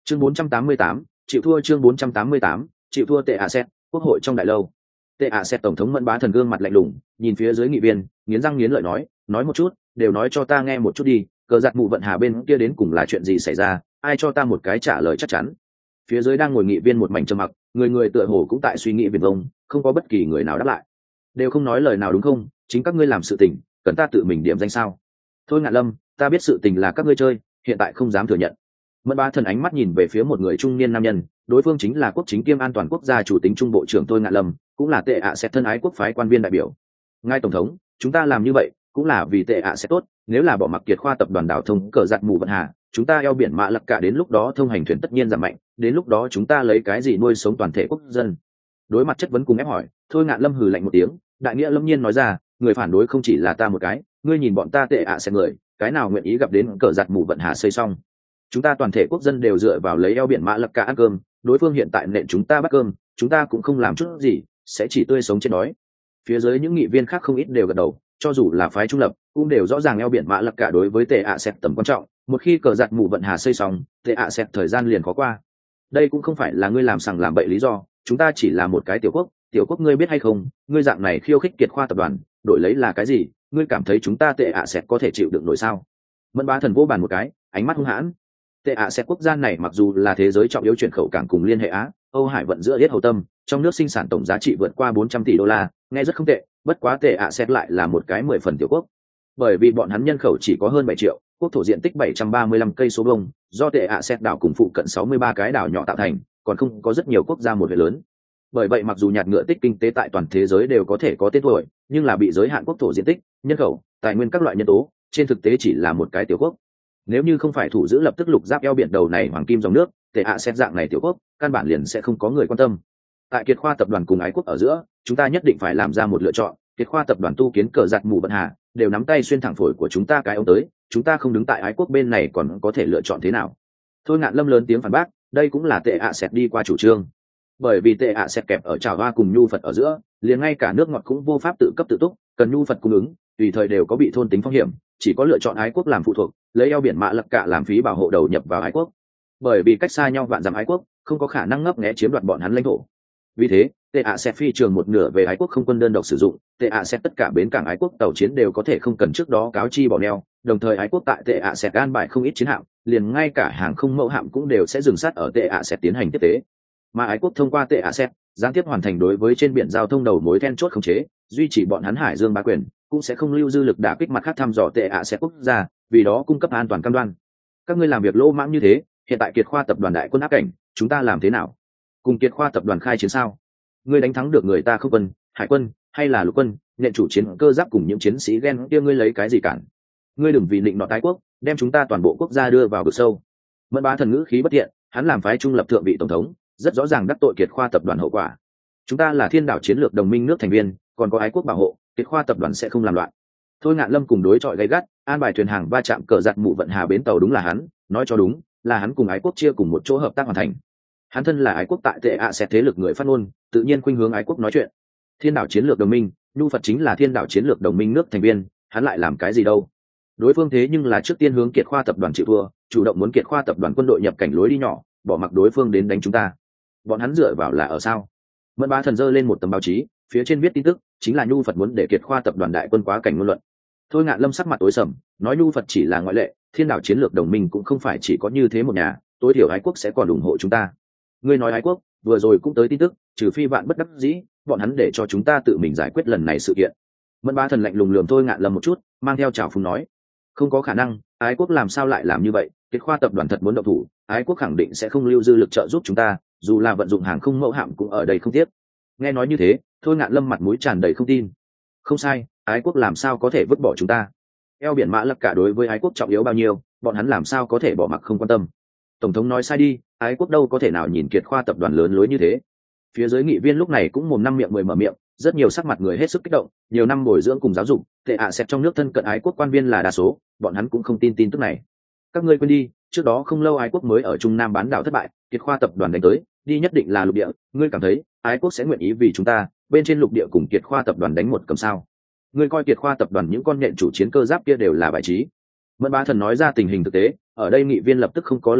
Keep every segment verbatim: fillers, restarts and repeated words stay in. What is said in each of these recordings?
Chương bốn trăm tám mươi tám, chịu thua chương bốn trăm tám mươi tám, chịu thua tệ ạ xét, quốc hội trong đại lâu. Tệ ạ xét tổng thống Mẫn Bá Thần gương mặt lạnh lùng, nhìn phía dưới nghị viên, nghiến răng nghiến lợi nói, nói một chút, đều nói cho ta nghe một chút đi, cờ giặt mụ vận hà bên kia đến cùng là chuyện gì xảy ra, ai cho ta một cái trả lời chắc chắn. Phía dưới đang ngồi nghị viên một mảnh trầm mặc, người người tựa hồ cũng tại suy nghĩ viển vông, không có bất kỳ người nào đáp lại. Đều không nói lời nào đúng không? Chính các ngươi làm sự tình, cần ta tự mình điểm danh sao? Thôi Ngạn Lâm, ta biết sự tình là các ngươi chơi, hiện tại không dám thừa nhận. Mẫn Bá Thần ánh mắt nhìn về phía một người trung niên nam nhân, đối phương chính là quốc chính kiêm an toàn quốc gia chủ tính trung bộ trưởng Thôi Ngạn Lâm, cũng là tệ ạ sẽ thân ái quốc phái quan viên đại biểu. Ngài tổng thống, chúng ta làm như vậy cũng là vì tệ ạ sẽ tốt, nếu là bỏ mặc Kiệt Khoa tập đoàn đảo thông cờ giặt mù vận hà, chúng ta eo biển mạ lặc cả đến lúc đó thông hành thuyền tất nhiên giảm mạnh, đến lúc đó chúng ta lấy cái gì nuôi sống toàn thể quốc dân? Đối mặt chất vấn cùng ép hỏi, Thôi Ngạn Lâm hừ lạnh một tiếng, đại nghĩa lâm nhiên nói ra, người phản đối không chỉ là ta một cái, ngươi nhìn bọn ta tệ ạ sẽ người, cái nào nguyện ý gặp đến cờ giặt mù vận hà xây xong? Chúng ta toàn thể quốc dân đều dựa vào lấy eo biển mạ lặc cả ăn cơm, đối phương hiện tại nện chúng ta bắt cơm, chúng ta cũng không làm chút gì, sẽ chỉ tươi sống chết đói. Phía dưới những nghị viên khác không ít đều gật đầu, cho dù là phái trung lập cũng đều rõ ràng eo biển mạ lặc cả đối với tệ ạ xét tầm quan trọng, một khi cờ giặt mù vận hà xây xong, tệ ạ xét thời gian liền khó qua. Đây cũng không phải là ngươi làm sằng làm bậy lý do, chúng ta chỉ là một cái tiểu quốc, tiểu quốc ngươi biết hay không, ngươi dạng này khiêu khích Kiệt Khoa tập đoàn, đổi lấy là cái gì? Ngươi cảm thấy chúng ta tệ ạ xét có thể chịu đựng nổi sao? Mẫn Bá Thần vô bàn một cái, ánh mắt hung hãn. Tệ ạ xét quốc gia này mặc dù là thế giới trọng yếu chuyển khẩu cảng cùng liên hệ Á, Âu Hải vận giữa yết hầu tâm, trong nước sinh sản tổng giá trị vượt qua bốn trăm tỷ đô la, nghe rất không tệ, bất quá tệ ạ xét lại là một cái mười phần tiểu quốc. Bởi vì bọn hắn nhân khẩu chỉ có hơn bảy triệu, quốc thổ diện tích bảy trăm ba mươi lăm cây số vuông, do tệ ạ xét đảo cùng phụ cận sáu mươi ba cái đảo nhỏ tạo thành, còn không có rất nhiều quốc gia một huyện lớn. Bởi vậy mặc dù nhạt ngựa tích kinh tế tại toàn thế giới đều có thể có tên tuổi, nhưng là bị giới hạn quốc thổ diện tích, nhân khẩu, tài nguyên các loại nhân tố, trên thực tế chỉ là một cái tiểu quốc. Nếu như không phải thủ giữ lập tức lục giáp eo biển đầu này hoàng kim dòng nước, tệ ạ xét dạng này tiểu quốc, căn bản liền sẽ không có người quan tâm. Tại Kiệt Khoa tập đoàn cùng ái quốc ở giữa, chúng ta nhất định phải làm ra một lựa chọn. Kiệt Khoa tập đoàn tu kiến cờ giặt mù vận hà, đều nắm tay xuyên thẳng phổi của chúng ta cái ông tới, chúng ta không đứng tại ái quốc bên này còn có thể lựa chọn thế nào? Thôi Ngạn Lâm lớn tiếng phản bác, đây cũng là tệ ạ xét đi qua chủ trương. Bởi vì tệ ạ xét kẹp ở trào hoa cùng nhu Phật ở giữa, liền ngay cả nước ngọt cũng vô pháp tự cấp tự túc, cần nhu Phật cung ứng, tùy thời đều có bị thôn tính phong hiểm, chỉ có lựa chọn ái quốc làm phụ thuộc, lấy eo biển mạ lặc cả làm phí bảo hộ đầu nhập vào ái quốc. Bởi vì cách xa nhau vạn dặm ái quốc, không có khả năng ngấp nghé chiếm đoạt bọn hắn lãnh thổ. Vì thế, tệ ạ xét phi trường một nửa về ái quốc không quân đơn độc sử dụng, tệ ạ xét tất cả bến cảng ái quốc tàu chiến đều có thể không cần trước đó cáo chi bỏ neo, đồng thời ái quốc tại tệ ạ xét an bài không ít chiến hạm, liền ngay cả hàng không mẫu hạm cũng đều sẽ dừng sát ở tệ ạ xét tiến hành tiếp tế. Mà ái quốc thông qua tệ ạ xét gián tiếp hoàn thành đối với trên biển giao thông đầu mối then chốt khống chế, duy trì bọn hắn hải dương bá quyền, cũng sẽ không lưu dư lực đả kích mặt khác thăm dò tệ ạ xét quốc gia, vì đó cung cấp an toàn cam đoan. Các ngươi làm việc lỗ mãng như thế, hiện tại Kiệt Khoa tập đoàn đại quân áp cảnh, chúng ta làm thế nào? Cùng Kiệt Khoa tập đoàn khai chiến sao? Ngươi đánh thắng được người ta không quân, hải quân hay là lục quân, nhận chủ chiến cơ giáp cùng những chiến sĩ ghen kia ngươi lấy cái gì cản? Ngươi đừng vì định nọ tái quốc, đem chúng ta toàn bộ quốc gia đưa vào vực sâu. Mẫn Bá Thần ngữ khí bất thiện, hắn làm phái trung lập thượng vị tổng thống, rất rõ ràng đắc tội Kiệt Khoa tập đoàn hậu quả. Chúng ta là thiên đảo chiến lược đồng minh nước thành viên, còn có ái quốc bảo hộ, Kiệt Khoa tập đoàn sẽ không làm loạn. Thôi Ngạn Lâm cùng đối chọi gay gắt, an bài thuyền hàng va chạm cờ giặt mụ vận hà bến tàu đúng là hắn, nói cho đúng, là hắn cùng ái quốc chia cùng một chỗ hợp tác hoàn thành. Hắn thân là ái quốc tại tệ ạ xét thế lực người phát ngôn, tự nhiên khuynh hướng ái quốc nói chuyện. Thiên đảo chiến lược đồng minh, nhu Phật chính là thiên đảo chiến lược đồng minh nước thành viên, hắn lại làm cái gì đâu? Đối phương thế nhưng là trước tiên hướng Kiệt Khoa tập đoàn chịu thua, chủ động muốn Kiệt Khoa tập đoàn quân đội nhập cảnh lối đi nhỏ, bỏ mặc đối phương đến đánh chúng ta. Bọn hắn dựa vào là ở sao? Mẫn Bá Thần giơ lên một tấm báo chí, phía trên viết tin tức, chính là nhu Phật muốn để Kiệt Khoa tập đoàn đại quân quá cảnh ngôn luận. Thôi Ngạn Lâm sắc mặt tối sầm, nói nhu Phật chỉ là ngoại lệ, thiên đảo chiến lược đồng minh cũng không phải chỉ có như thế một nhà, tối thiểu ái quốc sẽ còn ủng hộ chúng ta. Ngươi nói ái quốc, vừa rồi cũng tới tin tức, trừ phi vạn bất đắc dĩ, bọn hắn để cho chúng ta tự mình giải quyết lần này sự kiện. Mẫn Bá Thần lạnh lùng lườm Thôi Ngạn Lâm một chút, mang theo trào phúng nói, không có khả năng, ái quốc làm sao lại làm như vậy? Kiệt Khoa tập đoàn thật muốn động thủ, ái quốc khẳng định sẽ không lưu dư lực trợ giúp chúng ta, dù là vận dụng hàng không mẫu hạm cũng ở đây không tiếc. Nghe nói như thế, Thôi Ngạn Lâm mặt mũi tràn đầy không tin. Không sai, ái quốc làm sao có thể vứt bỏ chúng ta? Eo biển mã lặc cả đối với ái quốc trọng yếu bao nhiêu, bọn hắn làm sao có thể bỏ mặc không quan tâm? Tổng thống nói sai đi, ái quốc đâu có thể nào nhìn Kiệt Khoa tập đoàn lớn lối như thế. Phía dưới nghị viên lúc này cũng mồm năm miệng mười mở miệng, rất nhiều sắc mặt người hết sức kích động, nhiều năm bồi dưỡng cùng giáo dục, tệ ạ xét trong nước thân cận ái quốc quan viên là đa số, bọn hắn cũng không tin tin tức này. Các ngươi quên đi, trước đó không lâu ái quốc mới ở Trung Nam bán đảo thất bại, Kiệt Khoa tập đoàn đánh tới, đi nhất định là lục địa, ngươi cảm thấy ái quốc sẽ nguyện ý vì chúng ta bên trên lục địa cùng Kiệt Khoa tập đoàn đánh một cầm sao? Ngươi coi Kiệt Khoa tập đoàn những con nhện chủ chiến cơ giáp kia đều là bài trí. Mẫn Bá Thần nói ra tình hình thực tế, ở đây nghị viên lập tức không có lực lượng,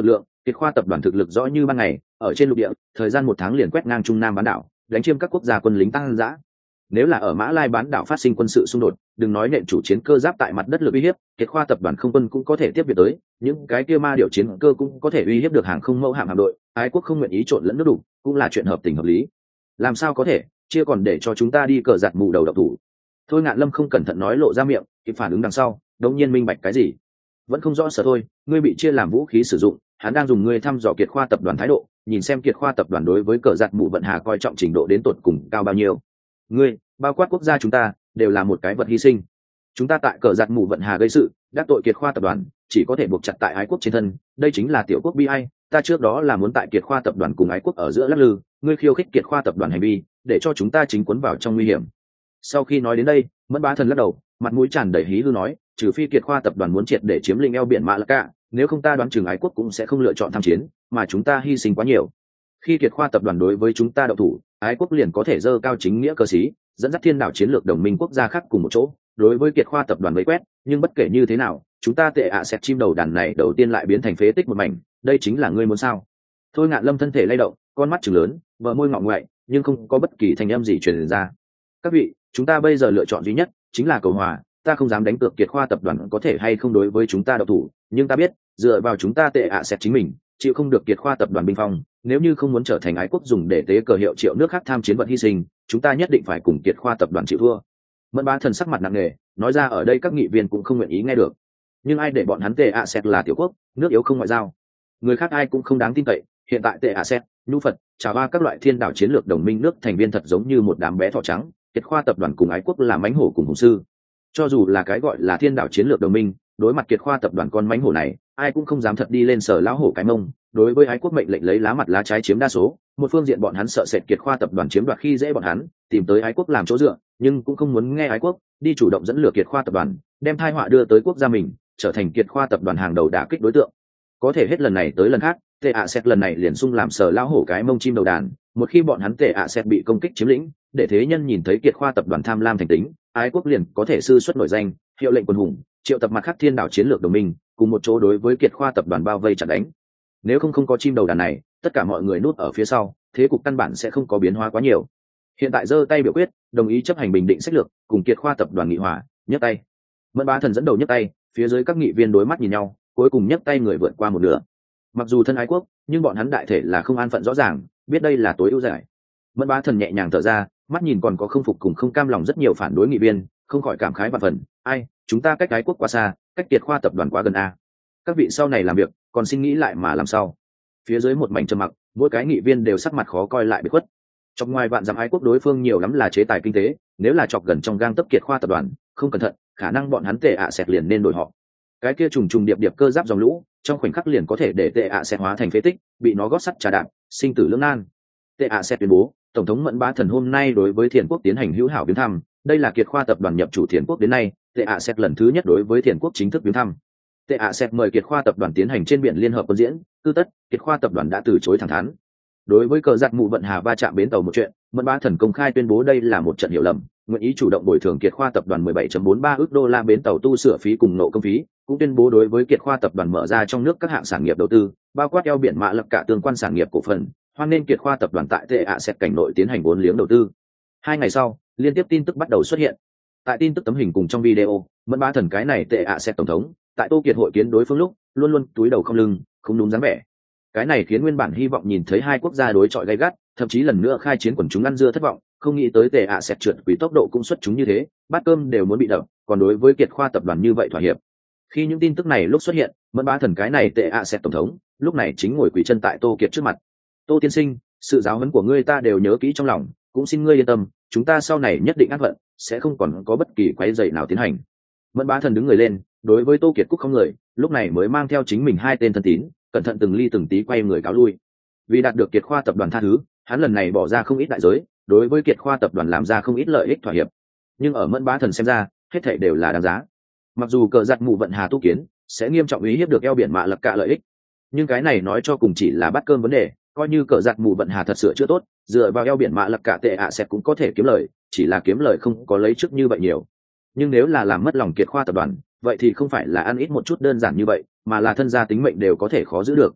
Kiệt Khoa tập đoàn thực lực rõ như ban ngày, ở trên lục địa, thời gian một tháng liền quét ngang Trung Nam bán đảo, đánh chiếm các quốc gia quân lính tăng dã. Nếu là ở Mã Lai bán đảo phát sinh quân sự xung đột, đừng nói nện chủ chiến cơ giáp tại mặt đất lực uy hiếp, Kiệt Khoa tập đoàn không quân cũng có thể tiếp việc tới, những cái kia ma điều chiến cơ cũng có thể uy hiếp được hàng không mẫu hạm hạm đội, ái quốc không nguyện ý trộn lẫn nước đủ, cũng là chuyện hợp tình hợp lý. Làm sao có thể, chia còn để cho chúng ta đi cờ giặt mù đầu độc thủ. Thôi Ngạn Lâm không cẩn thận nói lộ ra miệng, kịp phản ứng đằng sau, đống nhiên minh bạch cái gì. Vẫn không rõ sở thôi, ngươi bị chia làm vũ khí sử dụng, hắn đang dùng ngươi thăm dò Kiệt Khoa tập đoàn thái độ, nhìn xem Kiệt Khoa tập đoàn đối với cờ giặt mù vận hà coi trọng trình độ đến tột cùng cao bao nhiêu. Ngươi, bao quát quốc gia chúng ta, đều là một cái vật hy sinh. Chúng ta tại cờ giặt mù vận hà gây sự, đắc tội Kiệt Khoa tập đoàn, chỉ có thể buộc chặt tại ái quốc trên thân, đây chính là tiểu quốc bi ai. Ta trước đó là muốn tại Kiệt Khoa tập đoàn cùng ái quốc ở giữa lắc lư, ngươi khiêu khích Kiệt Khoa tập đoàn hành vi, để cho chúng ta chính cuốn vào trong nguy hiểm. Sau khi nói đến đây, Mẫn Bá Thần lắc đầu, mặt mũi tràn đầy hí hư nói, trừ phi Kiệt Khoa tập đoàn muốn triệt để chiếm lĩnh eo biển Mã Laka, nếu không ta đoán chừng ái quốc cũng sẽ không lựa chọn tham chiến, mà chúng ta hy sinh quá nhiều. Khi Kiệt Khoa tập đoàn đối với chúng ta động thủ, ái quốc liền có thể dơ cao chính nghĩa cơ sĩ, dẫn dắt thiên đảo chiến lược đồng minh quốc gia khác cùng một chỗ, đối với Kiệt Khoa tập đoàn vây quét, nhưng bất kể như thế nào, chúng ta tệ ạ à xẹt chim đầu đàn này đầu tiên lại biến thành phế tích một mảnh, đây chính là ngươi muốn sao? Thôi Ngạn Lâm thân thể lay động, con mắt trừng lớn, bờ môi ngọ ngoại, nhưng không có bất kỳ thanh âm gì truyền ra. Các vị, chúng ta bây giờ lựa chọn duy nhất chính là cầu hòa, ta không dám đánh cược Kiệt Khoa tập đoàn có thể hay không đối với chúng ta độc thủ, nhưng ta biết, dựa vào chúng ta tệ ạ à xẹt chính mình, chịu không được Kiệt Khoa tập đoàn binh phong, nếu như không muốn trở thành ái quốc dùng để tế cờ hiệu triệu nước khác tham chiến vận hy sinh, chúng ta nhất định phải cùng Kiệt Khoa tập đoàn chịu thua. Mẫn Bá Thần sắc mặt nặng nề, nói ra ở đây các nghị viên cũng không nguyện ý nghe được, nhưng ai để bọn hắn tệ ạ à xẹt là tiểu quốc, nước yếu không ngoại giao, người khác ai cũng không đáng tin cậy. Hiện tại tệ ạ à xẹt, nhu phật, trà ba các loại thiên đảo chiến lược đồng minh nước thành viên thật giống như một đám bé thỏ trắng, Kiệt Khoa tập đoàn cùng ái quốc là mãnh hổ cùng hùng sư. Cho dù là cái gọi là thiên đảo chiến lược đồng minh, đối mặt Kiệt Khoa tập đoàn con mãnh hổ này, ai cũng không dám thật đi lên sở lão hổ cái mông. Đối với ái quốc mệnh lệnh lấy lá mặt lá trái chiếm đa số, một phương diện bọn hắn sợ sệt Kiệt Khoa tập đoàn chiếm đoạt khi dễ bọn hắn, tìm tới ái quốc làm chỗ dựa, nhưng cũng không muốn nghe ái quốc đi chủ động dẫn lửa Kiệt Khoa tập đoàn, đem tai họa đưa tới quốc gia mình, trở thành Kiệt Khoa tập đoàn hàng đầu đả kích đối tượng. Có thể hết lần này tới lần khác, tệ ạ xét lần này liền sung làm sở lão hổ cái mông chim đầu đàn. Một khi bọn hắn tệ ạ xét bị công kích chiếm lĩnh, để thế nhân nhìn thấy Kiệt Khoa tập đoàn tham lam thành tính, ái quốc liền có thể sư xuất nổi danh, hiệu lệnh quân hùng, triệu tập mặt khác thiên đảo chiến lược đồng minh, cùng một chỗ đối với Kiệt Khoa tập đoàn bao vây chặn đánh. Nếu không không có chim đầu đàn này, tất cả mọi người núp ở phía sau, thế cục căn bản sẽ không có biến hóa quá nhiều. Hiện tại giơ tay biểu quyết, đồng ý chấp hành bình định sách lược, cùng Kiệt Khoa tập đoàn nghị hòa, nhấc tay. Mẫn Bá Thần dẫn đầu nhấc tay, phía dưới các nghị viên đối mắt nhìn nhau, cuối cùng nhấc tay người vượt qua một nửa. Mặc dù thân ái quốc, nhưng bọn hắn đại thể là không an phận rõ ràng, biết đây là tối ưu giải. Mẫn Bá Thần nhẹ nhàng thở ra, mắt nhìn còn có không phục cùng không cam lòng rất nhiều phản đối nghị viên, không khỏi cảm khái và phần, ai, chúng ta cách ái quốc quá xa, cách Kiệt Khoa tập đoàn quá gần a. Các vị sau này làm việc, còn xin nghĩ lại mà làm sao. Phía dưới một mảnh trầm mặc, mỗi cái nghị viên đều sắc mặt khó coi lại bị khuất. Trong ngoài vạn dặm ái quốc đối phương nhiều lắm là chế tài kinh tế, nếu là chọc gần trong gang tấc Kiệt Khoa tập đoàn, không cẩn thận, khả năng bọn hắn tệ ạ à xẹt liền nên đổi họ. Cái kia trùng trùng điệp điệp cơ giáp dòng lũ, trong khoảnh khắc liền có thể để tệ ạ à xẹt hóa thành phế tích, bị nó gót sắt trà đạp, sinh tử lưỡng nan. Tệ ạ à xẹt tuyên bố, tổng thống Mẫn Bá Thần hôm nay đối với Thiền quốc tiến hành hữu hảo viếng thăm, đây là Kiệt Khoa tập đoàn nhập chủ Thiền quốc đến nay, tệ ạ à xẹt lần thứ nhất đối với Thiền quốc chính thức viếng thăm. Tệ ạ à xẹt mời Kiệt Khoa tập đoàn tiến hành trên biển liên hợp quân diễn, tư tất, Kiệt Khoa tập đoàn đã từ chối thẳng thắn. Đối với cờ giặc mụ vận hà va chạm bến tàu một chuyện, Mẫn Bá Thần công khai tuyên bố đây là một trận hiểu lầm, nguyện ý chủ động bồi thường Kiệt Khoa tập đoàn mười bảy phẩy bốn ba ức đô la bến tàu tu sửa phí cùng nộ công phí, cũng tuyên bố đối với Kiệt Khoa tập đoàn mở ra trong nước các hạng sản nghiệp đầu tư, bao quát eo biển Mã Lập cả tương quan sản nghiệp cổ phần, hoan nên Kiệt Khoa tập đoàn tại tệ ạ à xẹt cảnh nội tiến hành vốn liếng đầu tư. Hai ngày sau, liên tiếp tin tức bắt đầu xuất hiện. Tại tin tức tấm hình cùng trong video, Mẫn Bá Thần cái này tệ ạ à xẹt tổng thống, tại Tô Kiệt hội kiến đối phương lúc, luôn luôn túi đầu không lưng, không đúng dáng vẻ. Cái này khiến nguyên bản hy vọng nhìn thấy hai quốc gia đối chọi gay gắt, thậm chí lần nữa khai chiến quần chúng ăn dưa thất vọng, không nghĩ tới tệ ạ à xẹt trượt quỷ tốc độ cũng xuất chúng như thế, bát cơm đều muốn bị đập, còn đối với Kiệt Khoa tập đoàn như vậy thỏa hiệp. Khi những tin tức này lúc xuất hiện, Mẫn Bá Thần cái này tệ ạ à xẹt tổng thống, lúc này chính ngồi quỳ chân tại Tô Kiệt trước mặt. Tô tiên sinh, sự giáo huấn của ngươi ta đều nhớ kỹ trong lòng, cũng xin ngươi yên tâm, chúng ta sau này nhất định an phận, sẽ không còn có bất kỳ quấy rầy nào tiến hành. Mẫn Bá Thần đứng người lên, đối với Tô Kiệt cúc không người, lúc này mới mang theo chính mình hai tên thân tín, cẩn thận từng ly từng tí quay người cáo lui. Vì đạt được Kiệt Khoa tập đoàn tha thứ, hắn lần này bỏ ra không ít đại giới, đối với Kiệt Khoa tập đoàn làm ra không ít lợi ích thỏa hiệp. Nhưng ở Mẫn Bá Thần xem ra, hết thảy đều là đáng giá. Mặc dù cờ giặc mù vận hà tu kiến sẽ nghiêm trọng uy hiếp được eo biển Mã Lập cả lợi ích, nhưng cái này nói cho cùng chỉ là bát cơm vấn đề, coi như cờ giặc mù vận hà thật sửa chữa tốt, dựa vào eo biển Mã Lập cả tệ ạ sẽ cũng có thể kiếm lời, chỉ là kiếm lời không có lấy trước như vậy nhiều. Nhưng nếu là làm mất lòng Kiệt Khoa tập đoàn, vậy thì không phải là ăn ít một chút đơn giản như vậy, mà là thân gia tính mệnh đều có thể khó giữ được.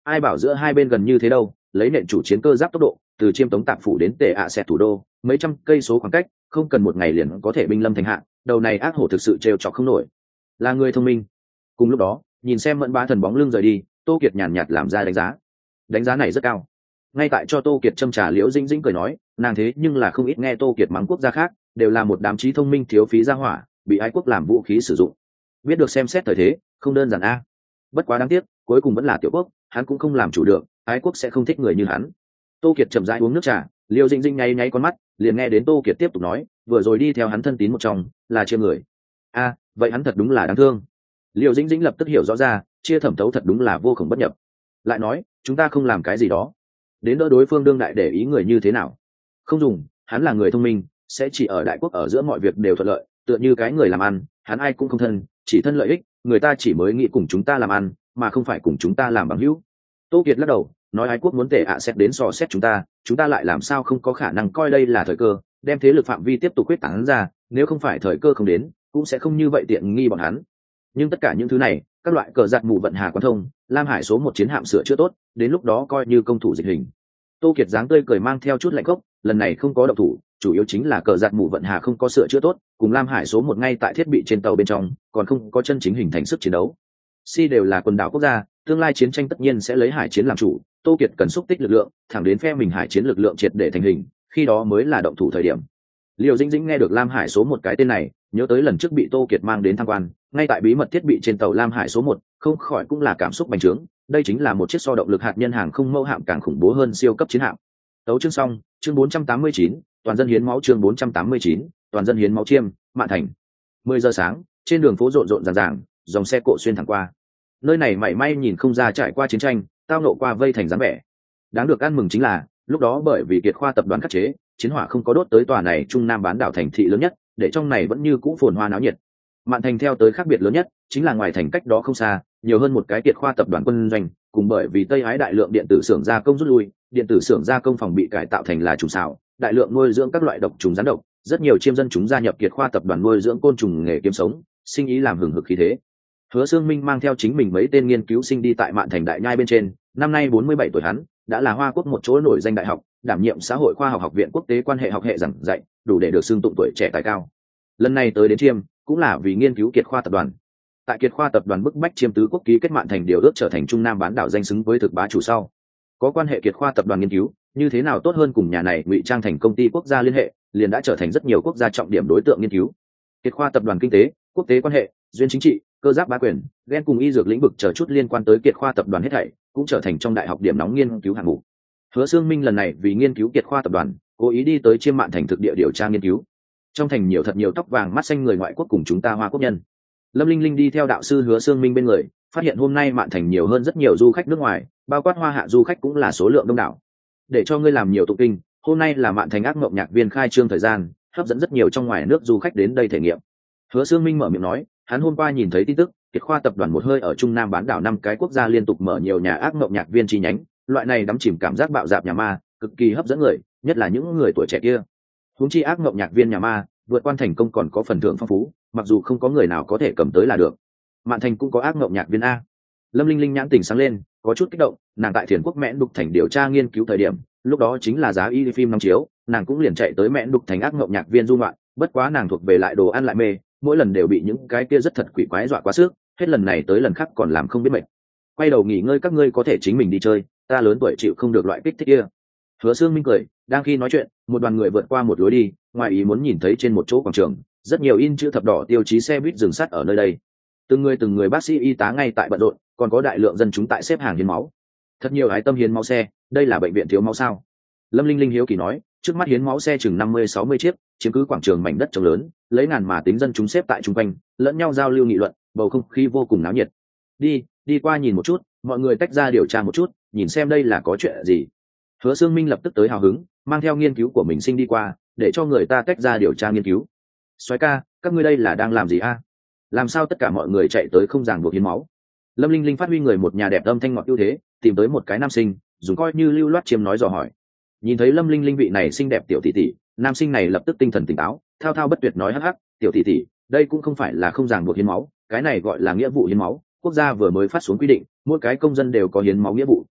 ai bảo giữa hai bên gần như thế đâu, lấy nện chủ chiến cơ giáp tốc độ từ chiêm tống tạp phủ đến tề ạ xẹt thủ đô mấy trăm cây số khoảng cách, không cần một ngày liền có thể binh lâm thành hạ. Đầu này ác hổ thực sự trêu chọc không nổi, là người thông minh. Cùng lúc đó nhìn xem mẫn bá thần bóng lưng rời đi, Tô Kiệt nhàn nhạt, nhạt làm ra đánh giá. Đánh giá này rất cao. Ngay tại cho Tô Kiệt châm trà, Liễu Dĩnh Dĩnh cười nói, nàng thế nhưng là không ít nghe Tô Kiệt mắng quốc gia khác, đều là một đám trí thông minh thiếu phí gia hỏa, bị ái quốc làm vũ khí sử dụng. Biết được xem xét thời thế, không đơn giản a. Bất quá đáng tiếc, cuối cùng vẫn là tiểu quốc, hắn cũng không làm chủ được, ái quốc sẽ không thích người như hắn. Tô Kiệt chậm rãi uống nước trà, Liễu Dĩnh Dĩnh nháy nháy con mắt, liền nghe đến Tô Kiệt tiếp tục nói, vừa rồi đi theo hắn thân tín một trong, là Chiêm người. A, vậy hắn thật đúng là đáng thương. Liễu Dĩnh Dĩnh lập tức hiểu rõ ra, Chia thẩm thấu thật đúng là vô cùng bất nhập. Lại nói, chúng ta không làm cái gì đó, đến đỡ đối phương đương đại để ý người như thế nào. Không dùng, hắn là người thông minh, sẽ chỉ ở đại quốc ở giữa mọi việc đều thuận lợi, tựa như cái người làm ăn, hắn ai cũng không thân, chỉ thân lợi ích, người ta chỉ mới nghĩ cùng chúng ta làm ăn, mà không phải cùng chúng ta làm bằng hữu. Tô Kiệt lắc đầu, nói ái quốc muốn tệ ạ xét đến dò xét chúng ta, chúng ta lại làm sao không có khả năng coi đây là thời cơ, đem thế lực phạm vi tiếp tục quyết tán ra, nếu không phải thời cơ không đến, cũng sẽ không như vậy tiện nghi bọn hắn. Nhưng tất cả những thứ này, các loại cờ giặc mù vận hà quan thông, Lam Hải số một chiến hạm sửa chữa tốt, đến lúc đó coi như công thủ dịch hình. Tô Kiệt dáng tươi cười mang theo chút lạnh gốc, lần này không có động thủ, chủ yếu chính là cờ giặc mù vận hà không có sửa chữa tốt, cùng Lam Hải số một ngay tại thiết bị trên tàu bên trong, còn không có chân chính hình thành sức chiến đấu. Si đều là quần đảo quốc gia, tương lai chiến tranh tất nhiên sẽ lấy hải chiến làm chủ, Tô Kiệt cần xúc tích lực lượng, thẳng đến phe mình hải chiến lực lượng triệt để thành hình, khi đó mới là động thủ thời điểm. Liêu Dĩnh Dĩnh nghe được Lam Hải số một cái tên này, nhớ tới lần trước bị Tô Kiệt mang đến tham quan, ngay tại bí mật thiết bị trên tàu Lam Hải số một, không khỏi cũng là cảm xúc bành trướng, đây chính là một chiếc so động lực hạt nhân hàng không mẫu hạm càng khủng bố hơn siêu cấp chiến hạm. Tấu chương xong, chương bốn trăm tám mươi chín, toàn dân hiến máu chương bốn trăm tám mươi chín, toàn dân hiến máu Chiêm, Mạn Thành. mười giờ sáng, trên đường phố rộn rộn ràng ràng, dòng xe cộ xuyên thẳng qua. Nơi này mảy may nhìn không ra trải qua chiến tranh, tao nộ qua vây thành dáng vẻ. Đáng được ăn mừng chính là, lúc đó bởi vì Kiệt Khoa tập đoàn khắc chế, chiến hỏa không có đốt tới tòa này Trung Nam bán đảo thành thị lớn nhất, để trong này vẫn như cũ phồn hoa náo nhiệt. Mạn Thành theo tới khác biệt lớn nhất, chính là ngoài thành cách đó không xa, nhiều hơn một cái Kiệt Khoa tập đoàn quân doanh, cùng bởi vì Tây Ái đại lượng điện tử xưởng gia công rút lui, điện tử xưởng gia công phòng bị cải tạo thành là trùng xào, đại lượng nuôi dưỡng các loại độc trùng rắn độc, rất nhiều chiêm dân chúng gia nhập Kiệt Khoa tập đoàn nuôi dưỡng côn trùng nghề kiếm sống, sinh ý làm hừng hực khí thế. Hứa Sương Minh mang theo chính mình mấy tên nghiên cứu sinh đi tại Mạn Thành đại nhai bên trên, năm nay bốn mươi bảy tuổi hắn, đã là Hoa Quốc một chỗ nổi danh đại học, đảm nhiệm xã hội khoa học học viện quốc tế quan hệ học hệ giảng dạy, đủ để được xưng tụng tuổi trẻ tài cao. Lần này tới đến Chiêm, cũng là vì nghiên cứu Kiệt Khoa tập đoàn. Tại Kiệt Khoa tập đoàn bức bách Chiêm tứ quốc ký kết Mạn Thành điều ước trở thành Trung Nam bán đảo danh xứng với thực bá chủ sau. Có quan hệ Kiệt Khoa tập đoàn nghiên cứu, như thế nào tốt hơn cùng nhà này ngụy trang thành công ty quốc gia liên hệ, liền đã trở thành rất nhiều quốc gia trọng điểm đối tượng nghiên cứu. Kiệt Khoa tập đoàn kinh tế, quốc tế quan hệ, duyên chính trị, cơ giáp bá quyền, gen cùng y dược lĩnh vực chờ chút liên quan tới Kiệt Khoa tập đoàn hết thảy, cũng trở thành trong đại học điểm nóng nghiên cứu hạng mục. Hứa Sương Minh lần này vì nghiên cứu Kiệt Khoa tập đoàn, cố ý đi tới Chiêm Mạn Thành thực địa điều tra nghiên cứu. Trong thành nhiều thật nhiều tóc vàng mắt xanh người ngoại quốc cùng chúng ta Hoa quốc nhân. Lâm Linh Linh đi theo đạo sư Hứa Sương Minh bên người, phát hiện hôm nay Mạn Thành nhiều hơn rất nhiều du khách nước ngoài, bao quát Hoa hạ du khách cũng là số lượng đông đảo. Để cho ngươi làm nhiều tụng kinh, hôm nay là Mạn Thành ác mộng nhạc viên khai trương thời gian, hấp dẫn rất nhiều trong ngoài nước du khách đến đây thể nghiệm. Hứa Sương Minh mở miệng nói, hắn hôm qua nhìn thấy tin tức, Kiệt Khoa tập đoàn một hơi ở Trung Nam bán đảo năm cái quốc gia liên tục mở nhiều nhà ác mộng nhạc viên chi nhánh, loại này đắm chìm cảm giác bạo dạp nhà ma, cực kỳ hấp dẫn người, nhất là những người tuổi trẻ kia. Huống chi ác mộng nhạc viên nhà ma, vượt quan thành công còn có phần thưởng phong phú, mặc dù không có người nào có thể cầm tới là được. Mạn Thành cũng có ác mộng nhạc viên a. Lâm Linh Linh nhãn tỉnh sáng lên, có chút kích động, nàng tại Thiền Quốc Mẽn Đục Thành điều tra nghiên cứu thời điểm, lúc đó chính là giá y phim năm chiếu, nàng cũng liền chạy tới Mẽn Đục Thành ác mộng nhạc viên du ngoạn, bất quá nàng thuộc về lại đồ ăn lại mê, mỗi lần đều bị những cái kia rất thật quỷ quái dọa quá sức, hết lần này tới lần khác còn làm không biết mệt. Quay đầu nghỉ ngơi các ngươi có thể chính mình đi chơi, ta lớn tuổi chịu không được loại kích thích kia. Hứa Sương Minh cười, đang khi nói chuyện, một đoàn người vượt qua một lối đi, ngoài ý muốn nhìn thấy trên một chỗ quảng trường, rất nhiều in chữ thập đỏ tiêu chí xe buýt dừng sát ở nơi đây. Từng người từng người bác sĩ y tá ngay tại bận rộn, còn có đại lượng dân chúng tại xếp hàng hiến máu. Thật nhiều ái tâm hiến máu xe, đây là bệnh viện thiếu máu sao? Lâm Linh Linh hiếu kỳ nói, trước mắt hiến máu xe chừng năm mươi sáu mươi chiếc, chiếm cứ quảng trường mảnh đất trống lớn, lấy ngàn mà tính dân chúng xếp tại trung quanh, lẫn nhau giao lưu nghị luận, bầu không khí vô cùng náo nhiệt. Đi, đi qua nhìn một chút, mọi người tách ra điều tra một chút, nhìn xem đây là có chuyện gì. Hứa Sương Minh lập tức tới hào hứng, mang theo nghiên cứu của mình sinh đi qua, để cho người ta tách ra điều tra nghiên cứu. Soái ca, các ngươi đây là đang làm gì a? Làm sao tất cả mọi người chạy tới không ràng buộc hiến máu? Lâm Linh Linh phát huy người một nhà đẹp âm thanh ngọt ưu thế, tìm tới một cái nam sinh, dùng coi như lưu loát chiêm nói dò hỏi. Nhìn thấy Lâm Linh Linh vị này xinh đẹp tiểu tỷ tỷ, nam sinh này lập tức tinh thần tỉnh táo, thao thao bất tuyệt nói hắc hắc, tiểu tỷ tỷ, đây cũng không phải là không ràng buộc hiến máu, cái này gọi là nghĩa vụ hiến máu, quốc gia vừa mới phát xuống quy định, mỗi cái công dân đều có hiến máu nghĩa vụ,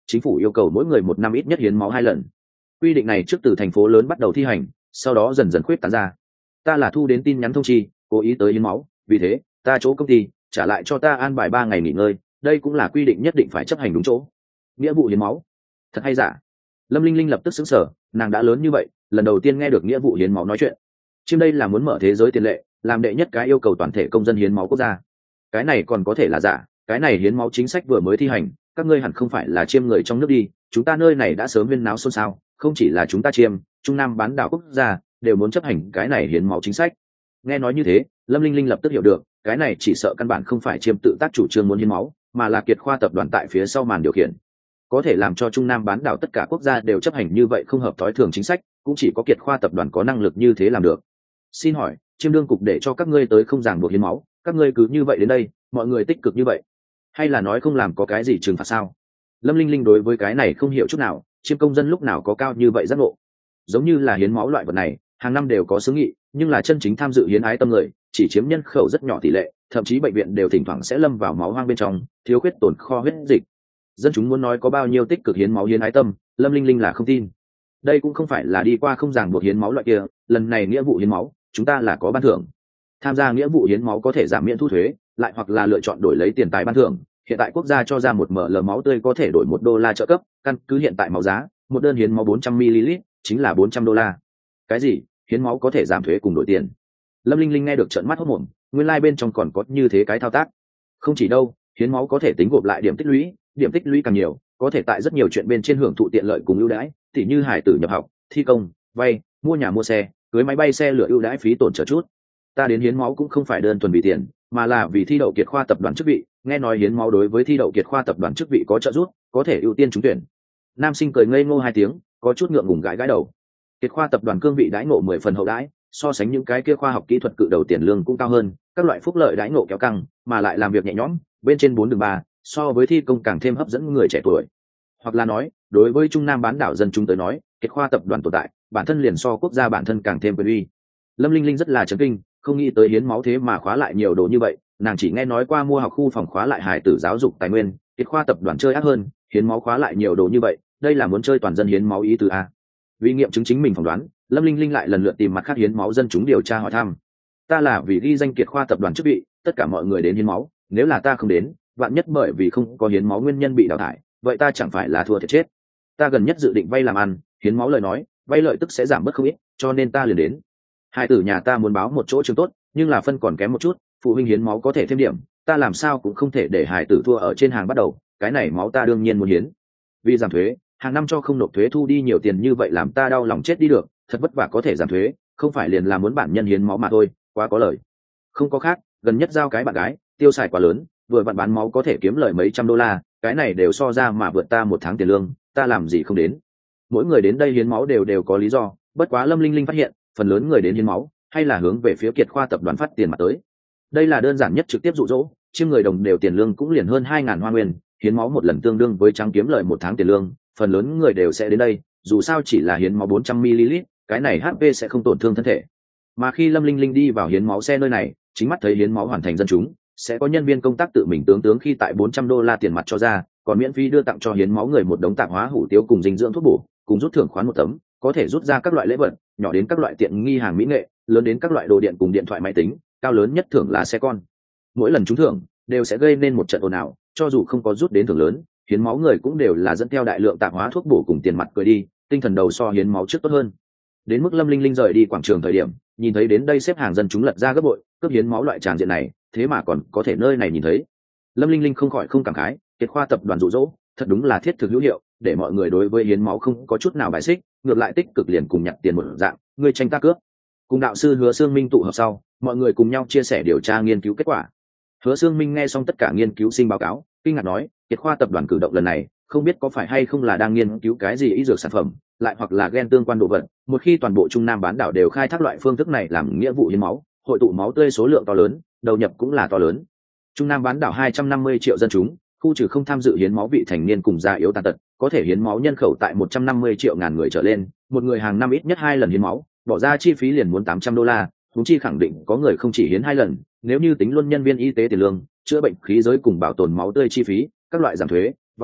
chính phủ yêu cầu mỗi người một năm ít nhất hiến máu hai lần. Quy định này trước từ thành phố lớn bắt đầu thi hành, sau đó dần dần khuyết tán ra. Ta là thu đến tin nhắn thông chi cố ý tới hiến máu, vì thế ta chỗ công ty trả lại cho ta an bài ba ngày nghỉ ngơi, đây cũng là quy định nhất định phải chấp hành đúng chỗ. Nghĩa vụ hiến máu thật hay giả? Lâm Linh Linh lập tức sững sờ, nàng đã lớn như vậy lần đầu tiên nghe được nghĩa vụ hiến máu nói chuyện. Chiêm đây là muốn mở thế giới tiền lệ, làm đệ nhất cái yêu cầu toàn thể công dân hiến máu quốc gia. Cái này còn có thể là giả? Cái này hiến máu chính sách vừa mới thi hành, các ngươi hẳn không phải là chiêm người trong nước đi, chúng ta nơi này đã sớm huyên náo xôn xao, không chỉ là chúng ta chiêm, Trung Nam bán đảo quốc gia đều muốn chấp hành cái này hiến máu chính sách. Nghe nói như thế, Lâm Linh Linh lập tức hiểu được, cái này chỉ sợ căn bản không phải chiêm tự tác chủ trương muốn hiến máu, mà là Kiệt Khoa tập đoàn tại phía sau màn điều khiển. Có thể làm cho Trung Nam bán đảo tất cả quốc gia đều chấp hành như vậy không hợp thói thường chính sách, cũng chỉ có Kiệt Khoa tập đoàn có năng lực như thế làm được. Xin hỏi, chiêm đương cục để cho các ngươi tới không ràng buộc hiến máu, các ngươi cứ như vậy đến đây, mọi người tích cực như vậy, hay là nói không làm có cái gì trừng phạt sao? Lâm Linh Linh đối với cái này không hiểu chút nào, chiêm công dân lúc nào có cao như vậy giác ngộ. Giống như là hiến máu loại vật này, hàng năm đều có xướng nghị, nhưng là chân chính tham dự hiến ái tâm người chỉ chiếm nhân khẩu rất nhỏ tỷ lệ, thậm chí bệnh viện đều thỉnh thoảng sẽ lâm vào máu hoang bên trong, thiếu khuyết tồn kho huyết dịch. Dân chúng muốn nói có bao nhiêu tích cực hiến máu hiến ái tâm, Lâm Linh Linh là không tin. Đây cũng không phải là đi qua không ràng buộc hiến máu loại kia, lần này nghĩa vụ hiến máu, chúng ta là có ban thưởng. Tham gia nghĩa vụ hiến máu có thể giảm miễn thu thuế, lại hoặc là lựa chọn đổi lấy tiền tài ban thưởng. Hiện tại quốc gia cho ra một ml máu tươi có thể đổi một đô la trợ cấp, căn cứ hiện tại máu giá, một đơn hiến máu bốn trăm mi-li-lít chính là bốn trăm đô la. Cái gì? Hiến máu có thể giảm thuế cùng đổi tiền? Lâm Linh Linh nghe được trợn mắt hốt mồm, nguyên lai like bên trong còn có như thế cái thao tác. Không chỉ đâu, hiến máu có thể tính gộp lại điểm tích lũy, điểm tích lũy càng nhiều, có thể tại rất nhiều chuyện bên trên hưởng thụ tiện lợi cùng ưu đãi, tỉ như hải tử nhập học, thi công, vay, mua nhà mua xe, cưới máy bay xe lửa ưu đãi phí tổn trở chút. Ta đến hiến máu cũng không phải đơn thuần vì tiền, mà là vì thi đậu Kiệt Khoa tập đoàn chức vị, nghe nói hiến máu đối với thi đậu Kiệt Khoa tập đoàn chức vị có trợ giúp, có thể ưu tiên trúng tuyển. Nam sinh cười ngây ngô hai tiếng, có chút ngượng ngùng gãi gãi đầu. Kiệt Khoa tập đoàn cương vị đãi ngộ mười phần hậu đãi, so sánh những cái kia khoa học kỹ thuật cự đầu tiền lương cũng cao hơn, các loại phúc lợi đãi ngộ kéo căng, mà lại làm việc nhẹ nhõm, bên trên bốn đường ba, so với thi công càng thêm hấp dẫn người trẻ tuổi. Hoặc là nói, đối với Trung Nam bán đảo dân chúng tới nói, Kiệt Khoa tập đoàn tồn tại, bản thân liền so quốc gia bản thân càng thêm quyền uy. Lâm Linh Linh rất là chấn kinh, không nghĩ tới hiến máu thế mà khóa lại nhiều đồ như vậy, nàng chỉ nghe nói qua mua học khu phòng khóa lại hài tử giáo dục tài nguyên, Kiệt Khoa tập đoàn chơi ác hơn, hiến máu khóa lại nhiều đồ như vậy, đây là muốn chơi toàn dân hiến máu ý tứ a. Vì nghiệm chứng chính mình phỏng đoán, Lâm Linh Linh lại lần lượt tìm mặt khác hiến máu dân chúng điều tra hỏi thăm. Ta là vì ghi danh Kiệt Khoa tập đoàn chức vị, tất cả mọi người đến hiến máu, nếu là ta không đến, vạn nhất bởi vì không có hiến máu nguyên nhân bị đào thải, vậy ta chẳng phải là thua thiệt chết. Ta gần nhất dự định vay làm ăn, hiến máu lời nói, vay lợi tức sẽ giảm bớt không ít, cho nên ta liền đến. Hai tử nhà ta muốn báo một chỗ trường tốt, nhưng là phân còn kém một chút, phụ huynh hiến máu có thể thêm điểm, ta làm sao cũng không thể để hải tử thua ở trên hàng bắt đầu, cái này máu ta đương nhiên muốn hiến. Vì giảm thuế, hàng năm cho không nộp thuế thu đi nhiều tiền như vậy làm ta đau lòng chết đi được, thật vất vả có thể giảm thuế, không phải liền là muốn bản nhân hiến máu mà thôi, quá có lời. Không có khác, gần nhất giao cái bạn gái, tiêu xài quá lớn, vừa vặn bán máu có thể kiếm lời mấy trăm đô la, cái này đều so ra mà vượt ta một tháng tiền lương, ta làm gì không đến. Mỗi người đến đây hiến máu đều đều có lý do, bất quá Lâm Linh Linh phát hiện, phần lớn người đến hiến máu hay là hướng về phía Kiệt Khoa tập đoàn phát tiền mà tới. Đây là đơn giản nhất trực tiếp dụ dỗ, chiêm người đồng đều tiền lương cũng liền hơn hai ngàn hoa nguyên, hiến máu một lần tương đương với trắng kiếm lời một tháng tiền lương, phần lớn người đều sẽ đến đây, dù sao chỉ là hiến máu bốn trăm mi-li-lít, cái này hát pê sẽ không tổn thương thân thể. Mà khi Lâm Linh Linh đi vào hiến máu xe nơi này, chính mắt thấy hiến máu hoàn thành dân chúng, sẽ có nhân viên công tác tự mình tướng tướng khi tại bốn trăm đô la tiền mặt cho ra, còn miễn phí đưa tặng cho hiến máu người một đống tạp hóa hủ tiếu cùng dinh dưỡng thuốc bổ, cùng rút thưởng khoán một tấm, có thể rút ra các loại lễ vật, nhỏ đến các loại tiện nghi hàng mỹ nghệ, lớn đến các loại đồ điện cùng điện thoại máy tính, cao lớn nhất thưởng là xe con. Mỗi lần trúng thưởng đều sẽ gây nên một trận ồn ào, cho dù không có rút đến thưởng lớn, hiến máu người cũng đều là dẫn theo đại lượng tạp hóa thuốc bổ cùng tiền mặt cười đi, tinh thần đầu so hiến máu trước tốt hơn. Đến mức Lâm Linh Linh rời đi quảng trường thời điểm, nhìn thấy đến đây xếp hàng dân chúng lật ra gấp bội, cướp hiến máu loại tràng diện này, thế mà còn có thể nơi này nhìn thấy. Lâm Linh Linh không khỏi không cảm khái, Kiệt Khoa tập đoàn dụ dỗ, thật đúng là thiết thực hữu hiệu, để mọi người đối với hiến máu không có chút nào bài xích, ngược lại tích cực liền cùng nhặt tiền một dạng, người tranh ta cướp. Cùng đạo sư Hứa Sương Minh tụ họp sau, mọi người cùng nhau chia sẻ điều tra nghiên cứu kết quả. Hứa Sương Minh nghe xong tất cả nghiên cứu sinh báo cáo, kinh ngạc nói, Kiệt Khoa tập đoàn cử động lần này, không biết có phải hay không là đang nghiên cứu cái gì y dược sản phẩm, lại hoặc là gen tương quan đồ vật, một khi toàn bộ Trung Nam bán đảo đều khai thác loại phương thức này làm nghĩa vụ hiến máu, hội tụ máu tươi số lượng to lớn, đầu nhập cũng là to lớn. Trung Nam bán đảo hai trăm năm mươi triệu dân chúng, khu trừ không tham dự hiến máu vị thành niên cùng già yếu tàn tật, có thể hiến máu nhân khẩu tại một trăm năm mươi triệu ngàn người trở lên, một người hàng năm ít nhất hai lần hiến máu, bỏ ra chi phí liền muốn tám trăm đô la, huống chi khẳng định có người không chỉ hiến hai lần, nếu như tính luôn nhân viên y tế tiền lương, chữa bệnh khí giới cùng bảo tồn máu tươi chi phí, các loại giảm thuế, vay,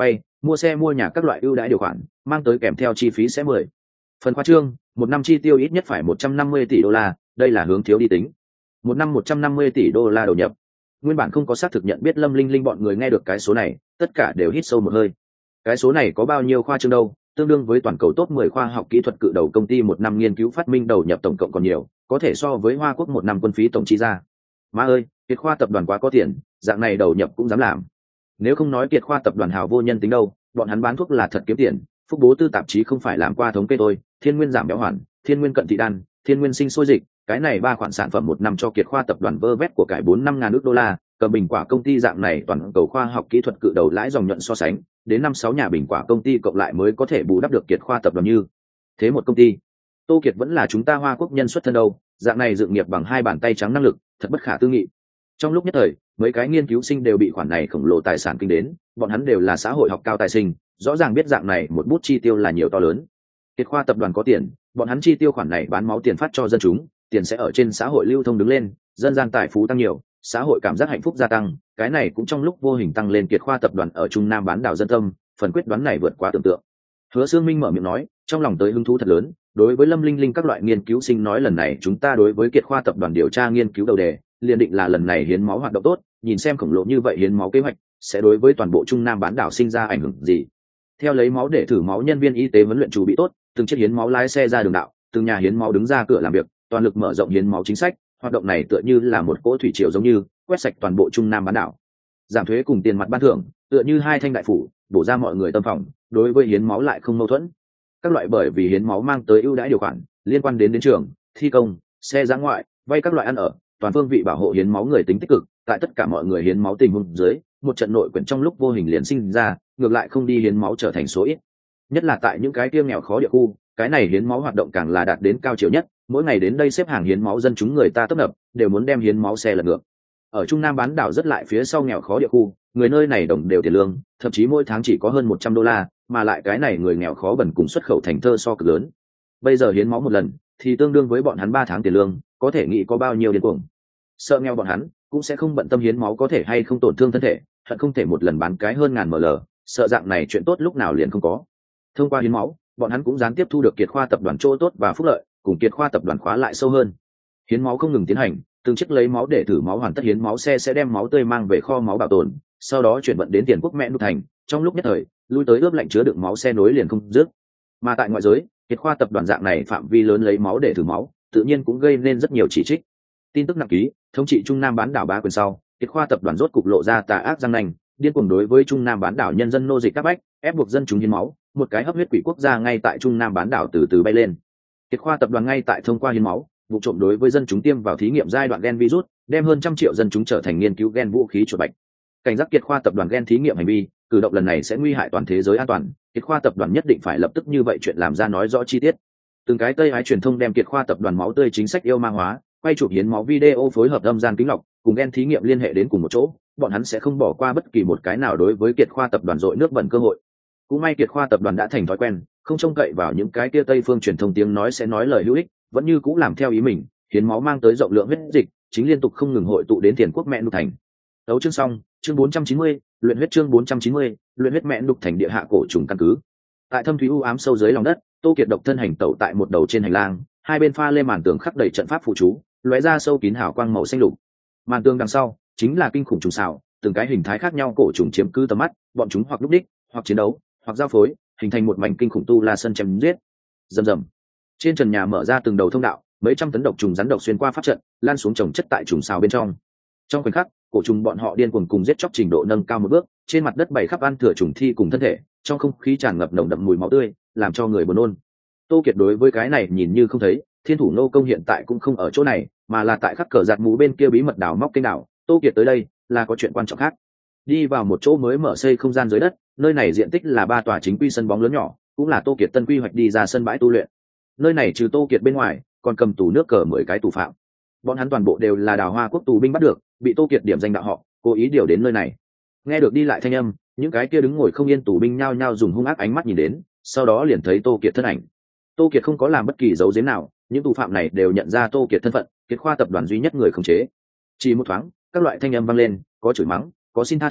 mua xe mua nhà các loại ưu đãi điều khoản mang tới kèm theo chi phí sẽ mười phần khoa trương, một năm chi tiêu ít nhất phải một trăm năm mươi tỷ đô la, đây là hướng thiếu đi tính. Một năm một trăm năm mươi tỷ đô la đầu nhập. Nguyên bản không có xác thực nhận biết Lâm Linh Linh bọn người nghe được cái số này, tất cả đều hít sâu một hơi. Cái số này có bao nhiêu khoa trương đâu, tương đương với toàn cầu top mười khoa học kỹ thuật cự đầu công ty một năm nghiên cứu phát minh đầu nhập tổng cộng còn nhiều, có thể so với Hoa Quốc một năm quân phí tổng chi ra. Má ơi, Kiệt Khoa tập đoàn quá có tiền, dạng này đầu nhập cũng dám làm. Nếu không nói Kiệt Khoa tập đoàn hào vô nhân tính đâu, bọn hắn bán thuốc là thật kiếm tiền. Phúc Bố Tư tạp chí không phải làm qua thống kê tôi, Thiên Nguyên giảm béo hoàn, Thiên Nguyên cận thị đan, Thiên Nguyên sinh sôi dịch, cái này ba khoản sản phẩm một năm cho Kiệt Khoa tập đoàn vơ vét của cải bốn năm ngàn ức đô la, cầm bình quả công ty dạng này toàn cầu khoa học kỹ thuật cự đầu lãi dòng nhuận so sánh, đến năm sáu nhà bình quả công ty cộng lại mới có thể bù đắp được Kiệt Khoa tập đoàn như thế một công ty. Tô Kiệt vẫn là chúng ta Hoa Quốc nhân xuất thân đâu, dạng này dựng nghiệp bằng hai bàn tay trắng năng lực, thật bất khả tư nghị. Trong lúc nhất thời, mấy cái nghiên cứu sinh đều bị khoản này khổng lồ tài sản kinh đến, bọn hắn đều là xã hội học cao tài sinh, rõ ràng biết dạng này một bút chi tiêu là nhiều to lớn. Kiệt Khoa tập đoàn có tiền, bọn hắn chi tiêu khoản này bán máu tiền phát cho dân chúng, tiền sẽ ở trên xã hội lưu thông đứng lên, dân gian tài phú tăng nhiều, xã hội cảm giác hạnh phúc gia tăng, cái này cũng trong lúc vô hình tăng lên Kiệt Khoa tập đoàn ở Trung Nam bán đảo dân tâm, phần quyết đoán này vượt quá tưởng tượng. Hứa Sương Minh mở miệng nói, trong lòng tới hứng thú thật lớn, đối với Lâm Linh Linh các loại nghiên cứu sinh nói lần này chúng ta đối với Kiệt Khoa tập đoàn điều tra nghiên cứu đầu đề, liền định là lần này hiến máu hoạt động tốt, nhìn xem khổng lồ như vậy hiến máu kế hoạch sẽ đối với toàn bộ Trung Nam bán đảo sinh ra ảnh hưởng gì. Theo lấy máu để thử máu nhân viên y tế huấn luyện chuẩn bị tốt, từng chiếc hiến máu lái xe ra đường đạo, từng nhà hiến máu đứng ra cửa làm việc, toàn lực mở rộng hiến máu chính sách, hoạt động này tựa như là một cỗ thủy triều giống như quét sạch toàn bộ Trung Nam bán đảo. Giảm thuế cùng tiền mặt ban thưởng, tựa như hai thanh đại phủ, bổ ra mọi người tâm phòng, đối với hiến máu lại không mâu thuẫn. Các loại bởi vì hiến máu mang tới ưu đãi điều khoản, liên quan đến đến trường, thi công, xe giã ngoại, vay các loại ăn ở, toàn phương vị bảo hộ hiến máu người tính tích cực, tại tất cả mọi người hiến máu tình huống dưới, một trận nội quyển trong lúc vô hình liền sinh ra, ngược lại không đi hiến máu trở thành số ít. Nhất là tại những cái kia nghèo khó địa khu, cái này hiến máu hoạt động càng là đạt đến cao chiều nhất, mỗi ngày đến đây xếp hàng hiến máu dân chúng người ta tấp nập, đều muốn đem hiến máu xe lật ngược. Ở Trung Nam bán đảo rất lại phía sau nghèo khó địa khu, người nơi này đồng đều tiền lương, thậm chí mỗi tháng chỉ có hơn một trăm đô la, mà lại cái này người nghèo khó bần cùng xuất khẩu thành thơ so cực lớn. Bây giờ hiến máu một lần thì tương đương với bọn hắn ba tháng tiền lương, có thể nghĩ có bao nhiêu điên cuồng. Sợ nghèo bọn hắn cũng sẽ không bận tâm hiến máu có thể hay không tổn thương thân thể, hận không thể một lần bán cái hơn ngàn ml, sợ dạng này chuyện tốt lúc nào liền không có. Thông qua hiến máu, bọn hắn cũng gián tiếp thu được Kiệt Khoa tập đoàn chỗ tốt và phúc lợi, cùng Kiệt Khoa tập đoàn khóa lại sâu hơn. Hiến máu không ngừng tiến hành, từng chiếc lấy máu để thử máu hoàn tất hiến máu xe sẽ đem máu tươi mang về kho máu bảo tồn, sau đó chuyển vận đến Tiền Quốc mẹ nụ thành, trong lúc nhất thời, lui tới ướp lạnh chứa đựng máu xe nối liền không dứt. Mà tại ngoại giới, Kiệt Khoa tập đoàn dạng này phạm vi lớn lấy máu để thử máu, tự nhiên cũng gây nên rất nhiều chỉ trích. Tin tức nặng ký, thống trị Trung Nam bán đảo bá quyền sau, Kiệt Khoa tập đoàn rốt cục lộ ra tà ác răng nanh, điên cuồng đối với Trung Nam bán đảo nhân dân nô dịch các bách, ép buộc dân chúng hiến máu, một cái hấp huyết quỷ quốc gia ngay tại Trung Nam bán đảo từ từ bay lên. Kiệt Khoa tập đoàn ngay tại thông qua hiến máu, vụ trộm đối với dân chúng tiêm vào thí nghiệm giai đoạn gen virus, đem hơn trăm triệu dân chúng trở thành nghiên cứu gen vũ khí chuột bạch. Cảnh giác Kiệt Khoa tập đoàn gen thí nghiệm hành vi, cử động lần này sẽ nguy hại toàn thế giới an toàn, Kiệt Khoa tập đoàn nhất định phải lập tức như vậy chuyện làm ra nói rõ chi tiết. Từng cái Tây Ái truyền thông đem Kiệt Khoa tập đoàn máu tươi chính sách yêu ma hóa, quay chụp hiến máu video phối hợp âm gian kính lọc, cùng gen thí nghiệm liên hệ đến cùng một chỗ, bọn hắn sẽ không bỏ qua bất kỳ một cái nào đối với Kiệt Khoa tập đoàn dội nước bẩn cơ hội. Cũng may Kiệt Khoa tập đoàn đã thành thói quen, không trông cậy vào những cái kia Tây phương truyền thông tiếng nói sẽ nói lời hữu ích, vẫn như cũ làm theo ý mình, hiến máu mang tới rộng lượng huyết dịch, chính liên tục không ngừng hội tụ đến Tiền Quốc mẹ nụ thành. Đấu chương xong, chương bốn trăm chín mươi, luyện huyết chương bốn trăm chín mươi, luyện huyết mẹ nụ thành địa hạ cổ trùng căn cứ. Tại thâm thúy u ám sâu dưới lòng đất, Tô Kiệt độc thân hành tẩu tại một đầu trên hành lang, hai bên pha lên màn tường khắc đầy trận pháp phụ chú, lóe ra sâu kín hào quang màu xanh lục. Màn tường đằng sau chính là kinh khủng trùng xào, từng cái hình thái khác nhau cổ trùng chiếm cứ tầm mắt, bọn chúng hoặc lúc đích, hoặc chiến đấu, hoặc giao phối, hình thành một mảnh kinh khủng tu la sân chém giết. Rầm rầm. Trên trần nhà mở ra từng đầu thông đạo, mấy trăm tấn độc trùng rắn độc xuyên qua pháp trận, lan xuống chồng chất tại trùng xào bên trong. Trong khoảnh khắc, cổ trùng bọn họ điên cuồng cùng giết chóc trình độ nâng cao một bước, trên mặt đất bày khắp ăn thừa trùng thi cùng thân thể, trong không khí tràn ngập nồng đậm mùi máu tươi, làm cho người buồn nôn. Tô Kiệt đối với cái này nhìn như không thấy, Thiên Thủ Nô Công hiện tại cũng không ở chỗ này, mà là tại khắc cờ giạt mũ bên kia bí mật đào móc kênh đảo. Tô Kiệt tới đây là có chuyện quan trọng khác. Đi vào một chỗ mới mở xây không gian dưới đất, nơi này diện tích là ba tòa chính quy sân bóng lớn nhỏ, cũng là Tô Kiệt tân quy hoạch đi ra sân bãi tu luyện. Nơi này trừ Tô Kiệt bên ngoài, còn cầm tù nước cờ mười cái tù phạm. Bọn hắn toàn bộ đều là Đào Hoa quốc tù binh bắt được, bị Tô Kiệt điểm danh đạo họ, cố ý điều đến nơi này. Nghe được đi lại thanh âm, những cái kia đứng ngồi không yên tù binh nhao nhao dùng hung ác ánh mắt nhìn đến, sau đó liền thấy Tô Kiệt thân ảnh. Tô Kiệt không có làm bất kỳ dấu giếm nào, những tù phạm này đều nhận ra Tô Kiệt thân phận, Kiệt Khoa tập đoàn duy nhất người khống chế. Chỉ một thoáng, các loại thanh âm vang lên, có chửi mắng, có xin tha thứ,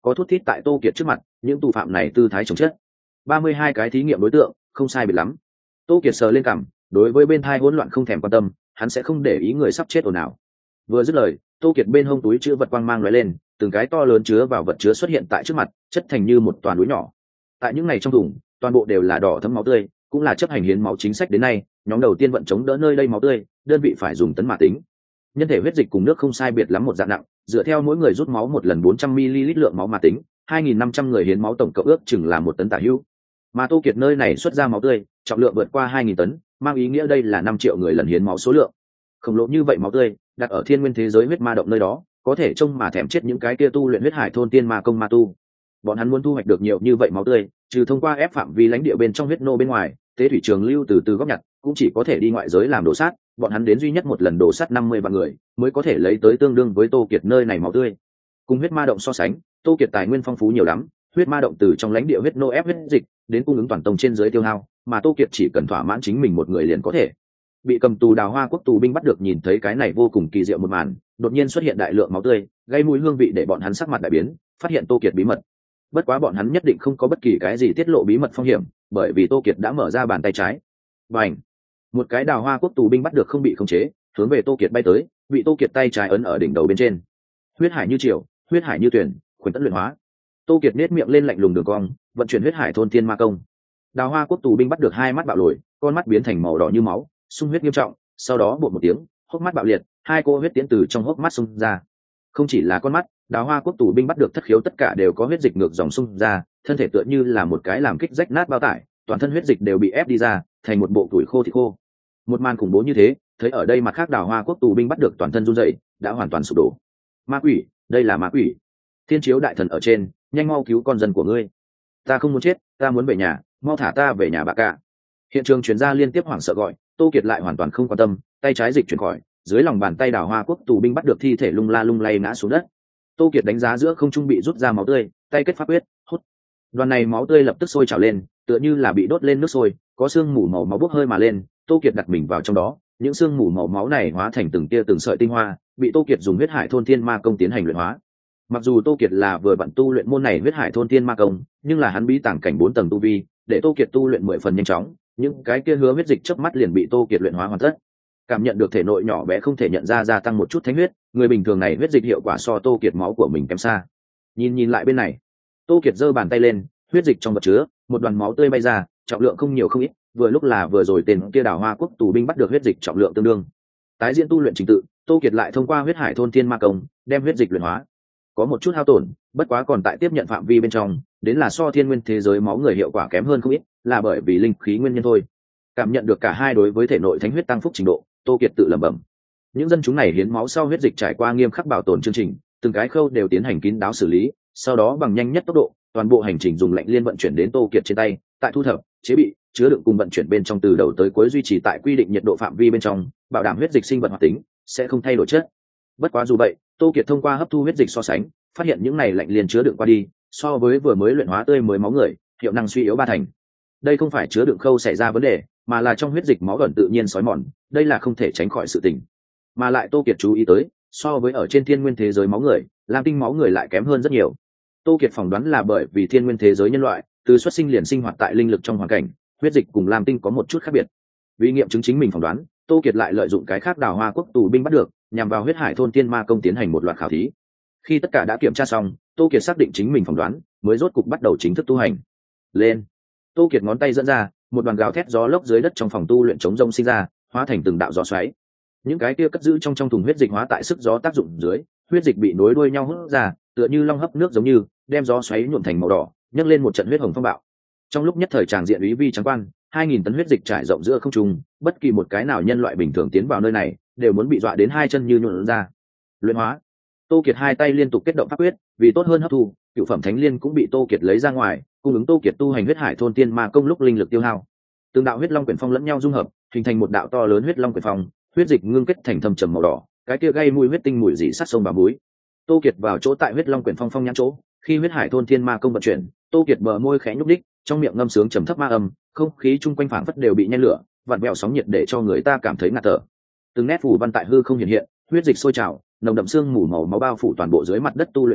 có thút thít tại Tô Kiệt trước mặt, những tù phạm này tư thái chống chết. ba mươi hai cái thí nghiệm đối tượng, không sai biệt lắm. Tô Kiệt sờ lên cằm, đối với bên thai hỗn loạn không thèm quan tâm, hắn sẽ không để ý người sắp chết ồn ào. Vừa dứt lời, Tô Kiệt bên hông túi chứa vật quang mang lóe lên, từng cái to lớn chứa vào vật chứa xuất hiện tại trước mặt, chất thành như một toàn núi nhỏ. Tại những ngày trong thùng, toàn bộ đều là đỏ thẫm máu tươi, cũng là chấp hành hiến máu chính sách đến nay, nhóm đầu tiên vận chống đỡ nơi đây máu tươi, đơn vị phải dùng tấn mà tính. Nhân thể huyết dịch cùng nước không sai biệt lắm một dạng nặng, dựa theo mỗi người rút máu một lần bốn trăm mi-li-lít lượng máu mà tính, hai nghìn năm trăm người hiến máu tổng cộng ước chừng là một tấn tả hữu. Mà Tô Kiệt nơi này xuất ra máu tươi, trọng lượng vượt qua hai nghìn tấn, mang ý nghĩa đây là năm triệu người lần hiến máu số lượng. Khổng lồ như vậy máu tươi, đặt ở thiên nguyên thế giới huyết ma động nơi đó, có thể trông mà thèm chết những cái kia tu luyện huyết hải thôn tiên ma công ma tu. Bọn hắn muốn thu hoạch được nhiều như vậy máu tươi, trừ thông qua ép phạm vi lãnh địa bên trong huyết nô bên ngoài, tế thủy trường lưu từ từ góp nhặt, cũng chỉ có thể đi ngoại giới làm đồ sát. Bọn hắn đến duy nhất một lần đồ sát năm mươi vạn người, mới có thể lấy tới tương đương với Tô Kiệt nơi này máu tươi. Cùng huyết ma động so sánh, Tô Kiệt tài nguyên phong phú nhiều lắm, huyết ma động từ trong lãnh địa huyết nô ép huyết dịch đến cung ứng toàn tông trên dưới tiêu hao, mà Tô Kiệt chỉ cần thỏa mãn chính mình một người liền có thể. Bị cầm tù Đào Hoa quốc tù binh bắt được nhìn thấy cái này vô cùng kỳ diệu một màn, đột nhiên xuất hiện đại lượng máu tươi, gây mùi hương vị để bọn hắn sắc mặt đại biến, phát hiện Tô Kiệt bí mật. Bất quá bọn hắn nhất định không có bất kỳ cái gì tiết lộ bí mật phong hiểm, bởi vì Tô Kiệt đã mở ra bàn tay trái. Bành! Một cái Đào Hoa quốc tù binh bắt được không bị khống chế, hướng về Tô Kiệt bay tới, bị Tô Kiệt tay trái ấn ở đỉnh đầu bên trên. Huyết hải như triều, huyết hải như tuyển, khuyến tấn luyện hóa. Tô Kiệt nét miệng lên lạnh lùng đường cong, vận chuyển huyết hải thôn thiên ma công. Đào Hoa quốc tù binh bắt được hai mắt bạo lồi, con mắt biến thành màu đỏ như máu, sung huyết nghiêm trọng, sau đó bột một tiếng, hốc mắt bạo liệt, hai cô huyết tiến từ trong hốc mắt xung ra. Không chỉ là con mắt, Đào Hoa quốc tù binh bắt được thất khiếu tất cả đều có huyết dịch ngược dòng xung ra, thân thể tựa như là một cái làm kích rách nát bao tải, toàn thân huyết dịch đều bị ép đi ra, thành một bộ tuổi khô thịt khô. Một màn khủng bố như thế, thấy ở đây mặt khác Đào Hoa quốc tù binh bắt được toàn thân run rẩy, đã hoàn toàn sụp đổ. Ma quỷ, đây là ma quỷ. Thiên chiếu đại thần ở trên, nhanh mau cứu con dân của ngươi. Ta không muốn chết, ta muốn về nhà, mau thả ta về nhà bà cả. Hiện trường chuyên gia liên tiếp hoảng sợ gọi, Tô Kiệt lại hoàn toàn không quan tâm, tay trái dịch chuyển khỏi, dưới lòng bàn tay Đào Hoa quốc tù binh bắt được thi thể lung la lung lay ngã xuống đất. Tô Kiệt đánh giá giữa không trung bị rút ra máu tươi, tay kết pháp quyết, hút. Đoàn này máu tươi lập tức sôi trào lên, tựa như là bị đốt lên nước sôi, có sương mù màu máu bốc hơi mà lên. Tô Kiệt đặt mình vào trong đó, những sương mù màu máu này hóa thành từng tia từng sợi tinh hoa, bị Tô Kiệt dùng huyết hải thôn thiên ma công tiến hành luyện hóa. Mặc dù Tô Kiệt là vừa bận tu luyện môn này huyết hải thôn thiên ma công, nhưng là hắn bí tàng cảnh bốn tầng tu vi, để Tô Kiệt tu luyện mười phần nhanh chóng, những cái kia hứa huyết dịch chớp mắt liền bị Tô Kiệt luyện hóa hoàn tất. Cảm nhận được thể nội nhỏ bé không thể nhận ra gia tăng một chút thánh huyết, người bình thường này huyết dịch hiệu quả so Tô Kiệt máu của mình kém xa. Nhìn nhìn lại bên này, Tô Kiệt giơ bàn tay lên, huyết dịch trong vật chứa, một đoàn máu tươi bay ra, trọng lượng không nhiều không ít, vừa lúc là vừa rồi tên kia Đào Hoa quốc tù binh bắt được huyết dịch trọng lượng tương đương. Tái diễn tu luyện trình tự, Tô Kiệt lại thông qua huyết hải thôn thiên ma công, đem huyết dịch luyện hóa. Có một chút hao tổn, bất quá còn tại tiếp nhận phạm vi bên trong, đến là so thiên nguyên thế giới máu người hiệu quả kém hơn không ít, là bởi vì linh khí nguyên nhân thôi. Cảm nhận được cả hai đối với thể nội thánh huyết tăng phúc trình độ, Tô Kiệt tự lẩm bẩm. Những dân chúng này hiến máu sau huyết dịch trải qua nghiêm khắc bảo tồn chương trình, từng cái khâu đều tiến hành kín đáo xử lý, sau đó bằng nhanh nhất tốc độ, toàn bộ hành trình dùng lệnh liên vận chuyển đến Tô Kiệt trên tay, tại thu thập, chế bị, chứa đựng cùng vận chuyển bên trong từ đầu tới cuối duy trì tại quy định nhiệt độ phạm vi bên trong, bảo đảm huyết dịch sinh vật hoạt tính, sẽ không thay đổi chất. Bất quá dù vậy, Tô Kiệt thông qua hấp thu huyết dịch so sánh, phát hiện những này lệnh liên chứa đựng qua đi, so với vừa mới luyện hóa tươi mới máu người, hiệu năng suy yếu ba thành. Đây không phải chứa đựng khâu xảy ra vấn đề, mà là trong huyết dịch máu ẩn tự nhiên sói mòn, đây là không thể tránh khỏi sự tình. Mà lại Tô Kiệt chú ý tới, so với ở trên thiên nguyên thế giới máu người, lam tinh máu người lại kém hơn rất nhiều. Tô Kiệt phỏng đoán là bởi vì thiên nguyên thế giới nhân loại từ xuất sinh liền sinh hoạt tại linh lực trong hoàn cảnh, huyết dịch cùng lam tinh có một chút khác biệt. Vì nghiệm chứng chính mình phỏng đoán, Tô Kiệt lại lợi dụng cái khác Đào Hoa quốc tù binh bắt được, nhằm vào huyết hải thôn thiên ma công tiến hành một loạt khảo thí. Khi tất cả đã kiểm tra xong, Tô Kiệt xác định chính mình phỏng đoán, mới rốt cục bắt đầu chính thức tu hành. Lên. Tô Kiệt ngón tay dẫn ra, một đoàn gào thét gió lốc dưới đất trong phòng tu luyện chống rông sinh ra, hóa thành từng đạo gió xoáy. Những cái kia cất giữ trong trong thùng huyết dịch hóa tại sức gió tác dụng dưới, huyết dịch bị nối đuôi nhau hút ra, tựa như long hấp nước giống như, đem gió xoáy nhuộm thành màu đỏ, nhấc lên một trận huyết hồng phong bạo. Trong lúc nhất thời tràng diện úy vi trắng quan, hai nghìn tấn huyết dịch trải rộng giữa không trung, bất kỳ một cái nào nhân loại bình thường tiến vào nơi này, đều muốn bị dọa đến hai chân như nhũn ra. Luyện hóa. Tô Kiệt hai tay liên tục kết động pháp quyết, vì tốt hơn hấp thu, cựu phẩm thánh liên cũng bị Tô Kiệt lấy ra ngoài, cung ứng Tô Kiệt tu hành huyết hải thôn tiên ma công lúc linh lực tiêu hao. Từng đạo huyết long quyển phong lẫn nhau dung hợp, hình thành một đạo to lớn huyết long quyển phong, huyết dịch ngưng kết thành thâm trầm màu đỏ, cái kia gây mùi huyết tinh mùi dị sát sông và muối. Tô Kiệt vào chỗ tại huyết long quyển phong phong nhãn chỗ, khi huyết hải thôn thiên ma công vận chuyển, Tô Kiệt bờ môi khẽ nhúc đích, trong miệng ngâm sướng trầm thấp ma âm, không khí chung quanh phảng phất đều bị nhen lửa, vặn vẹo sóng nhiệt để cho người ta cảm thấy ngạt thở. Từng nét phù văn tại hư không hiện hiện, huyết dịch sôi trào, nồng đậm xương mù màu máu bao phủ toàn bộ dưới mặt đất tu luyện tràng,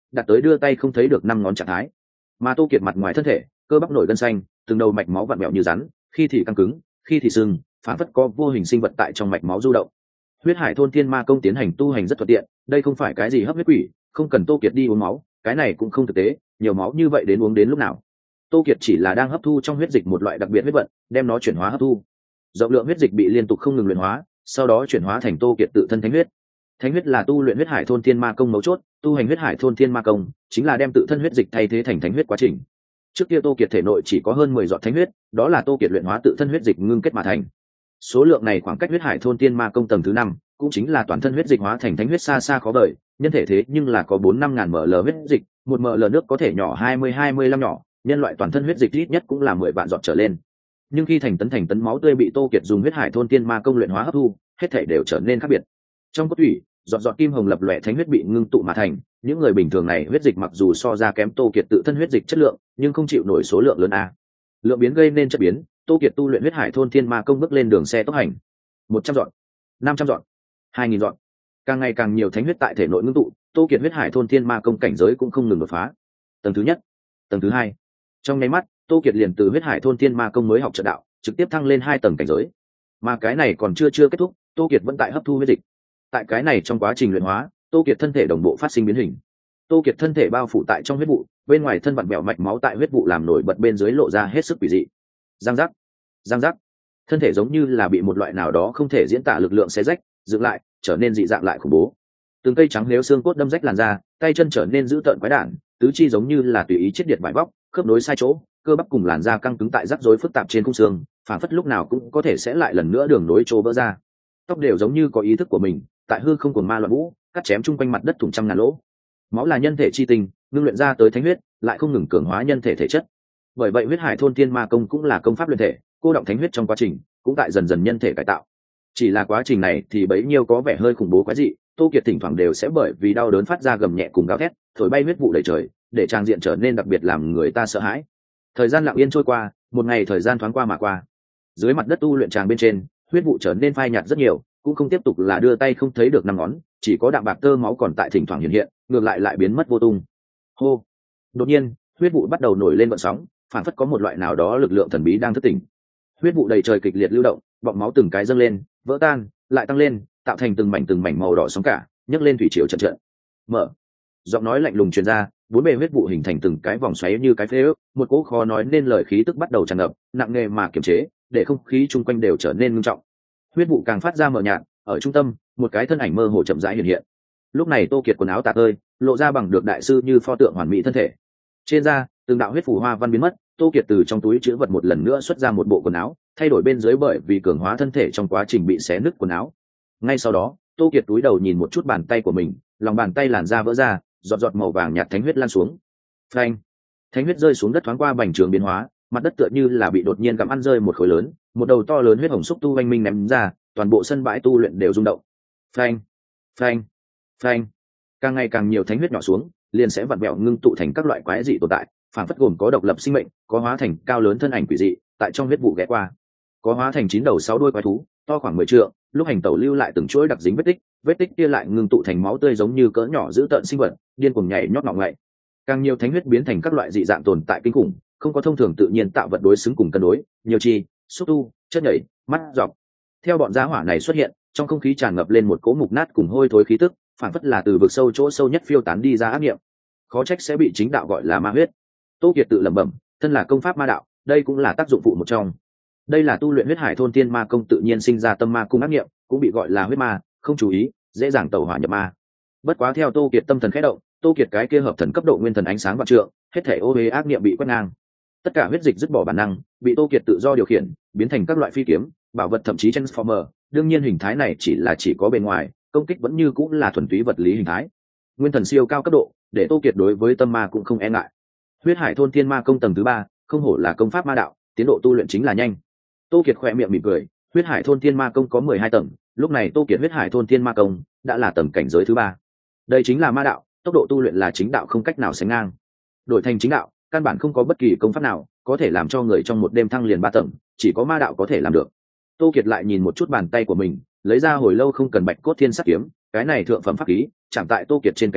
đạt tới đưa tay không thấy được năm ngón trạng thái. Mà Tô Kiệt mặt ngoài thân thể cơ bắp nổi gân xanh, từng đầu mạch máu vặn vẹo như rắn, khi thì căng cứng, khi thì sưng, phản phất có vô hình sinh vật tại trong mạch máu du động. Huyết hải thôn thiên ma công tiến hành tu hành rất thuận tiện, đây không phải cái gì hấp huyết quỷ, không cần Tô Kiệt đi uống máu, cái này cũng không thực tế, nhiều máu như vậy đến uống đến lúc nào. Tô Kiệt chỉ là đang hấp thu trong huyết dịch một loại đặc biệt huyết vận, đem nó chuyển hóa hấp thu. Rộng lượng huyết dịch bị liên tục không ngừng luyện hóa, sau đó chuyển hóa thành Tô Kiệt tự thân thánh huyết. Thánh huyết là tu luyện huyết hải thôn thiên ma công mấu chốt, tu hành huyết hải thôn thiên ma công chính là đem tự thân huyết dịch thay thế thành thánh huyết quá trình. Trước kia Tô Kiệt thể nội chỉ có hơn mười giọt thánh huyết, đó là Tô Kiệt luyện hóa tự thân huyết dịch ngưng kết mà thành. Số lượng này khoảng cách huyết hải thôn thiên ma công tầng thứ năm, cũng chính là toàn thân huyết dịch hóa thành thánh huyết xa xa khó vời, nhân thể thế nhưng là có bốn năm ngàn ml huyết dịch, một ml nước có thể nhỏ hai mươi hai mươi lăm nhỏ, nhân loại toàn thân huyết dịch ít nhất cũng là mười vạn giọt trở lên. Nhưng khi thành tấn thành tấn máu tươi bị Tô Kiệt dùng huyết hải thôn thiên ma công luyện hóa hấp thu, hết thể đều trở nên khác biệt. Trong cốt thủy, giọt giọt kim hồng lập lòe thánh huyết bị ngưng tụ mà thành, những người bình thường này huyết dịch mặc dù so ra kém Tô Kiệt tự thân huyết dịch chất lượng, nhưng không chịu nổi số lượng lớn a. Lượng biến gây nên chất biến, Tô Kiệt tu luyện huyết hải thôn thiên ma công bước lên đường xe tốc hành. một trăm dọn, năm trăm dọn, hai nghìn dọn. Càng ngày càng nhiều thánh huyết tại thể nội ngưng tụ, Tô Kiệt huyết hải thôn thiên ma công cảnh giới cũng không ngừng đột phá. Tầng thứ nhất, tầng thứ hai. Trong nháy mắt, Tô Kiệt liền từ huyết hải thôn thiên ma công mới học trận đạo, trực tiếp thăng lên hai tầng cảnh giới. Mà cái này còn chưa chưa kết thúc, Tô Kiệt vẫn tại hấp thu huyết dịch. Tại cái này trong quá trình luyện hóa, Tô Kiệt thân thể đồng bộ phát sinh biến hình. Tô Kiệt thân thể bao phủ tại trong huyết vụ, bên ngoài thân vặn vẹo mạch máu tại huyết vụ làm nổi bật bên dưới lộ ra hết sức quỷ dị. Giang giác, giang giác, thân thể giống như là bị một loại nào đó không thể diễn tả lực lượng xé rách, dựng lại, trở nên dị dạng lại khủng bố. Từng cây trắng nếu xương cốt đâm rách làn da, tay chân trở nên dữ tợn quái đản, tứ chi giống như là tùy ý chết điện vải vóc, khớp nối sai chỗ, cơ bắp cùng làn da căng cứng tại rắc rối phức tạp trên khung xương, phản phất lúc nào cũng có thể sẽ lại lần nữa đường nối trô vỡ ra. Tóc đều giống như có ý thức của mình, tại hư không cuồng ma loạn vũ, cắt chém chung quanh mặt đất thủng trăm ngàn lỗ. Máu là nhân thể chi tinh, ngưng luyện ra tới thánh huyết, lại không ngừng cường hóa nhân thể thể chất. Bởi vậy huyết hải thôn thiên ma công cũng là công pháp luyện thể, cô động thánh huyết trong quá trình, cũng tại dần dần nhân thể cải tạo. Chỉ là quá trình này thì bấy nhiêu có vẻ hơi khủng bố quái dị, Tô Kiệt thỉnh thoảng đều sẽ bởi vì đau đớn phát ra gầm nhẹ cùng gào thét, thổi bay huyết vụ đầy trời, để trang diện trở nên đặc biệt làm người ta sợ hãi. Thời gian lặng yên trôi qua, một ngày thời gian thoáng qua mà qua. Dưới mặt đất tu luyện tràng bên trên, huyết vụ trở nên phai nhạt rất nhiều, cũng không tiếp tục là đưa tay không thấy được năm ngón, chỉ có đạm bạc tơ máu còn tại thỉnh thoảng hiện hiện, ngược lại lại biến mất vô tung. Hô! Đột nhiên, huyết vụ bắt đầu nổi lên vận sóng, phản phất có một loại nào đó lực lượng thần bí đang thức tỉnh. Huyết vụ đầy trời kịch liệt lưu động, bọt máu từng cái dâng lên, vỡ tan, lại tăng lên, tạo thành từng mảnh từng mảnh màu đỏ sóng cả, nhấc lên thủy triều trận trận. Mở. Giọng nói lạnh lùng truyền ra, bốn bề huyết vụ hình thành từng cái vòng xoáy như cái phế ước, một cỗ khó nói nên lời khí tức bắt đầu tràn ngập, nặng nề mà kiềm chế, để không khí chung quanh đều trở nên ngưng trọng. Huyết vụ càng phát ra mờ nhạt, ở trung tâm, một cái thân ảnh mơ hồ chậm rãi hiện hiện. Lúc này Tô Kiệt quần áo tả tơi, lộ ra bằng được đại sư như pho tượng hoàn mỹ thân thể. Trên da, từng đạo huyết phù hoa văn biến mất, Tô Kiệt từ trong túi trữ vật một lần nữa xuất ra một bộ quần áo, thay đổi bên dưới bởi vì cường hóa thân thể trong quá trình bị xé nứt quần áo. Ngay sau đó, Tô Kiệt túi đầu nhìn một chút bàn tay của mình, lòng bàn tay làn da vỡ ra, giọt giọt màu vàng nhạt thánh huyết lan xuống. Phanh! Thánh huyết rơi xuống đất thoáng qua bành trường biến hóa, mặt đất tựa như là bị đột nhiên gặm ăn rơi một khối lớn, một đầu to lớn huyết hồng xúc tu oanh minh ném ra, toàn bộ sân bãi tu luyện đều rung động. Phanh! Phanh! Phanh! Càng ngày càng nhiều thánh huyết nhỏ xuống, liền sẽ vặn vẹo ngưng tụ thành các loại quái dị tồn tại, phản phất gồm có độc lập sinh mệnh, có hóa thành cao lớn thân ảnh quỷ dị, tại trong huyết vụ ghé qua, có hóa thành chín đầu sáu đuôi quái thú, to khoảng mười trượng, lúc hành tẩu lưu lại từng chuỗi đặc dính vết tích, vết tích kia lại ngưng tụ thành máu tươi giống như cỡ nhỏ dữ tợn sinh vật, điên cuồng nhảy nhót ngọ ngậy. Càng nhiều thánh huyết biến thành các loại dị dạng tồn tại kinh khủng, không có thông thường tự nhiên tạo vật đối xứng cùng cân đối, nhiều chi, xúc tu, chất nhảy, mắt dọc. Theo bọn giá hỏa này xuất hiện, trong không khí tràn ngập lên một cỗ mục nát cùng hôi thối khí tức, phản phất là từ vực sâu chỗ sâu nhất phiêu tán đi ra ác niệm. Khó trách sẽ bị chính đạo gọi là ma huyết. Tô Kiệt tự lẩm bẩm, thân là công pháp ma đạo, đây cũng là tác dụng phụ một trong. Đây là tu luyện huyết hải thôn tiên ma công tự nhiên sinh ra tâm ma cung ác niệm, cũng bị gọi là huyết ma, không chú ý, dễ dàng tẩu hỏa nhập ma. Bất quá theo Tô Kiệt tâm thần khẽ động, Tô Kiệt cái kia hợp thần cấp độ nguyên thần ánh sáng vạn trượng, hết thể ô uế ác niệm bị quét ngang. Tất cả huyết dịch dứt bỏ bản năng, bị Tô Kiệt tự do điều khiển, biến thành các loại phi kiếm, bảo vật thậm chí transformer, đương nhiên hình thái này chỉ là chỉ có bên ngoài, công kích vẫn như cũng là thuần túy vật lý hình thái. Nguyên thần siêu cao cấp độ, để Tô Kiệt đối với tâm ma cũng không e ngại. Huyết hải thôn thiên ma công tầng thứ ba, không hổ là công pháp ma đạo, tiến độ tu luyện chính là nhanh. Tô Kiệt khẽ miệng mỉm cười, huyết hải thôn thiên ma công có mười hai tầng, lúc này Tô Kiệt huyết hải thôn thiên ma công đã là tầng cảnh giới thứ ba. Đây chính là ma đạo, tốc độ tu luyện là chính đạo không cách nào sánh ngang. Đổi thành chính đạo, căn bản không có bất kỳ công pháp nào có thể làm cho người trong một đêm thăng liền ba tầng, chỉ có ma đạo có thể làm được. Tô Kiệt lại nhìn một chút bàn tay của mình, lấy ra hồi lâu không cần bạch cốt thiên sắc kiếm, cái này thượng phẩm pháp khí, chạm tại Tô Kiệt trên cánh tay,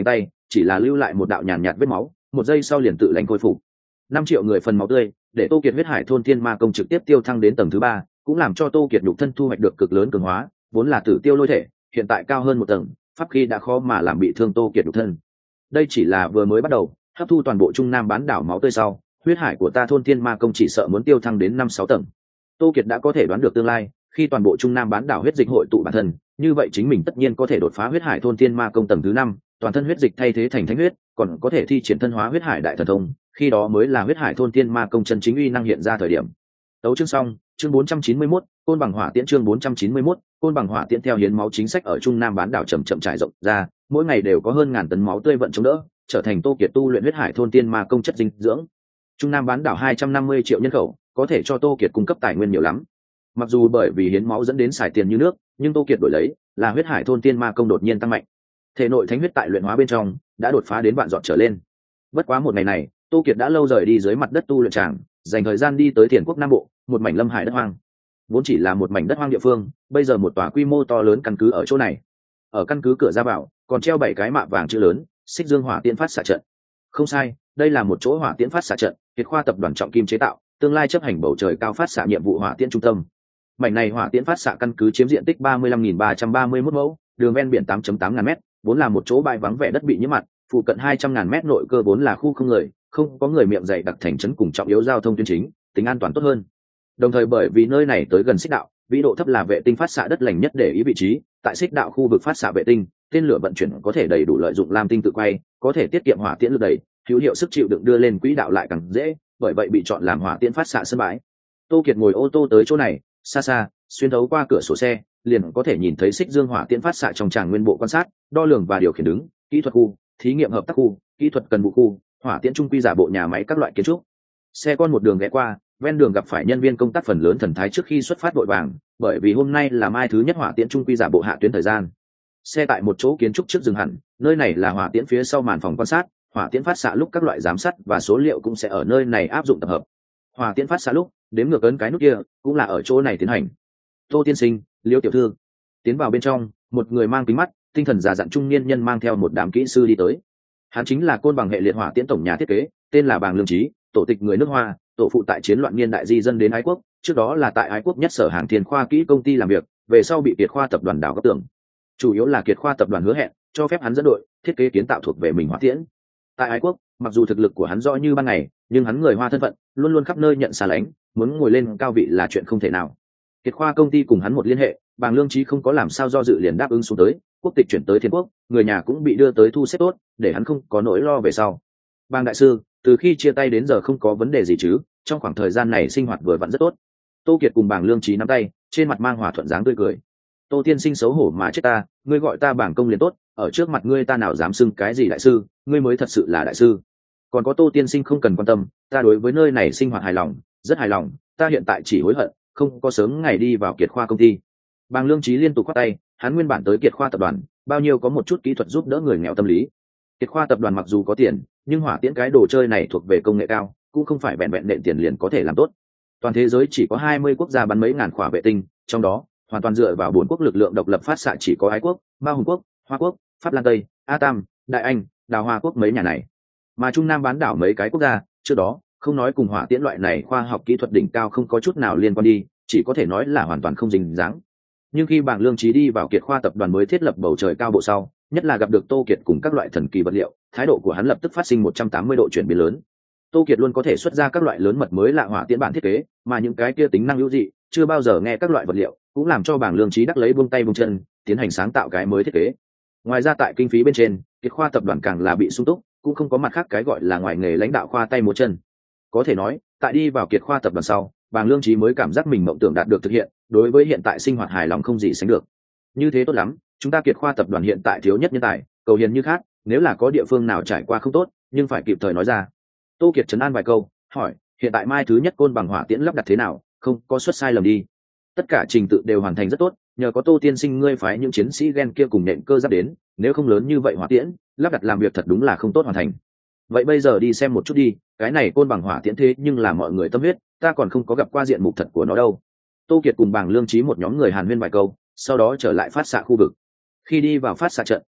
chỉ là lưu lại một đạo nhàn nhạt vết máu, một giây sau liền tự lành khôi phục. Năm triệu người phần máu tươi để Tô Kiệt huyết hải thôn thiên ma công trực tiếp tiêu thăng đến tầng thứ ba, cũng làm cho Tô Kiệt nhục thân thu hoạch được cực lớn cường hóa, vốn là tử tiêu lôi thể, hiện tại cao hơn một tầng, pháp khí đã khó mà làm bị thương Tô Kiệt nhục thân. Đây chỉ là vừa mới bắt đầu, hấp thu toàn bộ trung nam bán đảo máu tươi sau, huyết hải của ta thôn thiên ma công chỉ sợ muốn tiêu thăng đến năm sáu tầng. Tô Kiệt đã có thể đoán được tương lai, khi toàn bộ trung nam bán đảo huyết dịch hội tụ bản thân, như vậy chính mình tất nhiên có thể đột phá huyết hải thôn thiên ma công tầng thứ năm, toàn thân huyết dịch thay thế thành thánh huyết, còn có thể thi triển thân hóa huyết hải đại thần thông, khi đó mới là huyết hải thôn thiên ma công chân chính uy năng hiện ra thời điểm. Tấu chương xong, chương bốn trăm chín mươi mốt, côn bằng hỏa tiễn chương bốn trăm chín mươi mốt, côn bằng hỏa tiễn theo hiến máu chính sách ở trung nam bán đảo chậm chậm trải rộng ra, mỗi ngày đều có hơn ngàn tấn máu tươi vận chống đỡ, trở thành Tô Kiệt tu luyện huyết hải thôn thiên ma công chất dinh dưỡng. Trung nam bán đảo hai trăm năm mươi triệu nhân khẩu, có thể cho Tô Kiệt cung cấp tài nguyên nhiều lắm. Mặc dù bởi vì hiến máu dẫn đến xài tiền như nước, nhưng Tô Kiệt đổi lấy là huyết hải thôn thiên ma công đột nhiên tăng mạnh. Thể nội thánh huyết tại luyện hóa bên trong đã đột phá đến vạn dọn trở lên. Bất quá một ngày này, Tô Kiệt đã lâu rời đi dưới mặt đất tu luyện tràng, dành thời gian đi tới Thiền Quốc Nam Bộ, một mảnh lâm hải đất hoang. Vốn chỉ là một mảnh đất hoang địa phương, bây giờ một tòa quy mô to lớn căn cứ ở chỗ này. Ở căn cứ cửa ra vào, còn treo bảy cái mạ vàng chữ lớn, Xích Dương Hỏa Tiễn phát xạ trận. Không sai, đây là một chỗ hỏa tiễn phát xạ trận, Kiệt Khoa tập đoàn trọng kim chế tạo, tương lai chấp hành bầu trời cao phát xạ nhiệm vụ hỏa tiễn trung tâm. Mảnh này hỏa tiễn phát xạ căn cứ chiếm diện tích ba mươi lăm nghìn ba trăm ba mươi mốt mẫu, đường ven biển tám phẩy tám ngàn mét, vốn là một chỗ bãi vắng vẻ đất bị nhiễm mặn, phụ cận hai trăm ngàn mét nội cơ vốn là khu không người, không có người miệng dày đặc thành trấn cùng trọng yếu giao thông tuyến chính, tính an toàn tốt hơn. Đồng thời bởi vì nơi này tới gần xích đạo, vĩ độ thấp là vệ tinh phát xạ đất lành nhất để ý vị trí, tại xích đạo khu vực phát xạ vệ tinh, tên lửa vận chuyển có thể đầy đủ lợi dụng lam tinh tự quay, có thể tiết kiệm hỏa tiễn lực đẩy, hữu hiệu sức chịu đựng đưa lên quỹ đạo lại càng dễ, bởi vậy bị chọn làm hỏa tiễn phát xạ sân bãi. Tô Kiệt ngồi ô tô tới chỗ này, xa xa, xuyên thấu qua cửa sổ xe, liền có thể nhìn thấy Xích Dương hỏa tiễn phát xạ trong tràng nguyên bộ quan sát, đo lường và điều khiển đứng, kỹ thuật khu, thí nghiệm hợp tác khu, kỹ thuật cần vụ khu, hỏa tiễn trung quy giả bộ nhà máy các loại kiến trúc. Xe con một đường ghé qua, ven đường gặp phải nhân viên công tác phần lớn thần thái trước khi xuất phát vội vàng, bởi vì hôm nay là mai thứ nhất hỏa tiễn trung quy giả bộ hạ tuyến thời gian. Xe tại một chỗ kiến trúc trước dừng hẳn, nơi này là hỏa tiễn phía sau màn phòng quan sát, hỏa tiễn phát xạ lúc các loại giám sát và số liệu cũng sẽ ở nơi này áp dụng tập hợp. Hỏa tiễn phát xạ lúc, đếm ngược ấn cái nút kia, cũng là ở chỗ này tiến hành. Tô tiên sinh, Liêu tiểu thư. Tiến vào bên trong, một người mang kính mắt, tinh thần già dặn trung niên nhân mang theo một đám kỹ sư đi tới. Hắn chính là côn bằng hệ liệt hỏa tiễn tổng nhà thiết kế, tên là Bàng Lương Trí, tổ tịch người nước Hoa, tổ phụ tại chiến loạn niên đại di dân đến Ái Quốc, trước đó là tại Ái Quốc nhất sở hàng thiên khoa kỹ công ty làm việc, về sau bị Kiệt Khoa tập đoàn đào góc tường. Chủ yếu là Kiệt Khoa tập đoàn hứa hẹn cho phép hắn dẫn đội thiết kế kiến tạo thuộc về mình hỏa tiễn. Tại Ái Quốc, mặc dù thực lực của hắn rõ như ban ngày, nhưng hắn người Hoa thân phận, luôn luôn khắp nơi nhận xa lánh, muốn ngồi lên cao vị là chuyện không thể nào. Kiệt Khoa công ty cùng hắn một liên hệ, Bàng Lương Trí không có làm sao do dự liền đáp ứng xuống tới, quốc tịch chuyển tới Thiên Quốc, người nhà cũng bị đưa tới thu xếp tốt, để hắn không có nỗi lo về sau. Bàng đại sư, từ khi chia tay đến giờ không có vấn đề gì chứ? Trong khoảng thời gian này sinh hoạt vừa vặn rất tốt. Tô Kiệt cùng Bàng Lương Trí nắm tay, trên mặt mang hòa thuận dáng tươi cười. Tô tiên sinh xấu hổ mà chết ta, ngươi gọi ta Bàng công liền tốt, ở trước mặt ngươi ta nào dám xưng cái gì đại sư, ngươi mới thật sự là đại sư. Còn có Tô tiên sinh không cần quan tâm, ta đối với nơi này sinh hoạt hài lòng, rất hài lòng, ta hiện tại chỉ hối hận không có sớm ngày đi vào Kiệt Khoa công ty. Bàng Lương Trí liên tục khoát tay, hắn nguyên bản tới Kiệt Khoa tập đoàn, bao nhiêu có một chút kỹ thuật giúp đỡ người nghèo tâm lý. Kiệt Khoa tập đoàn mặc dù có tiền, nhưng hỏa tiễn cái đồ chơi này thuộc về công nghệ cao, cũng không phải vẹn vẹn nện tiền liền có thể làm tốt. Toàn thế giới chỉ có hai mươi quốc gia bắn mấy ngàn quả vệ tinh, trong đó hoàn toàn dựa vào bốn quốc lực lượng độc lập phát xạ chỉ có Ái Quốc, Mao Hùng Quốc, Hoa Quốc, Pháp Lan Tây, A Tam, Đại Anh, Đào Hoa Quốc mấy nhà này. Mà Trung Nam bán đảo mấy cái quốc gia, trước đó không nói cùng hỏa tiễn loại này khoa học kỹ thuật đỉnh cao không có chút nào liên quan đi, chỉ có thể nói là hoàn toàn không dính dáng. Nhưng khi Bàng Lương Trí đi vào Kiệt Khoa tập đoàn mới thiết lập bầu trời cao bộ sau, nhất là gặp được Tô Kiệt cùng các loại thần kỳ vật liệu, thái độ của hắn lập tức phát sinh một trăm tám mươi độ chuyển biến lớn. Tô Kiệt luôn có thể xuất ra các loại lớn mật mới lạ hỏa tiễn bản thiết kế, mà những cái kia tính năng hữu dị, chưa bao giờ nghe các loại vật liệu, cũng làm cho Bàng Lương Trí đắc lấy buông tay buông chân, tiến hành sáng tạo cái mới thiết kế. Ngoài ra tại kinh phí bên trên, Kiệt Khoa tập đoàn càng là bị sung túc, cũng không có mặt khác cái gọi là ngoài nghề lãnh đạo khoa tay múa chân. Có thể nói, tại đi vào Kiệt Khoa tập đoàn sau, Bàng Lương Trí mới cảm giác mình mộng tưởng đạt được thực hiện, đối với hiện tại sinh hoạt hài lòng không gì sánh được. Như thế tốt lắm, chúng ta Kiệt Khoa tập đoàn hiện tại thiếu nhất nhân tài, cầu hiền như khác, nếu là có địa phương nào trải qua không tốt, nhưng phải kịp thời nói ra. Tô Kiệt trấn an vài câu, hỏi, hiện tại mai thứ nhất côn bằng hỏa tiễn lắp đặt thế nào, không có xuất sai lầm đi. Tất cả trình tự đều hoàn thành rất tốt, nhờ có Tô tiên sinh ngươi phái những chiến sĩ gen kia cùng nện cơ giáp đến, nếu không lớn như vậy hỏa tiễn, lắp đặt làm việc thật đúng là không tốt hoàn thành. Vậy bây giờ đi xem một chút đi, cái này côn bằng hỏa tiễn thế nhưng là mọi người tâm huyết, ta còn không có gặp qua diện mục thật của nó đâu. Tô Kiệt cùng Bàng Lương Trí một nhóm người hàn huyên vài câu, sau đó trở lại phát xạ khu vực. Khi đi vào phát xạ trận,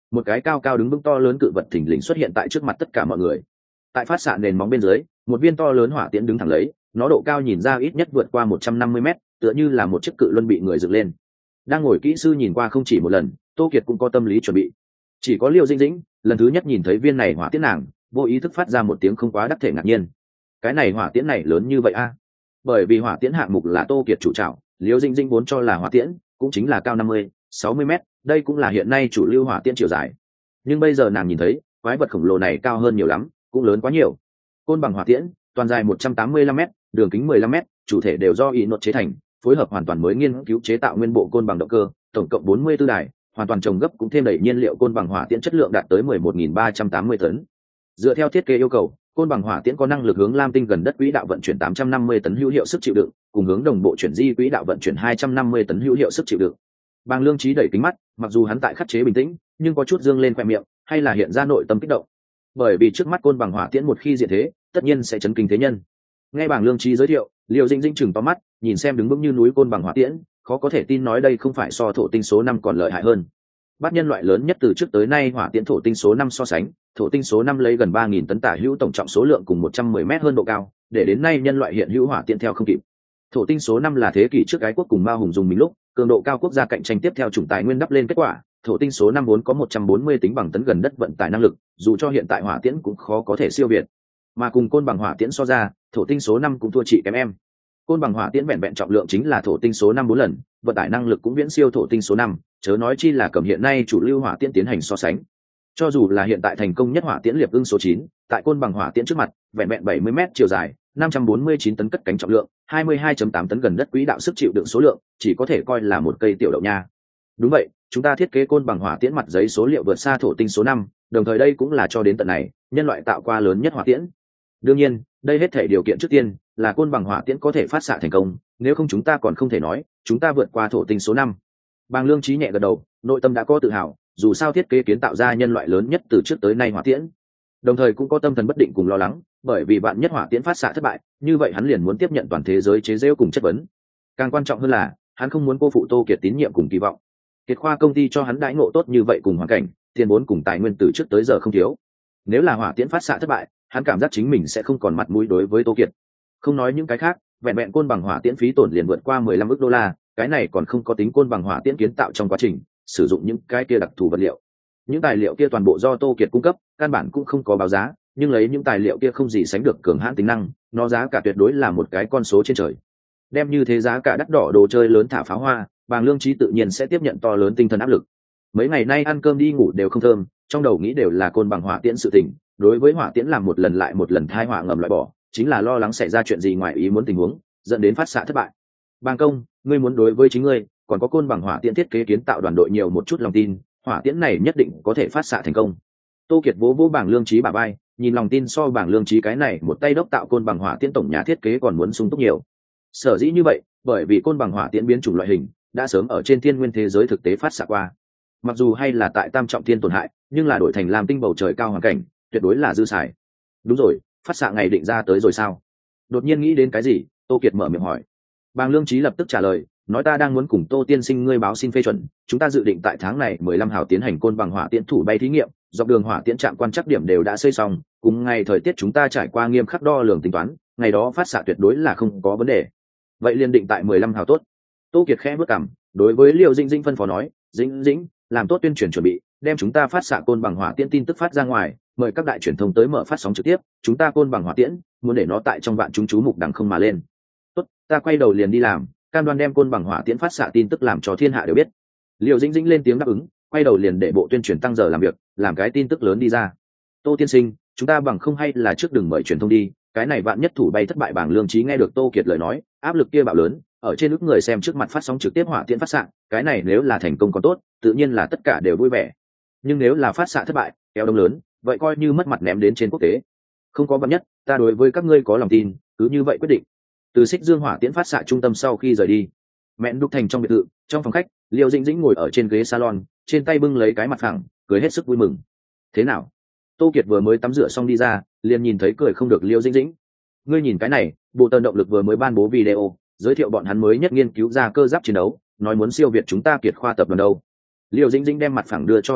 một cái cao cao đứng vững to lớn cự vật thình lình xuất hiện tại trước mặt tất cả mọi người. Tại phát xạ nền móng bên dưới, một viên to lớn hỏa tiễn đứng thẳng lấy, nó độ cao nhìn ra ít nhất vượt qua một trăm năm mươi mét, tựa như là một chiếc cự luân bị người dựng lên. Đang ngồi kỹ sư nhìn qua không chỉ một lần, Tô Kiệt cũng có tâm lý chuẩn bị. Chỉ có Liêu Dĩnh Dĩnh, lần thứ nhất nhìn thấy viên này hỏa tiễn nàng, vô ý thức phát ra một tiếng không quá đắc thể ngạc nhiên. Cái này hỏa tiễn này lớn như vậy a? Bởi vì hỏa tiễn hạng mục là Tô Kiệt chủ trảo, Liêu Dĩnh Dĩnh vốn cho là hỏa tiễn cũng chính là cao năm mươi, sáu mươi mét, đây cũng là hiện nay chủ lưu hỏa tiễn chiều dài. Nhưng bây giờ nàng nhìn thấy, quái vật khổng lồ này cao hơn nhiều lắm, cũng lớn quá nhiều. Côn bằng hỏa tiễn, toàn dài một trăm tám mươi lăm mét, đường kính mười lăm mét, chủ thể đều do Inox chế thành, phối hợp hoàn toàn mới nghiên cứu chế tạo nguyên bộ côn bằng động cơ, tổng cộng bốn mươi tư đài, hoàn toàn trồng gấp cũng thêm đầy nhiên liệu côn bằng hỏa tiễn chất lượng đạt tới mười một nghìn ba trăm tám mươi tấn. Dựa theo thiết kế yêu cầu, côn bằng hỏa tiễn có năng lực hướng lam tinh gần đất quỹ đạo vận chuyển tám trăm năm mươi tấn hữu hiệu sức chịu đựng, cùng hướng đồng bộ chuyển di quỹ đạo vận chuyển hai trăm năm mươi tấn hữu hiệu sức chịu đựng. Bàng Lương Trí đẩy kính mắt, mặc dù hắn tại khắc chế bình tĩnh, nhưng có chút dương lên khoe miệng, hay là hiện ra nội tâm kích động. Bởi vì trước mắt côn bằng hỏa tiễn một khi diện thế, tất nhiên sẽ chấn kinh thế nhân. Nghe Bàng Lương Trí giới thiệu, Liêu Dĩnh Dĩnh chừng to mắt, nhìn xem đứng vững như núi côn bằng hỏa tiễn, khó có thể tin nói đây không phải so thổ tinh số năm còn lợi hại hơn. Bắt nhân loại lớn nhất từ trước tới nay hỏa tiễn thổ tinh số năm so sánh, thổ tinh số năm lấy gần ba nghìn tấn tả hữu tổng trọng số lượng cùng một trăm mười mét hơn độ cao, để đến nay nhân loại hiện hữu hỏa tiễn theo không kịp. Thổ tinh số năm là thế kỷ trước cái quốc cùng Mao Hùng dùng mình lúc, cường độ cao quốc gia cạnh tranh tiếp theo chủng tài nguyên đắp lên kết quả, thổ tinh số năm vốn có một trăm bốn mươi tính bằng tấn gần đất vận tải năng lực, dù cho hiện tại hỏa tiễn cũng khó có thể siêu việt. Mà cùng côn bằng hỏa tiễn so ra, thổ tinh số năm cũng thua chị kém em. Côn bằng hỏa tiễn vẹn vẹn trọng lượng chính là thổ tinh số năm bốn lần, vận tải năng lực cũng viễn siêu thổ tinh số năm, chớ nói chi là cầm hiện nay chủ lưu hỏa tiễn tiến hành so sánh. Cho dù là hiện tại thành công nhất hỏa tiễn Liệp Ưng số chín, tại côn bằng hỏa tiễn trước mặt, vẹn vẹn bảy mươi mét chiều dài, năm trăm bốn mươi chín tấn cất cánh trọng lượng, hai mươi hai phẩy tám tấn gần đất quỹ đạo sức chịu đựng số lượng, chỉ có thể coi là một cây tiểu đậu nha. Đúng vậy, chúng ta thiết kế côn bằng hỏa tiễn mặt giấy số liệu vượt xa thổ tinh số năm, đồng thời đây cũng là cho đến tận này, nhân loại tạo qua lớn nhất hỏa tiễn. Đương nhiên, đây hết thể điều kiện trước tiên là côn bằng hỏa tiễn có thể phát xạ thành công, nếu không chúng ta còn không thể nói chúng ta vượt qua thổ tinh số năm. Bàng Lương Trí nhẹ gật đầu, nội tâm đã có tự hào, dù sao thiết kế kiến tạo ra nhân loại lớn nhất từ trước tới nay hỏa tiễn. Đồng thời cũng có tâm thần bất định cùng lo lắng, bởi vì vạn nhất hỏa tiễn phát xạ thất bại, như vậy hắn liền muốn tiếp nhận toàn thế giới chế giễu cùng chất vấn. Càng quan trọng hơn là, hắn không muốn cô phụ Tô Kiệt tín nhiệm cùng kỳ vọng. Kiệt Khoa công ty cho hắn đãi ngộ tốt như vậy cùng hoàn cảnh, tiền vốn cùng tài nguyên từ trước tới giờ không thiếu. Nếu là hỏa tiễn phát xạ thất bại, hắn cảm giác chính mình sẽ không còn mặt mũi đối với Tô Kiệt. Không nói những cái khác, vẹn vẹn côn bằng hỏa tiễn phí tổn liền vượt qua mười lăm ức đô la, cái này còn không có tính côn bằng hỏa tiễn kiến tạo trong quá trình sử dụng những cái kia đặc thù vật liệu. Những tài liệu kia toàn bộ do Tô Kiệt cung cấp, căn bản cũng không có báo giá, nhưng lấy những tài liệu kia không gì sánh được cường hãn tính năng, nó giá cả tuyệt đối là một cái con số trên trời. Đem như thế giá cả đắt đỏ đồ chơi lớn thả pháo hoa, Bàng Lương Trí tự nhiên sẽ tiếp nhận to lớn tinh thần áp lực. Mấy ngày nay ăn cơm đi ngủ đều không thơm, trong đầu nghĩ đều là côn bằng hỏa tiễn sự tình, đối với hỏa tiễn làm một lần lại một lần thai họa ngầm loại bỏ, chính là lo lắng xảy ra chuyện gì ngoài ý muốn tình huống, dẫn đến phát xạ thất bại. Bàng công, ngươi muốn đối với chính ngươi, còn có côn bằng hỏa tiễn thiết kế kiến tạo đoàn đội nhiều một chút lòng tin, hỏa tiễn này nhất định có thể phát xạ thành công. Tô Kiệt vỗ vỗ Bàng Lương Trí bả vai, nhìn lòng tin so Bàng Lương Trí cái này một tay đốc tạo côn bằng hỏa tiễn tổng nhà thiết kế còn muốn sung túc nhiều. Sở dĩ như vậy, bởi vì côn bằng hỏa tiễn biến chủng loại hình đã sớm ở trên thiên nguyên thế giới thực tế phát xạ qua. Mặc dù hay là tại tam trọng thiên tổn hại, nhưng là đổi thành làm tinh bầu trời cao hoàn cảnh, tuyệt đối là dư xài. Đúng rồi, phát xạ ngày định ra tới rồi sao? Đột nhiên nghĩ đến cái gì, Tô Kiệt mở miệng hỏi. Bàng Lương Trí lập tức trả lời, nói ta đang muốn cùng Tô tiên sinh ngươi báo xin phê chuẩn, chúng ta dự định tại tháng này mười lăm hào tiến hành côn bằng hỏa tiễn thủ bay thí nghiệm, dọc đường hỏa tiễn trạm quan trắc điểm đều đã xây xong, cùng ngày thời tiết chúng ta trải qua nghiêm khắc đo lường tính toán, ngày đó phát xạ tuyệt đối là không có vấn đề. Vậy liền định tại mười lăm hào tốt. Tô Kiệt khẽ bước cằm, đối với Liêu Dĩnh Dĩnh phân phó nói, Dĩnh Dĩnh, làm tốt tuyên truyền chuẩn bị, đem chúng ta phát xạ côn bằng hỏa tiễn tin tức phát ra ngoài, mời các đại truyền thông tới mở phát sóng trực tiếp, chúng ta côn bằng hỏa tiễn muốn để nó tại trong vạn chúng chú mục đằng không mà lên. Tốt, ta quay đầu liền đi làm, cam đoan đem côn bằng hỏa tiễn phát xạ tin tức làm cho thiên hạ đều biết. Liêu Dĩnh Dĩnh lên tiếng đáp ứng, quay đầu liền để bộ tuyên truyền tăng giờ làm việc, làm cái tin tức lớn đi ra. Tô tiên sinh, chúng ta bằng không hay là trước đừng mời truyền thông đi, cái này vạn nhất thủ bay thất bại. Bảng Lương Trí nghe được Tô Kiệt lời nói, áp lực kia bạo lớn, ở trên ức người xem trước mặt phát sóng trực tiếp hỏa tiễn phát xạ, cái này nếu là thành công còn tốt, tự nhiên là tất cả đều vui vẻ. Nhưng nếu là phát xạ thất bại, kéo đông lớn, vậy coi như mất mặt ném đến trên quốc tế. Không có vạn nhất, ta đối với các ngươi có lòng tin, cứ như vậy quyết định. Từ Xích Dương hỏa tiễn phát xạ trung tâm sau khi rời đi, Mẹn Đúc Thành trong biệt thự, trong phòng khách, Liêu Dĩnh Dĩnh ngồi ở trên ghế salon, trên tay bưng lấy cái mặt phẳng, cười hết sức vui mừng. Thế nào? Tô Kiệt vừa mới tắm rửa xong đi ra, liền nhìn thấy cười không được Liêu Dĩnh Dĩnh. Ngươi nhìn cái này, bộ tần động lực vừa mới ban bố video, giới thiệu bọn hắn mới nhất nghiên cứu ra cơ giáp chiến đấu, nói muốn siêu việt chúng ta Kiệt Khoa tập đoàn đâu. Liêu Dĩnh Dĩnh đem mặt phẳng đưa cho Tô Kiệt,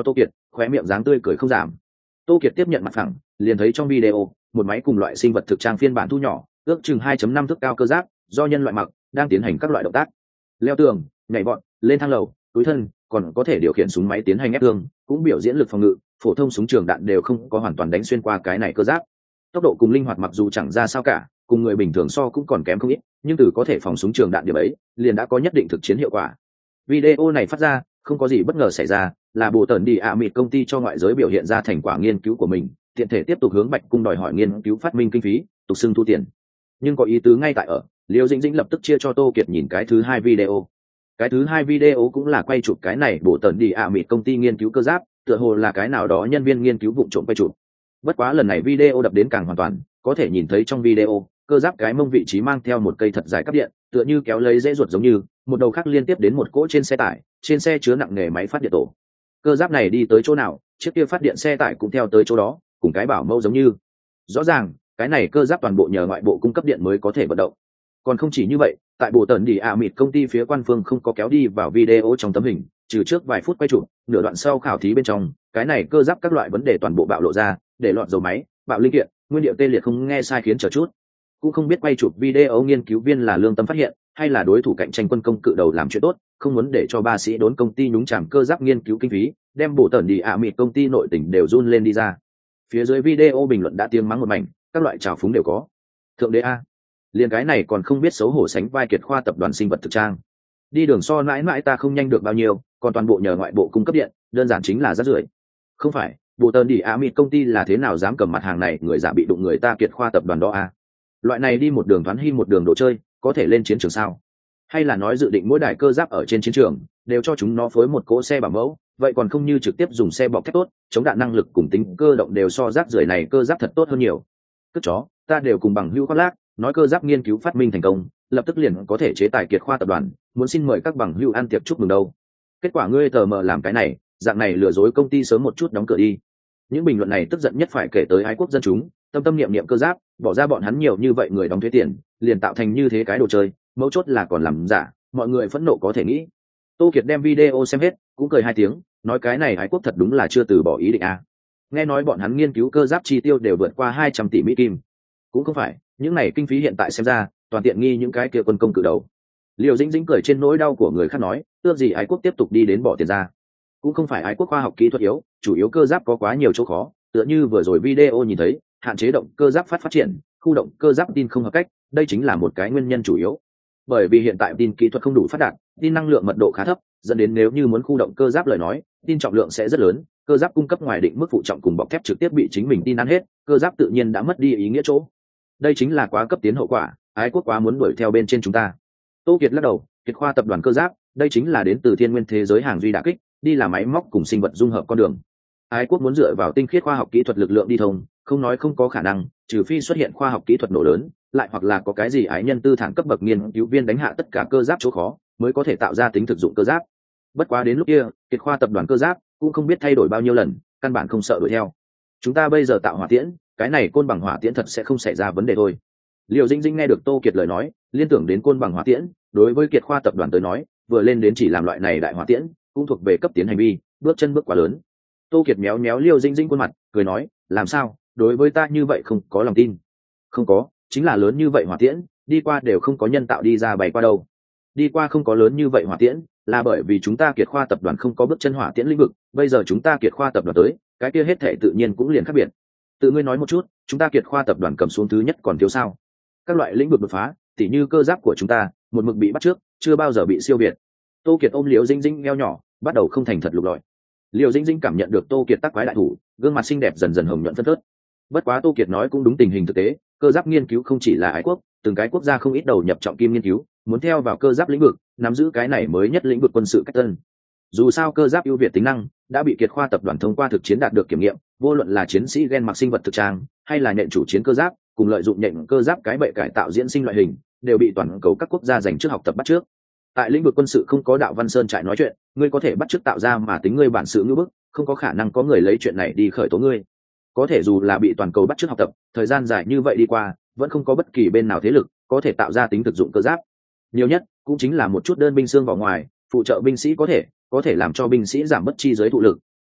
khóe miệng dáng tươi cười không giảm. Tô Kiệt tiếp nhận mặt phẳng, liền thấy trong video một máy cùng loại sinh vật thực trang phiên bản thu nhỏ, ước chừng hai phẩy năm thước cao cơ giáp, do nhân loại mặc, đang tiến hành các loại động tác, leo tường, nhảy vọt, lên thang lầu, túi thân, còn có thể điều khiển súng máy tiến hành ép thương, cũng biểu diễn lực phòng ngự, phổ thông súng trường đạn đều không có hoàn toàn đánh xuyên qua cái này cơ giáp. Tốc độ cùng linh hoạt mặc dù chẳng ra sao cả, cùng người bình thường so cũng còn kém không ít, nhưng từ có thể phòng súng trường đạn điểm ấy, liền đã có nhất định thực chiến hiệu quả. Video này phát ra, không có gì bất ngờ xảy ra, là bộ tần đi ạ mịt công ty cho ngoại giới biểu hiện ra thành quả nghiên cứu của mình, tiện thể tiếp tục hướng Bạch Cung đòi hỏi nghiên cứu phát minh kinh phí, tục xưng thu tiền. Nhưng có ý tứ ngay tại ở, Liêu Dĩnh Dĩnh lập tức chia cho Tô Kiệt nhìn cái thứ hai video. Cái thứ hai video cũng là quay chụp cái này bộ tần đi ạ mịt công ty nghiên cứu cơ giáp, tựa hồ là cái nào đó nhân viên nghiên cứu vụ trộm quay chụp. Bất quá lần này video đập đến càng hoàn toàn, có thể nhìn thấy trong video, cơ giáp cái mông vị trí mang theo một cây thật dài cáp điện, tựa như kéo lấy dễ ruột giống như, một đầu khác liên tiếp đến một cỗ trên xe tải, trên xe chứa nặng nghề máy phát điện tổ. Cơ giáp này đi tới chỗ nào, chiếc kia phát điện xe tải cũng theo tới chỗ đó, cùng cái bảo mẫu giống như. Rõ ràng, cái này cơ giáp toàn bộ nhờ ngoại bộ cung cấp điện mới có thể vận động. Còn không chỉ như vậy, tại bộ tần đi ạ mịt công ty phía quan phương không có kéo đi vào video trong tấm hình, trừ trước vài phút quay chụp, nửa đoạn sau khảo thí bên trong, cái này cơ giáp các loại vấn đề toàn bộ bạo lộ ra, để lọt dầu máy, bạo linh kiện, nguyên liệu tê liệt không nghe sai khiến chờ chút. Cũng không biết quay chụp video nghiên cứu viên là lương tâm phát hiện, hay là đối thủ cạnh tranh quân công cự đầu làm chuyện tốt, không muốn để cho ba sĩ đốn công ty nhúng chàm cơ giáp nghiên cứu kinh phí, đem bộ tần đi ạ mịt công ty nội tỉnh đều run lên đi ra. Phía dưới video bình luận đã tiếng mắng một mảnh, các loại trào phúng đều có. Thượng đế a, liền cái này còn không biết xấu hổ sánh vai Kiệt Khoa tập đoàn sinh vật thực trang. Đi đường so mãi mãi ta không nhanh được bao nhiêu, còn toàn bộ nhờ ngoại bộ cung cấp điện, đơn giản chính là rác rưởi. Không phải, bộ tần đi ạ mịt công ty là thế nào dám cầm mặt hàng này người giả bị đụng người ta Kiệt Khoa tập đoàn đó a? Loại này đi một đường thoán hy một đường đồ chơi, có thể lên chiến trường sao? Hay là nói dự định mỗi đài cơ giáp ở trên chiến trường đều cho chúng nó phối một cỗ xe bảo mẫu, vậy còn không như trực tiếp dùng xe bọc thép tốt, chống đạn năng lực cùng tính cơ động đều so rác rưởi này cơ giáp thật tốt hơn nhiều. Cất chó, ta đều cùng bằng hữu khoác lác, nói cơ giáp nghiên cứu phát minh thành công, lập tức liền có thể chế tài Kiệt Khoa tập đoàn, muốn xin mời các bằng hữu ăn tiệc chúc mừng đâu. Kết quả ngươi tờ mờ làm cái này, dạng này lừa dối công ty sớm một chút đóng cửa đi. Những bình luận này tức giận nhất phải kể tới ái quốc dân chúng, tâm tâm niệm niệm cơ giáp, bỏ ra bọn hắn nhiều như vậy người đóng thuế tiền, liền tạo thành như thế cái đồ chơi, mấu chốt là còn làm giả, mọi người phẫn nộ có thể nghĩ. Tô Kiệt đem video xem hết, cũng cười hai tiếng, nói cái này ái quốc thật đúng là chưa từ bỏ ý định à. Nghe nói bọn hắn nghiên cứu cơ giáp chi tiêu đều vượt qua hai trăm tỷ Mỹ kim. Cũng không phải, những này kinh phí hiện tại xem ra, toàn tiện nghi những cái kia quân công cự đầu. Liêu Dĩnh Dĩnh cười trên nỗi đau của người khác nói, ước gì ái quốc tiếp tục đi đến bỏ tiền ra. Cũng không phải ái quốc khoa học kỹ thuật yếu, chủ yếu cơ giáp có quá nhiều chỗ khó, tựa như vừa rồi video nhìn thấy, hạn chế động cơ giáp phát phát triển, khu động cơ giáp tin không hợp cách, đây chính là một cái nguyên nhân chủ yếu. Bởi vì hiện tại tin kỹ thuật không đủ phát đạt, tin năng lượng mật độ khá thấp, dẫn đến nếu như muốn khu động cơ giáp lời nói, tin trọng lượng sẽ rất lớn, cơ giáp cung cấp ngoài định mức phụ trọng cùng bọc thép trực tiếp bị chính mình tin ăn hết, cơ giáp tự nhiên đã mất đi ý nghĩa chỗ. Đây chính là quá cấp tiến hậu quả, ái quốc quá muốn đuổi theo bên trên chúng ta. Tô Kiệt lắc đầu, Kiệt Khoa tập đoàn cơ giáp, đây chính là đến từ thiên nguyên thế giới hàng duy đả kích, đi là máy móc cùng sinh vật dung hợp con đường. Ái quốc muốn dựa vào tinh khiết khoa học kỹ thuật lực lượng đi thông, không nói không có khả năng, trừ phi xuất hiện khoa học kỹ thuật nổ lớn, lại hoặc là có cái gì ái nhân tư thản cấp bậc nghiên cứu viên đánh hạ tất cả cơ giáp chỗ khó, mới có thể tạo ra tính thực dụng cơ giáp. Bất quá đến lúc kia, Kiệt Khoa tập đoàn cơ giáp cũng không biết thay đổi bao nhiêu lần, căn bản không sợ đuổi theo. Chúng ta bây giờ tạo hỏa tiễn, cái này côn bằng hỏa tiễn thật sẽ không xảy ra vấn đề thôi. Liêu Dĩnh Dĩnh nghe được Tô Kiệt lời nói, liên tưởng đến côn bằng hỏa tiễn, đối với Kiệt Khoa tập đoàn tới nói, vừa lên đến chỉ làm loại này đại hỏa tiễn, cũng thuộc về cấp tiến hành vi, bước chân bước quá lớn. Tô Kiệt méo méo Liêu Dĩnh Dĩnh khuôn mặt, cười nói, làm sao, đối với ta như vậy không có lòng tin? Không có, chính là lớn như vậy hỏa tiễn, đi qua đều không có nhân tạo đi ra bày qua đâu. Đi qua không có lớn như vậy hỏa tiễn, là bởi vì chúng ta Kiệt Khoa tập đoàn không có bước chân hỏa tiễn lĩnh vực, bây giờ chúng ta Kiệt Khoa tập đoàn tới, cái kia hết thảy tự nhiên cũng liền khác biệt. Tự ngươi nói một chút, chúng ta Kiệt Khoa tập đoàn cầm xuống thứ nhất còn thiếu sao? Các loại lĩnh vực đột phá, tỉ như cơ giáp của chúng ta, một mực bị bắt trước, chưa bao giờ bị siêu việt. Tô Kiệt ôm Liêu Dĩnh Dĩnh eo nhỏ, bắt đầu không thành thật lục lọi. Liêu Dĩnh Dĩnh cảm nhận được Tô Kiệt tác quái đại thủ, gương mặt xinh đẹp dần dần hồng nhuận phân phớt. Bất quá Tô Kiệt nói cũng đúng tình hình thực tế, cơ giáp nghiên cứu không chỉ là ái quốc, từng cái quốc gia không ít đầu nhập trọng kim nghiên cứu, muốn theo vào cơ giáp lĩnh vực, nắm giữ cái này mới nhất lĩnh vực quân sự cách tân. Dù sao cơ giáp ưu việt tính năng đã bị Kiệt Khoa tập đoàn thông qua thực chiến đạt được kiểm nghiệm, vô luận là chiến sĩ gen mặc sinh vật thực trang, hay là nhện chủ chiến cơ giáp, cùng lợi dụng nhện cơ giáp cái bệ cải tạo diễn sinh loại hình, đều bị toàn cầu các quốc gia dành trước học tập bắt trước. Tại lĩnh vực quân sự không có Đạo Văn Sơn trại nói chuyện, ngươi có thể bắt chước tạo ra mà tính ngươi bản sự ngữ bức, không có khả năng có người lấy chuyện này đi khởi tố ngươi. Có thể dù là bị toàn cầu bắt chước học tập, thời gian dài như vậy đi qua, vẫn không có bất kỳ bên nào thế lực có thể tạo ra tính thực dụng cơ giáp. Nhiều nhất cũng chính là một chút đơn binh xương vào ngoài, phụ trợ binh sĩ có thể, có thể làm cho binh sĩ giảm bất chi giới thụ lực,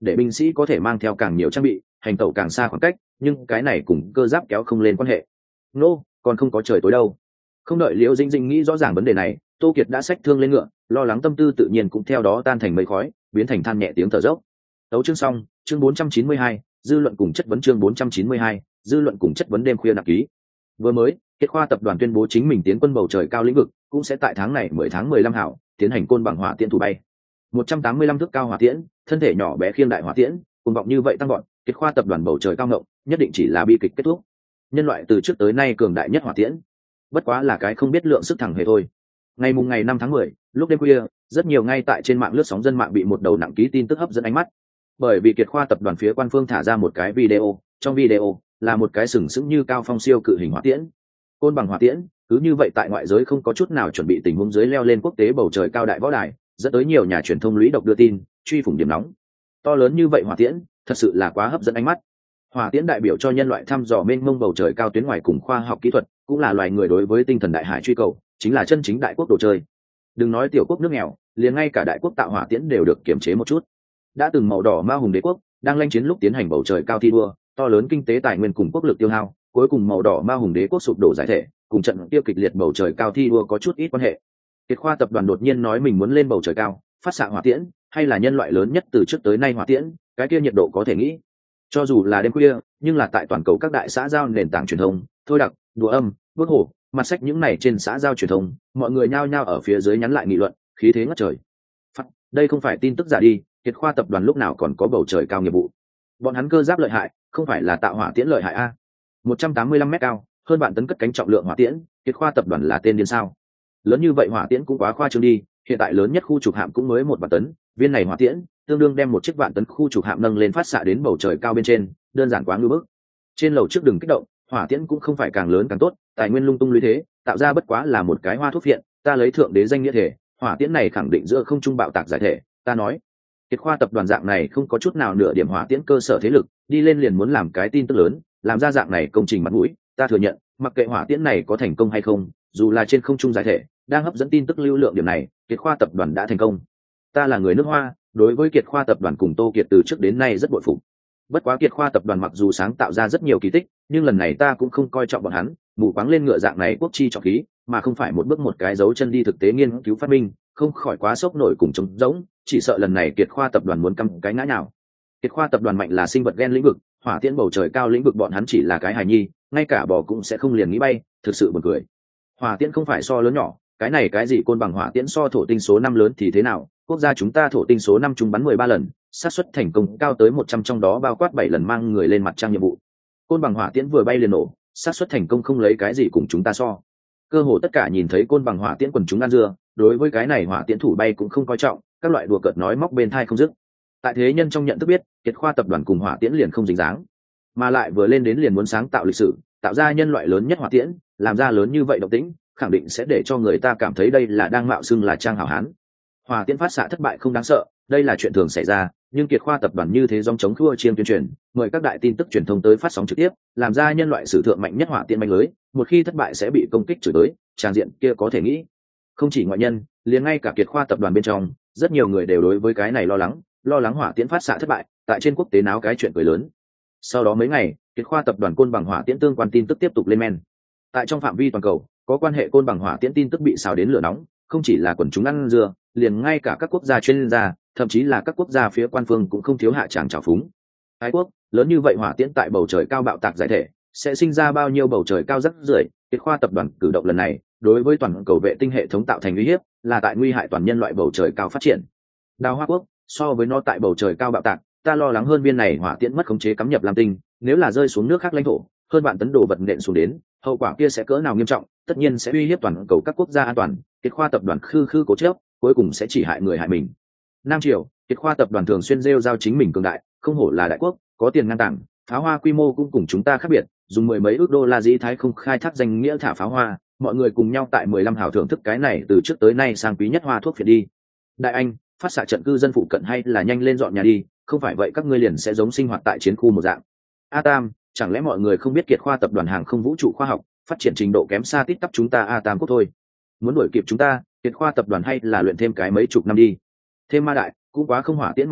để binh sĩ có thể mang theo càng nhiều trang bị, hành tẩu càng xa khoảng cách, nhưng cái này cùng cơ giáp kéo không lên quan hệ. Nô, còn không có trời tối đâu. Không đợi Liễu Dĩnh Dĩnh nghĩ rõ ràng vấn đề này, Tô Kiệt đã xách thương lên ngựa, lo lắng tâm tư tự nhiên cũng theo đó tan thành mây khói, biến thành than nhẹ tiếng thở dốc. Tấu chương xong, chương bốn trăm chín mươi hai, dư luận cùng chất vấn chương bốn trăm chín mươi hai, dư luận cùng chất vấn đêm khuya nạp ký. Vừa mới, Kiệt Khoa tập đoàn tuyên bố chính mình tiến quân bầu trời cao lĩnh vực, cũng sẽ tại tháng này mười tháng mười lăm hảo, tiến hành côn bằng hỏa tiễn thủ bay. một trăm tám mươi lăm thước cao hỏa tiễn, thân thể nhỏ bé khiêng đại hỏa tiễn, cùng vọng như vậy tăng gọn, Kiệt Khoa tập đoàn bầu trời cao ngộng, nhất định chỉ là bi kịch kết thúc. Nhân loại từ trước tới nay cường đại nhất hỏa tiễn, bất quá là cái không biết lượng sức thẳng hề thôi. Ngày mùng ngày năm tháng mười, lúc đêm khuya, rất nhiều ngay tại trên mạng lướt sóng dân mạng bị một đầu nặng ký tin tức hấp dẫn ánh mắt. Bởi vì Kiệt Khoa tập đoàn phía quan phương thả ra một cái video, trong video là một cái sừng sững như cao phong siêu cự hình hỏa tiễn. Côn bằng hỏa tiễn, cứ như vậy tại ngoại giới không có chút nào chuẩn bị tình huống dưới leo lên quốc tế bầu trời cao đại võ đài, dẫn tới nhiều nhà truyền thông lũy độc đưa tin, truy phủng điểm nóng. To lớn như vậy hỏa tiễn, thật sự là quá hấp dẫn ánh mắt. Hỏa tiễn đại biểu cho nhân loại thăm dò mênh mông bầu trời cao tuyến ngoài cùng khoa học kỹ thuật, cũng là loài người đối với tinh thần đại hải truy cầu, chính là chân chính đại quốc đồ chơi. Đừng nói tiểu quốc nước nghèo, liền ngay cả đại quốc tạo hỏa tiễn đều được kiểm chế một chút. Đã từng màu đỏ ma hùng đế quốc đang lanh chiến lúc tiến hành bầu trời cao thi đua, to lớn kinh tế tài nguyên cùng quốc lực tiêu hao, cuối cùng màu đỏ ma hùng đế quốc sụp đổ giải thể, cùng trận tiêu kịch liệt bầu trời cao thi đua có chút ít quan hệ. Kiệt Khoa tập đoàn đột nhiên nói mình muốn lên bầu trời cao, phát xạ hỏa tiễn, hay là nhân loại lớn nhất từ trước tới nay hỏa tiễn, cái kia nhiệt độ có thể nghĩ. Cho dù là đêm khuya, nhưng là tại toàn cầu các đại xã giao nền tảng truyền thông, thôi đặc, đùa âm, bước hổ, mặt sách những này trên xã giao truyền thông, mọi người nhao nhao ở phía dưới nhắn lại nghị luận, khí thế ngất trời. Phật, đây không phải tin tức giả đi, Kiệt Khoa tập đoàn lúc nào còn có bầu trời cao nghiệp vụ. Bọn hắn cơ giáp lợi hại, không phải là tạo hỏa tiễn lợi hại a. một trăm tám mươi lăm mét cao, hơn vạn tấn cất cánh trọng lượng hỏa tiễn, Kiệt Khoa tập đoàn là tên điên sao? Lớn như vậy hỏa tiễn cũng quá khoa trương đi, hiện tại lớn nhất khu trục hạm cũng mới một vạn tấn, viên này hỏa tiễn tương đương đem một chiếc vạn tấn khu trục hạm nâng lên phát xạ đến bầu trời cao bên trên, đơn giản quá ngưu bức. Trên lầu trước đừng kích động, hỏa tiễn cũng không phải càng lớn càng tốt, tài nguyên lung tung lũy thế, tạo ra bất quá là một cái hoa thuốc viện, ta lấy thượng đế danh nghĩa thể, hỏa tiễn này khẳng định giữa không trung bạo tạc giải thể, ta nói. Kiệt Khoa tập đoàn dạng này không có chút nào nửa điểm hỏa tiễn cơ sở thế lực, đi lên liền muốn làm cái tin tức lớn, làm ra dạng này công trình mặt mũi, ta thừa nhận, mặc kệ hỏa tiễn này có thành công hay không, dù là trên không trung giải thể, đang hấp dẫn tin tức lưu lượng điểm này, Kiệt Khoa tập đoàn đã thành công. Ta là người nước Hoa, đối với Kiệt Khoa tập đoàn cùng Tô Kiệt từ trước đến nay rất bội phục. Bất quá Kiệt Khoa tập đoàn mặc dù sáng tạo ra rất nhiều kỳ tích, nhưng lần này ta cũng không coi trọng bọn hắn, mù quáng lên ngựa dạng này quốc chi trọng khí, mà không phải một bước một cái dấu chân đi thực tế nghiên cứu phát minh, không khỏi quá sốc nổi cùng trống rỗng, chỉ sợ lần này Kiệt Khoa tập đoàn muốn cắm cái ngã nào. Kiệt Khoa tập đoàn mạnh là sinh vật gen lĩnh vực, hỏa tiễn bầu trời cao lĩnh vực bọn hắn chỉ là cái hài nhi, ngay cả bò cũng sẽ không liền nghĩ bay, thực sự buồn cười. Hỏa tiễn không phải so lớn nhỏ, cái này cái gì côn bằng hỏa tiễn so thổ tinh số năm lớn thì thế nào, quốc gia chúng ta thổ tinh số năm chúng bắn mười ba lần, xác suất thành công cao tới một trăm, trong đó bao quát bảy lần mang người lên mặt trăng nhiệm vụ. Côn bằng hỏa tiễn vừa bay liền nổ, xác suất thành công không lấy cái gì cùng chúng ta so. Cơ hồ tất cả nhìn thấy côn bằng hỏa tiễn quần chúng ăn dưa, đối với cái này hỏa tiễn thủ bay cũng không coi trọng, các loại đùa cợt nói móc bên thai không dứt. Tại thế nhân trong nhận thức biết, Kiệt Khoa tập đoàn cùng hỏa tiễn liền không dính dáng, mà lại vừa lên đến liền muốn sáng tạo lịch sử, tạo ra nhân loại lớn nhất hỏa tiễn, làm ra lớn như vậy động tĩnh, khẳng định sẽ để cho người ta cảm thấy đây là đang mạo xưng là trang hảo hán. Hỏa tiễn phát xạ thất bại không đáng sợ, đây là chuyện thường xảy ra, nhưng Kiệt Khoa tập đoàn như thế dòng chống khua chiêng tuyên truyền, mời các đại tin tức truyền thông tới phát sóng trực tiếp, làm ra nhân loại sử thượng mạnh nhất hỏa tiễn manh lưới, một khi thất bại sẽ bị công kích chửi tới, tràng diện kia có thể nghĩ. Không chỉ ngoại nhân, liền ngay cả Kiệt Khoa tập đoàn bên trong, rất nhiều người đều đối với cái này lo lắng, lo lắng hỏa tiễn phát xạ thất bại, tại trên quốc tế náo cái chuyện cười lớn. Sau đó mấy ngày, Kiệt Khoa tập đoàn côn bằng hỏa tiễn tương quan tin tức tiếp tục lên men. Tại trong phạm vi toàn cầu, có quan hệ côn bằng hỏa tiễn tin tức bị xào đến lửa nóng, không chỉ là quần chúng ăn dưa, liền ngay cả các quốc gia chuyên gia, thậm chí là các quốc gia phía quan phương cũng không thiếu hạ tràng trào phúng. Ái quốc, lớn như vậy hỏa tiễn tại bầu trời cao bạo tạc giải thể, sẽ sinh ra bao nhiêu bầu trời cao rắc rưởi? Kiệt Khoa tập đoàn cử động lần này, đối với toàn cầu vệ tinh hệ thống tạo thành uy hiếp, là tại nguy hại toàn nhân loại bầu trời cao phát triển. Đào Hoa quốc, so với nó tại bầu trời cao bạo tạc, ta lo lắng hơn viên này hỏa tiễn mất khống chế cắm nhập Lam Tinh, nếu là rơi xuống nước khác lãnh thổ, hơn vạn tấn đồ vật nện xuống đến, hậu quả kia sẽ cỡ nào nghiêm trọng, tất nhiên sẽ uy hiếp toàn cầu các quốc gia an toàn. Kiệt Khoa tập đoàn khư khư cố chấp, cuối cùng sẽ chỉ hại người hại mình. Nam Triều, Kiệt Khoa tập đoàn thường xuyên rêu rao chính mình cường đại, không hổ là đại quốc, có tiền ngăn tảng, pháo hoa quy mô cũng cùng chúng ta khác biệt, dùng mười mấy ước đô la dĩ thái không khai thác danh nghĩa thả pháo hoa, mọi người cùng nhau tại mười lăm hào thưởng thức cái này từ trước tới nay sang quý nhất hoa thuốc phiện đi. Đại Anh, phát xạ trận cư dân phụ cận hay là nhanh lên dọn nhà đi, không phải vậy các ngươi liền sẽ giống sinh hoạt tại chiến khu một dạng. A Tam, chẳng lẽ mọi người không biết Kiệt Khoa tập đoàn hàng không vũ trụ khoa học phát triển trình độ kém xa tít tắp chúng ta A Tam quốc thôi, muốn đuổi kịp chúng ta, Kiệt Khoa tập đoàn hay là luyện thêm cái mấy chục năm đi. Thêm ma đại cũng quá không hỏa tiễn mà nói,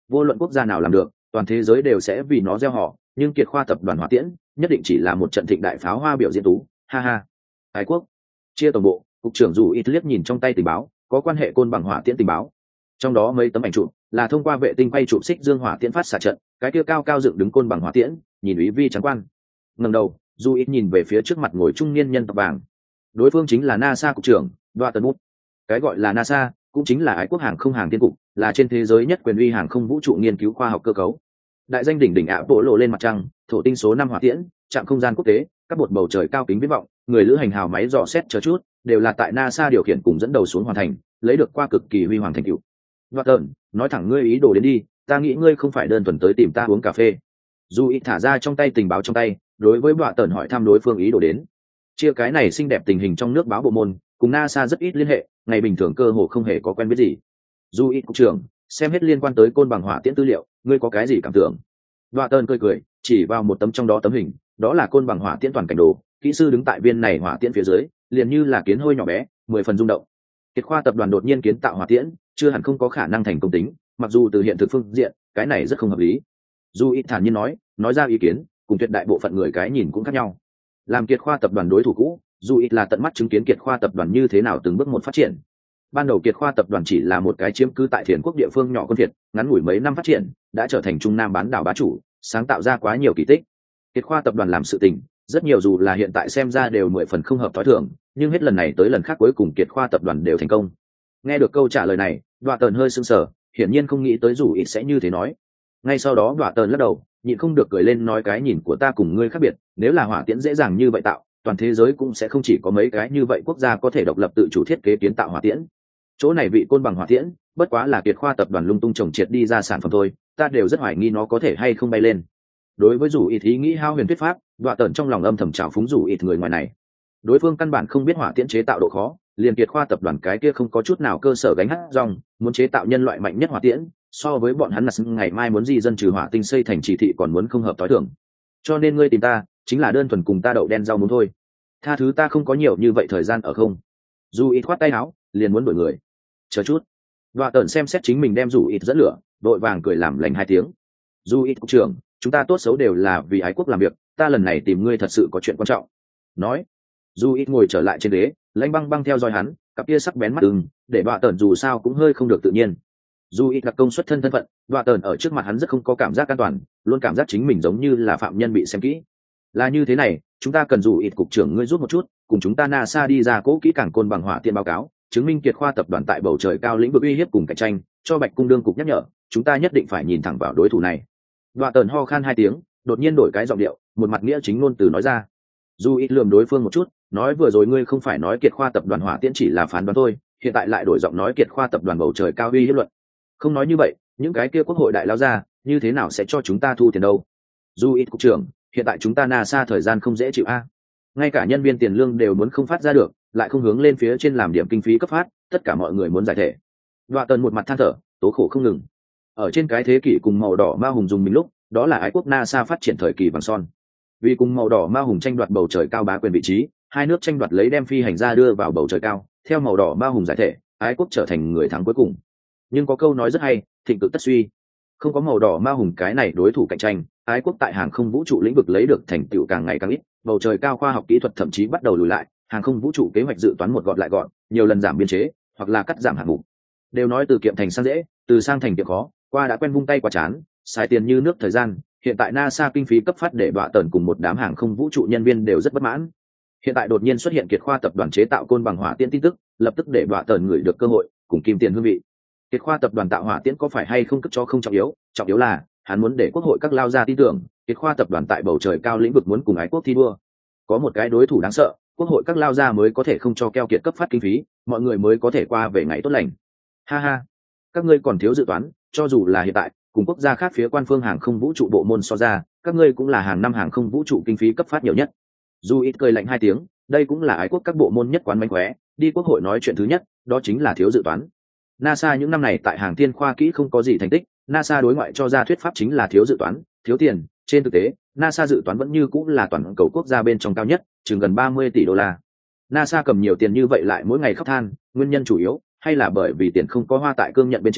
vô luận quốc gia nào làm được toàn thế giới đều sẽ vì nó gieo họ, nhưng Kiệt Khoa tập đoàn hỏa tiễn nhất định chỉ là một trận thịnh đại pháo hoa biểu diễn tú, ha ha. Ái quốc chia tổng bộ, cục trưởng dù ít liếc nhìn trong tay tình báo có quan hệ côn bằng hỏa tiễn tình báo, trong đó mấy tấm ảnh chụp là thông qua vệ tinh quay chụp xích dương hỏa tiễn phát xạ trận, cái kia cao cao dựng đứng côn bằng hỏa tiễn nhìn ý vi trắng quan. Ngẩng đầu dù ít nhìn về phía trước mặt ngồi trung niên nhân tóc vàng, đối phương chính là NASA cục trưởng Đoa Tần Mút. Cái gọi là NASA cũng chính là ái quốc hàng không hàng tiên cục, là trên thế giới nhất quyền uy hàng không vũ trụ nghiên cứu khoa học cơ cấu. Đại danh đỉnh đỉnh ạ bộ lộ lên mặt trăng, thổ tinh số năm hỏa tiễn, trạm không gian quốc tế, các bột bầu trời cao kính viễn vọng, người lữ hành hào máy dò xét chờ chút, đều là tại NASA điều khiển cùng dẫn đầu xuống hoàn thành, lấy được qua cực kỳ huy hoàng thành tựu. Đoa Tần, nói thẳng ngươi ý đồ đến đi, ta nghĩ ngươi không phải đơn thuần tới tìm ta uống cà phê. Dù ít thả ra trong tay tình báo trong tay, đối với Đoa Tần hỏi thăm đối phương ý đồ đến. Chia cái này xinh đẹp tình hình trong nước báo bộ môn, cùng NASA rất ít liên hệ, ngày bình thường cơ hồ không hề có quen biết gì. Dù ít cục trưởng, xem hết liên quan tới côn bằng hỏa tiễn tư liệu, ngươi có cái gì cảm tưởng? Đoa Tần cười cười, chỉ vào một tấm trong đó tấm hình, đó là côn bằng hỏa tiễn toàn cảnh đồ, kỹ sư đứng tại viên này hỏa tiễn phía dưới, liền như là kiến hôi nhỏ bé, mười phần rung động. Kiệt Khoa tập đoàn đột nhiên kiến tạo hỏa tiễn, chưa hẳn không có khả năng thành công tính, mặc dù từ hiện thực phương diện, cái này rất không hợp lý. Dù ít thản nhiên nói, nói ra ý kiến, cùng tuyệt đại bộ phận người cái nhìn cũng khác nhau. Làm Kiệt Khoa tập đoàn đối thủ cũ, dù ít là tận mắt chứng kiến Kiệt Khoa tập đoàn như thế nào từng bước một phát triển. Ban đầu Kiệt Khoa tập đoàn chỉ là một cái chiếm cứ tại Thiền quốc địa phương nhỏ con Việt, ngắn ngủi mấy năm phát triển, đã trở thành Trung Nam bán đảo bá chủ, sáng tạo ra quá nhiều kỳ tích. Kiệt Khoa tập đoàn làm sự tình, rất nhiều dù là hiện tại xem ra đều mười phần không hợp thói thường, nhưng hết lần này tới lần khác cuối cùng Kiệt Khoa tập đoàn đều thành công. Nghe được câu trả lời này, Đoa Tần hơi sững sờ, hiển nhiên không nghĩ tới dù ít sẽ như thế nói. Ngay sau đó Đoa Tần lắc đầu, nhịn không được cười lên nói cái nhìn của ta cùng ngươi khác biệt, nếu là hỏa tiễn dễ dàng như vậy tạo, toàn thế giới cũng sẽ không chỉ có mấy cái như vậy quốc gia có thể độc lập tự chủ thiết kế kiến tạo hỏa tiễn. Chỗ này vị côn bằng hỏa tiễn, bất quá là Kiệt Khoa tập đoàn lung tung trồng triệt đi ra sản phẩm thôi, ta đều rất hoài nghi nó có thể hay không bay lên. Đối với dù ít ý nghĩ hao huyền thuyết pháp, Đoa Tần trong lòng âm thầm trào phúng dù ít người ngoài này. Đối phương căn bản không biết hỏa tiễn chế tạo độ khó, liền Kiệt Khoa tập đoàn cái kia không có chút nào cơ sở gánh hát rong, muốn chế tạo nhân loại mạnh nhất hỏa tiễn, so với bọn hắn là ngày mai muốn di dân trừ hỏa tinh xây thành chỉ thị còn muốn không hợp tối thường. Cho nên ngươi tìm ta, chính là đơn thuần cùng ta đậu đen rau muốn thôi. Tha thứ ta không có nhiều như vậy thời gian ở không. Dù ít khoát tay áo, liền muốn đuổi người. Chờ chút. Đoa Tần xem xét chính mình đem dù ít dẫn lửa, đội vàng cười làm lành hai tiếng. Dù ít cục trưởng, chúng ta tốt xấu đều là vì ái quốc làm việc, ta lần này tìm ngươi thật sự có chuyện quan trọng. Nói. Dù ít ngồi trở lại trên ghế, lãnh băng băng theo dõi hắn, cặp kia sắc bén mắt ưng, để Đoa Tần dù sao cũng hơi không được tự nhiên. Dù ít đặc công xuất thân thân phận, Đoa Tần ở trước mặt hắn rất không có cảm giác an toàn, luôn cảm giác chính mình giống như là phạm nhân bị xem kỹ. Là như thế này, chúng ta cần dù ít cục trưởng ngươi giúp một chút, cùng chúng ta NASA đi ra cố kỹ càng côn bằng hỏa tiễn báo cáo, chứng minh Kiệt Khoa tập đoàn tại bầu trời cao lĩnh vực uy hiếp cùng cạnh tranh, cho Bạch cung đương cục nhắc nhở, chúng ta nhất định phải nhìn thẳng vào đối thủ này. Đoa Tần ho khan hai tiếng, đột nhiên đổi cái giọng điệu, một mặt nghĩa chính ngôn từ nói ra. Dù ít lườm đối phương một chút, nói vừa rồi ngươi không phải nói Kiệt Khoa tập đoàn hỏa tiễn chỉ là phán đoán thôi, hiện tại lại đổi giọng nói Kiệt Khoa tập đoàn bầu trời cao uy hiếp luận. Không nói như vậy, những cái kia quốc hội đại lao ra, như thế nào sẽ cho chúng ta thu tiền đâu? Dù ít cục trưởng, hiện tại chúng ta NASA thời gian không dễ chịu a. Ngay cả nhân viên tiền lương đều muốn không phát ra được, lại không hướng lên phía trên làm điểm kinh phí cấp phát, tất cả mọi người muốn giải thể. Đoa Tần một mặt than thở, tố khổ không ngừng. Ở trên cái thế kỷ cùng màu đỏ ma hùng dùng mình lúc, đó là ái quốc NASA phát triển thời kỳ vàng son. Vì cùng màu đỏ ma hùng tranh đoạt bầu trời cao bá quyền vị trí, hai nước tranh đoạt lấy đem phi hành gia đưa vào bầu trời cao, theo màu đỏ ma hùng giải thể, ái quốc trở thành người thắng cuối cùng. Nhưng có câu nói rất hay, thịnh cực tất suy. Không có màu đỏ ma hùng cái này đối thủ cạnh tranh, ái quốc tại hàng không vũ trụ lĩnh vực lấy được thành tựu càng ngày càng ít, bầu trời cao khoa học kỹ thuật thậm chí bắt đầu lùi lại, hàng không vũ trụ kế hoạch dự toán một gọn lại gọn, nhiều lần giảm biên chế hoặc là cắt giảm hạng mục. Đều nói từ kiệm thành sang dễ, từ sang thành kiệm khó, qua đã quen vung tay quá chán, xài tiền như nước thời gian, hiện tại NASA kinh phí cấp phát để Đoa Tần cùng một đám hàng không vũ trụ nhân viên đều rất bất mãn. Hiện tại đột nhiên xuất hiện Kiệt Khoa tập đoàn chế tạo côn bằng hỏa tiễn tin tức, lập tức để Đoa Tần người được cơ hội, cùng kim tiền hương vị. Kiệt Khoa tập đoàn tạo hỏa tiễn có phải hay không cất cho không trọng yếu, trọng yếu là hắn muốn để quốc hội các lao ra tin tưởng, Kiệt Khoa tập đoàn tại bầu trời cao lĩnh vực muốn cùng ái quốc thi đua. Có một cái đối thủ đáng sợ, quốc hội các lao ra mới có thể không cho keo kiệt cấp phát kinh phí, mọi người mới có thể qua về ngày tốt lành. Ha ha, các ngươi còn thiếu dự toán, cho dù là hiện tại, cùng quốc gia khác phía quan phương hàng không vũ trụ bộ môn so ra, các ngươi cũng là hàng năm hàng không vũ trụ kinh phí cấp phát nhiều nhất. Dù ít cười lạnh hai tiếng, đây cũng là ái quốc các bộ môn nhất quán mánh khóe, đi quốc hội nói chuyện thứ nhất, đó chính là thiếu dự toán. NASA những năm này tại hàng thiên khoa kỹ không có gì thành tích, NASA đối ngoại cho ra thuyết pháp chính là thiếu dự toán, thiếu tiền. Trên thực tế, NASA dự toán vẫn như cũng là toàn cầu quốc gia bên trong cao nhất, chừng gần ba mươi tỷ đô la. NASA cầm nhiều tiền như vậy lại mỗi ngày khóc than, nguyên nhân chủ yếu hay là bởi vì tiền không có hoa tại cương nhận bên trên,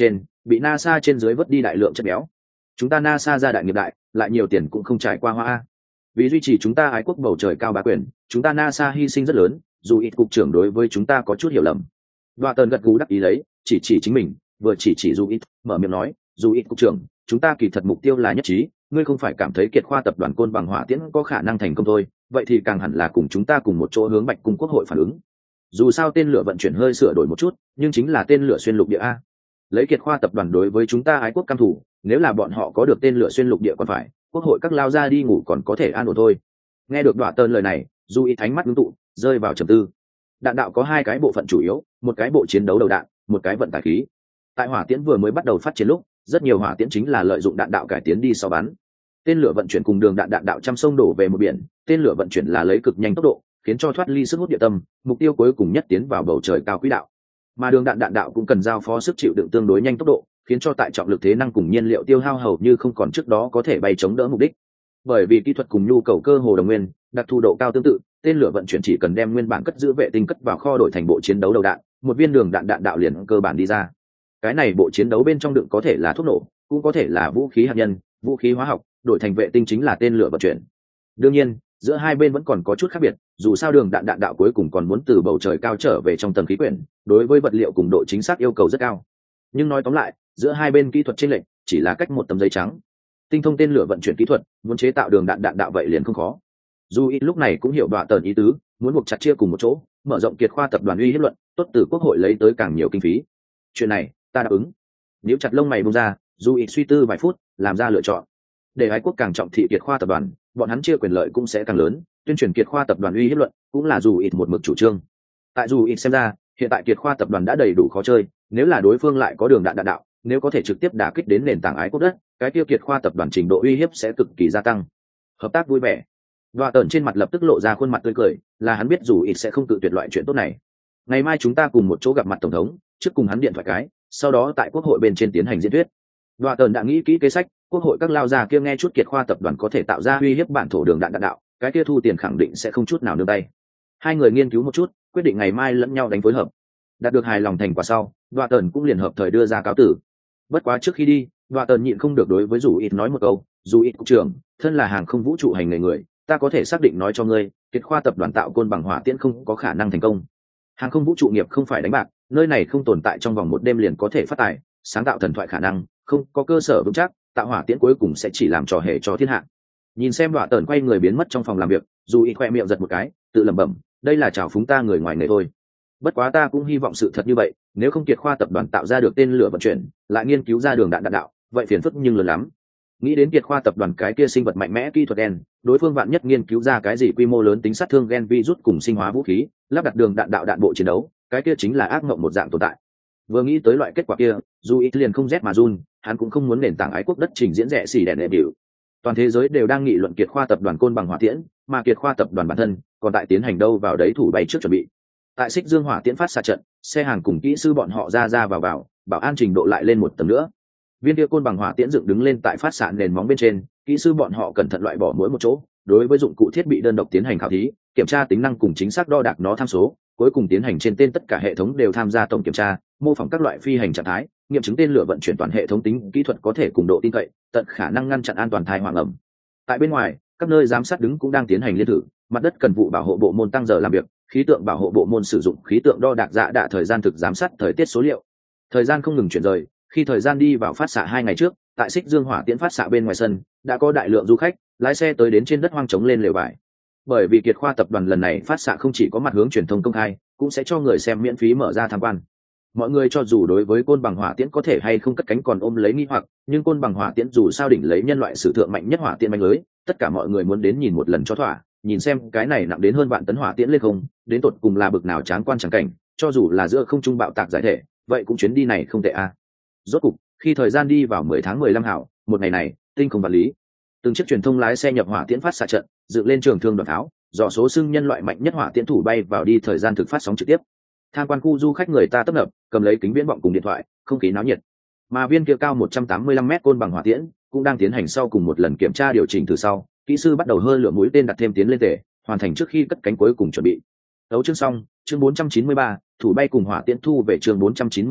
bị NASA trên dưới vớt đi đại lượng chất béo. Chúng ta NASA ra đại nghiệp đại, lại nhiều tiền cũng không trải qua hoa. Vì duy trì chúng ta ái quốc bầu trời cao bá quyền, chúng ta NASA hy sinh rất lớn, dù ít cục trưởng đối với chúng ta có chút hiểu lầm. Đoạ tần gật gù đắc ý lấy, chỉ chỉ chính mình, vừa chỉ chỉ dù ít, mở miệng nói, dù ít cục trưởng, chúng ta kỳ thật mục tiêu là nhất trí, ngươi không phải cảm thấy kiệt khoa tập đoàn côn bằng hỏa tiễn có khả năng thành công thôi, vậy thì càng hẳn là cùng chúng ta cùng một chỗ hướng Bạch Cung Quốc hội phản ứng. Dù sao tên lửa vận chuyển hơi sửa đổi một chút, nhưng chính là tên lửa xuyên lục địa a. Lấy kiệt khoa tập đoàn đối với chúng ta ái quốc cam thủ, nếu là bọn họ có được tên lửa xuyên lục địa còn phải, quốc hội các lao ra đi ngủ còn có thể an ổn thôi. Nghe được Đoạ tần lời này, dù ít ánh mắt ngưng tụ, rơi vào trầm tư. Đạn đạo có hai cái bộ phận chủ yếu, một cái bộ chiến đấu đầu đạn, một cái vận tải khí. Tại hỏa tiễn vừa mới bắt đầu phát triển lúc, rất nhiều hỏa tiễn chính là lợi dụng đạn đạo cải tiến đi sau bắn. Tên lửa vận chuyển cùng đường đạn đạn đạo trăm sông đổ về một biển, tên lửa vận chuyển là lấy cực nhanh tốc độ, khiến cho thoát ly sức hút địa tâm, mục tiêu cuối cùng nhất tiến vào bầu trời cao quỹ đạo. Mà đường đạn đạn đạo cũng cần giao phó sức chịu đựng tương đối nhanh tốc độ, khiến cho tại trọng lực thế năng cùng nhiên liệu tiêu hao hầu như không còn trước đó có thể bay chống đỡ mục đích. Bởi vì kỹ thuật cùng nhu cầu cơ hồ đồng nguyên, đặc thù độ cao tương tự, tên lửa vận chuyển chỉ cần đem nguyên bản cất giữ vệ tinh cất vào kho đổi thành bộ chiến đấu đầu đạn, một viên đường đạn đạn đạo liền cơ bản đi ra. Cái này bộ chiến đấu bên trong đựng có thể là thuốc nổ, cũng có thể là vũ khí hạt nhân, vũ khí hóa học, đổi thành vệ tinh chính là tên lửa vận chuyển. Đương nhiên, giữa hai bên vẫn còn có chút khác biệt, dù sao đường đạn đạn đạo cuối cùng còn muốn từ bầu trời cao trở về trong tầng khí quyển, đối với vật liệu cùng độ chính xác yêu cầu rất cao. Nhưng nói tóm lại, giữa hai bên kỹ thuật chênh lệch chỉ là cách một tấm giấy trắng. Tinh thông tên lửa vận chuyển kỹ thuật, muốn chế tạo đường đạn đạn đạo vậy liền không khó. Dù ít lúc này cũng hiểu Đoạ tần ý tứ, muốn buộc chặt chia cùng một chỗ, mở rộng kiệt khoa tập đoàn uy hiếp luận, tốt từ quốc hội lấy tới càng nhiều kinh phí. Chuyện này, ta đáp ứng. Nếu chặt lông mày buông ra, dù ít suy tư vài phút, làm ra lựa chọn. Để ái quốc càng trọng thị kiệt khoa tập đoàn, bọn hắn chia quyền lợi cũng sẽ càng lớn, tuyên truyền kiệt khoa tập đoàn uy hiếp luận cũng là dù ít một mực chủ trương. Tại dù ít xem ra, hiện tại kiệt khoa tập đoàn đã đầy đủ khó chơi, nếu là đối phương lại có đường đạn đạn đạo, nếu có thể trực tiếp đả kích đến nền tảng ái quốc đất, cái tiêu kiệt khoa tập đoàn trình độ uy hiếp sẽ cực kỳ gia tăng. Hợp tác vui vẻ. Đoạ tần trên mặt lập tức lộ ra khuôn mặt tươi cười, là hắn biết dù ít sẽ không tự tuyệt loại chuyện tốt này. Ngày mai chúng ta cùng một chỗ gặp mặt tổng thống, trước cùng hắn điện thoại cái, sau đó tại quốc hội bên trên tiến hành diễn thuyết. Đoạ tần đã nghĩ kỹ kế sách, quốc hội các lao già kia nghe chút kiệt khoa tập đoàn có thể tạo ra uy hiếp bản thổ đường đạn đạn đạo, cái kia thu tiền khẳng định sẽ không chút nào nương tay. Hai người nghiên cứu một chút, quyết định ngày mai lẫn nhau đánh phối hợp. Đạt được hài lòng thành quả sau, Đoạ tần cũng liền hợp thời đưa ra cáo tử. Bất quá trước khi đi, Đoạ tần nhịn không được đối với dù ít nói một câu, dù ít cục trưởng, thân là hàng không vũ trụ hành nghề người, ta có thể xác định nói cho ngươi, kiệt khoa tập đoàn tạo côn bằng hỏa tiễn không có khả năng thành công. Hàng không vũ trụ nghiệp không phải đánh bạc, nơi này không tồn tại trong vòng một đêm liền có thể phát tài, sáng tạo thần thoại khả năng, không có cơ sở vững chắc, tạo hỏa tiễn cuối cùng sẽ chỉ làm trò hề cho thiên hạ. Nhìn xem Đoạ tần quay người biến mất trong phòng làm việc, dù ít khoe miệng giật một cái, tự lẩm bẩm, đây là trào phúng ta người ngoài nghề thôi. Bất quá ta cũng hy vọng sự thật như vậy, nếu không kiệt khoa tập đoàn tạo ra được tên lửa vận chuyển, lại nghiên cứu ra đường đạn đạn đạo, vậy phiền phức nhưng lớn lắm. Nghĩ đến kiệt khoa tập đoàn cái kia sinh vật mạnh mẽ kỹ thuật gen, đối phương vạn nhất nghiên cứu ra cái gì quy mô lớn tính sát thương gen virus cùng sinh hóa vũ khí, lắp đặt đường đạn đạo đạn bộ chiến đấu, cái kia chính là ác mộng một dạng tồn tại. Vừa nghĩ tới loại kết quả kia, dù ít liền không rét mà run, hắn cũng không muốn nền tảng ái quốc đất trình diễn rẻ xì đèn đệ biểu. Toàn thế giới đều đang nghị luận kiệt khoa tập đoàn côn bằng hỏa tiễn, mà kiệt khoa tập đoàn bản thân còn tại tiến hành đâu vào đấy thủ bay trước chuẩn bị. Tại xích dương hỏa tiễn phát xạ trận, xe hàng cùng kỹ sư bọn họ ra ra vào vào, bảo an trình độ lại lên một tầng nữa. Viên kia côn bằng hỏa tiễn dựng đứng lên tại phát xạ nền móng bên trên, kỹ sư bọn họ cẩn thận loại bỏ mỗi một chỗ, đối với dụng cụ thiết bị đơn độc tiến hành khảo thí, kiểm tra tính năng cùng chính xác đo đạc nó tham số, cuối cùng tiến hành trên tên tất cả hệ thống đều tham gia tổng kiểm tra, mô phỏng các loại phi hành trạng thái, nghiệm chứng tên lửa vận chuyển toàn hệ thống tính kỹ thuật có thể cùng độ tin cậy, tận khả năng ngăn chặn an toàn thai hoàng ẩm. Tại bên ngoài, các nơi giám sát đứng cũng đang tiến hành liên thử, mặt đất cần vụ bảo hộ bộ môn tăng giờ làm việc, khí tượng bảo hộ bộ môn sử dụng khí tượng đo đạc dạ đạ thời gian thực giám sát thời tiết số liệu. Thời gian không ngừng chuyển rời, khi thời gian đi vào phát xạ hai ngày trước, tại xích dương hỏa tiễn phát xạ bên ngoài sân, đã có đại lượng du khách lái xe tới đến trên đất hoang trống lên lều vải. Bởi vì kiệt khoa tập đoàn lần này phát xạ không chỉ có mặt hướng truyền thông công khai, cũng sẽ cho người xem miễn phí mở ra tham quan. Mọi người cho dù đối với côn bằng hỏa tiễn có thể hay không cất cánh còn ôm lấy nghi hoặc, nhưng côn bằng hỏa tiễn dù sao đỉnh lấy nhân loại sử thượng mạnh nhất hỏa tiễn manh lưới, tất cả mọi người muốn đến nhìn một lần cho thỏa, nhìn xem cái này nặng đến hơn vạn tấn hỏa tiễn lên không, đến tột cùng là bực nào tráng quan chẳng cảnh, cho dù là giữa không trung bạo tạc giải thể, vậy cũng chuyến đi này không tệ a. À. Rốt cục, khi thời gian đi vào mười tháng mười lăm hảo, một ngày này, tinh không vật lý, từng chiếc truyền thông lái xe nhập hỏa tiễn phát xạ trận, dựng lên trường thương đoạn tháo, dò số xưng nhân loại mạnh nhất hỏa tiễn thủ bay vào đi thời gian thực phát sóng trực tiếp. Tham quan khu du khách người ta tấp nập, cầm lấy kính viễn vọng cùng điện thoại, không khí náo nhiệt. Mà viên kia cao một trăm tám mươi lăm mét côn bằng hỏa tiễn cũng đang tiến hành sau cùng một lần kiểm tra điều chỉnh từ sau, kỹ sư bắt đầu hơi lửa mũi tên đặt thêm tiến lên tể, hoàn thành trước khi cất cánh cuối cùng chuẩn bị. Đấu chương xong, chương bốn trăm chín mươi ba, thủ bay cùng hỏa tiễn thu về chương bốn trăm chín mươi ba,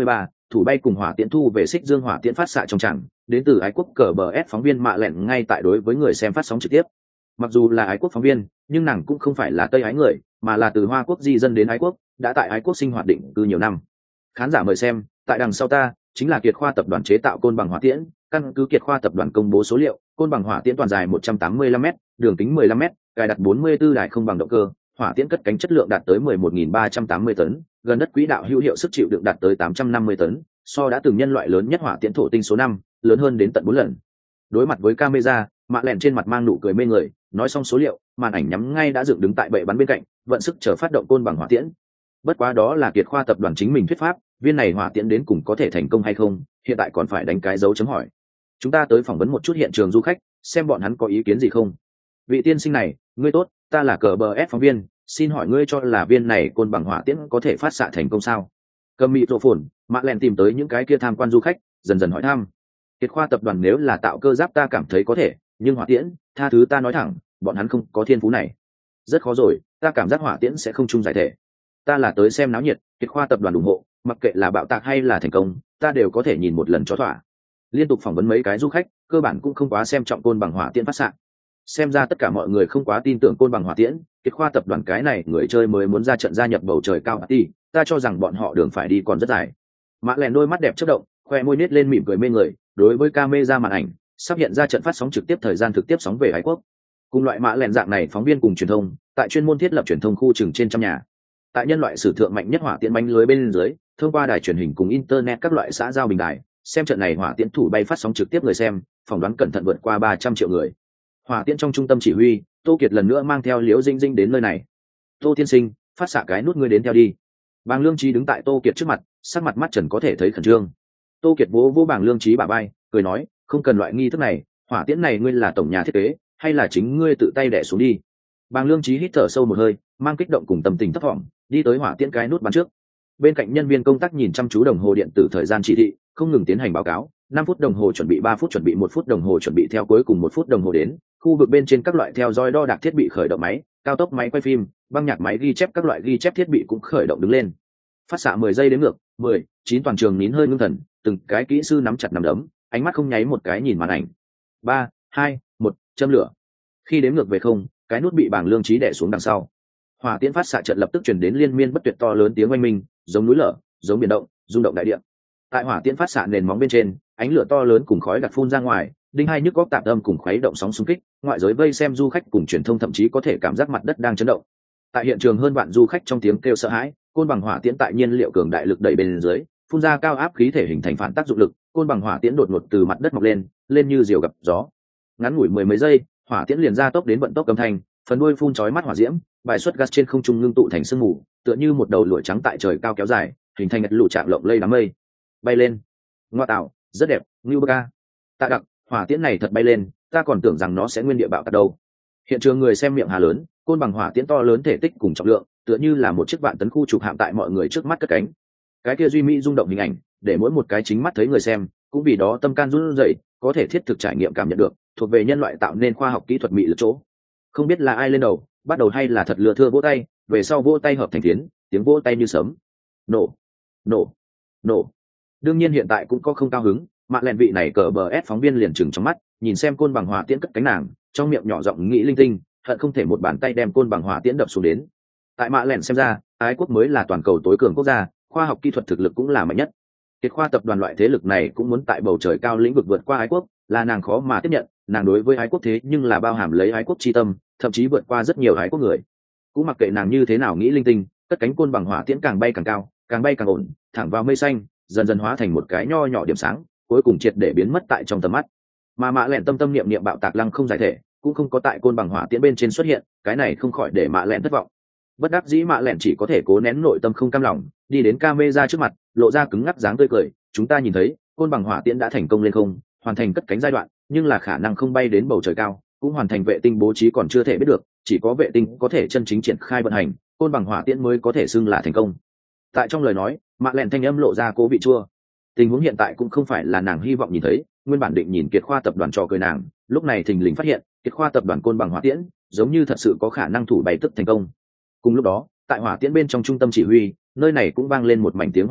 thủ bay cùng hỏa tiễn thu về xích dương hỏa tiễn phát xạ trong tràng, đến từ ái quốc cờ bờ ép phóng viên mạ lẹn ngay tại đối với người xem phát sóng trực tiếp. Mặc dù là ái quốc phóng viên, nhưng nàng cũng không phải là Tây ái người, mà là từ Hoa quốc di dân đến ái quốc, đã tại ái quốc sinh hoạt định cư nhiều năm. Khán giả mời xem, tại đằng sau ta chính là Kiệt Khoa tập đoàn chế tạo côn bằng hỏa tiễn, căn cứ Kiệt Khoa tập đoàn công bố số liệu, côn bằng hỏa tiễn toàn dài một trăm tám mươi lăm mét, đường kính mười lăm mét, cài đặt bốn mươi tư đài không bằng động cơ, hỏa tiễn cất cánh chất lượng đạt tới mười một nghìn ba trăm tám mươi tấn, gần đất quỹ đạo hữu hiệu sức chịu đựng đạt tới tám trăm năm mươi tấn, so đã từng nhân loại lớn nhất hỏa tiễn thổ tinh số năm, lớn hơn đến tận bốn lần. Đối mặt với camera, Mạ Lẹn trên mặt mang nụ cười mê người, nói xong số liệu, màn ảnh nhắm ngay đã dựng đứng tại bệ bắn bên cạnh, vận sức chờ phát động côn bằng hỏa tiễn. Bất quá đó là Kiệt Khoa tập đoàn chính mình thuyết pháp, viên này hỏa tiễn đến cùng có thể thành công hay không, hiện tại còn phải đánh cái dấu chấm hỏi. Chúng ta tới phỏng vấn một chút hiện trường du khách, xem bọn hắn có ý kiến gì không. Vị tiên sinh này, ngươi tốt, ta là cờ bờ ép phóng viên, xin hỏi ngươi cho là viên này côn bằng hỏa tiễn có thể phát xạ thành công sao? Cầm mịt rộ phồn, Mạ Lẹn tìm tới những cái kia tham quan du khách, dần dần hỏi thăm. Kiệt Khoa tập đoàn nếu là tạo cơ giáp ta cảm thấy có thể, nhưng hỏa tiễn, tha thứ ta nói thẳng, bọn hắn không có thiên phú này. Rất khó rồi, ta cảm giác hỏa tiễn sẽ không chung giải thể. Ta là tới xem náo nhiệt, Kiệt Khoa tập đoàn ủng hộ, mặc kệ là bạo tạc hay là thành công, ta đều có thể nhìn một lần cho thỏa. Liên tục phỏng vấn mấy cái du khách, cơ bản cũng không quá xem trọng côn bằng hỏa tiễn phát xạ. Xem ra tất cả mọi người không quá tin tưởng côn bằng hỏa tiễn, Kiệt Khoa tập đoàn cái này người chơi mới muốn ra trận gia nhập bầu trời cao party, ta cho rằng bọn họ đường phải đi còn rất dài. Mạ Lẹn đôi mắt đẹp chớp động, khoe môi nết lên mỉm cười mê người, đối với camera màn ảnh, sắp hiện ra trận phát sóng trực tiếp thời gian thực tiếp sóng về Ái Quốc. Cùng loại Mạ Lẹn dạng này phóng viên cùng truyền thông, tại chuyên môn thiết lập truyền thông khu chừng trên trăm nhà. Tại nhân loại sử thượng mạnh nhất hỏa tiễn bánh lưới bên dưới, thông qua đài truyền hình cùng internet các loại xã giao bình đài, xem trận này hỏa tiễn thủ bay phát sóng trực tiếp người xem, phỏng đoán cẩn thận vượt qua ba trăm triệu người. Hỏa tiễn trong trung tâm chỉ huy, Tô Kiệt lần nữa mang theo Liễu Dinh Dinh đến nơi này. Tô tiên sinh, phát xạ cái nút ngươi đến theo đi. Bàng Lương Trí đứng tại Tô Kiệt trước mặt, sắc mặt mắt trần có thể thấy khẩn trương. Tô Kiệt vỗ vỗ Bàng Lương Trí bả vai, cười nói, không cần loại nghi thức này, hỏa tiễn này ngươi là tổng nhà thiết kế, hay là chính ngươi tự tay đẻ xuống đi. Bàng Lương Trí hít thở sâu một hơi, mang kích động cùng tâm tình thấp thỏm, đi tới hỏa tiễn cái nút bắn trước. Bên cạnh nhân viên công tác nhìn chăm chú đồng hồ điện tử thời gian chỉ thị, không ngừng tiến hành báo cáo, năm phút đồng hồ chuẩn bị, ba phút chuẩn bị, một phút đồng hồ chuẩn bị, theo cuối cùng một phút đồng hồ đến, khu vực bên trên các loại theo dõi đo đạc thiết bị khởi động, máy cao tốc, máy quay phim, băng nhạc, máy ghi chép, các loại ghi chép thiết bị cũng khởi động đứng lên. Phát xạ mười giây đến ngược, mười, chín, toàn trường nín hơi ngưng thần, từng cái kỹ sư nắm chặt nắm đấm, ánh mắt không nháy một cái nhìn màn ảnh. ba, hai, một, châm lửa. Khi đếm ngược về không, cái nút bị Bàng Lương Trí đè xuống đằng sau. Hỏa tiễn phát xạ trận lập tức truyền đến liên miên bất tuyệt to lớn tiếng oanh minh, giống núi lở, giống biển động, rung động đại địa. Tại hỏa tiễn phát xạ nền móng bên trên, ánh lửa to lớn cùng khói đặc phun ra ngoài, đinh hai nhức góc tạp âm cùng khuấy động sóng xung kích, ngoại giới vây xem du khách cùng truyền thông thậm chí có thể cảm giác mặt đất đang chấn động. Tại hiện trường hơn vạn du khách trong tiếng kêu sợ hãi, côn bằng hỏa tiễn tại nhiên liệu cường đại lực đẩy bên dưới, phun ra cao áp khí thể hình thành phản tác dụng lực, côn bằng hỏa tiễn đột ngột từ mặt đất mọc lên, lên như diều gặp gió. Ngắn ngủi mười mấy giây, hỏa tiễn liền ra tốc đến vận tốc âm thanh, phần đuôi phun chói mắt hỏa diễm, bài xuất gas trên không trung ngưng tụ thành sương mù, tựa như một đầu lụa trắng tại trời cao kéo dài, hình thành ngật lũ trạng lộng lây đám mây. Bay lên. Ngoa tạo, rất đẹp, Ngưu Bơ Ca. Tạ Đặc, hỏa tiễn này thật bay lên, ta còn tưởng rằng nó sẽ nguyên địa bạo tạc đâu. Hiện trường người xem miệng hà lớn, côn bằng hỏa tiễn to lớn thể tích cùng trọng lượng, tựa như là một chiếc vạn tấn khu trục hạm tại mọi người trước mắt cất cánh. Cái kia duy mỹ rung động hình ảnh, để mỗi một cái chính mắt thấy người xem, cũng vì đó tâm can run rẩy, có thể thiết thực trải nghiệm cảm nhận được, thuộc về nhân loại tạo nên khoa học kỹ thuật mỹ lực chỗ. Không biết là ai lên đầu, bắt đầu hay là thật lừa thưa vỗ tay, về sau vỗ tay hợp thành tiếng, tiếng vỗ tay như sấm. Nổ, nổ, nổ. Đương nhiên hiện tại cũng có không cao hứng, Mạ Lẹn vị này cờ bờ ép phóng viên liền chừng trong mắt, nhìn xem côn bằng hỏa tiễn cất cánh nàng, trong miệng nhỏ giọng nghĩ linh tinh, hận không thể một bàn tay đem côn bằng hỏa tiễn đập xuống đến. Tại Mạ Lẹn xem ra, Ái Quốc mới là toàn cầu tối cường quốc gia, khoa học kỹ thuật thực lực cũng là mạnh nhất. Kiệt Khoa tập đoàn loại thế lực này cũng muốn tại bầu trời cao lĩnh vực vượt qua Ái Quốc, là nàng khó mà tiếp nhận, nàng đối với Ái Quốc thế nhưng là bao hàm lấy Ái Quốc chi tâm, thậm chí vượt qua rất nhiều Ái Quốc người. Cũng mặc kệ nàng như thế nào nghĩ linh tinh, cất cánh côn bằng hỏa tiễn càng bay càng cao, càng bay càng ổn, thẳng vào mây xanh, dần dần hóa thành một cái nho nhỏ điểm sáng, cuối cùng triệt để biến mất tại trong tầm mắt. Mà Mạ Lẹn tâm tâm niệm niệm bạo tạc lăng không giải thể, cũng không có tại côn bằng hỏa tiễn bên trên xuất hiện, cái này không khỏi để Mạ Lẹn thất vọng. Bất đắc dĩ Mạ Lẹn chỉ có thể cố nén nội tâm không cam lòng, đi đến camera trước mặt, lộ ra cứng ngắc dáng tươi cười, chúng ta nhìn thấy, côn bằng hỏa tiễn đã thành công lên không, hoàn thành cất cánh giai đoạn, nhưng là khả năng không bay đến bầu trời cao, cũng hoàn thành vệ tinh bố trí còn chưa thể biết được, chỉ có vệ tinh có thể chân chính triển khai vận hành, côn bằng hỏa tiễn mới có thể xưng là thành công. Tại trong lời nói, Mạ Lẹn thanh âm lộ ra cố vị chua. Tình huống hiện tại cũng không phải là nàng hy vọng nhìn thấy, nguyên bản định nhìn Kiệt Khoa tập đoàn trò cười nàng, lúc này thình lình phát hiện, Kiệt Khoa tập đoàn côn bằng hỏa tiễn, giống như thật sự có khả năng thủ bay tức thành công. Cùng lúc đó, tại hỏa tiễn bên trong trung tâm chỉ huy, nơi này cũng vang lên một mảnh tiếng hoan hô,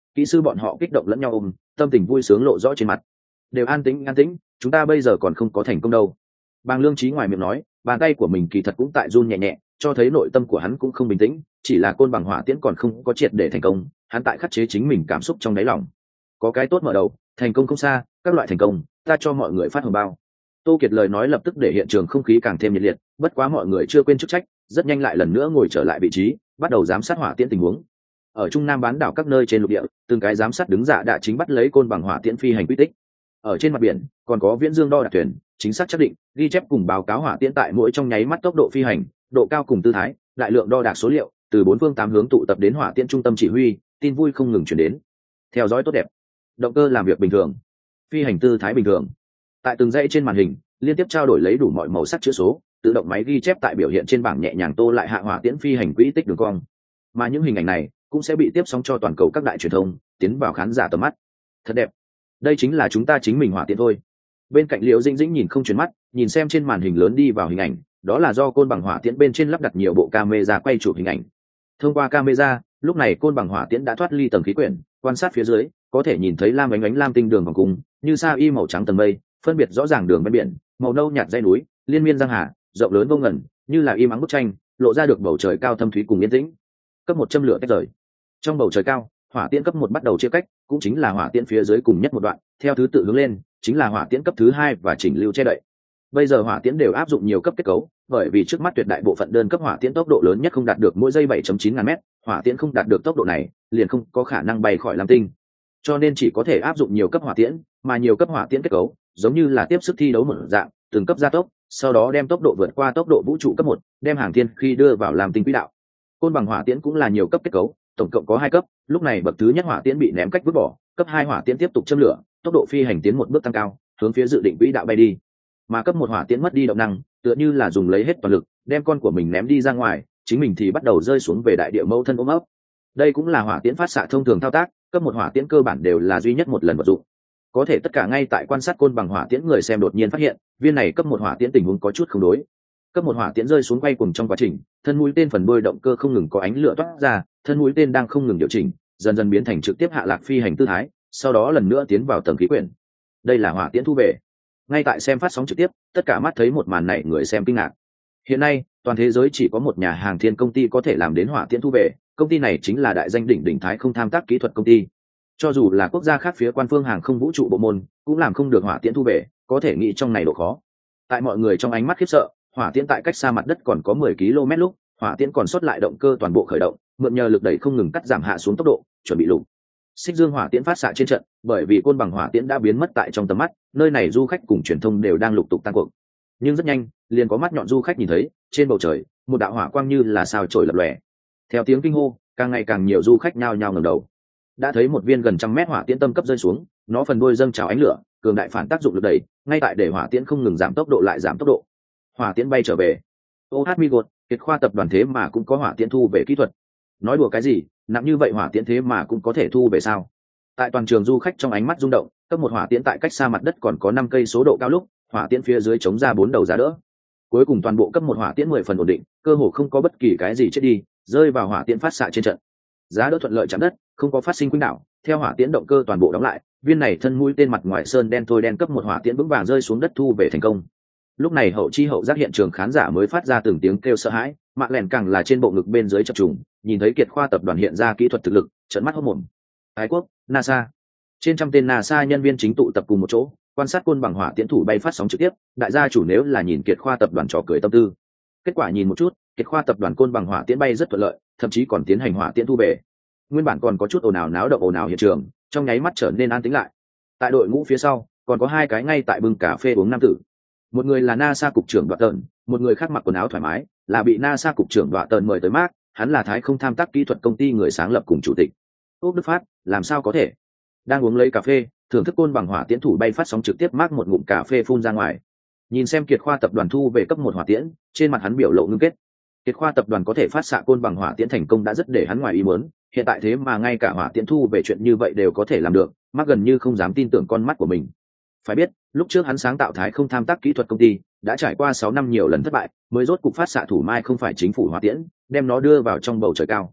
kỹ sư bọn họ kích động lẫn nhau ôm, tâm tình vui sướng lộ rõ trên mặt. Đều an tĩnh an tĩnh, chúng ta bây giờ còn không có thành công đâu. Bàng Lương Trí ngoài miệng nói, bàn tay của mình kỳ thật cũng tại run nhẹ nhẹ, cho thấy nội tâm của hắn cũng không bình tĩnh, chỉ là côn bằng hỏa tiễn còn không có triệt để thành công, hắn tại khắc chế chính mình cảm xúc trong đáy lòng. Có cái tốt mở đầu, thành công không xa, các loại thành công, ta cho mọi người phát hồng bao. Tô Kiệt lời nói lập tức để hiện trường không khí càng thêm nhiệt liệt, bất quá mọi người chưa quên chức trách, rất nhanh lại lần nữa ngồi trở lại vị trí, bắt đầu giám sát hỏa tiễn tình huống. Ở Trung Nam bán đảo các nơi trên lục địa, từng cái giám sát đứng dạ đã chính bắt lấy côn bằng hỏa tiễn phi hành quy tích. Ở trên mặt biển, còn có viễn dương đo đạc thuyền, chính xác xác định, ghi chép cùng báo cáo hỏa tiễn tại mỗi trong nháy mắt tốc độ phi hành, độ cao cùng tư thái, đại lượng đo đạc số liệu, từ bốn phương tám hướng tụ tập đến hỏa tiễn trung tâm chỉ huy, tin vui không ngừng truyền đến. Theo dõi tốt đẹp, động cơ làm việc bình thường, phi hành tư thái bình thường. Tại từng dãy trên màn hình, liên tiếp trao đổi lấy đủ mọi màu sắc chữ số, tự động máy ghi chép tại biểu hiện trên bảng nhẹ nhàng tô lại hạ hỏa tiễn phi hành quỹ tích đường cong. Mà những hình ảnh này cũng sẽ bị tiếp sóng cho toàn cầu các đại truyền thông, tiến vào khán giả tầm mắt. Thật đẹp, đây chính là chúng ta chính mình hỏa tiễn thôi. Bên cạnh Liễu Dĩnh Dĩnh nhìn không chuyển mắt, nhìn xem trên màn hình lớn đi vào hình ảnh, đó là do côn bằng hỏa tiễn bên trên lắp đặt nhiều bộ camera quay chụp hình ảnh. Thông qua camera, lúc này côn bằng hỏa tiễn đã thoát ly tầng khí quyển, quan sát phía dưới, có thể nhìn thấy lam ánh ánh lam tinh đường vòng cung, như sa y màu trắng tầng mây, phân biệt rõ ràng đường ven biển, màu nâu nhạt dãy núi, liên miên giang hà, rộng lớn vô ngần, như là im ắng bức tranh, lộ ra được bầu trời cao thâm thúy cùng yên tĩnh. Cấp một châm lửa tách rời. Trong bầu trời cao, hỏa tiễn cấp một bắt đầu chia cách, cũng chính là hỏa tiễn phía dưới cùng nhất một đoạn, theo thứ tự hướng lên, chính là hỏa tiễn cấp thứ hai và chỉnh lưu che đậy. Bây giờ hỏa tiễn đều áp dụng nhiều cấp kết cấu, bởi vì trước mắt tuyệt đại bộ phận đơn cấp hỏa tiễn tốc độ lớn nhất không đạt được mỗi giây bảy phẩy chín ngàn mét, hỏa tiễn không đạt được tốc độ này, liền không có khả năng bay khỏi lam tinh. Cho nên chỉ có thể áp dụng nhiều cấp hỏa tiễn, mà nhiều cấp hỏa tiễn kết cấu, giống như là tiếp sức thi đấu một dạng, từng cấp gia tốc, sau đó đem tốc độ vượt qua tốc độ vũ trụ cấp một, đem hàng thiên khi đưa vào lam tinh quỹ đạo. Côn bằng hỏa tiễn cũng là nhiều cấp kết cấu, tổng cộng có hai cấp, lúc này bậc thứ nhất hỏa tiễn bị ném cách vứt bỏ, cấp hai hỏa tiễn tiếp tục châm lửa, tốc độ phi hành tiến một bước tăng cao, hướng phía dự định quỹ đạo bay đi. Mà cấp một hỏa tiễn mất đi động năng, tựa như là dùng lấy hết toàn lực, đem con của mình ném đi ra ngoài, chính mình thì bắt đầu rơi xuống về đại địa mâu thân ôm ấp. Đây cũng là hỏa tiễn phát xạ thông thường thao tác, cấp một hỏa tiễn cơ bản đều là duy nhất một lần vận dụng. Có thể tất cả ngay tại quan sát côn bằng hỏa tiễn người xem đột nhiên phát hiện, viên này cấp một hỏa tiễn tình huống có chút không đối. Cấp một hỏa tiễn rơi xuống quay cuồng trong quá trình, thân mũi tên phần đuôi động cơ không ngừng có ánh lửa toát ra, thân mũi tên đang không ngừng điều chỉnh, dần dần biến thành trực tiếp hạ lạc phi hành tư thái, sau đó lần nữa tiến vào tầng khí quyển. Đây là hỏa tiễn thu về. Ngay tại xem phát sóng trực tiếp, tất cả mắt thấy một màn này người xem kinh ngạc. Hiện nay, toàn thế giới chỉ có một nhà hàng thiên công ty có thể làm đến hỏa tiễn thu về, công ty này chính là đại danh đỉnh đỉnh Thái Không Tham tác kỹ thuật công ty. Cho dù là quốc gia khác phía quan phương hàng không vũ trụ bộ môn, cũng làm không được hỏa tiễn thu về, có thể nghĩ trong này độ khó. Tại mọi người trong ánh mắt khiếp sợ, hỏa tiễn tại cách xa mặt đất còn có mười ki lô mét lúc, hỏa tiễn còn sót lại động cơ toàn bộ khởi động, mượn nhờ lực đẩy không ngừng cắt giảm hạ xuống tốc độ, chuẩn bị lục. Xích Dương hỏa tiễn phát xạ trên trận, bởi vì côn bằng hỏa tiễn đã biến mất tại trong tầm mắt, nơi này du khách cùng truyền thông đều đang lục tục tăng cuộc. Nhưng rất nhanh, liền có mắt nhọn du khách nhìn thấy, trên bầu trời, một đạo hỏa quang như là sao chổi lập lòe. Theo tiếng kinh hô, càng ngày càng nhiều du khách nhao nhao ngẩng đầu. Đã thấy một viên gần trăm mét hỏa tiễn tâm cấp rơi xuống, nó phần đuôi dâng trào ánh lửa, cường đại phản tác dụng lực đẩy, ngay tại để hỏa tiễn không ngừng giảm tốc độ lại giảm tốc độ. Hỏa tiễn bay trở về. ô hát Migot, Kiệt Khoa tập đoàn thế mà cũng có hỏa tiễn thu về kỹ thuật. Nói đùa cái gì, nặng như vậy hỏa tiễn thế mà cũng có thể thu về sao? Tại toàn trường du khách trong ánh mắt rung động, cấp một hỏa tiễn tại cách xa mặt đất còn có năm cây số độ cao lúc, hỏa tiễn phía dưới chống ra bốn đầu giá đỡ. Cuối cùng toàn bộ cấp một hỏa tiễn mười phần ổn định, cơ hồ không có bất kỳ cái gì chết đi, rơi vào hỏa tiễn phát xạ trên trận. Giá đỡ thuận lợi chạm đất, không có phát sinh quỹ đạo, theo hỏa tiễn động cơ toàn bộ đóng lại, viên này thân mũi tên mặt ngoài sơn đen thôi đen cấp một hỏa tiễn vững vàng rơi xuống đất thu về thành công. Lúc này hậu chi hậu giác hiện trường khán giả mới phát ra từng tiếng kêu sợ hãi, mạ lẻn càng là trên bộ ngực bên dưới chập trùng, nhìn thấy Kiệt Khoa tập đoàn hiện ra kỹ thuật thực lực, trợn mắt hốt mồm. Ái quốc, NASA. Trên trăm tên NASA nhân viên chính tụ tập cùng một chỗ, quan sát côn bằng hỏa tiễn thủ bay phát sóng trực tiếp, đại gia chủ nếu là nhìn Kiệt Khoa tập đoàn trò cười tâm tư. Kết quả nhìn một chút, Kiệt Khoa tập đoàn côn bằng hỏa tiễn bay rất thuận lợi, thậm chí còn tiến hành hỏa tiễn thu về. Nguyên bản còn có chút ồn ào náo động ồn ào hiện trường, trong nháy mắt trở nên an tĩnh lại. Tại đội ngũ phía sau, còn có hai cái ngay tại bưng cà phê uống nam tử. Một người là NASA cục trưởng Đoạ Tần, một người khác mặc quần áo thoải mái, là bị NASA cục trưởng Đoạ Tần mời tới Mark, hắn là Thái Không Tham tác kỹ thuật công ty người sáng lập cùng chủ tịch. Úc Đức Phát, làm sao có thể? Đang uống lấy cà phê, thưởng thức côn bằng hỏa tiễn thủ bay phát sóng trực tiếp Mark một ngụm cà phê phun ra ngoài. Nhìn xem Kiệt Khoa tập đoàn thu về cấp một hỏa tiễn, trên mặt hắn biểu lộ ngưng kết. Kiệt Khoa tập đoàn có thể phát xạ côn bằng hỏa tiễn thành công đã rất để hắn ngoài ý muốn, hiện tại thế mà ngay cả hỏa tiễn thu về chuyện như vậy đều có thể làm được, Mark gần như không dám tin tưởng con mắt của mình. Phải biết, lúc trước hắn sáng tạo Thái Không Tham tác kỹ thuật công ty, đã trải qua sáu năm nhiều lần thất bại, mới rốt cục phát xạ thủ mai không phải chính phủ hỏa tiễn, đem nó đưa vào trong bầu trời cao.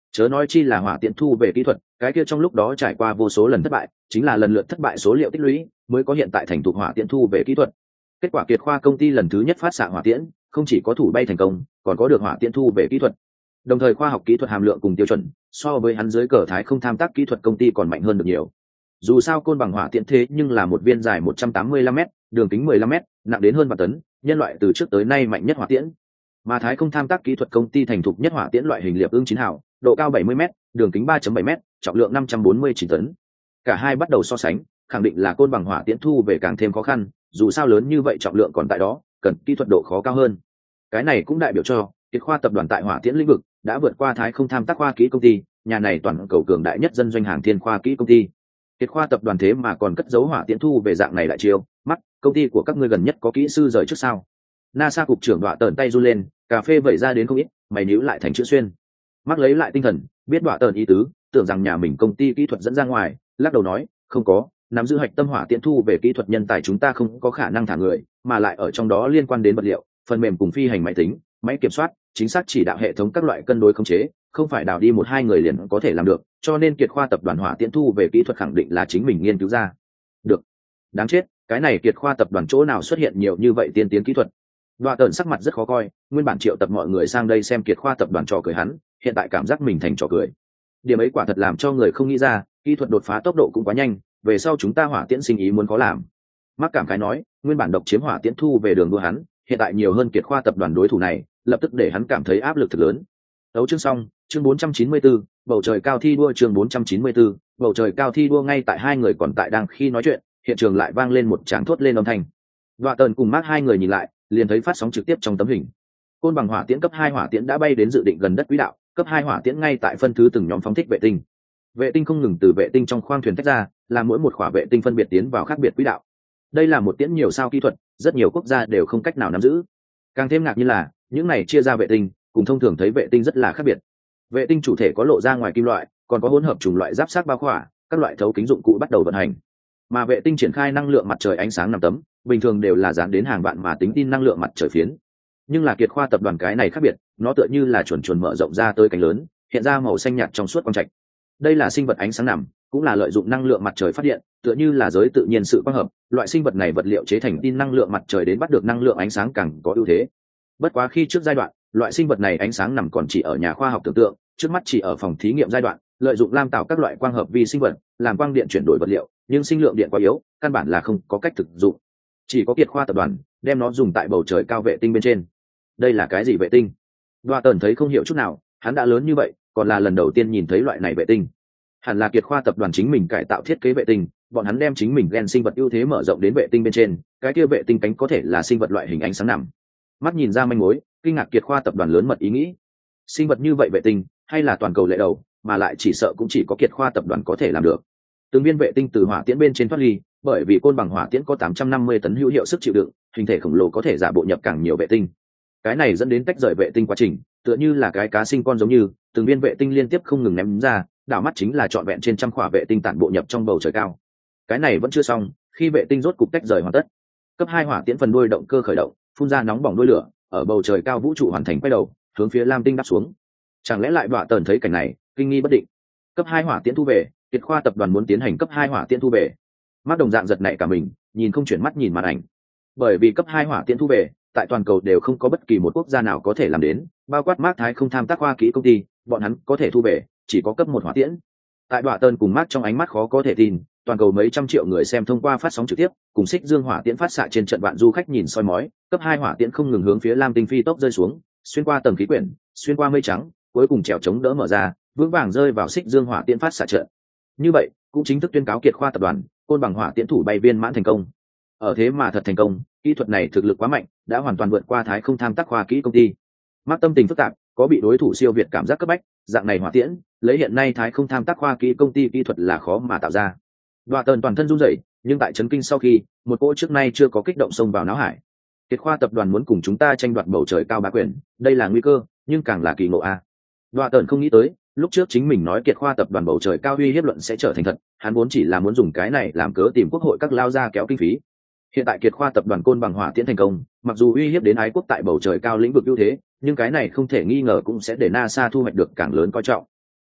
Chớ nói chi là hỏa tiễn thu về kỹ thuật, cái kia trong lúc đó trải qua vô số lần thất bại, chính là lần lượt thất bại số liệu tích lũy mới có hiện tại thành thục hỏa tiễn thu về kỹ thuật. Kết quả Kiệt Khoa công ty lần thứ nhất phát xạ hỏa tiễn, không chỉ có thủ bay thành công, còn có được hỏa tiễn thu về kỹ thuật. Đồng thời khoa học kỹ thuật hàm lượng cùng tiêu chuẩn, so với hắn dưới cờ Thái Không Tham Tác kỹ thuật công ty còn mạnh hơn được nhiều. Dù sao côn bằng hỏa tiễn thế nhưng là một viên dài một trăm tám mươi lăm mét, đường kính mười lăm mét, nặng đến hơn vạn tấn, nhân loại từ trước tới nay mạnh nhất hỏa tiễn. Mà Thái Không Tham Tác kỹ thuật công ty thành thục nhất hỏa tiễn loại hình liệp ưng chín hào, độ cao bảy mươi mét, đường kính ba phẩy bảy mét, trọng lượng năm trăm bốn mươi chín tấn. Cả hai bắt đầu so sánh, khẳng định là côn bằng hỏa tiễn thu về càng thêm khó khăn, dù sao lớn như vậy trọng lượng còn tại đó, cần kỹ thuật độ khó cao hơn. Cái này cũng đại biểu cho Kiệt Khoa tập đoàn tại hỏa tiễn lĩnh vực đã vượt qua Thái Không Tham Tác khoa kỹ công ty, nhà này toàn cầu cường đại nhất dân doanh hàng thiên khoa kỹ công ty. Kiệt Khoa tập đoàn thế mà còn cất giấu hỏa tiễn thu về dạng này đại chiêu, mắt, công ty của các ngươi gần nhất có kỹ sư rời trước sao? NASA cục trưởng đọa tờn tay run lên, cà phê vẩy ra đến không ít, mày níu lại thành chữ xuyên. Mắt lấy lại tinh thần, biết đọa tờn ý tứ, tưởng rằng nhà mình công ty kỹ thuật dẫn ra ngoài, lắc đầu nói, không có, nắm giữ hạch tâm hỏa tiễn thu về kỹ thuật nhân tài chúng ta không có khả năng thả người, mà lại ở trong đó liên quan đến vật liệu, phần mềm cùng phi hành máy tính, máy kiểm soát, chính xác chỉ đạo hệ thống các loại cân đối khống chế, không phải đào đi một hai người liền có thể làm được, cho nên Kiệt Khoa tập đoàn hỏa tiễn thu về kỹ thuật khẳng định là chính mình nghiên cứu ra. Được. Đáng chết, cái này Kiệt Khoa tập đoàn chỗ nào xuất hiện nhiều như vậy tiên tiến kỹ thuật. Đoạ tợn sắc mặt rất khó coi, nguyên bản triệu tập mọi người sang đây xem Kiệt Khoa tập đoàn trò cười hắn, hiện tại cảm giác mình thành trò cười. Điểm ấy quả thật làm cho người không nghĩ ra, kỹ thuật đột phá tốc độ cũng quá nhanh, về sau chúng ta hỏa tiễn sinh ý muốn có làm. Mắc cảm khái nói, nguyên bản độc chiếm hỏa tiễn thu về đường đua hắn, hiện tại nhiều hơn Kiệt Khoa tập đoàn đối thủ này, lập tức để hắn cảm thấy áp lực thực lớn. Đấu chương xong, chương bốn trăm chín mươi tư, bầu trời cao thi đua chương bốn trăm chín mươi tư, bầu trời cao thi đua ngay tại hai người còn tại đang khi nói chuyện, hiện trường lại vang lên một tràng thốt lên âm thanh. Đoạ tần cùng Mác hai người nhìn lại, liền thấy phát sóng trực tiếp trong tấm hình. Côn bằng hỏa tiễn cấp hai hỏa tiễn đã bay đến dự định gần đất quỹ đạo, cấp hai hỏa tiễn ngay tại phân thứ từng nhóm phóng thích vệ tinh. Vệ tinh không ngừng từ vệ tinh trong khoang thuyền tách ra, làm mỗi một khỏa vệ tinh phân biệt tiến vào khác biệt quỹ đạo. Đây là một tiễn nhiều sao kỹ thuật, rất nhiều quốc gia đều không cách nào nắm giữ. Càng thêm ngạc như là, những này chia ra vệ tinh, cùng thông thường thấy vệ tinh rất là khác biệt. Vệ tinh chủ thể có lộ ra ngoài kim loại, còn có hỗn hợp chủng loại giáp sát bao khỏa, các loại thấu kính dụng cụ bắt đầu vận hành. Mà vệ tinh triển khai năng lượng mặt trời ánh sáng năm tấm, bình thường đều là dán đến hàng vạn mà tính tin năng lượng mặt trời phiến. Nhưng là Kiệt Khoa tập đoàn cái này khác biệt, nó tựa như là chuẩn chuẩn mở rộng ra tới cánh lớn, hiện ra màu xanh nhạt trong suốt quang trạch. Đây là sinh vật ánh sáng nằm, cũng là lợi dụng năng lượng mặt trời phát điện, tựa như là giới tự nhiên sự quang hợp, loại sinh vật này vật liệu chế thành tin năng lượng mặt trời đến bắt được năng lượng ánh sáng càng có ưu thế. Bất quá khi trước giai đoạn, loại sinh vật này ánh sáng nằm còn chỉ ở nhà khoa học tưởng tượng, trước mắt chỉ ở phòng thí nghiệm giai đoạn, lợi dụng lam tạo các loại quang hợp vi sinh vật, làm quang điện chuyển đổi vật liệu, nhưng sinh lượng điện quá yếu, căn bản là không có cách thực dụng. Chỉ có Kiệt Khoa tập đoàn đem nó dùng tại bầu trời cao vệ tinh bên trên. Đây là cái gì vệ tinh? Đoạ tần thấy không hiểu chút nào, hắn đã lớn như vậy, còn là lần đầu tiên nhìn thấy loại này vệ tinh. Hẳn là Kiệt Khoa tập đoàn chính mình cải tạo thiết kế vệ tinh, bọn hắn đem chính mình gen sinh vật ưu thế mở rộng đến vệ tinh bên trên, cái kia vệ tinh cánh có thể là sinh vật loại hình ánh sáng nằm. Mắt nhìn ra manh mối, kinh ngạc Kiệt Khoa tập đoàn lớn mật ý nghĩ. Sinh vật như vậy vệ tinh, hay là toàn cầu lệ đầu, mà lại chỉ sợ cũng chỉ có Kiệt Khoa tập đoàn có thể làm được. Từng viên vệ tinh từ hỏa tiễn bên trên thoát ly, bởi vì côn bằng hỏa tiễn có tám trăm năm mươi tấn hữu hiệu sức chịu đựng, hình thể khổng lồ có thể giả bộ nhập càng nhiều vệ tinh. Cái này dẫn đến tách rời vệ tinh quá trình, tựa như là cái cá sinh con giống như, từng viên vệ tinh liên tiếp không ngừng ném ra, đảo mắt chính là trọn vẹn trên trăm khỏa vệ tinh tản bộ nhập trong bầu trời cao. Cái này vẫn chưa xong, khi vệ tinh rốt cục tách rời hoàn tất, cấp hai hỏa tiễn phần đuôi động cơ khởi động, phun ra nóng bỏng đuôi lửa, ở bầu trời cao vũ trụ hoàn thành quay đầu, hướng phía lam tinh đáp xuống. Chẳng lẽ lại Đoạ tần thấy cảnh này, kinh nghi bất định. Cấp hai hỏa tiễn thu về, Kiệt Khoa tập đoàn muốn tiến hành cấp hai hỏa tiễn thu về. Mắt đồng dạng giật nảy cả mình, nhìn không chuyển mắt nhìn màn ảnh. Bởi vì cấp hai hỏa tiễn thu về, tại toàn cầu đều không có bất kỳ một quốc gia nào có thể làm đến, bao quát Mác Thái Không Tham Tác khoa kỹ công ty, bọn hắn có thể thu về, chỉ có cấp một hỏa tiễn. Tại Đoạ tần cùng Mác trong ánh mắt khó có thể tin, toàn cầu mấy trăm triệu người xem thông qua phát sóng trực tiếp, cùng xích dương hỏa tiễn phát xạ trên trận vạn du khách nhìn soi mói, cấp hai hỏa tiễn không ngừng hướng phía lam tinh phi tốc rơi xuống, xuyên qua tầng khí quyển, xuyên qua mây trắng, cuối cùng trèo chống đỡ mở ra, vững vàng rơi vào xích dương hỏa tiễn phát xạ trận. Như vậy, cũng chính thức tuyên cáo Kiệt Khoa tập đoàn, côn bằng hỏa tiễn thủ bay viên mãn thành công. Ở thế mà thật thành công, kỹ thuật này thực lực quá mạnh, đã hoàn toàn vượt qua Thái Không Tham Tác khoa kỹ công ty. Mác tâm tình phức tạp, có bị đối thủ siêu việt cảm giác cấp bách, dạng này hỏa tiễn, lấy hiện nay Thái Không Tham Tác khoa kỹ công ty kỹ thuật là khó mà tạo ra. Đoạ tần toàn thân run rẩy, nhưng tại chấn kinh sau khi, một cỗ trước nay chưa có kích động xông vào não hải. Kiệt Khoa tập đoàn muốn cùng chúng ta tranh đoạt bầu trời cao bá quyền, đây là nguy cơ, nhưng càng là kỳ ngộ a. Đoạ tần không nghĩ tới, lúc trước chính mình nói Kiệt Khoa tập đoàn bầu trời cao uy hiếp luận sẽ trở thành thật, hắn vốn chỉ là muốn dùng cái này làm cớ tìm quốc hội các lao ra kéo kinh phí. Hiện tại Kiệt Khoa tập đoàn côn bằng hỏa tiễn thành công, mặc dù uy hiếp đến ái quốc tại bầu trời cao lĩnh vực ưu thế, nhưng cái này không thể nghi ngờ cũng sẽ để NASA thu hoạch được càng lớn coi trọng.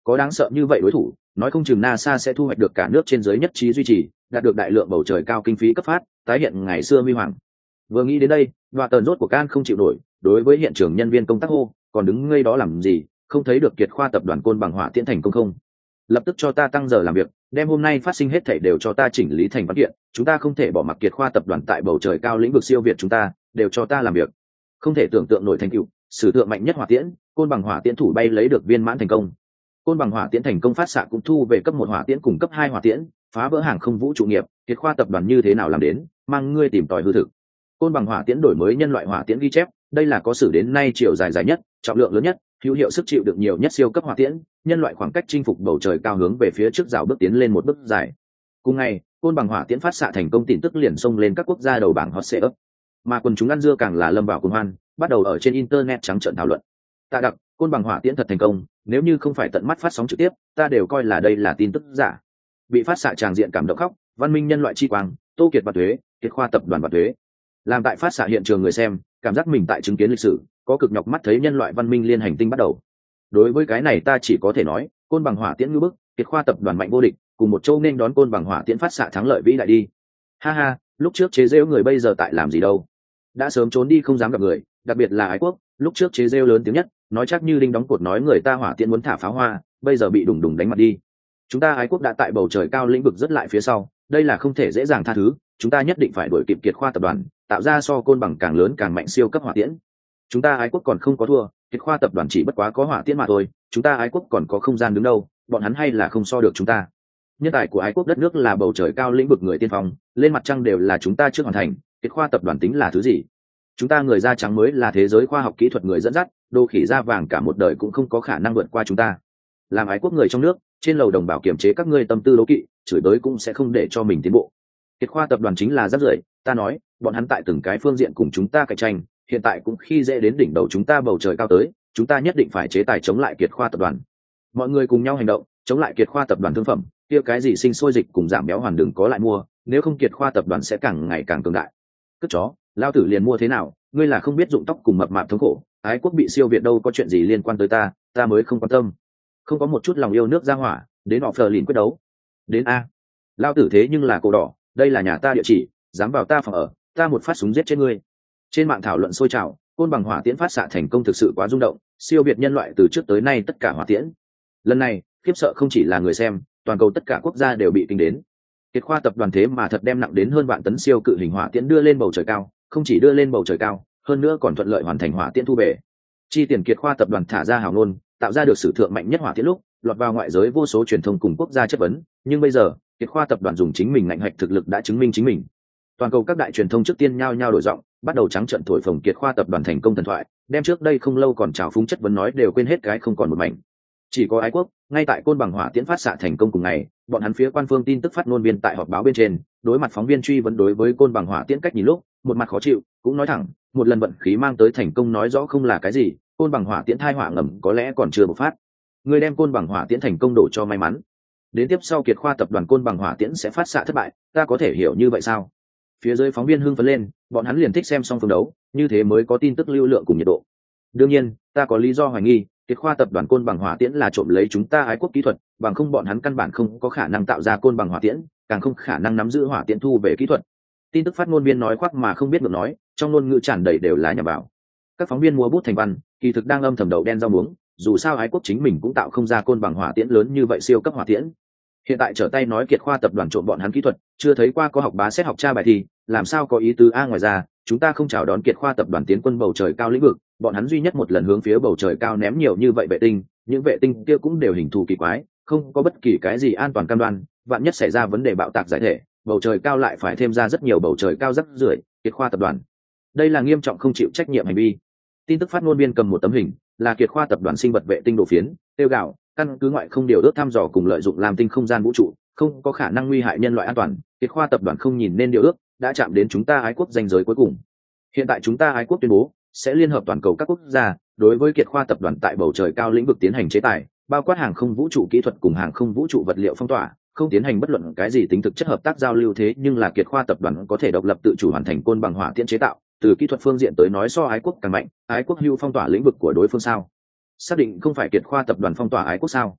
Có đáng sợ như vậy đối thủ, nói không chừng NASA sẽ thu hoạch được cả nước trên dưới nhất trí duy trì, đạt được đại lượng bầu trời cao kinh phí cấp phát, tái hiện ngày xưa huy hoàng. Vừa nghĩ đến đây, Đoạ Tần rốt của Can không chịu nổi, đối với hiện trường nhân viên công tác hô, còn đứng ngây đó làm gì, không thấy được Kiệt Khoa tập đoàn Côn Bằng Hỏa Tiễn thành công không? Lập tức cho ta tăng giờ làm việc, đem hôm nay phát sinh hết thảy đều cho ta chỉnh lý thành văn kiện, chúng ta không thể bỏ mặc Kiệt Khoa tập đoàn tại bầu trời cao lĩnh vực siêu việt chúng ta, đều cho ta làm việc. Không thể tưởng tượng nổi thành tựu, sử thượng mạnh nhất hỏa tiễn, Côn Bằng Hỏa Tiễn thủ bay lấy được viên mãn thành công. Côn Bằng Hỏa Tiễn thành công phát xạ cũng thu về cấp một hỏa tiễn cùng cấp hai hỏa tiễn, phá vỡ hàng không vũ trụ nghiệp, Kiệt Khoa tập đoàn như thế nào làm đến, mang ngươi tìm tòi hư thực. Côn Bằng Hỏa Tiễn đổi mới nhân loại hỏa tiễn ghi chép, đây là có sử đến nay chiều dài dài nhất, trọng lượng lớn nhất, hữu hiệu sức chịu được nhiều nhất siêu cấp hỏa tiễn, nhân loại khoảng cách chinh phục bầu trời cao hướng về phía trước rào bước tiến lên một bước dài. Cùng ngày, Côn Bằng Hỏa Tiễn phát xạ thành công, tin tức liền xông lên các quốc gia đầu bảng hot search, mà quần chúng ăn dưa càng là lâm vào cuồng hoan, bắt đầu ở trên internet trắng trợn thảo luận. Tạ đặc, Côn Bằng Hỏa Tiễn thật thành công, nếu như không phải tận mắt phát sóng trực tiếp, ta đều coi là đây là tin tức giả. Bị phát xạ tràng diện cảm động khóc, văn minh nhân loại chi quang, Tô Kiệt và Thuế, Kiệt Khoa tập đoàn và Thuế. Làm tại phát xạ hiện trường người xem, cảm giác mình tại chứng kiến lịch sử, có cực nhọc mắt thấy nhân loại văn minh liên hành tinh bắt đầu. Đối với cái này ta chỉ có thể nói, Côn Bằng Hỏa Tiễn ngư bức, Kiệt Khoa tập đoàn mạnh vô địch, cùng một châu nên đón Côn Bằng Hỏa Tiễn phát xạ thắng lợi vĩ đại đi. Ha ha, lúc trước chế giễu người bây giờ tại làm gì đâu? Đã sớm trốn đi không dám gặp người, đặc biệt là ái quốc, lúc trước chế giễu lớn tiếng nhất, nói chắc như đinh đóng cột nói người ta hỏa tiễn muốn thả pháo hoa, bây giờ bị đùng đùng đánh mặt đi. Chúng ta ái quốc đã tại bầu trời cao lĩnh vực rất lại phía sau, đây là không thể dễ dàng tha thứ, chúng ta nhất định phải đuổi kịp Kiệt Khoa tập đoàn, tạo ra so Côn Bằng càng lớn càng mạnh siêu cấp hỏa tiễn. Chúng ta ái quốc còn không có thua, Kiệt Khoa tập đoàn chỉ bất quá có hỏa tiễn mà thôi, chúng ta ái quốc còn có không gian đứng đâu, bọn hắn hay là không so được chúng ta. Nhân tài của ái quốc đất nước là bầu trời cao lĩnh vực người tiên phong, lên mặt trăng đều là chúng ta trước hoàn thành, Kiệt Khoa tập đoàn tính là thứ gì? Chúng ta người da trắng mới là thế giới khoa học kỹ thuật người dẫn dắt, đô khỉ da vàng cả một đời cũng không có khả năng vượt qua chúng ta. Làm ái quốc người trong nước, trên lầu đồng bào kiểm chế các ngươi tâm tư đố kỵ, chửi tới cũng sẽ không để cho mình tiến bộ. Kiệt Khoa tập đoàn chính là rác rưởi, ta nói, bọn hắn tại từng cái phương diện cùng chúng ta cạnh tranh, hiện tại cũng khi dễ đến đỉnh đầu chúng ta bầu trời cao tới, chúng ta nhất định phải chế tài chống lại Kiệt Khoa tập đoàn. Mọi người cùng nhau hành động, chống lại Kiệt Khoa tập đoàn thương phẩm, kia cái gì sinh sôi dịch cùng giảm béo hoàn đừng có lại mua, nếu không Kiệt Khoa tập đoàn sẽ càng ngày càng cường đại. Cất chó, lao tử liền mua thế nào, ngươi là không biết dụng tóc cùng mập mạp thống khổ, ái quốc bị siêu việt đâu có chuyện gì liên quan tới ta, ta mới không quan tâm. Không có một chút lòng yêu nước ra hỏa, đến họ phờ lìn quyết đấu. Đến a, lao tử thế nhưng là cổ đỏ, đây là nhà ta địa chỉ, dám vào ta phòng ở, ta một phát súng giết chết ngươi. Trên mạng thảo luận sôi trào, Côn Bằng Hỏa Tiễn phát xạ thành công thực sự quá rung động, siêu việt nhân loại từ trước tới nay tất cả hỏa tiễn. Lần này, khiếp sợ không chỉ là người xem, toàn cầu tất cả quốc gia đều bị kinh đến. Kiệt Khoa tập đoàn thế mà thật đem nặng đến hơn vạn tấn siêu cự hình hỏa tiễn đưa lên bầu trời cao, không chỉ đưa lên bầu trời cao, hơn nữa còn thuận lợi hoàn thành hỏa tiễn thu về. Chi tiền Kiệt Khoa tập đoàn thả ra hào ngôn, tạo ra được sử thượng mạnh nhất hỏa tiễn lúc, lọt vào ngoại giới vô số truyền thông cùng quốc gia chất vấn, nhưng bây giờ, Kiệt Khoa tập đoàn dùng chính mình ngạnh hạch thực lực đã chứng minh chính mình. Toàn cầu các đại truyền thông trước tiên nhao nhao đổi giọng, bắt đầu trắng trợn thổi phồng Kiệt Khoa tập đoàn thành công thần thoại, đem trước đây không lâu còn trào phúng chất vấn nói đều quên hết cái không còn một mảnh. Chỉ có ái quốc, ngay tại Côn Bằng Hỏa Tiễn phát xạ thành công cùng ngày, bọn hắn phía quan phương tin tức phát ngôn viên tại họp báo bên trên, đối mặt phóng viên truy vấn đối với Côn Bằng Hỏa Tiễn cách nhìn lúc, một mặt khó chịu, cũng nói thẳng, một lần vận khí mang tới thành công nói rõ không là cái gì, Côn Bằng Hỏa Tiễn thai họa ngầm có lẽ còn chưa bộc phát. Người đem Côn Bằng Hỏa Tiễn thành công đổ cho may mắn. Đến tiếp sau Kiệt Khoa tập đoàn Côn Bằng Hỏa Tiễn sẽ phát xạ thất bại, ta có thể hiểu như vậy sao? Phía dưới phóng viên hưng phấn lên, bọn hắn liền thích xem song phương đấu, như thế mới có tin tức lưu lượng cùng nhiệt độ. Đương nhiên, ta có lý do hoài nghi, Kiệt Khoa tập đoàn Côn Bằng Hỏa Tiễn là trộm lấy chúng ta ái quốc kỹ thuật, bằng không bọn hắn căn bản không có khả năng tạo ra Côn Bằng Hỏa Tiễn, càng không khả năng nắm giữ hỏa tiễn thu về kỹ thuật. Tin tức phát ngôn viên nói khoác mà không biết ngược nói, trong ngôn ngữ tràn đầy đều là nhằm vào. Các phóng viên mua bút thành văn, kỳ thực đang âm thầm đậu đen rau muống, dù sao ái quốc chính mình cũng tạo không ra Côn Bằng Hỏa Tiễn lớn như vậy siêu cấp hỏa tiễn. Hiện tại trở tay nói Kiệt Khoa tập đoàn trộm bọn hắn kỹ thuật, chưa thấy qua có học bá xét học tra bài thi, làm sao có ý tứ a? Ngoài ra, chúng ta không chào đón Kiệt Khoa tập đoàn tiến quân bầu trời cao lĩnh vực, bọn hắn duy nhất một lần hướng phía bầu trời cao ném nhiều như vậy vệ tinh, những vệ tinh kia cũng đều hình thù kỳ quái, không có bất kỳ cái gì an toàn cam đoan, vạn nhất xảy ra vấn đề bạo tạc giải thể, bầu trời cao lại phải thêm ra rất nhiều bầu trời cao rắc rưởi. Kiệt Khoa tập đoàn, đây là nghiêm trọng không chịu trách nhiệm hành vi. Tin tức phát ngôn viên cầm một tấm hình, là Kiệt Khoa tập đoàn sinh vật vệ tinh đồ phiến, tiêu gạo, căn cứ ngoại không điều ước thăm dò cùng lợi dụng làm tinh không gian vũ trụ, không có khả năng nguy hại nhân loại an toàn. Kiệt Khoa tập đoàn không nhìn nên điều ước, đã chạm đến chúng ta ái quốc danh giới cuối cùng. Hiện tại chúng ta ái quốc tuyên bố sẽ liên hợp toàn cầu các quốc gia đối với Kiệt Khoa tập đoàn tại bầu trời cao lĩnh vực tiến hành chế tài, bao quát hàng không vũ trụ kỹ thuật cùng hàng không vũ trụ vật liệu phong tỏa, không tiến hành bất luận cái gì tính thực chất hợp tác giao lưu. Thế nhưng là Kiệt Khoa tập đoàn có thể độc lập tự chủ hoàn thành Côn Bằng Hỏa Tiễn chế tạo, từ kỹ thuật phương diện tới nói so ái quốc càng mạnh. Ái quốc hưu phong tỏa lĩnh vực của đối phương sao? Xác định không phải Kiệt Khoa tập đoàn phong tỏa ái quốc sao?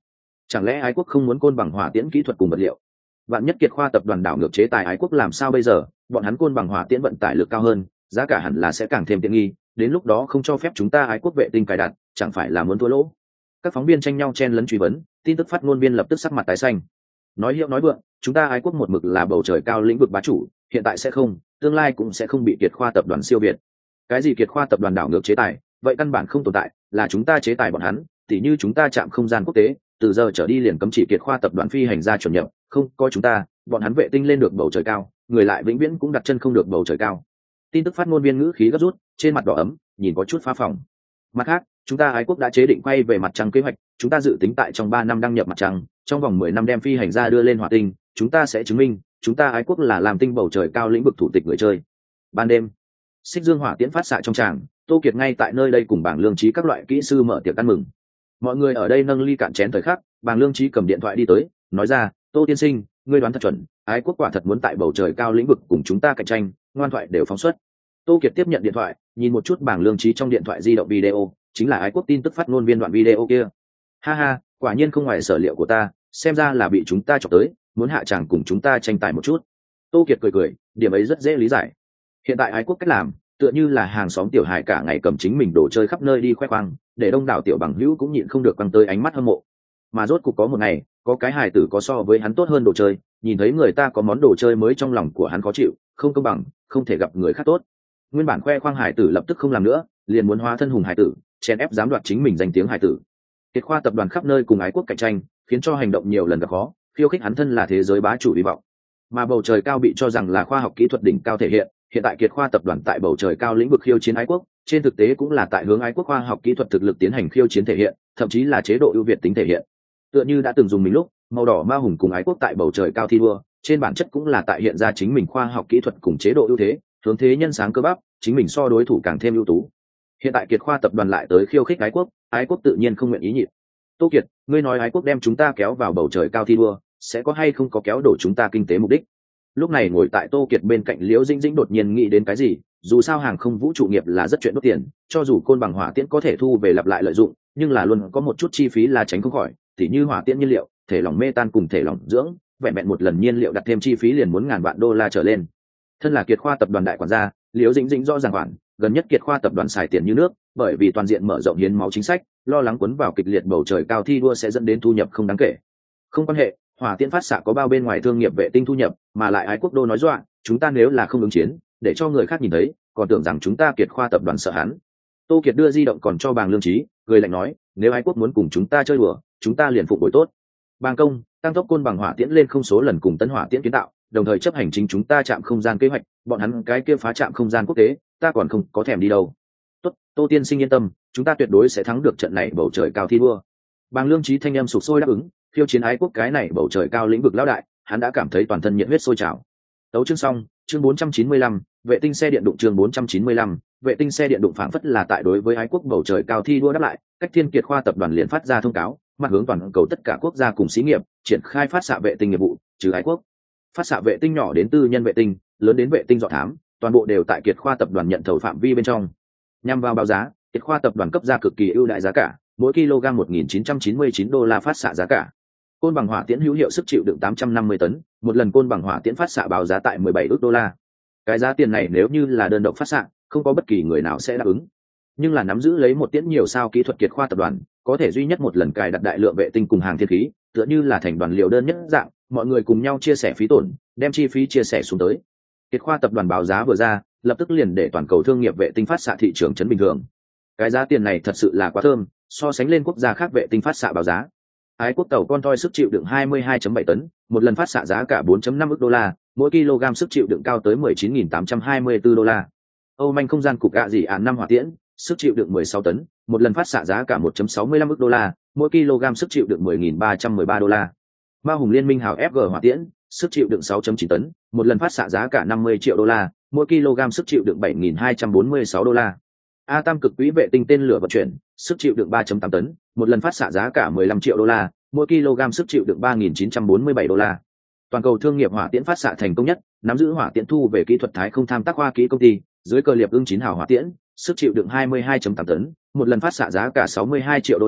Chẳng lẽ ái quốc không muốn côn bằng hỏa tiễn kỹ thuật cùng vật liệu? Vạn nhất Kiệt Khoa tập đoàn đảo ngược chế tài ái quốc làm sao bây giờ? Bọn hắn côn bằng hỏa tiễn vận tải lực cao hơn, giá cả hẳn là sẽ càng thêm tiện nghi, đến lúc đó không cho phép chúng ta ái quốc vệ tinh cài đặt, chẳng phải là muốn thua lỗ? Các phóng viên tranh nhau chen lấn truy vấn, tin tức phát ngôn viên lập tức sắc mặt tái xanh. Nói hiệu nói vượng, chúng ta ái quốc một mực là bầu trời cao lĩnh vực bá chủ, hiện tại sẽ không, tương lai cũng sẽ không bị Kiệt Khoa tập đoàn siêu việt. Cái gì Kiệt Khoa tập đoàn đảo ngược chế tài, vậy căn bản không tồn tại, là chúng ta chế tài bọn hắn, tỉ như chúng ta chạm không gian quốc tế, từ giờ trở đi liền cấm chỉ Kiệt Khoa tập đoàn phi hành gia chuẩn nhập, không có chúng ta, bọn hắn vệ tinh lên được bầu trời cao, người lại vĩnh viễn cũng đặt chân không được bầu trời cao. Tin tức phát ngôn viên ngữ khí gấp rút, trên mặt đỏ ấm, nhìn có chút phá phòng. Mặt khác, chúng ta ái quốc đã chế định quay về mặt trăng kế hoạch, chúng ta dự tính tại trong ba năm đăng nhập mặt trăng, trong vòng mười năm đem phi hành gia đưa lên hỏa tinh, chúng ta sẽ chứng minh, chúng ta ái quốc là làm tinh bầu trời cao lĩnh vực thủ tịch người chơi. Ban đêm, xích dương hỏa tiễn phát xạ trong tràng, Tô Kiệt ngay tại nơi đây cùng bảng lương trí các loại kỹ sư mở tiệc ăn mừng. Mọi người ở đây nâng ly cạn chén thời khắc, bảng lương trí cầm điện thoại đi tới, nói ra, Tô tiên sinh, ngươi đoán thật chuẩn, ái quốc quả thật muốn tại bầu trời cao lĩnh vực cùng chúng ta cạnh tranh, ngoan thoại đều phóng xuất. Tô Kiệt tiếp nhận điện thoại, nhìn một chút bảng lương trí trong điện thoại di động video, chính là ái quốc tin tức phát ngôn viên đoạn video kia. Ha ha, quả nhiên không ngoài sở liệu của ta, xem ra là bị chúng ta chọc tới, muốn hạ tràng cùng chúng ta tranh tài một chút. Tô Kiệt cười cười, điểm ấy rất dễ lý giải. Hiện tại ái quốc cách làm tựa như là hàng xóm tiểu hài cả ngày cầm chính mình đồ chơi khắp nơi đi khoe khoang, để đông đảo tiểu bằng hữu cũng nhịn không được quăng tới ánh mắt hâm mộ. Mà rốt cục có một ngày, có cái hài tử có so với hắn tốt hơn đồ chơi, nhìn thấy người ta có món đồ chơi mới trong lòng của hắn khó chịu, không công bằng, không thể gặp người khác tốt. Nguyên bản khoe khoang hài tử lập tức không làm nữa, liền muốn hóa thân hùng hài tử, chèn ép dám đoạt chính mình danh tiếng hài tử. Kiệt Khoa tập đoàn khắp nơi cùng ái quốc cạnh tranh, khiến cho hành động nhiều lần gặp khó, khiêu khích hắn thân là thế giới bá chủ hy vọng. Mà bầu trời cao bị cho rằng là khoa học kỹ thuật đỉnh cao thể hiện, hiện tại Kiệt Khoa tập đoàn tại bầu trời cao lĩnh vực khiêu chiến ái quốc, trên thực tế cũng là tại hướng ái quốc khoa học kỹ thuật thực lực tiến hành khiêu chiến thể hiện, thậm chí là chế độ ưu việt tính thể hiện. Tựa như đã từng dùng mình lúc, màu đỏ ma hùng cùng ái quốc tại bầu trời cao thi đua, trên bản chất cũng là tại hiện ra chính mình khoa học kỹ thuật cùng chế độ ưu thế, hướng thế nhân sáng cơ bắp, chính mình so đối thủ càng thêm ưu tú. Hiện tại Kiệt Khoa tập đoàn lại tới khiêu khích ái quốc, ái quốc tự nhiên không nguyện ý nhịn. Tô Kiệt, ngươi nói ái quốc đem chúng ta kéo vào bầu trời cao thi đua, sẽ có hay không có kéo đổ chúng ta kinh tế mục đích? Lúc này ngồi tại Tô Kiệt bên cạnh Liễu Dĩnh Dĩnh đột nhiên nghĩ đến cái gì, dù sao hàng không vũ trụ nghiệp là rất chuyện đốt tiền, cho dù côn bằng hỏa tiễn có thể thu về lặp lại lợi dụng, nhưng là luôn có một chút chi phí là tránh không khỏi, tỉ như hỏa tiễn nhiên liệu, thể lỏng mê tan cùng thể lỏng dưỡng, vẹn vẹn một lần nhiên liệu đặt thêm chi phí liền muốn ngàn vạn đô la trở lên. Thân là Kiệt Khoa tập đoàn đại quản gia, Liễu Dĩnh Dĩnh rõ ràng khoản, gần nhất Kiệt Khoa tập đoàn xài tiền như nước, bởi vì toàn diện mở rộng hiến máu chính sách, lo lắng cuốn vào kịch liệt bầu trời cao thi đua sẽ dẫn đến thu nhập không đáng kể. Không quan hệ, hỏa tiễn phát xạ có bao bên ngoài thương nghiệp vệ tinh thu nhập, mà lại ái quốc đô nói dọa, chúng ta nếu là không ứng chiến, để cho người khác nhìn thấy, còn tưởng rằng chúng ta Kiệt Khoa tập đoàn sợ hắn. Tô Kiệt đưa di động còn cho Bàng Lương Trí, cười lạnh nói, nếu ái quốc muốn cùng chúng ta chơi đùa, chúng ta liền phục bồi tốt. Bàng công, tăng tốc côn bằng hỏa tiễn lên không số lần cùng tấn hỏa tiễn kiến tạo, đồng thời chấp hành chính chúng ta chạm không gian kế hoạch, bọn hắn cái kia phá chạm không gian quốc tế, ta còn không có thèm đi đâu. Tốt, Tô tiên sinh yên tâm, chúng ta tuyệt đối sẽ thắng được trận này bầu trời cao thi đua. Bàng Lương Trí thanh âm sục sôi đáp ứng, khiêu chiến ái quốc cái này bầu trời cao lĩnh vực lão đại, hắn đã cảm thấy toàn thân nhiệt huyết sôi trào. Tấu chương xong, chương bốn trăm chín mươi lăm, vệ tinh xe điện đụng chương bốn trăm chín mươi lăm, vệ tinh xe điện đụng phảng phất là tại đối với ái quốc bầu trời cao thi đua đáp lại, cách Thiên Kiệt Khoa tập đoàn liền phát ra thông cáo, mặt hướng toàn cầu tất cả quốc gia cùng xí nghiệp, triển khai phát xạ vệ tinh nghiệp vụ, trừ ái quốc. Phát xạ vệ tinh nhỏ đến tư nhân vệ tinh, lớn đến vệ tinh dọ thám, toàn bộ đều tại Kiệt Khoa tập đoàn nhận thầu phạm vi bên trong. Nhằm vào báo giá, Kiệt Khoa tập đoàn cấp ra cực kỳ ưu đại giá cả, mỗi kg một nghìn chín trăm chín mươi chín đô la phát xạ giá cả. Côn bằng hỏa tiễn hữu hiệu sức chịu đựng tám trăm năm mươi tấn, một lần côn bằng hỏa tiễn phát xạ báo giá tại mười bảy ức đô la. Cái giá tiền này nếu như là đơn độc phát xạ, không có bất kỳ người nào sẽ đáp ứng. Nhưng là nắm giữ lấy một tiễn nhiều sao kỹ thuật Kiệt Khoa tập đoàn, có thể duy nhất một lần cài đặt đại lượng vệ tinh cùng hàng thiên khí, tựa như là thành đoàn liều đơn nhất dạng, mọi người cùng nhau chia sẻ phí tổn, đem chi phí chia sẻ xuống tới. Kiệt Khoa tập đoàn báo giá vừa ra, lập tức liền để toàn cầu thương nghiệp vệ tinh phát xạ thị trường chấn bình thường. Cái giá tiền này thật sự là quá thơm, so sánh lên quốc gia khác vệ tinh phát xạ báo giá. Ái quốc tàu con toi sức chịu đựng hai mươi hai phẩy bảy tấn, một lần phát xạ giá cả bốn phẩy năm ức đô la, mỗi kg sức chịu đựng cao tới mười chín nghìn tám trăm hai mươi tư đô la. Âu Manh không gian cục gạ dị án năm hỏa tiễn, sức chịu đựng mười sáu tấn, một lần phát xạ giá cả một phẩy sáu mươi lăm ức đô la, mỗi kg sức chịu đựng mười nghìn ba trăm mười ba đô la. Ma Hùng Liên Minh hào ép giê hỏa tiễn, sức chịu đựng sáu phẩy chín tấn, một lần phát xạ giá cả năm mươi triệu đô la, mỗi kg sức chịu đựng bảy nghìn hai trăm bốn mươi sáu đô la. A Tam cực quỹ vệ tinh tên lửa vận chuyển, sức chịu đựng ba phẩy tám tấn, một lần phát xạ giá cả mười lăm triệu đô la, mỗi kg sức chịu đựng ba nghìn chín trăm bốn mươi bảy đô la. Toàn cầu thương nghiệp hỏa tiễn phát xạ thành công nhất, nắm giữ hỏa tiễn thu về kỹ thuật Thái không tham tác khoa kỹ công ty, dưới cờ liệp ưng chín hào hỏa tiễn, sức chịu đựng hai mươi hai phẩy tám tấn, một lần phát xạ giá cả sáu mươi hai triệu đô la,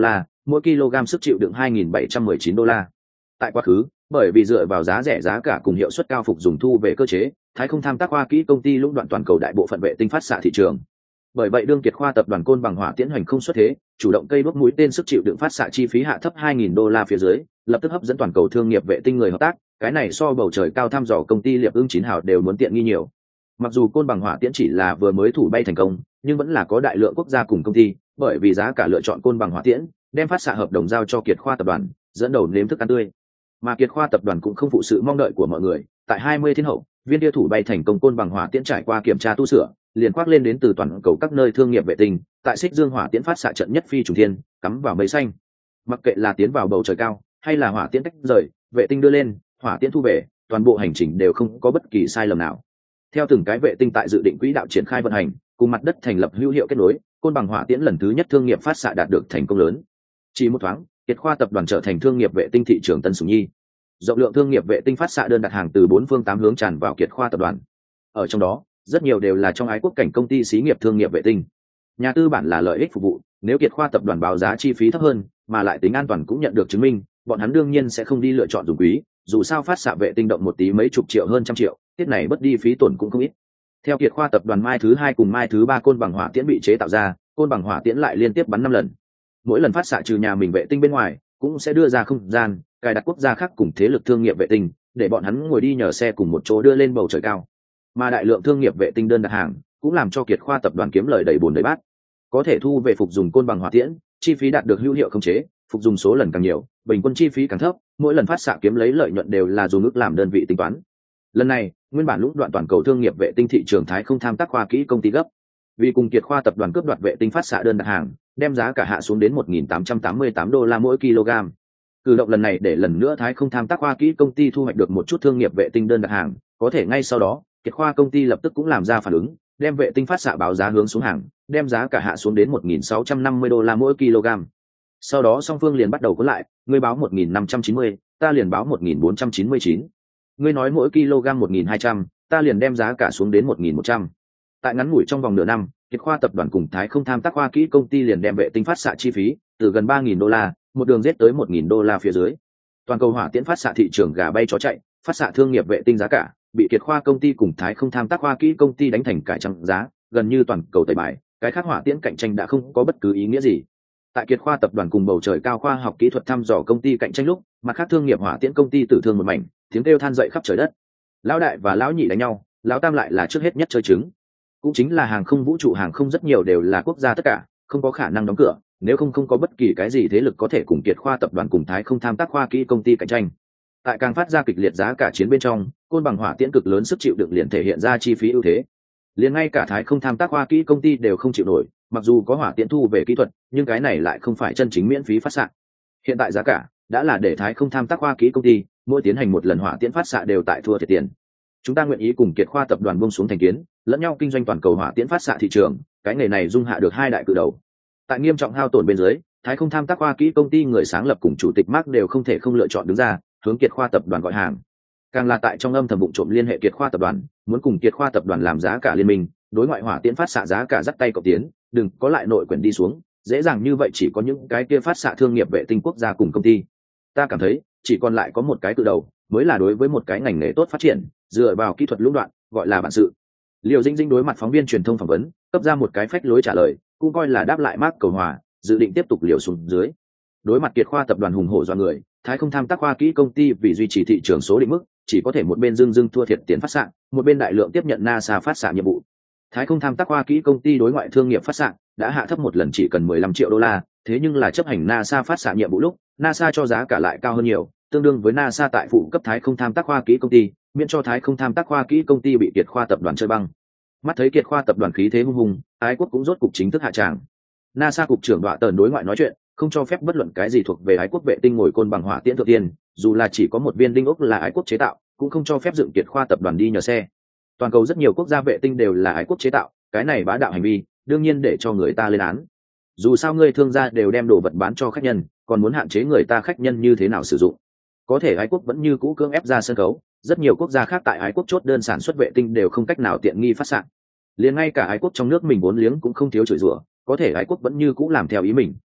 mỗi kg sức chịu đựng hai nghìn bảy trăm mười chín đô la. Tại quá khứ, bởi vì dựa vào giá rẻ giá cả cùng hiệu suất cao phục dùng thu về cơ chế, Thái không tham tác Hoa Kỹ công ty lũng đoạn toàn cầu đại bộ phận vệ tinh phát xạ thị trường. Bởi vậy đương Kiệt Khoa tập đoàn Côn Bằng Hỏa tiễn hành không xuất thế, chủ động cây đuốc mũi tên sức chịu đựng phát xạ chi phí hạ thấp hai nghìn đô la phía dưới, lập tức hấp dẫn toàn cầu thương nghiệp vệ tinh người hợp tác, cái này so bầu trời cao thăm dò công ty Liệp Ưng chín hào đều muốn tiện nghi nhiều. Mặc dù Côn Bằng Hỏa tiễn chỉ là vừa mới thủ bay thành công, nhưng vẫn là có đại lượng quốc gia cùng công ty, bởi vì giá cả lựa chọn Côn Bằng Hỏa tiễn, đem phát xạ hợp đồng giao cho Kiệt Khoa tập đoàn, dẫn đầu nếm thức ăn tươi. Mà Kiệt Khoa tập đoàn cũng không phụ sự mong đợi của mọi người, tại hai mươi thiên hậu, viên kia thủ bay thành công Côn Bằng Hỏa tiễn trải qua kiểm tra tu sửa, liền khoác lên đến từ toàn cầu các nơi thương nghiệp vệ tinh, tại Xích Dương Hỏa tiễn phát xạ trận nhất phi trùng thiên, cắm vào mây xanh. Mặc kệ là tiến vào bầu trời cao, hay là hỏa tiễn tách rời, vệ tinh đưa lên, hỏa tiễn thu về, toàn bộ hành trình đều không có bất kỳ sai lầm nào. Theo từng cái vệ tinh tại dự định quỹ đạo triển khai vận hành, cùng mặt đất thành lập hữu hiệu kết nối, Côn Bằng Hỏa tiễn lần thứ nhất thương nghiệp phát xạ đạt được thành công lớn. Chỉ một thoáng, Kiệt Khoa tập đoàn trở thành thương nghiệp vệ tinh thị trường tân sủng nhi. Rộng lượng thương nghiệp vệ tinh phát xạ đơn đặt hàng từ bốn phương tám hướng tràn vào Kiệt Khoa tập đoàn. Ở trong đó, rất nhiều đều là trong ái quốc cảnh công ty xí nghiệp thương nghiệp vệ tinh. Nhà tư bản là lợi ích phục vụ, nếu Kiệt Khoa tập đoàn báo giá chi phí thấp hơn, mà lại tính an toàn cũng nhận được chứng minh, bọn hắn đương nhiên sẽ không đi lựa chọn dùng quý, dù sao phát xạ vệ tinh động một tí mấy chục triệu hơn trăm triệu, tiết này bất đi phí tổn cũng không ít. Theo Kiệt Khoa tập đoàn Mai thứ hai cùng Mai thứ ba Côn Bằng Hỏa tiễn bị chế tạo ra, Côn Bằng Hỏa tiễn lại liên tiếp bắn năm lần. Mỗi lần phát xạ trừ nhà mình vệ tinh bên ngoài, cũng sẽ đưa ra không gian, cài đặt quốc gia khác cùng thế lực thương nghiệp vệ tinh, để bọn hắn ngồi đi nhờ xe cùng một chỗ đưa lên bầu trời cao. Mà đại lượng thương nghiệp vệ tinh đơn đặt hàng, cũng làm cho Kiệt Khoa tập đoàn kiếm lời đầy bồn đầy bát. Có thể thu về phục dùng Côn Bằng Hỏa tiễn, chi phí đạt được hữu hiệu khống chế, phục dùng số lần càng nhiều, bình quân chi phí càng thấp, mỗi lần phát xạ kiếm lấy lợi nhuận đều là dùng ước làm đơn vị tính toán. Lần này, nguyên bản lũng đoạn toàn cầu thương nghiệp vệ tinh thị trường Thái không tham tác Hoa Kỹ công ty gấp, vì cùng Kiệt Khoa tập đoàn cướp đoạt vệ tinh phát xạ đơn đặt hàng, đem giá cả hạ xuống đến một nghìn tám trăm tám mươi tám đô la mỗi kg. Cử động lần này để lần nữa Thái không tham tác Hoa Kỹ công ty thu hoạch được một chút thương nghiệp vệ tinh đơn đặt hàng, có thể ngay sau đó, Kiệt Khoa công ty lập tức cũng làm ra phản ứng, đem vệ tinh phát xạ báo giá hướng xuống hàng, đem giá cả hạ xuống đến một nghìn sáu trăm năm mươi đô la mỗi kg. Sau đó song phương liền bắt đầu cuốn lại, ngươi báo một nghìn năm trăm chín mươi, ta liền báo một nghìn bốn trăm chín mươi chín. Ngươi nói mỗi kg một nghìn hai trăm, ta liền đem giá cả xuống đến một nghìn một trăm. Tại ngắn ngủi trong vòng nửa năm, Kiệt Khoa tập đoàn cùng Thái không tham tác Hoa Kỹ công ty liền đem vệ tinh phát xạ chi phí từ gần ba nghìn đô la, một đường giết tới một nghìn đô la phía dưới. Toàn cầu hỏa tiễn phát xạ thị trường gà bay chó chạy, phát xạ thương nghiệp vệ tinh giá cả bị Kiệt Khoa công ty cùng Thái không tham tác Hoa Kỹ công ty đánh thành cải trắng giá, gần như toàn cầu tẩy bài, cái khác hỏa tiễn cạnh tranh đã không có bất cứ ý nghĩa gì. Tại Kiệt Khoa tập đoàn cùng bầu trời cao khoa học kỹ thuật thăm dò công ty cạnh tranh lúc, mặt khác thương nghiệp hỏa tiễn công ty tử thương một mảnh, tiếng kêu than dậy khắp trời đất. Lão đại và lão nhị đánh nhau, lão tam lại là trước hết nhất chơi trứng. Cũng chính là hàng không vũ trụ hàng không rất nhiều đều là quốc gia tất cả, không có khả năng đóng cửa, nếu không không có bất kỳ cái gì thế lực có thể cùng Kiệt Khoa tập đoàn cùng Thái không tham tác Hoa Kỹ công ty cạnh tranh. Tại càng phát ra kịch liệt giá cả chiến bên trong, Côn Bằng Hỏa tiễn cực lớn sức chịu đựng liền thể hiện ra chi phí ưu thế. Liền ngay cả Thái không tham tác Hoa Kỹ công ty đều không chịu nổi, mặc dù có hỏa tiễn thu về kỹ thuật, nhưng cái này lại không phải chân chính miễn phí phát xạ. Hiện tại giá cả đã là để Thái không tham tác Hoa Kỹ công ty mỗi tiến hành một lần hỏa tiễn phát xạ đều tại thua thiệt tiền. Chúng ta nguyện ý cùng Kiệt Khoa tập đoàn buông xuống thành kiến, lẫn nhau kinh doanh toàn cầu hỏa tiễn phát xạ thị trường, cái nghề này dung hạ được hai đại cự đầu. Tại nghiêm trọng hao tổn bên dưới, Thái không tham tác Hoa Kỹ công ty người sáng lập cùng chủ tịch Mark đều không thể không lựa chọn đứng ra, hướng Kiệt Khoa tập đoàn gọi hàng. Càng là tại trong âm thầm vụng trộm liên hệ Kiệt Khoa tập đoàn, muốn cùng Kiệt Khoa tập đoàn làm giá cả liên minh, đối ngoại hỏa tiễn phát xạ giá cả dắt tay cộng tiến, đừng có lại nội quyền đi xuống, dễ dàng như vậy chỉ có những cái kia phát xạ thương nghiệp vệ tinh quốc gia cùng công ty. Ta cảm thấy, chỉ còn lại có một cái cự đầu, mới là đối với một cái ngành nghề tốt phát triển, dựa vào kỹ thuật lũng đoạn, gọi là bản sự. Liều Dĩnh Dĩnh đối mặt phóng viên truyền thông phỏng vấn, cấp ra một cái phách lối trả lời, cũng coi là đáp lại Mark cầu hòa, dự định tiếp tục liều xuống dưới. Đối mặt Kiệt Khoa tập đoàn hùng hổ do người, Thái không tham tác Hoa Kỹ công ty vì duy trì thị trường số định mức, chỉ có thể một bên dưng dưng thua thiệt tiền phát xạ, một bên đại lượng tiếp nhận NASA phát xạ nhiệm vụ. Thái không tham tác Hoa Kỹ công ty đối ngoại thương nghiệp phát xạ đã hạ thấp một lần chỉ cần mười lăm triệu đô la, thế nhưng là chấp hành NASA phát xạ nhiệm vụ lúc, NASA cho giá cả lại cao hơn nhiều, tương đương với NASA tại phụ cấp Thái không tham tác Hoa Kỹ công ty, miễn cho Thái không tham tác Hoa Kỹ công ty bị Kiệt Khoa tập đoàn chơi băng. Mắt thấy Kiệt Khoa tập đoàn khí thế hung hùng, Ái quốc cũng rốt cục chính thức hạ tràng. NASA cục trưởng Đọa Tờn đối ngoại nói chuyện, không cho phép bất luận cái gì thuộc về Ái quốc vệ tinh ngồi Côn Bằng hỏa tiễn thượng tiên, dù là chỉ có một viên đinh ốc là Ái quốc chế tạo, cũng không cho phép dựng Kiệt Khoa tập đoàn đi nhờ xe. Toàn cầu rất nhiều quốc gia vệ tinh đều là Ái quốc chế tạo, cái này bá đạo hành vi, đương nhiên để cho người ta lên án. Dù sao người thương gia đều đem đồ vật bán cho khách nhân, còn muốn hạn chế người ta khách nhân như thế nào sử dụng. Có thể Ái quốc vẫn như cũ cưỡng ép ra sân khấu, rất nhiều quốc gia khác tại Ái quốc chốt đơn sản xuất vệ tinh đều không cách nào tiện nghi phát xạ. Liền ngay cả Ái quốc trong nước mình vốn liếng cũng không thiếu chửi rủa, có thể Ái quốc vẫn như cũ làm theo ý mình.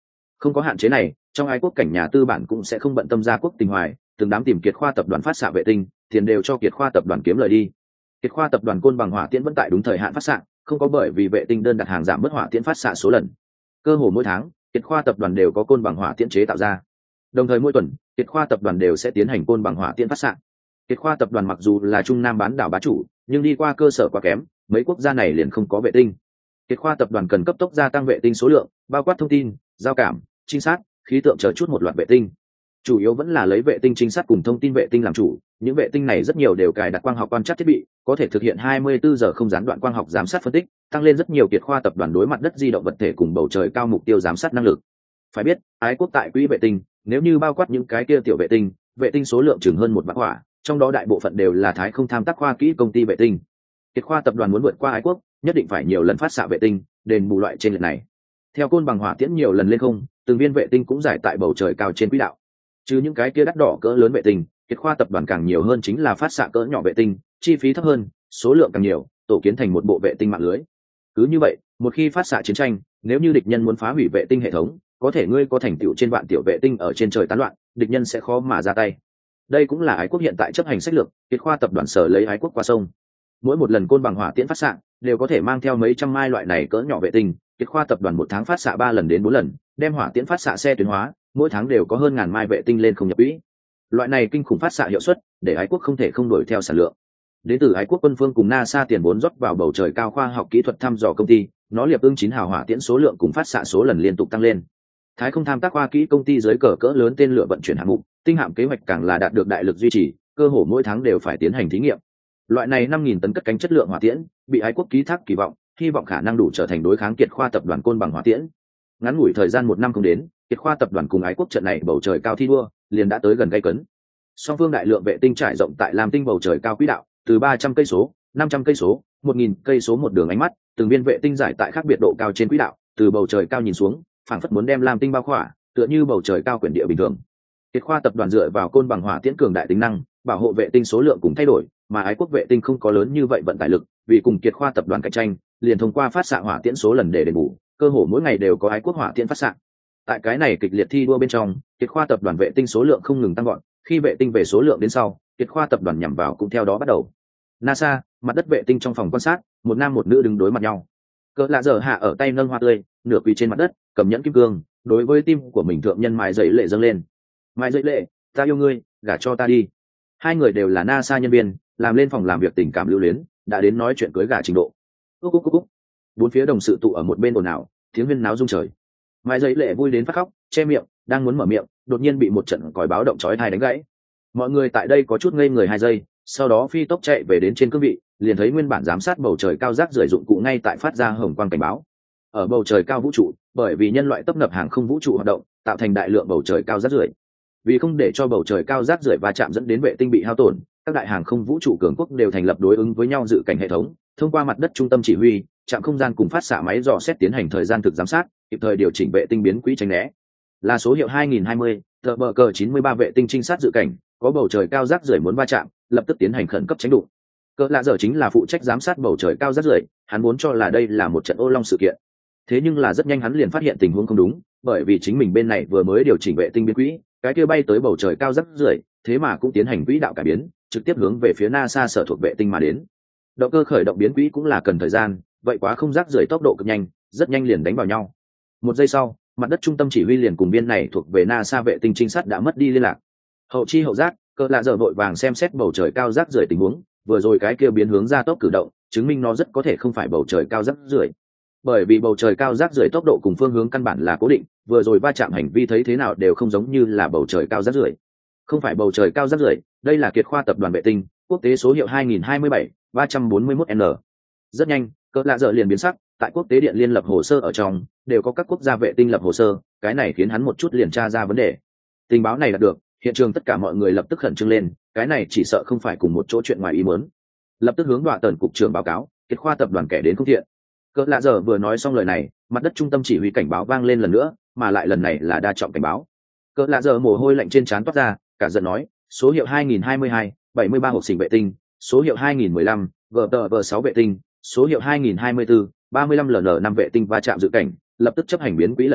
Không có hạn chế này, trong ái quốc cảnh nhà tư bản cũng sẽ không bận tâm gia quốc tình hoài, từng đám tìm Kiệt Khoa tập đoàn phát xạ vệ tinh, tiền đều cho Kiệt Khoa tập đoàn kiếm lời đi. Kiệt Khoa tập đoàn côn bằng hỏa tiễn vẫn tại đúng thời hạn phát xạ, không có bởi vì vệ tinh đơn đặt hàng giảm mất hỏa tiễn phát xạ số lần. Cơ hồ mỗi tháng, Kiệt Khoa tập đoàn đều có côn bằng hỏa tiễn chế tạo ra. Đồng thời mỗi tuần, Kiệt Khoa tập đoàn đều sẽ tiến hành côn bằng hỏa tiễn phát xạ. Kiệt Khoa tập đoàn mặc dù là Trung Nam bán đảo bá chủ, nhưng đi qua cơ sở quá kém, mấy quốc gia này liền không có vệ tinh. Kiệt Khoa tập đoàn cần cấp tốc gia tăng vệ tinh số lượng, bao quát thông tin, giao cảm, trinh sát, khí tượng chờ chút một loạt vệ tinh. Chủ yếu vẫn là lấy vệ tinh trinh sát cùng thông tin vệ tinh làm chủ, những vệ tinh này rất nhiều đều cài đặt quang học quan trắc thiết bị, có thể thực hiện hai mươi bốn giờ không gián đoạn quang học giám sát phân tích, tăng lên rất nhiều Kiệt Khoa tập đoàn đối mặt đất di động vật thể cùng bầu trời cao mục tiêu giám sát năng lực. Phải biết, ái quốc tại quỹ vệ tinh, nếu như bao quát những cái kia tiểu vệ tinh, vệ tinh số lượng chừng hơn một vạn quả, trong đó đại bộ phận đều là thái không tham tác khoa kỹ công ty vệ tinh. Kiệt Khoa tập đoàn muốn vượt qua ái quốc, nhất định phải nhiều lần phát xạ vệ tinh, đền bù loại trên lệch này. Theo côn bằng hỏa tiễn nhiều lần lên không, từng viên vệ tinh cũng giải tại bầu trời cao trên quỹ đạo. Chứ những cái kia đắt đỏ cỡ lớn vệ tinh, Kiệt Khoa tập đoàn càng nhiều hơn chính là phát xạ cỡ nhỏ vệ tinh, chi phí thấp hơn, số lượng càng nhiều, tổ kiến thành một bộ vệ tinh mạng lưới. Cứ như vậy, một khi phát xạ chiến tranh, nếu như địch nhân muốn phá hủy vệ tinh hệ thống, có thể ngươi có thành tựu trên vạn tiểu vệ tinh ở trên trời tán loạn, địch nhân sẽ khó mà ra tay. Đây cũng là ái quốc hiện tại chấp hành sách lược, Kiệt Khoa tập đoàn sở lấy ái quốc qua sông. Mỗi một lần côn bằng hỏa tiễn phát xạ, đều có thể mang theo mấy trăm mai loại này cỡ nhỏ vệ tinh. Kiệt Khoa tập đoàn một tháng phát xạ ba lần đến bốn lần, đem hỏa tiễn phát xạ xe tuyến hóa, mỗi tháng đều có hơn ngàn mai vệ tinh lên không nhập quỹ. Loại này kinh khủng phát xạ hiệu suất, để ái quốc không thể không đuổi theo sản lượng. Đến từ ái quốc quân phương cùng NASA tiền vốn rót vào bầu trời cao khoa học kỹ thuật thăm dò công ty, nó liệp ưng chín hào hỏa tiễn số lượng cùng phát xạ số lần liên tục tăng lên. Thái không tham tác khoa kỹ công ty dưới cờ cỡ lớn tên lửa vận chuyển hạng mục, tinh hạm kế hoạch càng là đạt được đại lực duy trì, cơ hồ mỗi tháng đều phải tiến hành thí nghiệm. Loại này năm nghìn tấn cất cánh chất lượng hỏa tiễn, bị ái quốc ký thác kỳ vọng, hy vọng khả năng đủ trở thành đối kháng Kiệt Khoa tập đoàn côn bằng hỏa tiễn. Ngắn ngủi thời gian một năm không đến, Kiệt Khoa tập đoàn cùng ái quốc trận này bầu trời cao thi đua, liền đã tới gần gay cấn. Song phương đại lượng vệ tinh trải rộng tại Lam Tinh bầu trời cao quỹ đạo, từ ba trăm cây số, năm trăm cây số, một nghìn cây số một đường ánh mắt, từng viên vệ tinh giải tại khác biệt độ cao trên quỹ đạo, từ bầu trời cao nhìn xuống, phảng phất muốn đem Lam Tinh bao khỏa, tựa như bầu trời cao quyển địa bình thường. Kiệt Khoa tập đoàn dựa vào côn bằng hỏa tiễn cường đại tính năng, bảo hộ vệ tinh số lượng cũng thay đổi, mà ái quốc vệ tinh không có lớn như vậy vận tải lực, vì cùng Kiệt Khoa tập đoàn cạnh tranh, liền thông qua phát xạ hỏa tiễn số lần để đền bù, cơ hồ mỗi ngày đều có ái quốc hỏa tiễn phát xạ. Tại cái này kịch liệt thi đua bên trong, Kiệt Khoa tập đoàn vệ tinh số lượng không ngừng tăng gọn, khi vệ tinh về số lượng đến sau, Kiệt Khoa tập đoàn nhằm vào cũng theo đó bắt đầu. NASA, mặt đất vệ tinh trong phòng quan sát, một nam một nữ đứng đối mặt nhau. Cỡ lạ giờ hạ ở tay nâng hoa tươi, nửa quỳ trên mặt đất, cầm nhẫn kim cương, đối với tim của mình thượng nhân Mai Dậy Lệ dâng lên. Mai Dậy Lệ, ta yêu ngươi, gả cho ta đi. Hai người đều là NASA nhân viên, làm lên phòng làm việc tình cảm lưu luyến, đã đến nói chuyện cưới gả trình độ. Úc úc úc úc. Bốn phía đồng sự tụ ở một bên ồn ào, tiếng huyên náo rung trời. Mai Dậy Lệ vui đến phát khóc, che miệng, đang muốn mở miệng, đột nhiên bị một trận còi báo động chói tai đánh gãy. Mọi người tại đây có chút ngây người hai giây, sau đó phi tốc chạy về đến trên cương vị, liền thấy nguyên bản giám sát bầu trời cao rác rưởi dụng cụ ngay tại phát ra hồng quang cảnh báo. Ở bầu trời cao vũ trụ, bởi vì nhân loại tấp nập hàng không vũ trụ hoạt động, tạo thành đại lượng bầu trời cao rác rưởi. Vì không để cho bầu trời cao rác rưởi va chạm dẫn đến vệ tinh bị hao tổn, các đại hàng không vũ trụ cường quốc đều thành lập đối ứng với nhau dự cảnh hệ thống, thông qua mặt đất trung tâm chỉ huy, trạm không gian cùng phát xạ máy dò xét tiến hành thời gian thực giám sát, kịp thời điều chỉnh vệ tinh biến quỹ tránh né. Là số hiệu hai nghìn hai mươi, tờ bờ cờ chín mươi ba vệ tinh trinh sát dự cảnh, có bầu trời cao rác rưởi muốn va chạm, lập tức tiến hành khẩn cấp tránh đụng. Cỡ lạ giờ chính là phụ trách giám sát bầu trời cao rác rưởi, hắn muốn cho là đây là một trận ô long sự kiện. Thế nhưng là rất nhanh hắn liền phát hiện tình huống không đúng, bởi vì chính mình bên này vừa mới điều chỉnh vệ tinh biến quỹ, cái kia bay tới bầu trời cao rác rưởi, thế mà cũng tiến hành quỹ đạo cải biến, trực tiếp hướng về phía NASA sở thuộc vệ tinh mà đến. Động cơ khởi động biến quỹ cũng là cần thời gian, vậy quá không rác rưởi tốc độ cực nhanh, rất nhanh liền đánh vào nhau. Một giây sau, mặt đất trung tâm chỉ huy liền cùng viên này thuộc về NASA vệ tinh trinh sát đã mất đi liên lạc. Hậu chi hậu giác, Cỡ lạ giờ vội vàng xem xét bầu trời cao rác rưởi tình huống, vừa rồi cái kia biến hướng ra tốc cử động, chứng minh nó rất có thể không phải bầu trời cao rác rưởi. Bởi vì bầu trời cao rác rưởi tốc độ cùng phương hướng căn bản là cố định, vừa rồi va chạm hành vi thấy thế nào đều không giống như là bầu trời cao rác rưởi. Không phải bầu trời cao rác rưởi, đây là Kiệt Khoa tập đoàn vệ tinh, quốc tế số hiệu hai nghìn hai mươi bảy, ba trăm bốn mươi mốt N. Rất nhanh, Cỡ lạ giờ liền biến sắc, tại quốc tế điện liên lập hồ sơ ở trong, đều có các quốc gia vệ tinh lập hồ sơ, cái này khiến hắn một chút liền tra ra vấn đề. Tình báo này đạt được, hiện trường tất cả mọi người lập tức khẩn trương lên, cái này chỉ sợ không phải cùng một chỗ chuyện ngoài ý muốn. Lập tức hướng Đoạ Tần cục trưởng báo cáo, Kiệt Khoa tập đoàn kẻ đến không thiện. Cỡ lạ giờ vừa nói xong lời này, mặt đất trung tâm chỉ huy cảnh báo vang lên lần nữa, mà lại lần này là đa trọng cảnh báo. Cỡ lạ giờ mồ hôi lạnh trên trán toát ra, cả giận nói, số hiệu hai nghìn hai mươi hai, bảy mươi ba hộp xình vệ tinh, số hiệu hai nghìn mười lăm, vê tê vê sáu vệ tinh, số hiệu hai nghìn hai mươi bốn, ba mươi lăm L N năm vệ tinh va chạm dự cảnh, lập tức chấp hành biến quỹ lẩn tránh,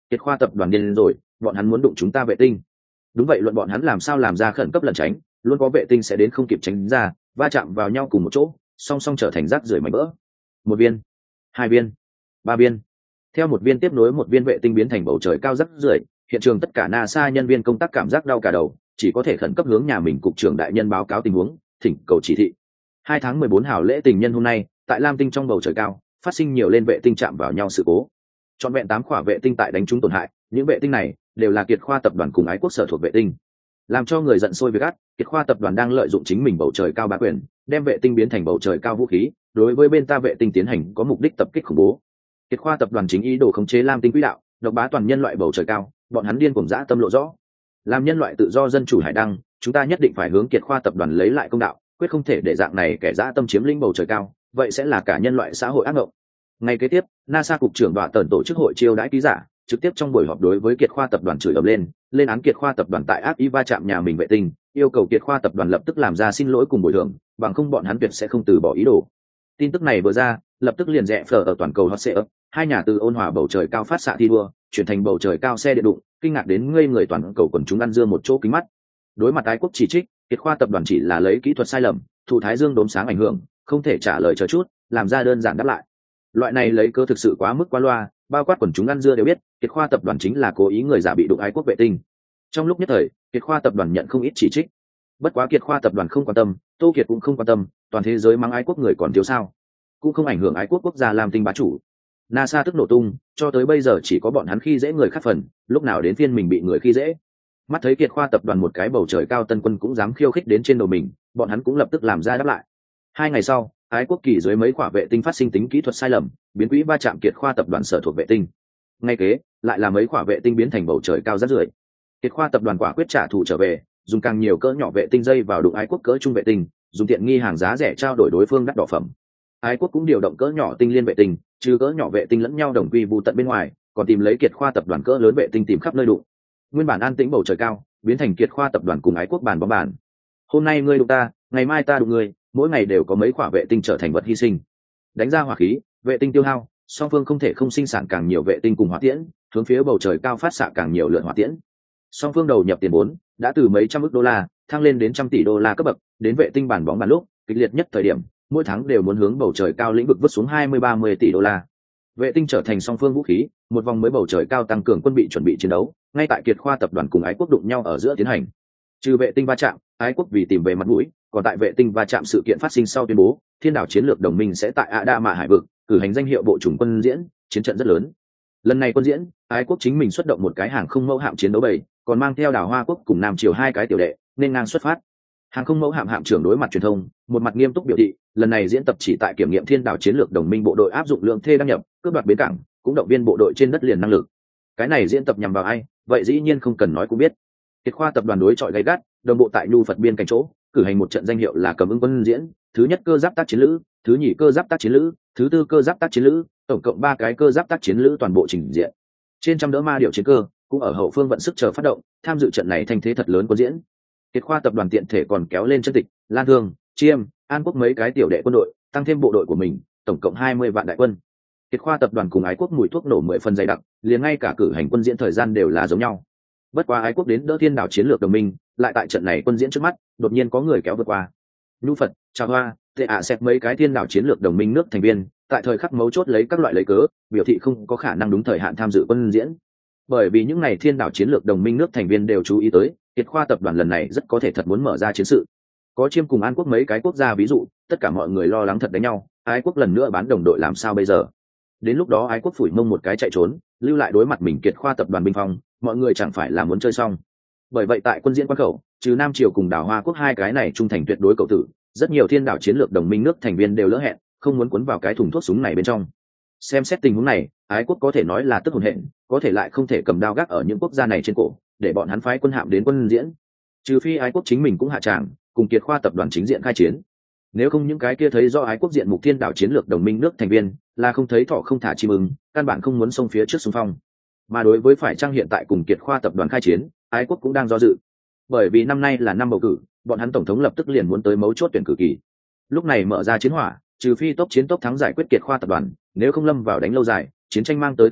kiệt khoa tập đoàn điên rồi, bọn hắn muốn đụng chúng ta vệ tinh. Đúng vậy, luận bọn hắn làm sao làm ra khẩn cấp lẩn tránh, luôn có vệ tinh sẽ đến không kịp tránh ra, va chạm vào nhau cùng một chỗ, song song trở thành rác rưởi mảnh vỡ. Một viên, hai viên, ba viên, theo một viên tiếp nối một viên vệ tinh biến thành bầu trời cao rác rưởi, hiện trường tất cả NASA nhân viên công tác cảm giác đau cả đầu, chỉ có thể khẩn cấp hướng nhà mình cục trưởng đại nhân báo cáo tình huống, thỉnh cầu chỉ thị. Hai tháng mười bốn hào lễ tình nhân hôm nay, tại Lam Tinh trong bầu trời cao, phát sinh nhiều lên vệ tinh chạm vào nhau sự cố. Trọn vẹn tám khỏa vệ tinh tại đánh trúng tổn hại, những vệ tinh này đều là Kiệt Khoa tập đoàn cùng Ái Quốc sở thuộc vệ tinh. Làm cho người giận sôi với gắt, Kiệt Khoa tập đoàn đang lợi dụng chính mình bầu trời cao bá quyền, đem vệ tinh biến thành bầu trời cao vũ khí, đối với bên ta vệ tinh tiến hành có mục đích tập kích khủng bố. Kiệt Khoa tập đoàn chính ý đồ khống chế Lam Tinh quỹ đạo, độc bá toàn nhân loại bầu trời cao, bọn hắn điên cuồng dã tâm lộ rõ. Làm nhân loại tự do dân chủ hải đăng, chúng ta nhất định phải hướng Kiệt Khoa tập đoàn lấy lại công đạo, quyết không thể để dạng này kẻ dã tâm chiếm lĩnh bầu trời cao, vậy sẽ là cả nhân loại xã hội ác mộng. Ngày kế tiếp, NASA cục trưởng Đoạ Tần tổ chức hội chiêu đãi ký giả, trực tiếp trong buổi họp đối với Kiệt Khoa tập đoàn chửi ầm lên, lên án Kiệt Khoa tập đoàn tại ác ý va chạm nhà mình vệ tinh, yêu cầu Kiệt Khoa tập đoàn lập tức làm ra xin lỗi cùng bồi thường, bằng không bọn hắn tuyệt sẽ không từ bỏ ý đồ. Tin tức này vừa ra, lập tức liền rẽ phở ở toàn cầu hot search, hai nhà từ ôn hòa bầu trời cao phát xạ thi đua, chuyển thành bầu trời cao xe điện đụng, kinh ngạc đến ngây người toàn cầu quần chúng ăn dưa một chỗ kính mắt. Đối mặt Ái Quốc chỉ trích, Kiệt Khoa tập đoàn chỉ là lấy kỹ thuật sai lầm, thụ thái dương đốm sáng ảnh hưởng, không thể trả lời chờ chút, làm ra đơn giản đáp lại. Loại này lấy cơ thực sự quá mức quá loa, bao quát quần chúng ăn dưa đều biết, Kiệt Khoa tập đoàn chính là cố ý người giả bị đụng Ái Quốc vệ tinh. Trong lúc nhất thời, Kiệt Khoa tập đoàn nhận không ít chỉ trích. Bất quá Kiệt Khoa tập đoàn không quan tâm, Tô Kiệt cũng không quan tâm, toàn thế giới mắng Ái Quốc người còn thiếu sao? Cũng không ảnh hưởng Ái Quốc quốc gia làm tinh bá chủ. NASA tức nổ tung, cho tới bây giờ chỉ có bọn hắn khi dễ người khác phần, lúc nào đến phiên mình bị người khi dễ. Mắt thấy Kiệt Khoa tập đoàn một cái bầu trời cao tân quân cũng dám khiêu khích đến trên đầu mình, bọn hắn cũng lập tức làm ra đáp lại. Hai ngày sau, Ái Quốc kỳ dưới mấy quả vệ tinh phát sinh tính kỹ thuật sai lầm, biến quỹ va chạm Kiệt Khoa tập đoàn sở thuộc vệ tinh. Ngay kế, lại là mấy quả vệ tinh biến thành bầu trời cao rất rưởi. Kiệt Khoa tập đoàn quả quyết trả thù trở về, dùng càng nhiều cỡ nhỏ vệ tinh dây vào đụng Ái Quốc cỡ trung vệ tinh, dùng tiện nghi hàng giá rẻ trao đổi đối phương đắt đỏ phẩm. Ái Quốc cũng điều động cỡ nhỏ tinh liên vệ tinh, trừ cỡ nhỏ vệ tinh lẫn nhau đồng quy vu tận bên ngoài, còn tìm lấy Kiệt Khoa tập đoàn cỡ lớn vệ tinh tìm khắp nơi đụng. Nguyên bản an tĩnh bầu trời cao, biến thành Kiệt Khoa tập đoàn cùng Ái Quốc bàn bóng bàn. Hôm nay ngươi đụng ta, ngày mai ta đụng ngươi, mỗi ngày đều có mấy quả vệ tinh trở thành vật hy sinh. Đánh ra hỏa khí, vệ tinh tiêu hao, song phương không thể không sinh sản càng nhiều vệ tinh cùng hỏa tiễn, hướng phía bầu trời cao phát xạ càng nhiều lượn hỏa tiễn. Song phương đầu nhập tiền vốn đã từ mấy trăm ức đô la thăng lên đến trăm tỷ đô la cấp bậc, đến vệ tinh bàn bóng bàn lúc kịch liệt nhất thời điểm, mỗi tháng đều muốn hướng bầu trời cao lĩnh vực vứt xuống hai mươi ba mươi tỷ đô la. Vệ tinh trở thành song phương vũ khí, một vòng mới bầu trời cao tăng cường quân bị chuẩn bị chiến đấu, ngay tại Kiệt Khoa tập đoàn cùng Ái Quốc đụng nhau ở giữa tiến hành. Trừ vệ tinh va chạm, Ái Quốc vì tìm về mặt mũi, còn tại vệ tinh va chạm sự kiện phát sinh sau tuyên bố, Thiên đảo chiến lược đồng minh sẽ tại Ả Đa Mạ hải vực cử hành danh hiệu bộ chủng quân diễn, chiến trận rất lớn. Lần này quân diễn, Ái Quốc chính mình xuất động một cái hàng không mẫu hạm chiến đấu bầy, còn mang theo Đào Hoa Quốc cùng Nam Triều hai cái tiểu đệ, nên ngang xuất phát. Hàng không mẫu hạm hạm trưởng đối mặt truyền thông, một mặt nghiêm túc biểu thị, lần này diễn tập chỉ tại kiểm nghiệm Thiên đảo chiến lược đồng minh bộ đội áp dụng lượng thê đăng nhập, cướp đoạt bến cảng, cũng động viên bộ đội trên đất liền năng lực. Cái này diễn tập nhằm vào ai, vậy dĩ nhiên không cần nói cũng biết. Kiệt Khoa tập đoàn đối chọi gay gắt, đồng bộ tại Nhu Phật biên cảnh chỗ, cử hành một trận danh hiệu là Cầm ứng quân diễn, thứ nhất cơ giáp tác chiến lữ, thứ nhì cơ giáp tác chiến lữ, thứ tư cơ giáp tác chiến lữ, tổng cộng ba cái cơ giáp tác chiến lữ toàn bộ trình diện. Trên trăm đỡ ma điệu chiến cơ cũng ở hậu phương vận sức chờ phát động, tham dự trận này thanh thế thật lớn quân diễn. Kiệt Khoa tập đoàn tiện thể còn kéo lên chân tịch, Lan Thương, Chiêm, An Quốc mấy cái tiểu đệ quân đội, tăng thêm bộ đội của mình, tổng cộng hai mươi vạn đại quân. Kiệt Khoa tập đoàn cùng Ái Quốc mùi thuốc nổ mười phần dày đặc, liền ngay cả cử hành quân diễn thời gian đều là giống nhau. Bất quá Ái Quốc đến đỡ Thiên đảo chiến lược đồng minh, lại tại trận này quân diễn trước mắt, đột nhiên có người kéo vượt qua. Nhu Phật, Trà Hoa, Tệ ạ Xẹt mấy cái Thiên đảo chiến lược đồng minh nước thành viên, tại thời khắc mấu chốt lấy các loại lấy cớ, biểu thị không có khả năng đúng thời hạn tham dự quân diễn. Bởi vì những ngày Thiên đảo chiến lược đồng minh nước thành viên đều chú ý tới, Kiệt Khoa tập đoàn lần này rất có thể thật muốn mở ra chiến sự. Có Chiêm cùng An Quốc mấy cái quốc gia ví dụ, tất cả mọi người lo lắng thật đánh nhau, Ái Quốc lần nữa bán đồng đội làm sao bây giờ? Đến lúc đó Ái Quốc phủi mông một cái chạy trốn, lưu lại đối mặt mình Kiệt Khoa tập đoàn binh phong, mọi người chẳng phải là muốn chơi xong. Bởi vậy tại quân diễn quan khẩu, trừ Nam Triều cùng Đảo Hoa Quốc hai cái này trung thành tuyệt đối cầu tử, rất nhiều Thiên đảo chiến lược đồng minh nước thành viên đều lỡ hẹn, không muốn cuốn vào cái thùng thuốc súng này bên trong. Xem xét tình huống này, Ái Quốc có thể nói là tức hồn hện, có thể lại không thể cầm đao gác ở những quốc gia này trên cổ, để bọn hắn phái quân hạm đến quân diễn. Trừ phi Ái Quốc chính mình cũng hạ tràng, cùng Kiệt Khoa tập đoàn chính diện khai chiến. Nếu không những cái kia thấy do Ái Quốc diện mục Thiên đảo chiến lược đồng minh nước thành viên, là không thấy thọ không thả chim ưng, căn bản không muốn xông phía trước xung phong. Mà đối với phải chăng hiện tại cùng Kiệt Khoa tập đoàn khai chiến, Ái Quốc cũng đang do dự. Bởi vì năm nay là năm bầu cử, bọn hắn tổng thống lập tức liền muốn tới mấu chốt tuyển cử kỳ. Lúc này mở ra chiến hỏa, trừ phi tốc chiến tốc thắng giải quyết Kiệt Khoa tập đoàn, nếu không lâm vào đánh lâu dài, chiến tranh mang tới tổn thất,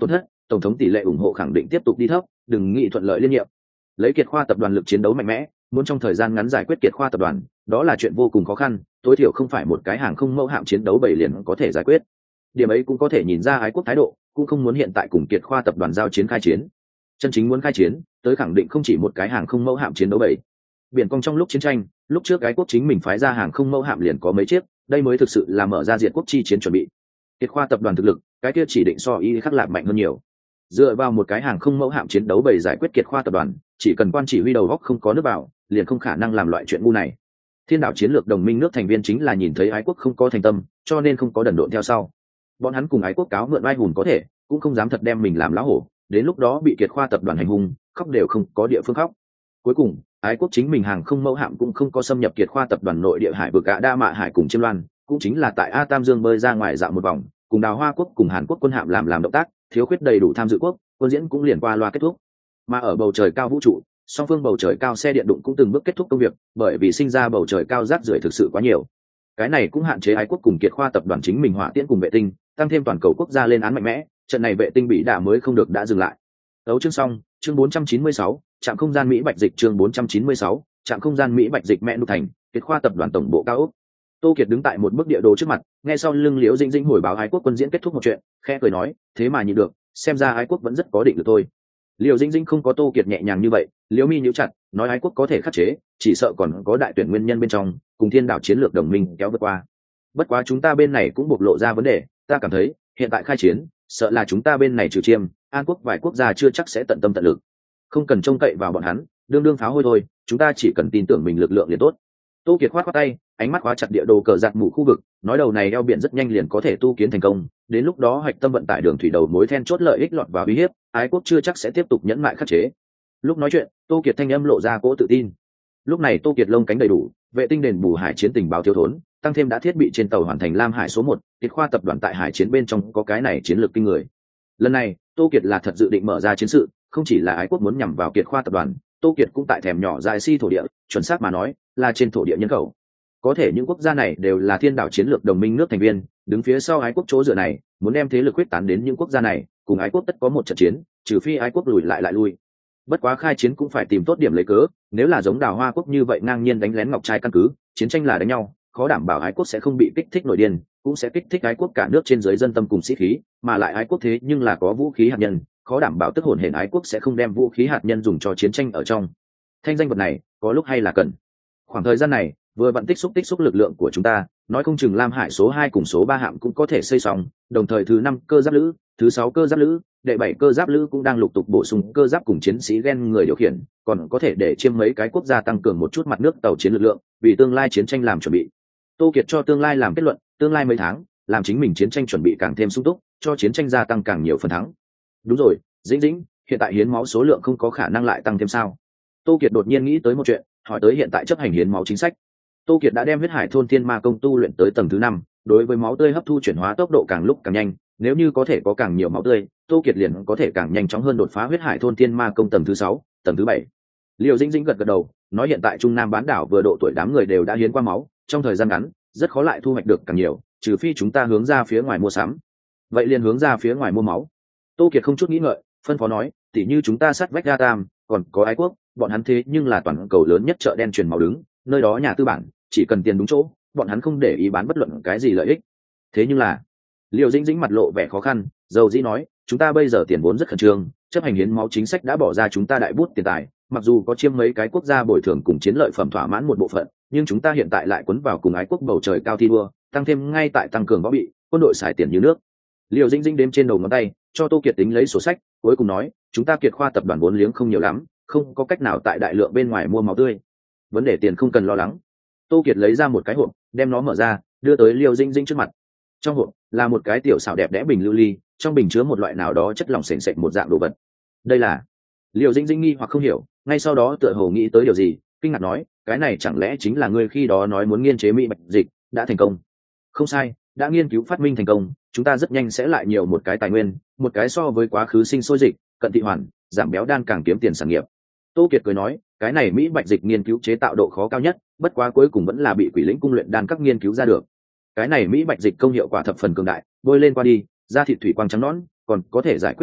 tổng thống tỷ lệ ủng hộ khẳng định tiếp tục đi thấp, đừng nghĩ thuận lợi liên nhiệm. Lấy Kiệt Khoa tập đoàn lực chiến đấu mạnh mẽ, muốn trong thời gian ngắn giải quyết Kiệt Khoa tập đoàn, đó là chuyện vô cùng khó khăn, tối thiểu không phải một cái hàng không mẫu hạm chiến đấu bảy liền có thể giải quyết. Điểm ấy cũng có thể nhìn ra ái quốc thái độ, cũng không muốn hiện tại cùng Kiệt Khoa tập đoàn giao chiến khai chiến. Chân chính muốn khai chiến, tới khẳng định không chỉ một cái hàng không mẫu hạm chiến đấu bảy. Biển cong trong lúc chiến tranh, lúc trước ái quốc chính mình phái ra hàng không mẫu hạm liền có mấy chiếc, đây mới thực sự là mở ra diện quốc chi chiến chuẩn bị. Kiệt Khoa tập đoàn thực lực, cái kia chỉ định so y khắc lạc mạnh hơn nhiều. Dựa vào một cái hàng không mẫu hạm chiến đấu bảy giải quyết Kiệt Khoa tập đoàn, chỉ cần quan chỉ huy đầu góc không có nước vào, liền không khả năng làm loại chuyện ngu này. Thiên đảo chiến lược đồng minh nước thành viên chính là nhìn thấy ái quốc không có thành tâm, cho nên không có đần độn theo sau. Bọn hắn cùng ái quốc cáo mượn oai hùng có thể, cũng không dám thật đem mình làm lão hổ, đến lúc đó bị Kiệt Khoa tập đoàn hành hung, khóc đều không có địa phương khóc. Cuối cùng, ái quốc chính mình hàng không mẫu hạm cũng không có xâm nhập Kiệt Khoa tập đoàn nội địa hải vực Ả Đa Mạ Hải cùng Chiêm Loan, cũng chính là tại A Tam Dương bơi ra ngoài dạo một vòng, cùng Đào Hoa quốc cùng Hàn Quốc quân hạm làm làm động tác, thiếu khuyết đầy đủ tham dự quốc, quân diễn cũng liền qua loa kết thúc. Mà ở bầu trời cao vũ trụ, song phương bầu trời cao xe điện đụng cũng từng bước kết thúc công việc, bởi vì sinh ra bầu trời cao rác rưởi thực sự quá nhiều. Cái này cũng hạn chế ái quốc cùng Kiệt Khoa tập đoàn chính mình hỏa tiễn cùng vệ tinh, tăng thêm toàn cầu quốc gia lên án mạnh mẽ, trận này vệ tinh bị đả mới không được đã dừng lại. Đấu chương xong, chương bốn trăm chín mươi sáu, trạm không gian Mỹ Bạch Dịch chương bốn trăm chín mươi sáu, trạm không gian Mỹ Bạch Dịch mẹ nụ thành, Kiệt Khoa tập đoàn tổng bộ cao ốc. Tô Kiệt đứng tại một bức địa đồ trước mặt, nghe sau lưng Liễu Dĩnh Dĩnh hồi báo ái quốc quân diễn kết thúc một chuyện, khẽ cười nói, thế mà nhịn được, xem ra ái quốc vẫn rất có định lực thôi. Liễu Dĩnh Dĩnh không có Tô Kiệt nhẹ nhàng như vậy, Liễu mi nhíu chặt, nói ái quốc có thể khắc chế, chỉ sợ còn có đại tuyển nguyên nhân bên trong, cùng Thiên đảo chiến lược đồng minh kéo vượt qua. Bất quá chúng ta bên này cũng bộc lộ ra vấn đề, ta cảm thấy, hiện tại khai chiến, sợ là chúng ta bên này trừ Chiêm, An quốc vài quốc gia chưa chắc sẽ tận tâm tận lực. Không cần trông cậy vào bọn hắn, đương đương pháo hôi thôi, chúng ta chỉ cần tin tưởng mình lực lượng liền tốt. Tô Kiệt khoát khoát tay, ánh mắt khóa chặt địa đồ cờ giặc mù khu vực, nói đầu này eo biển rất nhanh liền có thể tu kiến thành công, đến lúc đó hạch tâm vận tải đường thủy đầu mối then chốt lợi ích lọt vào uy hiếp, ái quốc chưa chắc sẽ tiếp tục nhẫn mại khắc chế. Lúc nói chuyện, Tô Kiệt thanh âm lộ ra cỗ tự tin. Lúc này Tô Kiệt lông cánh đầy đủ, vệ tinh đền bù hải chiến tình báo thiếu thốn, tăng thêm đã thiết bị trên tàu hoàn thành Lam Hải số một, Kiệt Khoa tập đoàn tại hải chiến bên trong có cái này chiến lược kinh người. Lần này, Tô Kiệt là thật dự định mở ra chiến sự, không chỉ là ái quốc muốn nhằm vào Kiệt Khoa tập đoàn, Tô Kiệt cũng tại thèm nhỏ dài si thổ địa, chuẩn xác mà nói, là trên thổ địa nhân khẩu. Có thể những quốc gia này đều là thiên đảo chiến lược đồng minh nước thành viên, đứng phía sau ái quốc chỗ dựa này, muốn đem thế lực quyết tán đến những quốc gia này, cùng ái quốc tất có một trận chiến, trừ phi ái quốc lùi lại lại lui. Bất quá khai chiến cũng phải tìm tốt điểm lấy cớ, nếu là giống Đào Hoa quốc như vậy ngang nhiên đánh lén Ngọc Trai căn cứ, chiến tranh là đánh nhau, khó đảm bảo ái quốc sẽ không bị kích thích nổi điên, cũng sẽ kích thích ái quốc cả nước trên dưới dân tâm cùng sĩ khí, mà lại ái quốc thế nhưng là có vũ khí hạt nhân, khó đảm bảo tức hồn hển ái quốc sẽ không đem vũ khí hạt nhân dùng cho chiến tranh ở trong. Thanh danh vật này, có lúc hay là cần. Khoảng thời gian này, vừa vận tích xúc tích xúc lực lượng của chúng ta, nói không chừng Lam Hải số hai cùng số ba hạm cũng có thể xây xong, đồng thời thứ năm cơ giáp lữ, thứ sáu cơ giáp lữ, đệ bảy cơ giáp lữ cũng đang lục tục bổ sung cơ giáp cùng chiến sĩ gen người điều khiển, còn có thể để chiêm mấy cái quốc gia tăng cường một chút mặt nước tàu chiến lực lượng, vì tương lai chiến tranh làm chuẩn bị. Tô Kiệt cho tương lai làm kết luận, tương lai mấy tháng, làm chính mình chiến tranh chuẩn bị càng thêm sung túc, cho chiến tranh gia tăng càng nhiều phần thắng. Đúng rồi, Dĩnh Dĩnh, hiện tại hiến máu số lượng không có khả năng lại tăng thêm sao? Tô Kiệt đột nhiên nghĩ tới một chuyện, hỏi tới hiện tại chấp hành hiến máu chính sách. Tô Kiệt đã đem huyết hải thôn thiên ma công tu luyện tới tầng thứ năm, đối với máu tươi hấp thu chuyển hóa tốc độ càng lúc càng nhanh, nếu như có thể có càng nhiều máu tươi, Tô Kiệt liền có thể càng nhanh chóng hơn đột phá huyết hải thôn thiên ma công tầng thứ sáu, tầng thứ bảy. Liêu Dĩnh Dĩnh gật gật đầu, nói hiện tại Trung Nam bán đảo vừa độ tuổi đám người đều đã hiến qua máu, trong thời gian ngắn, rất khó lại thu hoạch được càng nhiều, trừ phi chúng ta hướng ra phía ngoài mua sắm. Vậy liền hướng ra phía ngoài mua máu. Tô Kiệt không chút nghĩ ngợi, phân phó nói, tỉ như chúng ta sát vách Ga Tam, còn có ái quốc, bọn hắn thế nhưng là toàn cầu lớn nhất chợ đen truyền máu đứng, nơi đó nhà tư bản, chỉ cần tiền đúng chỗ, bọn hắn không để ý bán bất luận cái gì lợi ích. Thế nhưng là, Liêu Dĩnh Dĩnh mặt lộ vẻ khó khăn, dầu dĩ nói, chúng ta bây giờ tiền vốn rất khẩn trương, chấp hành hiến máu chính sách đã bỏ ra chúng ta đại bút tiền tài, mặc dù có chiêm mấy cái quốc gia bồi thường cùng chiến lợi phẩm thỏa mãn một bộ phận, nhưng chúng ta hiện tại lại quấn vào cùng ái quốc bầu trời cao thi đua, tăng thêm ngay tại tăng cường võ bị, quân đội xài tiền như nước. Liêu Dĩnh Dĩnh đếm trên đầu ngón tay, cho Tô Kiệt tính lấy sổ sách, cuối cùng nói, chúng ta Kiệt Khoa tập đoàn vốn liếng không nhiều lắm, không có cách nào tại đại lượng bên ngoài mua máu tươi. Vấn đề tiền không cần lo lắng. Tô Kiệt lấy ra một cái hộp, đem nó mở ra, đưa tới Liêu Dĩnh Dĩnh trước mặt. Trong hộp là một cái tiểu xảo đẹp đẽ bình lưu ly, trong bình chứa một loại nào đó chất lỏng sền sệt một dạng đồ vật. Đây là? Liêu Dĩnh Dĩnh nghi hoặc không hiểu, ngay sau đó tựa hồ nghĩ tới điều gì, kinh ngạc nói, cái này chẳng lẽ chính là ngươi khi đó nói muốn nghiên chế Mỹ Bạch Dịch, đã thành công? Không sai, đã nghiên cứu phát minh thành công, chúng ta rất nhanh sẽ lại nhiều một cái tài nguyên, một cái so với quá khứ sinh sôi dịch, cận thị hoàn, giảm béo đan càng kiếm tiền sản nghiệp. Tô Kiệt cười nói, cái này Mỹ Bạch Dịch nghiên cứu chế tạo độ khó cao nhất, bất quá cuối cùng vẫn là bị Quỷ Lĩnh cung luyện đan các nghiên cứu ra được. Cái này Mỹ Bạch Dịch công hiệu quả thập phần cường đại, bôi lên qua đi, da thịt thủy quang trắng nõn, còn có thể giải quyết đầu đầu,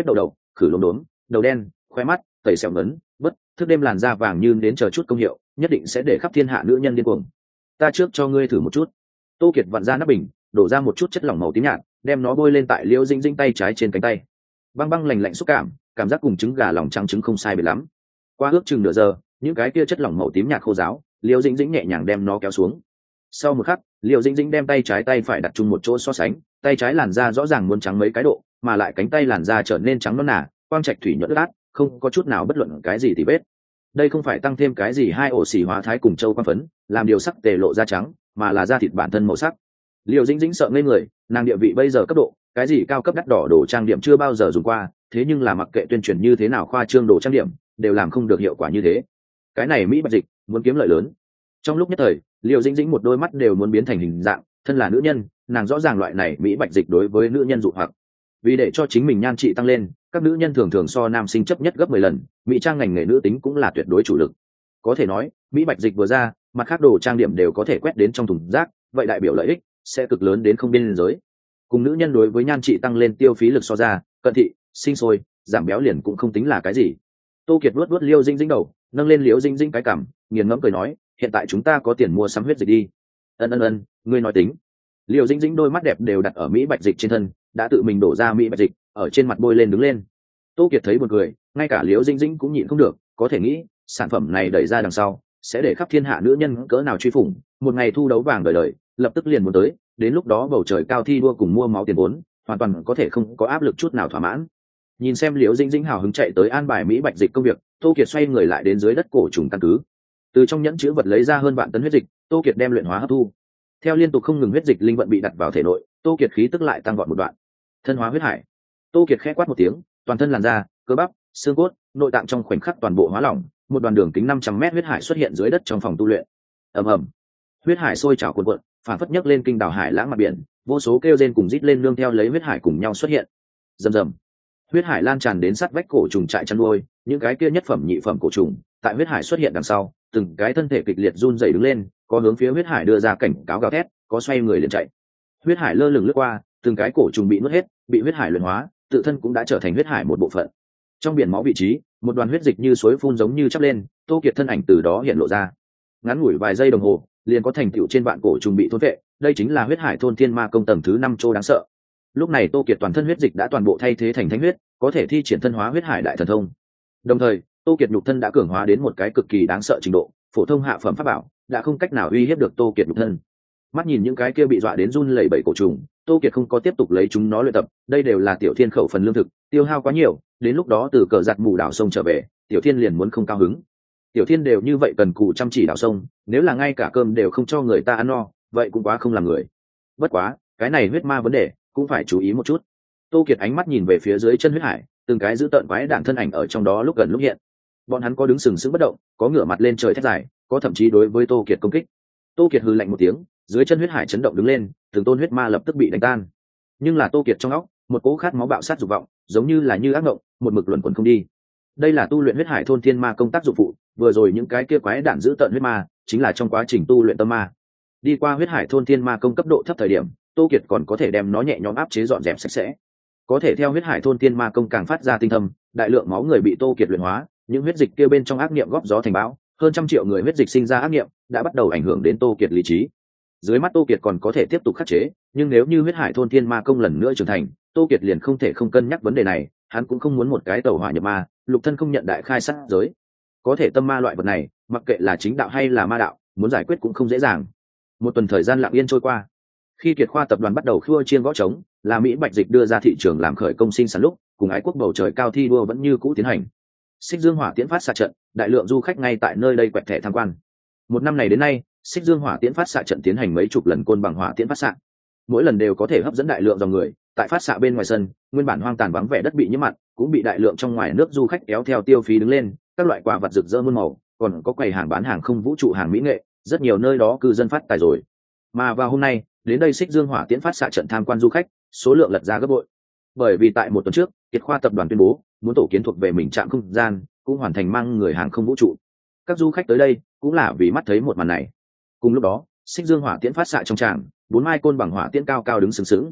khử lốm đốm, đầu đen, khoe mắt, tẩy sẹo ngấn, bất thức đêm làn da vàng như đến chờ chút công hiệu, nhất định sẽ để khắp thiên hạ nữ nhân điên cuồng. Ta trước cho ngươi thử một chút. Tô Kiệt vặn ra nắp bình, đổ ra một chút chất lỏng màu tím nhạt, đem nó bôi lên tại Liễu Dĩnh Dĩnh tay trái trên cánh tay. Băng băng lành lạnh xúc cảm, cảm giác cùng trứng gà lòng trắng trứng không sai biệt lắm. Qua ước chừng nửa giờ, những cái kia chất lỏng màu tím nhạt khô ráo, Liễu Dĩnh Dĩnh nhẹ nhàng đem nó kéo xuống. Sau một khắc, Liễu Dĩnh Dĩnh đem tay trái tay phải đặt chung một chỗ so sánh, tay trái làn da rõ ràng muốn trắng mấy cái độ, mà lại cánh tay làn da trở nên trắng nõn nà, quang trạch thủy nhuận ướt át, không có chút nào bất luận cái gì tì vết. Đây không phải tăng thêm cái gì hai ổ xỉ hóa thái cùng châu quang phấn, làm điều sắc tề lộ da trắng, mà là da thịt bản thân màu sắc. Liễu Dĩnh Dĩnh sợ ngây người, nàng địa vị bây giờ cấp độ, cái gì cao cấp đắt đỏ đồ trang điểm chưa bao giờ dùng qua, thế nhưng là mặc kệ tuyên truyền như thế nào khoa trương đồ trang điểm, đều làm không được hiệu quả như thế. Cái này mỹ bạch dịch muốn kiếm lợi lớn. Trong lúc nhất thời, Liễu Dĩnh Dĩnh một đôi mắt đều muốn biến thành hình dạng, thân là nữ nhân, nàng rõ ràng loại này mỹ bạch dịch đối với nữ nhân dụ hoặc. Vì để cho chính mình nhan trị tăng lên, các nữ nhân thường thường so nam sinh chấp nhất gấp mười lần, mỹ trang ngành nghề nữ tính cũng là tuyệt đối chủ lực. Có thể nói, mỹ bạch dịch vừa ra, mặt khác đồ trang điểm đều có thể quét đến trong thùng rác, vậy đại biểu lợi ích sẽ cực lớn đến không biên giới. Cùng nữ nhân đối với nhan trị tăng lên tiêu phí lực so ra, cận thị, sinh sôi, giảm béo liền cũng không tính là cái gì. Tô Kiệt vuốt vuốt Liễu Dĩnh Dĩnh đầu, nâng lên Liễu Dĩnh Dĩnh cái cằm, nghiền ngẫm cười nói, hiện tại chúng ta có tiền mua sắm huyết dịch đi. Ân ân ân, ngươi nói tính. Liễu Dĩnh Dĩnh đôi mắt đẹp đều đặt ở mỹ bạch dịch trên thân, đã tự mình đổ ra mỹ bạch dịch, ở trên mặt bôi lên đứng lên. Tô Kiệt thấy buồn cười, ngay cả Liễu Dĩnh Dĩnh cũng nhịn không được, có thể nghĩ, sản phẩm này đẩy ra đằng sau, sẽ để khắp thiên hạ nữ nhân cỡ nào truy phủng, một ngày thu đấu vàng đời đời, lập tức liền muốn tới, đến lúc đó bầu trời cao thi đua cùng mua máu tiền vốn, hoàn toàn có thể không có áp lực chút nào thỏa mãn. Nhìn xem Liễu Dĩnh Dĩnh hào hứng chạy tới an bài mỹ bạch dịch công việc, Tô Kiệt xoay người lại đến dưới đất cổ trùng căn cứ. Từ trong nhẫn chứa vật lấy ra hơn vạn tấn huyết dịch, Tô Kiệt đem luyện hóa hấp thu. Theo liên tục không ngừng huyết dịch linh vận bị đặt vào thể nội, Tô Kiệt khí tức lại tăng vọt một đoạn. Thân hóa huyết hải. Tô Kiệt khẽ quát một tiếng, toàn thân làn da, cơ bắp, xương cốt, nội tạng trong khoảnh khắc toàn bộ hóa lỏng, một đoàn đường kính năm trăm mét huyết hải xuất hiện dưới đất trong phòng tu luyện. Ầm ầm. Huyết hải sôi trào cuồn cuộn, phản phất nhấc lên kinh đảo hải lãng mặt biển, vô số kêu rên cùng rít lên nương theo lấy huyết hải cùng nhau xuất hiện. Rầm rầm. Huyết hải lan tràn đến sát vách cổ trùng trại chăn nuôi, những cái kia nhất phẩm nhị phẩm cổ trùng, tại huyết hải xuất hiện đằng sau, từng cái thân thể kịch liệt run rẩy đứng lên, có hướng phía huyết hải đưa ra cảnh cáo gào thét, có xoay người liền chạy. Huyết hải lơ lửng lướt qua, từng cái cổ trùng bị nuốt hết, bị huyết hải luyện hóa, tự thân cũng đã trở thành huyết hải một bộ phận. Trong biển máu vị trí, một đoàn huyết dịch như suối phun giống như chắp lên, Tô Kiệt thân ảnh từ đó hiện lộ ra. Ngắn ngủi vài giây đồng hồ, liền có thành tựu trên vạn cổ trùng bị thôn vệ, đây chính là huyết hải thôn thiên ma công tầng thứ năm chỗ đáng sợ. Lúc này Tô Kiệt toàn thân huyết dịch đã toàn bộ thay thế thành thánh huyết, có thể thi triển thân hóa huyết hải đại thần thông. Đồng thời, Tô Kiệt nhục thân đã cường hóa đến một cái cực kỳ đáng sợ trình độ, phổ thông hạ phẩm pháp bảo đã không cách nào uy hiếp được Tô Kiệt nhục thân. Mắt nhìn những cái kia bị dọa đến run lẩy bẩy cổ trùng, Tô Kiệt không có tiếp tục lấy chúng nó luyện tập, đây đều là tiểu thiên khẩu phần lương thực, tiêu hao quá nhiều, đến lúc đó từ cờ giặt mù đảo sông trở về, tiểu thiên liền muốn không cao hứng. Tiểu thiên đều như vậy cần cù chăm chỉ đảo sông, nếu là ngay cả cơm đều không cho người ta ăn no, vậy cũng quá không làm người. Bất quá, cái này huyết ma vấn đề cũng phải chú ý một chút. Tô Kiệt ánh mắt nhìn về phía dưới chân huyết hải, từng cái giữ tợn quái đản thân ảnh ở trong đó lúc gần lúc hiện. Bọn hắn có đứng sừng sững bất động, có ngửa mặt lên trời thét dài, có thậm chí đối với Tô Kiệt công kích. Tô Kiệt hừ lạnh một tiếng, dưới chân huyết hải chấn động đứng lên, từng tôn huyết ma lập tức bị đánh tan. Nhưng là Tô Kiệt trong óc, một cỗ khát máu bạo sát dục vọng, giống như là như ác mộng, một mực luẩn quẩn không đi. Đây là tu luyện huyết hải thôn thiên ma công tác dụng phụ, vừa rồi những cái kia quái đản giữ tợn huyết ma, chính là trong quá trình tu luyện tâm ma. Đi qua huyết hải thôn thiên ma công cấp độ thấp thời điểm, Tô Kiệt còn có thể đem nó nhẹ nhõm áp chế dọn dẹp sạch sẽ. Có thể theo huyết hải thôn thiên ma công càng phát ra tinh thâm, đại lượng máu người bị Tô Kiệt luyện hóa, những huyết dịch kia bên trong ác niệm góp gió thành bão, hơn trăm triệu người huyết dịch sinh ra ác niệm, đã bắt đầu ảnh hưởng đến Tô Kiệt lý trí. Dưới mắt Tô Kiệt còn có thể tiếp tục khắc chế, nhưng nếu như huyết hải thôn thiên ma công lần nữa trưởng thành, Tô Kiệt liền không thể không cân nhắc vấn đề này, hắn cũng không muốn một cái tẩu hỏa nhập ma, lục thân không nhận đại khai sát giới. Có thể tâm ma loại vật này, mặc kệ là chính đạo hay là ma đạo, muốn giải quyết cũng không dễ dàng. Một tuần thời gian lặng yên trôi qua, khi Kiệt Khoa tập đoàn bắt đầu khua chiên gõ trống, là Mỹ Bạch Dịch đưa ra thị trường làm khởi công sinh sản lúc, cùng ái quốc bầu trời cao thi đua vẫn như cũ tiến hành. Xích Dương Hỏa Tiễn phát xạ trận, đại lượng du khách ngay tại nơi đây quẹt thẻ tham quan. Một năm này đến nay, Xích Dương Hỏa Tiễn phát xạ trận tiến hành mấy chục lần côn bằng hỏa tiễn phát xạ. Mỗi lần đều có thể hấp dẫn đại lượng dòng người, tại phát xạ bên ngoài sân, nguyên bản hoang tàn vắng vẻ đất bị nhiễm mặn, cũng bị đại lượng trong ngoài nước du khách kéo theo tiêu phí đứng lên, các loại quà vật rực rỡ muôn màu, còn có quầy hàng bán hàng không vũ trụ hàng mỹ nghệ, rất nhiều nơi đó cư dân phát tài rồi. Mà vào hôm nay, đến đây Xích Dương Hỏa Tiễn phát xạ trận tham quan du khách, số lượng lật ra gấp bội. Bởi vì tại một tuần trước, Kiệt Khoa tập đoàn tuyên bố muốn tổ kiến thuộc về mình trạm không gian, cũng hoàn thành mang người hàng không vũ trụ. Các du khách tới đây cũng là vì mắt thấy một màn này. Cùng lúc đó, Xích Dương Hỏa Tiễn phát xạ trong tràng, bốn mai côn bằng hỏa tiễn cao cao đứng sừng sững.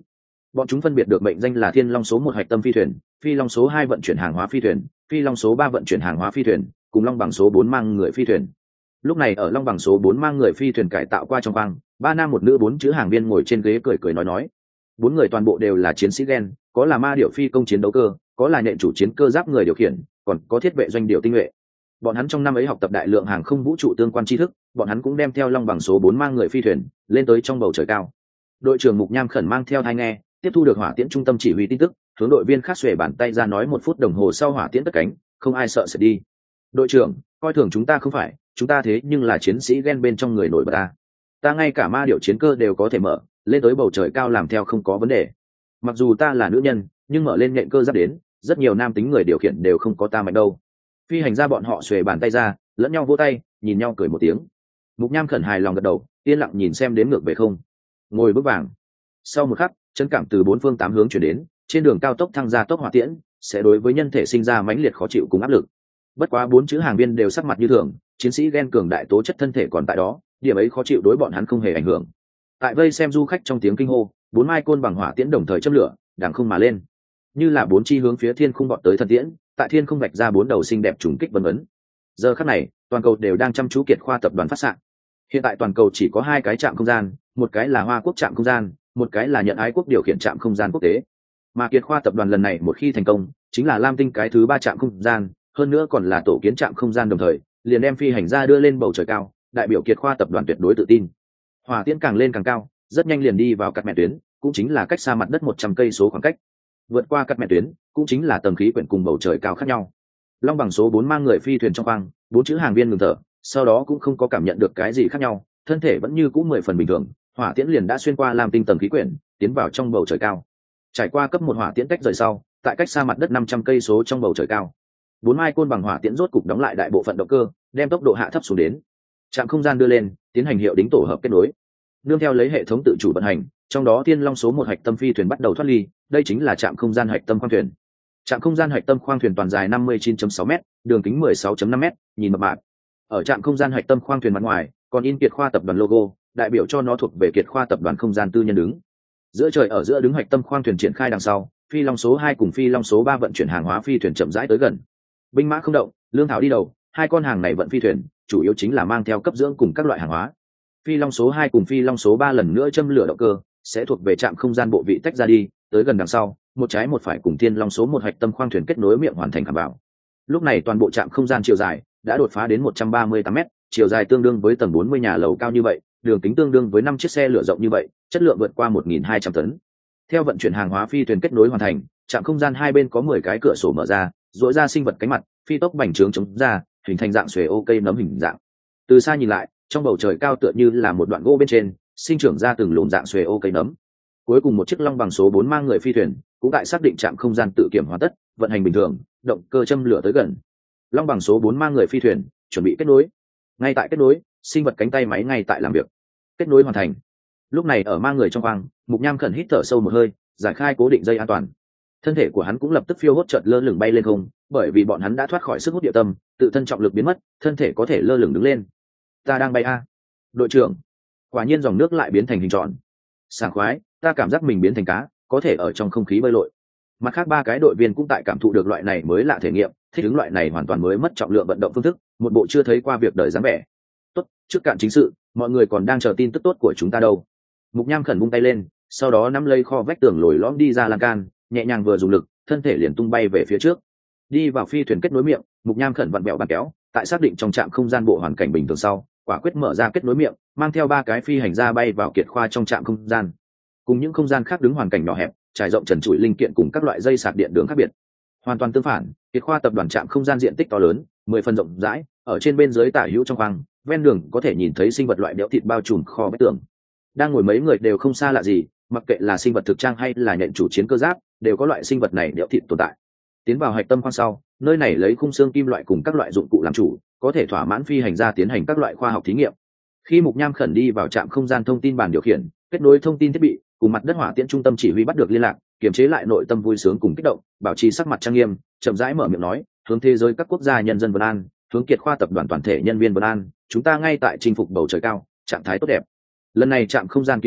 Bọn chúng phân biệt được mệnh danh là Thiên Long số một hạch tâm phi thuyền, Phi Long số hai vận chuyển hàng hóa phi thuyền, Phi Long số ba vận chuyển hàng hóa phi thuyền, cùng Long bằng số bốn mang người phi thuyền. Lúc này ở Long bằng số bốn mang người phi thuyền cải tạo qua trong khoang, ba nam một nữ bốn chữ hàng viên ngồi trên ghế cười cười nói nói. Bốn người toàn bộ đều là chiến sĩ gen, có là ma điểu phi công chiến đấu cơ, có là nhện chủ chiến cơ giáp người điều khiển, còn có thiết vệ doanh điệu tinh nhuệ. Bọn hắn trong năm ấy học tập đại lượng hàng không vũ trụ tương quan tri thức, bọn hắn cũng đem theo Long bằng số bốn mang người phi thuyền lên tới trong bầu trời cao. Đội trưởng Mục Nham khẩn mang theo tai nghe, tiếp thu được hỏa tiễn trung tâm chỉ huy tin tức, hướng đội viên khác xuề bàn tay ra nói một phút đồng hồ sau hỏa tiễn cất cánh, không ai sợ sẽ đi. Đội trưởng, coi thường chúng ta không phải, chúng ta thế nhưng là chiến sĩ gen bên trong người nổi bật ta. Ta ngay cả ma điệu chiến cơ đều có thể mở, lên tới bầu trời cao làm theo không có vấn đề. Mặc dù ta là nữ nhân, nhưng mở lên nhện cơ giáp đến, rất nhiều nam tính người điều khiển đều không có ta mạnh đâu. Phi hành gia bọn họ xuề bàn tay ra, lẫn nhau vỗ tay, nhìn nhau cười một tiếng. Mục Nham khẩn hài lòng gật đầu, yên lặng nhìn xem đến ngược về không. Ngồi bước vàng. Sau một khắc, chấn cảm từ bốn phương tám hướng chuyển đến, trên đường cao tốc thăng gia tốc hỏa tiễn sẽ đối với nhân thể sinh ra mãnh liệt khó chịu cùng áp lực. Bất quá bốn chữ hàng viên đều sắc mặt như thường, chiến sĩ gen cường đại tố chất thân thể còn tại đó, điểm ấy khó chịu đối bọn hắn không hề ảnh hưởng. Tại vây xem du khách trong tiếng kinh hô, bốn mai côn bằng hỏa tiễn đồng thời châm lửa, đằng không mà lên, như là bốn chi hướng phía thiên khung bọn tới thần tiễn, tại thiên không vạch ra bốn đầu xinh đẹp trùng kích vân vân. Giờ khắc này, toàn cầu đều đang chăm chú Kiệt Khoa tập đoàn phát xạ. Hiện tại toàn cầu chỉ có hai cái trạm không gian, một cái là Hoa Quốc trạm không gian, một cái là Nhận Ái Quốc điều khiển trạm không gian quốc tế. Mà Kiệt Khoa tập đoàn lần này một khi thành công, chính là Lam Tinh cái thứ ba trạm không gian, hơn nữa còn là tổ kiến trạm không gian đồng thời, liền đem phi hành gia đưa lên bầu trời cao, đại biểu Kiệt Khoa tập đoàn tuyệt đối tự tin. Hỏa tiễn càng lên càng cao, rất nhanh liền đi vào cắt mẹ tuyến, cũng chính là cách xa mặt đất một trăm cây số khoảng cách. Vượt qua cắt mẹ tuyến, cũng chính là tầng khí quyển cùng bầu trời cao khác nhau. Long bằng số bốn mang người phi thuyền trong khoang, bốn chữ hàng viên ngừng thở, sau đó cũng không có cảm nhận được cái gì khác nhau, thân thể vẫn như cũ mười phần bình thường, hỏa tiễn liền đã xuyên qua Lam Tinh tầng khí quyển, tiến vào trong bầu trời cao. Trải qua cấp một hỏa tiễn tách rời sau, tại cách xa mặt đất năm trăm cây số trong bầu trời cao, bốn mai côn bằng hỏa tiễn rốt cục đóng lại đại bộ phận động cơ, đem tốc độ hạ thấp xuống đến. Trạm không gian đưa lên, tiến hành hiệu đính tổ hợp kết nối. Nương theo lấy hệ thống tự chủ vận hành, trong đó Thiên Long số một hạch tâm phi thuyền bắt đầu thoát ly, đây chính là trạm không gian hạch tâm khoang thuyền. Trạm không gian hạch tâm khoang thuyền toàn dài năm mươi chín phẩy sáu mét, đường kính mười sáu phẩy năm mét, nhìn mập mạp. Ở trạm không gian hạch tâm khoang thuyền mặt ngoài, còn in Kiệt Khoa tập đoàn logo, đại biểu cho nó thuộc về Kiệt Khoa tập đoàn không gian tư nhân đứng. Giữa trời ở giữa đứng hạch tâm khoang thuyền triển khai đằng sau, Phi Long số hai cùng Phi Long số ba vận chuyển hàng hóa phi thuyền chậm rãi tới gần. Binh mã không động, lương thảo đi đầu, hai con hàng này vận phi thuyền, chủ yếu chính là mang theo cấp dưỡng cùng các loại hàng hóa. Phi Long số hai cùng Phi Long số ba lần nữa châm lửa động cơ, sẽ thuộc về trạm không gian bộ vị tách ra đi, tới gần đằng sau, một trái một phải cùng Thiên Long số một hạch tâm khoang thuyền kết nối miệng hoàn thành khảm bảo. Lúc này toàn bộ trạm không gian chiều dài đã đột phá đến một trăm ba mươi tám mét, chiều dài tương đương với tầng bốn mươi nhà lầu cao như vậy, đường kính tương đương với năm chiếc xe lửa rộng như vậy, chất lượng vượt qua một nghìn hai trăm tấn. Theo vận chuyển hàng hóa phi thuyền kết nối hoàn thành, trạm không gian hai bên có mười cái cửa sổ mở ra, rỗi ra sinh vật cánh mặt, phi tốc bành trướng chống ra, hình thành dạng xuề ô cây nấm hình dạng. Từ xa nhìn lại, trong bầu trời cao tựa như là một đoạn gỗ bên trên, sinh trưởng ra từng lùn dạng xuề ô cây nấm. Cuối cùng một chiếc long bằng số bốn mang người phi thuyền, cũng tại xác định trạm không gian tự kiểm hoàn tất, vận hành bình thường, động cơ châm lửa tới gần. Long bằng số bốn mang người phi thuyền, chuẩn bị kết nối. Ngay tại kết nối, sinh vật cánh tay máy ngay tại làm việc. Kết nối hoàn thành. Lúc này ở mang người trong khoang, Mục Nham khẩn hít thở sâu một hơi, giải khai cố định dây an toàn. Thân thể của hắn cũng lập tức phiêu hốt chợt lơ lửng bay lên không, bởi vì bọn hắn đã thoát khỏi sức hút địa tâm, tự thân trọng lực biến mất, thân thể có thể lơ lửng đứng lên. Ta đang bay a. Đội trưởng. Quả nhiên dòng nước lại biến thành hình tròn. Sảng khoái, ta cảm giác mình biến thành cá, có thể ở trong không khí bơi lội. Mặt khác ba cái đội viên cũng tại cảm thụ được loại này mới lạ thể nghiệm, thích ứng loại này hoàn toàn mới mất trọng lượng vận động phương thức, một bộ chưa thấy qua việc đời dáng vẻ. Tốt, trước cạn chính sự, mọi người còn đang chờ tin tức tốt của chúng ta đâu. Mục Nham khẩn vung tay lên, sau đó nắm lấy kho vách tường lồi lõm đi ra lan can, nhẹ nhàng vừa dùng lực, thân thể liền tung bay về phía trước. Đi vào phi thuyền kết nối miệng, Mục Nham khẩn vặn bẹo bàn kéo, tại xác định trong trạm không gian bộ hoàn cảnh bình thường sau, quả quyết mở ra kết nối miệng, mang theo ba cái phi hành gia bay vào Kiệt Khoa trong trạm không gian. Cùng những không gian khác đứng hoàn cảnh nhỏ hẹp, trải rộng trần trụi linh kiện cùng các loại dây sạc điện đường khác biệt. Hoàn toàn tương phản, Kiệt Khoa tập đoàn trạm không gian diện tích to lớn, mười phần rộng rãi, ở trên bên dưới tả hữu trong khoang, ven đường có thể nhìn thấy sinh vật loại đẽo thịt bao trùm kho vách tường. Đang ngồi mấy người đều không xa lạ gì, mặc kệ là sinh vật thực trang hay là nhện chủ chiến cơ giáp, đều có loại sinh vật này đẽo thịt tồn tại. Tiến vào hạch tâm khoang sau, nơi này lấy khung xương kim loại cùng các loại dụng cụ làm chủ, có thể thỏa mãn phi hành gia tiến hành các loại khoa học thí nghiệm. Khi Mục Nham khẩn đi vào trạm không gian thông tin bàn điều khiển, kết nối thông tin thiết bị, cùng mặt đất hỏa tiễn trung tâm chỉ huy bắt được liên lạc, kiềm chế lại nội tâm vui sướng cùng kích động, bảo trì sắc mặt trang nghiêm, chậm rãi mở miệng nói, hướng thế giới các quốc gia nhân dân vân an, hướng Kiệt Khoa tập đoàn toàn thể nhân viên vân an, chúng ta ngay tại chinh phục bầu trời cao, trạng thái tốt đẹp. Lần này trạm không gian kiến thiết,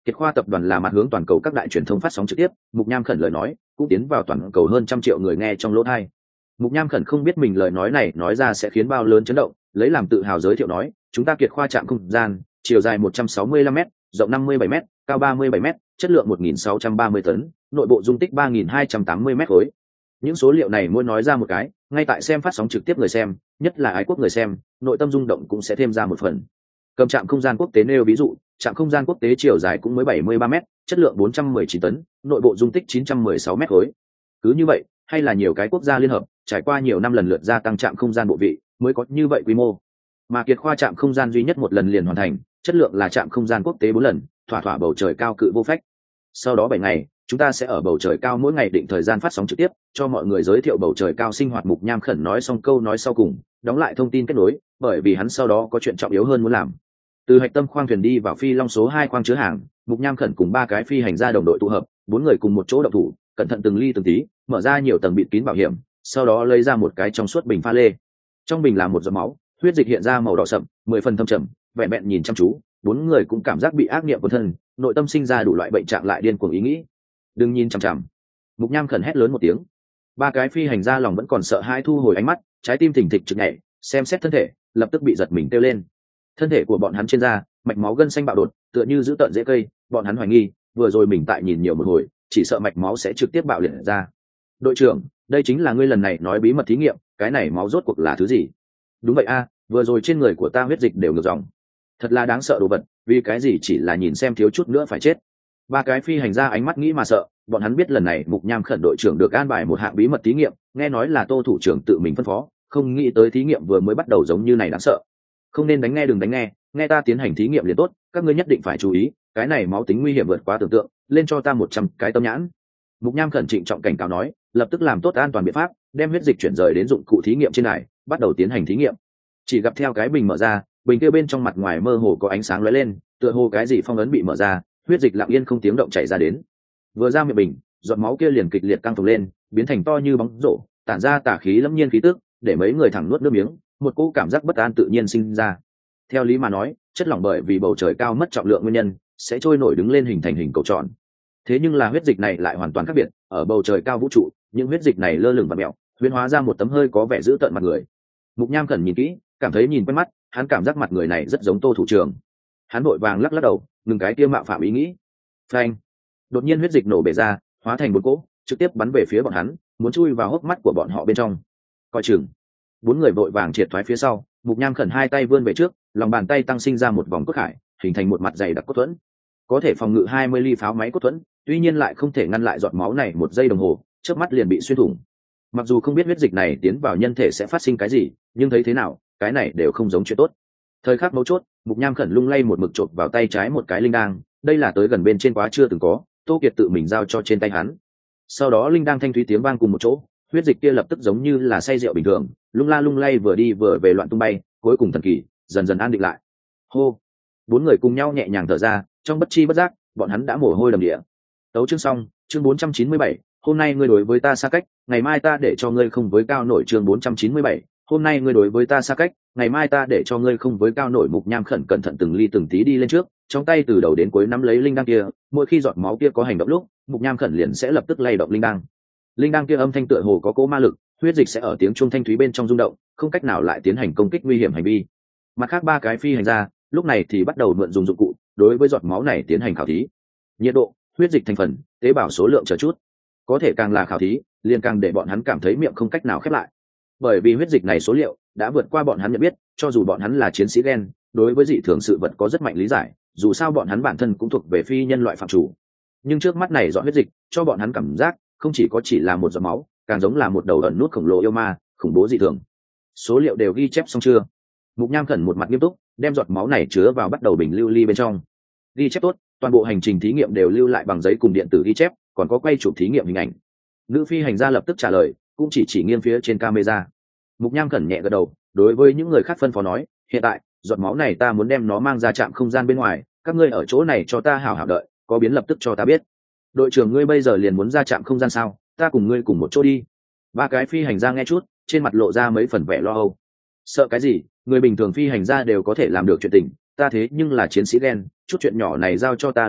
Kiệt Khoa tập đoàn là mặt hướng toàn cầu các đại truyền thông phát sóng trực tiếp, Mục Nham Khẩn lời nói cũng tiến vào toàn cầu hơn trăm triệu người nghe trong lỗ tai. Mục Nham Khẩn không biết mình lời nói này nói ra sẽ khiến bao lớn chấn động, lấy làm tự hào giới thiệu nói, chúng ta Kiệt Khoa trạm không gian, chiều dài một trăm sáu mươi lăm mét, rộng năm mươi bảy mét, cao ba mươi bảy mét, chất lượng một nghìn sáu trăm ba mươi tấn, nội bộ dung tích ba nghìn hai trăm tám mươi mét khối. Những số liệu này mỗi nói ra một cái, ngay tại xem phát sóng trực tiếp người xem, nhất là ái quốc người xem, nội tâm rung động cũng sẽ thêm ra một phần. Cầm trạm không gian quốc tế nêu ví dụ, trạm không gian quốc tế chiều dài cũng mới bảy mươi ba mét, chất lượng bốn trăm mười chín tấn, nội bộ dung tích chín trăm mười sáu mét khối. Cứ như vậy, hay là nhiều cái quốc gia liên hợp, trải qua nhiều năm lần lượt gia tăng trạm không gian bộ vị, mới có như vậy quy mô. Mà Kiệt Khoa trạm không gian duy nhất một lần liền hoàn thành, chất lượng là trạm không gian quốc tế bốn lần, thỏa thỏa bầu trời cao cự vô phách. Sau đó bảy ngày, chúng ta sẽ ở bầu trời cao mỗi ngày định thời gian phát sóng trực tiếp, cho mọi người giới thiệu bầu trời cao sinh hoạt. Mục Nham Khẩn nói xong câu nói sau cùng, đóng lại thông tin kết nối, bởi vì hắn sau đó có chuyện trọng yếu hơn muốn làm. Từ hạch tâm khoang thuyền đi vào phi long số hai khoang chứa hàng, Mục Nham Khẩn cùng ba cái phi hành gia đồng đội tụ hợp, bốn người cùng một chỗ động thủ, cẩn thận từng ly từng tí, mở ra nhiều tầng bịt kín bảo hiểm, sau đó lấy ra một cái trong suốt bình pha lê. Trong bình là một giọt máu, huyết dịch hiện ra màu đỏ sậm, mười phần thâm trầm, vẹn vẹn nhìn chăm chú, bốn người cũng cảm giác bị ác niệm cuốn thân, nội tâm sinh ra đủ loại bệnh trạng lại điên cuồng ý nghĩ. Đừng nhìn chằm chằm. Mục Nham Khẩn hét lớn một tiếng. Ba cái phi hành gia lòng vẫn còn sợ hãi thu hồi ánh mắt, trái tim thình thịch trực nhảy, xem xét thân thể, lập tức bị giật mình kêu lên. Thân thể của bọn hắn trên da, mạch máu gân xanh bạo đột, tựa như giữ tợn dễ cây, bọn hắn hoài nghi, vừa rồi mình tại nhìn nhiều một hồi, chỉ sợ mạch máu sẽ trực tiếp bạo liệt ra. Đội trưởng, đây chính là ngươi lần này nói bí mật thí nghiệm, cái này máu rốt cuộc là thứ gì? Đúng vậy a, vừa rồi trên người của ta huyết dịch đều ngược dòng. Thật là đáng sợ đồ vật, vì cái gì chỉ là nhìn xem thiếu chút nữa phải chết. Ba cái phi hành gia ánh mắt nghĩ mà sợ, bọn hắn biết lần này Mục Nham Khẩn đội trưởng được an bài một hạng bí mật thí nghiệm, nghe nói là Tô thủ trưởng tự mình phân phó, không nghĩ tới thí nghiệm vừa mới bắt đầu giống như này đáng sợ. Không nên đánh nghe, đừng đánh nghe, nghe ta tiến hành thí nghiệm liền tốt, các ngươi nhất định phải chú ý, cái này máu tính nguy hiểm vượt quá tưởng tượng, lên cho ta một trăm cái tâm nhãn. Mục Nham Khẩn trịnh trọng cảnh cáo nói, lập tức làm tốt an toàn biện pháp, đem huyết dịch chuyển rời đến dụng cụ thí nghiệm trên này, bắt đầu tiến hành thí nghiệm. Chỉ gặp theo cái bình mở ra, bình kia bên trong mặt ngoài mơ hồ có ánh sáng lóe lên, tựa hồ cái gì phong ấn bị mở ra, huyết dịch lặng yên không tiếng động chảy ra đến. Vừa ra miệng bình, giọt máu kia liền kịch liệt căng phồng lên, biến thành to như bóng rổ, tản ra tà khí lâm nhiên khí tức, để mấy người thẳng nuốt nước miếng, một cỗ cảm giác bất an tự nhiên sinh ra. Theo lý mà nói, chất lỏng bởi vì bầu trời cao mất trọng lượng nguyên nhân, sẽ trôi nổi đứng lên hình thành hình cầu tròn. Thế nhưng là huyết dịch này lại hoàn toàn khác biệt, ở bầu trời cao vũ trụ, những huyết dịch này lơ lửng và mèo, huyễn hóa ra một tấm hơi có vẻ dữ tợn mặt người. Mục Nham Khẩn nhìn kỹ, cảm thấy nhìn quen mắt, hắn cảm giác mặt người này rất giống Tô thủ trưởng. Hắn vội vàng lắc lắc đầu, ngừng cái kia mạo phạm ý nghĩ. Phanh! Đột nhiên huyết dịch nổ bể ra, hóa thành một cỗ, trực tiếp bắn về phía bọn hắn, muốn chui vào hốc mắt của bọn họ bên trong. Coi chừng! Bốn người vội vàng triệt thoái phía sau, Mục Nham Khẩn hai tay vươn về trước, lòng bàn tay tăng sinh ra một vòng cốt khải, hình thành một mặt dày đặc cốt thuẫn, có thể phòng ngự hai mươi ly pháo máy cốt thuẫn, tuy nhiên lại không thể ngăn lại giọt máu này một giây đồng hồ, chớp mắt liền bị xuyên thủng. Mặc dù không biết huyết dịch này tiến vào nhân thể sẽ phát sinh cái gì, nhưng thấy thế nào, cái này đều không giống chuyện tốt. Thời khắc mấu chốt, Mục Nham Khẩn lung lay một mực chộp vào tay trái một cái linh đang, đây là tới gần bên trên quá chưa từng có, Tô Kiệt tự mình giao cho trên tay hắn. Sau đó linh đang thanh thúy tiếng vang cùng một chỗ, huyết dịch kia lập tức giống như là say rượu bình thường, lung la lung lay vừa đi vừa về loạn tung bay, cuối cùng thần kỳ dần dần an định lại. Hô! Bốn người cùng nhau nhẹ nhàng thở ra, trong bất chi bất giác, bọn hắn đã mồ hôi đầm địa. Tấu chương xong, chương bốn trăm chín mươi bảy, hôm nay ngươi đối với ta xa cách, ngày mai ta để cho ngươi không với cao nổi. Chương bốn trăm chín mươi bảy, hôm nay ngươi đối với ta xa cách, ngày mai ta để cho ngươi không với cao nổi. Mục Nham Khẩn cẩn thận từng ly từng tí đi lên trước, trong tay từ đầu đến cuối nắm lấy linh đăng kia, mỗi khi giọt máu kia có hành động lúc, Mục Nham Khẩn liền sẽ lập tức lay động linh đăng. Linh đăng kia âm thanh tựa hồ có cỗ ma lực, huyết dịch sẽ ở tiếng chuông thanh thúy bên trong rung động, không cách nào lại tiến hành công kích nguy hiểm hành vi. Mặt khác ba cái phi hành gia lúc này thì bắt đầu mượn dùng dụng cụ đối với giọt máu này tiến hành khảo thí. Nhiệt độ, huyết dịch thành phần, tế bào số lượng chờ chút. Có thể càng là khảo thí, liền càng để bọn hắn cảm thấy miệng không cách nào khép lại. Bởi vì huyết dịch này số liệu đã vượt qua bọn hắn nhận biết, cho dù bọn hắn là chiến sĩ gen, đối với dị thường sự vật có rất mạnh lý giải, dù sao bọn hắn bản thân cũng thuộc về phi nhân loại phạm chủ. Nhưng trước mắt này giọt huyết dịch, cho bọn hắn cảm giác không chỉ có chỉ là một giọt máu, càng giống là một đầu ẩn nút khổng lồ yêu ma, khủng bố dị thường. Số liệu đều ghi chép xong chưa? Mục Nham Khẩn một mặt nghiêm túc, đem giọt máu này chứa vào bắt đầu bình lưu ly bên trong. Ghi chép tốt, toàn bộ hành trình thí nghiệm đều lưu lại bằng giấy cùng điện tử ghi chép, còn có quay chụp thí nghiệm hình ảnh. Nữ phi hành gia lập tức trả lời, cũng chỉ chỉ nghiêng phía trên camera. Mục Nham Khẩn nhẹ gật đầu, đối với những người khác phân phó nói, hiện tại giọt máu này ta muốn đem nó mang ra trạm không gian bên ngoài, các ngươi ở chỗ này cho ta hảo hảo đợi, có biến lập tức cho ta biết. Đội trưởng ngươi bây giờ liền muốn ra trạm không gian sao? Ta cùng ngươi cùng một chỗ đi. Ba cái phi hành gia nghe chút, trên mặt lộ ra mấy phần vẻ lo âu. Sợ cái gì? Người bình thường phi hành gia đều có thể làm được chuyện tình, ta thế nhưng là chiến sĩ đen, chút chuyện nhỏ này giao cho ta liền tốt,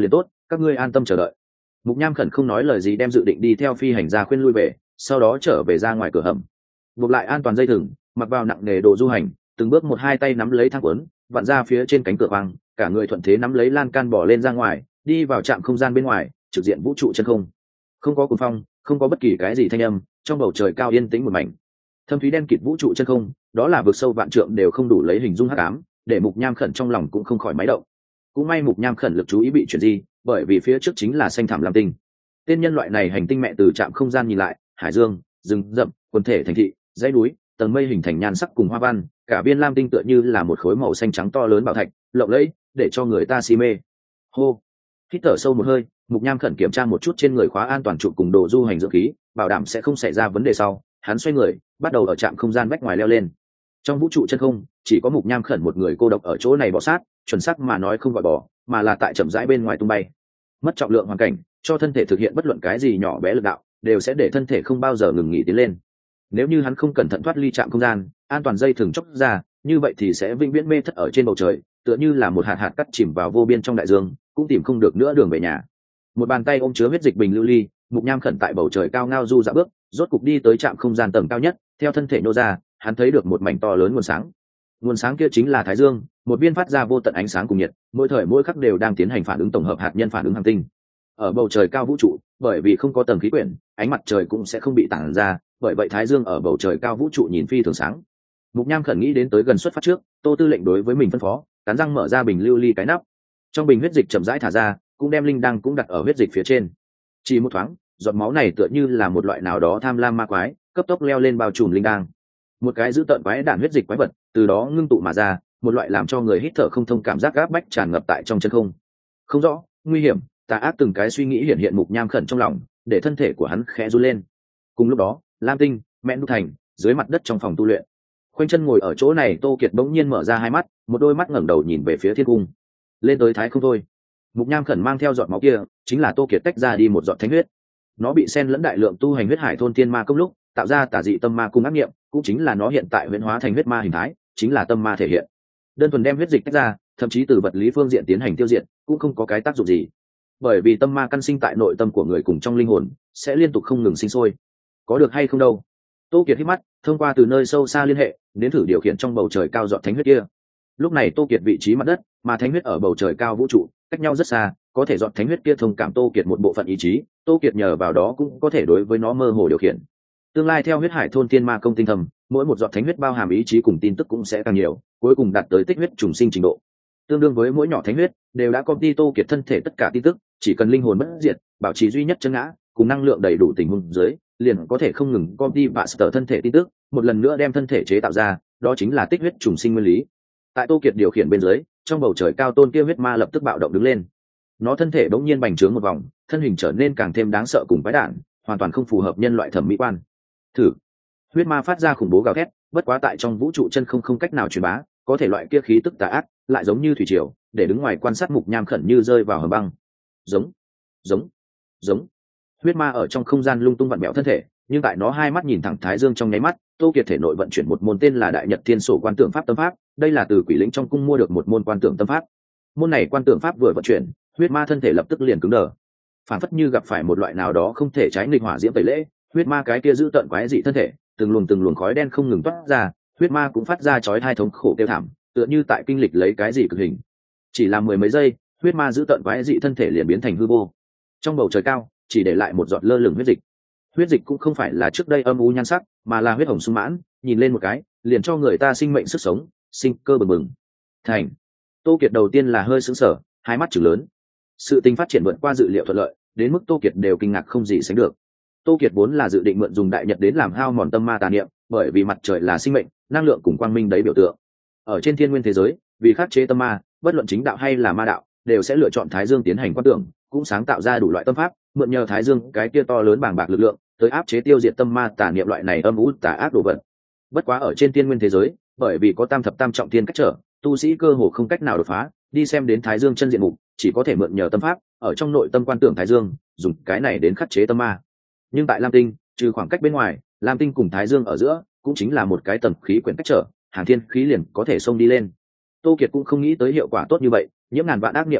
các ngươi an tâm chờ đợi. Mục Nham Khẩn không nói lời gì, đem dự định đi theo phi hành gia khuyên lui về, sau đó trở về ra ngoài cửa hầm, buộc lại an toàn dây thừng, mặc vào nặng nề đồ du hành, từng bước một hai tay nắm lấy thang cuốn, vặn ra phía trên cánh cửa khoang, cả người thuận thế nắm lấy lan can bỏ lên ra ngoài, đi vào trạm không gian bên ngoài, trực diện vũ trụ chân không. Không có cuồng phong, không có bất kỳ cái gì thanh âm, trong bầu trời cao yên tĩnh một mảnh. Thâm thúy đen kịt vũ trụ chân không, đó là vực sâu vạn trượng đều không đủ lấy hình dung hắc ám, để Mục Nham Khẩn trong lòng cũng không khỏi máy động. Cũng may Mục Nham Khẩn lực chú ý bị chuyển di, bởi vì phía trước chính là xanh thảm lam tinh. Tên nhân loại này hành tinh mẹ từ trạm không gian nhìn lại, hải dương, rừng rậm, quần thể thành thị, dãy núi, tầng mây hình thành nhan sắc cùng hoa văn, cả viên lam tinh tựa như là một khối màu xanh trắng to lớn bảo thạch, lộng lẫy, để cho người ta si mê. Hô, hít thở sâu một hơi, Mục Nham Khẩn kiểm tra một chút trên người khóa an toàn trụ cùng đồ du hành dưỡng khí, bảo đảm sẽ không xảy ra vấn đề sau, hắn xoay người, bắt đầu ở trạm không gian vách ngoài leo lên. Trong vũ trụ chân không, chỉ có Mục Nham Khẩn một người cô độc ở chỗ này bò sát, chuẩn xác mà nói không gọi bò, mà là tại chậm rãi bên ngoài tung bay. Mất trọng lượng hoàn cảnh, cho thân thể thực hiện bất luận cái gì nhỏ bé lực đạo, đều sẽ để thân thể không bao giờ ngừng nghỉ tiến lên. Nếu như hắn không cẩn thận thoát ly trạm không gian, an toàn dây thừng chốc ra, như vậy thì sẽ vĩnh viễn mê thất ở trên bầu trời, tựa như là một hạt hạt cát chìm vào vô biên trong đại dương, cũng tìm không được nữa đường về nhà. Một bàn tay ôm chứa huyết dịch bình lưu ly, Mục Nham Khẩn tại bầu trời cao ngao du dạo bước, rốt cục đi tới trạm không gian tầng cao nhất, theo thân thể nô ra, hắn thấy được một mảnh to lớn nguồn sáng. Nguồn sáng kia chính là Thái Dương, một viên phát ra vô tận ánh sáng cùng nhiệt, mỗi thời mỗi khắc đều đang tiến hành phản ứng tổng hợp hạt nhân phản ứng hành tinh. Ở bầu trời cao vũ trụ, bởi vì không có tầng khí quyển, ánh mặt trời cũng sẽ không bị tản ra, bởi vậy Thái Dương ở bầu trời cao vũ trụ nhìn phi thường sáng. Mục Nham Khẩn nghĩ đến tới gần xuất phát trước, Tô Tư lệnh đối với mình phân phó, cắn răng mở ra bình lưu ly cái nắp. Trong bình huyết dịch chậm rãi thả ra, cũng đem linh đăng cũng đặt ở huyết dịch phía trên. Chỉ một thoáng, giọt máu này tựa như là một loại nào đó tham lam ma quái, cấp tốc leo lên bao trùm linh đăng. Một cái dữ tợn quái đản huyết dịch quái vật, từ đó ngưng tụ mà ra, một loại làm cho người hít thở không thông cảm giác áp bách tràn ngập tại trong chân không. Không rõ, nguy hiểm, tà ác từng cái suy nghĩ hiện hiện Mục Nham Khẩn trong lòng, để thân thể của hắn khẽ run lên. Cùng lúc đó, Lam Tinh, Mện Đúc Thành, dưới mặt đất trong phòng tu luyện, khoanh chân ngồi ở chỗ này Tô Kiệt bỗng nhiên mở ra hai mắt, một đôi mắt ngẩng đầu nhìn về phía thiên cung. Lên tới thái không thôi. Mục Nham Khẩn mang theo giọt máu kia, chính là Tô Kiệt tách ra đi một giọt thánh huyết. Nó bị xen lẫn đại lượng tu hành huyết hải thôn thiên ma công lúc, tạo ra tà dị tâm ma cung ác nghiệm, cũng chính là nó hiện tại huyễn hóa thành huyết ma hình thái, chính là tâm ma thể hiện. Đơn thuần đem huyết dịch tách ra, thậm chí từ vật lý phương diện tiến hành tiêu diệt, cũng không có cái tác dụng gì. Bởi vì tâm ma căn sinh tại nội tâm của người cùng trong linh hồn, sẽ liên tục không ngừng sinh sôi. Có được hay không đâu? Tô Kiệt hít mắt, thông qua từ nơi sâu xa liên hệ, đến thử điều khiển trong bầu trời cao giọt thánh huyết kia. Lúc này Tô Kiệt vị trí mặt đất, mà thánh huyết ở bầu trời cao vũ trụ, cách nhau rất xa, có thể giọt thánh huyết kia thông cảm Tô Kiệt một bộ phận ý chí, Tô Kiệt nhờ vào đó cũng có thể đối với nó mơ hồ điều khiển. Tương lai theo huyết hải thôn thiên ma công tinh thầm, mỗi một giọt thánh huyết bao hàm ý chí cùng tin tức cũng sẽ càng nhiều, cuối cùng đạt tới tích huyết trùng sinh trình độ. Tương đương với mỗi nhỏ thánh huyết đều đã copy Tô Kiệt thân thể tất cả tin tức, chỉ cần linh hồn bất diệt, bảo trì duy nhất chân ngã, cùng năng lượng đầy đủ tình huống dưới, liền có thể không ngừng copy và sở thân thể tin tức, một lần nữa đem thân thể chế tạo ra, đó chính là tích huyết trùng sinh nguyên lý. Tại Tô Kiệt điều khiển bên dưới, trong bầu trời cao tôn kia huyết ma lập tức bạo động đứng lên. Nó thân thể bỗng nhiên bành trướng một vòng, thân hình trở nên càng thêm đáng sợ cùng quái đản, hoàn toàn không phù hợp nhân loại thẩm mỹ quan. Thử. Huyết ma phát ra khủng bố gào thét, bất quá tại trong vũ trụ chân không không cách nào truyền bá, có thể loại kia khí tức tà ác, lại giống như thủy triều, để đứng ngoài quan sát Mục Nham Khẩn như rơi vào hầm băng. Giống, giống, giống. Huyết ma ở trong không gian lung tung vặn vẹo thân thể, nhưng tại nó hai mắt nhìn thẳng Thái Dương trong nháy mắt, Tô Kiệt thể nội vận chuyển một môn tên là Đại Nhật Thiên Sổ Quan Tượng Pháp tâm pháp, đây là từ Quỷ Lĩnh trong cung mua được một môn quan tượng tâm pháp. Môn này quan tượng pháp vừa vận chuyển, huyết ma thân thể lập tức liền cứng đờ, phản phất như gặp phải một loại nào đó không thể trái nghịch hỏa diễm tẩy lễ. Huyết ma cái kia giữ tận quái dị thân thể, từng luồng từng luồng khói đen không ngừng toát ra, huyết ma cũng phát ra chói tai thống khổ kêu thảm, tựa như tại kinh lịch lấy cái gì cực hình. Chỉ là mười mấy giây, huyết ma giữ tận quái dị thân thể liền biến thành hư vô. Trong bầu trời cao, chỉ để lại một giọt lơ lửng huyết dịch. Huyết dịch cũng không phải là trước đây âm u nhan sắc, mà là huyết hồng sung mãn, nhìn lên một cái, liền cho người ta sinh mệnh sức sống, sinh cơ bừng bừng. Thành. Tô Kiệt đầu tiên là hơi sững sờ, hai mắt trừng lớn. Sự tình phát triển vượt qua dự liệu thuận lợi, đến mức Tô Kiệt đều kinh ngạc không gì sánh được. Tô Kiệt vốn là dự định mượn dùng Đại Nhật đến làm hao mòn tâm ma tà niệm, bởi vì mặt trời là sinh mệnh, năng lượng cùng quang minh đấy biểu tượng. Ở trên thiên nguyên thế giới, vì khắc chế tâm ma, bất luận chính đạo hay là ma đạo, đều sẽ lựa chọn Thái Dương tiến hành quan tưởng, cũng sáng tạo ra đủ loại tâm pháp, mượn nhờ Thái Dương cái kia to lớn bàng bạc lực lượng, tới áp chế tiêu diệt tâm ma tà niệm loại này âm u tà ác đồ vật. Bất quá ở trên thiên nguyên thế giới, bởi vì có tam thập tam trọng thiên cách trở, tu sĩ cơ hồ không cách nào đột phá, đi xem đến Thái Dương chân diện mục, chỉ có thể mượn nhờ tâm pháp, ở trong nội tâm quan tưởng Thái Dương, dùng cái này đến khắc chế tâm ma. Nhưng tại Lam Tinh, trừ khoảng cách bên ngoài, Lam Tinh cùng Thái Dương ở giữa, cũng chính là một cái tầng khí quyển cách trở, hàng thiên khí liền có thể xông đi lên. Tô Kiệt cũng không nghĩ tới hiệu quả tốt như vậy, nhiễm ngàn vạn ác niệm thánh huyết,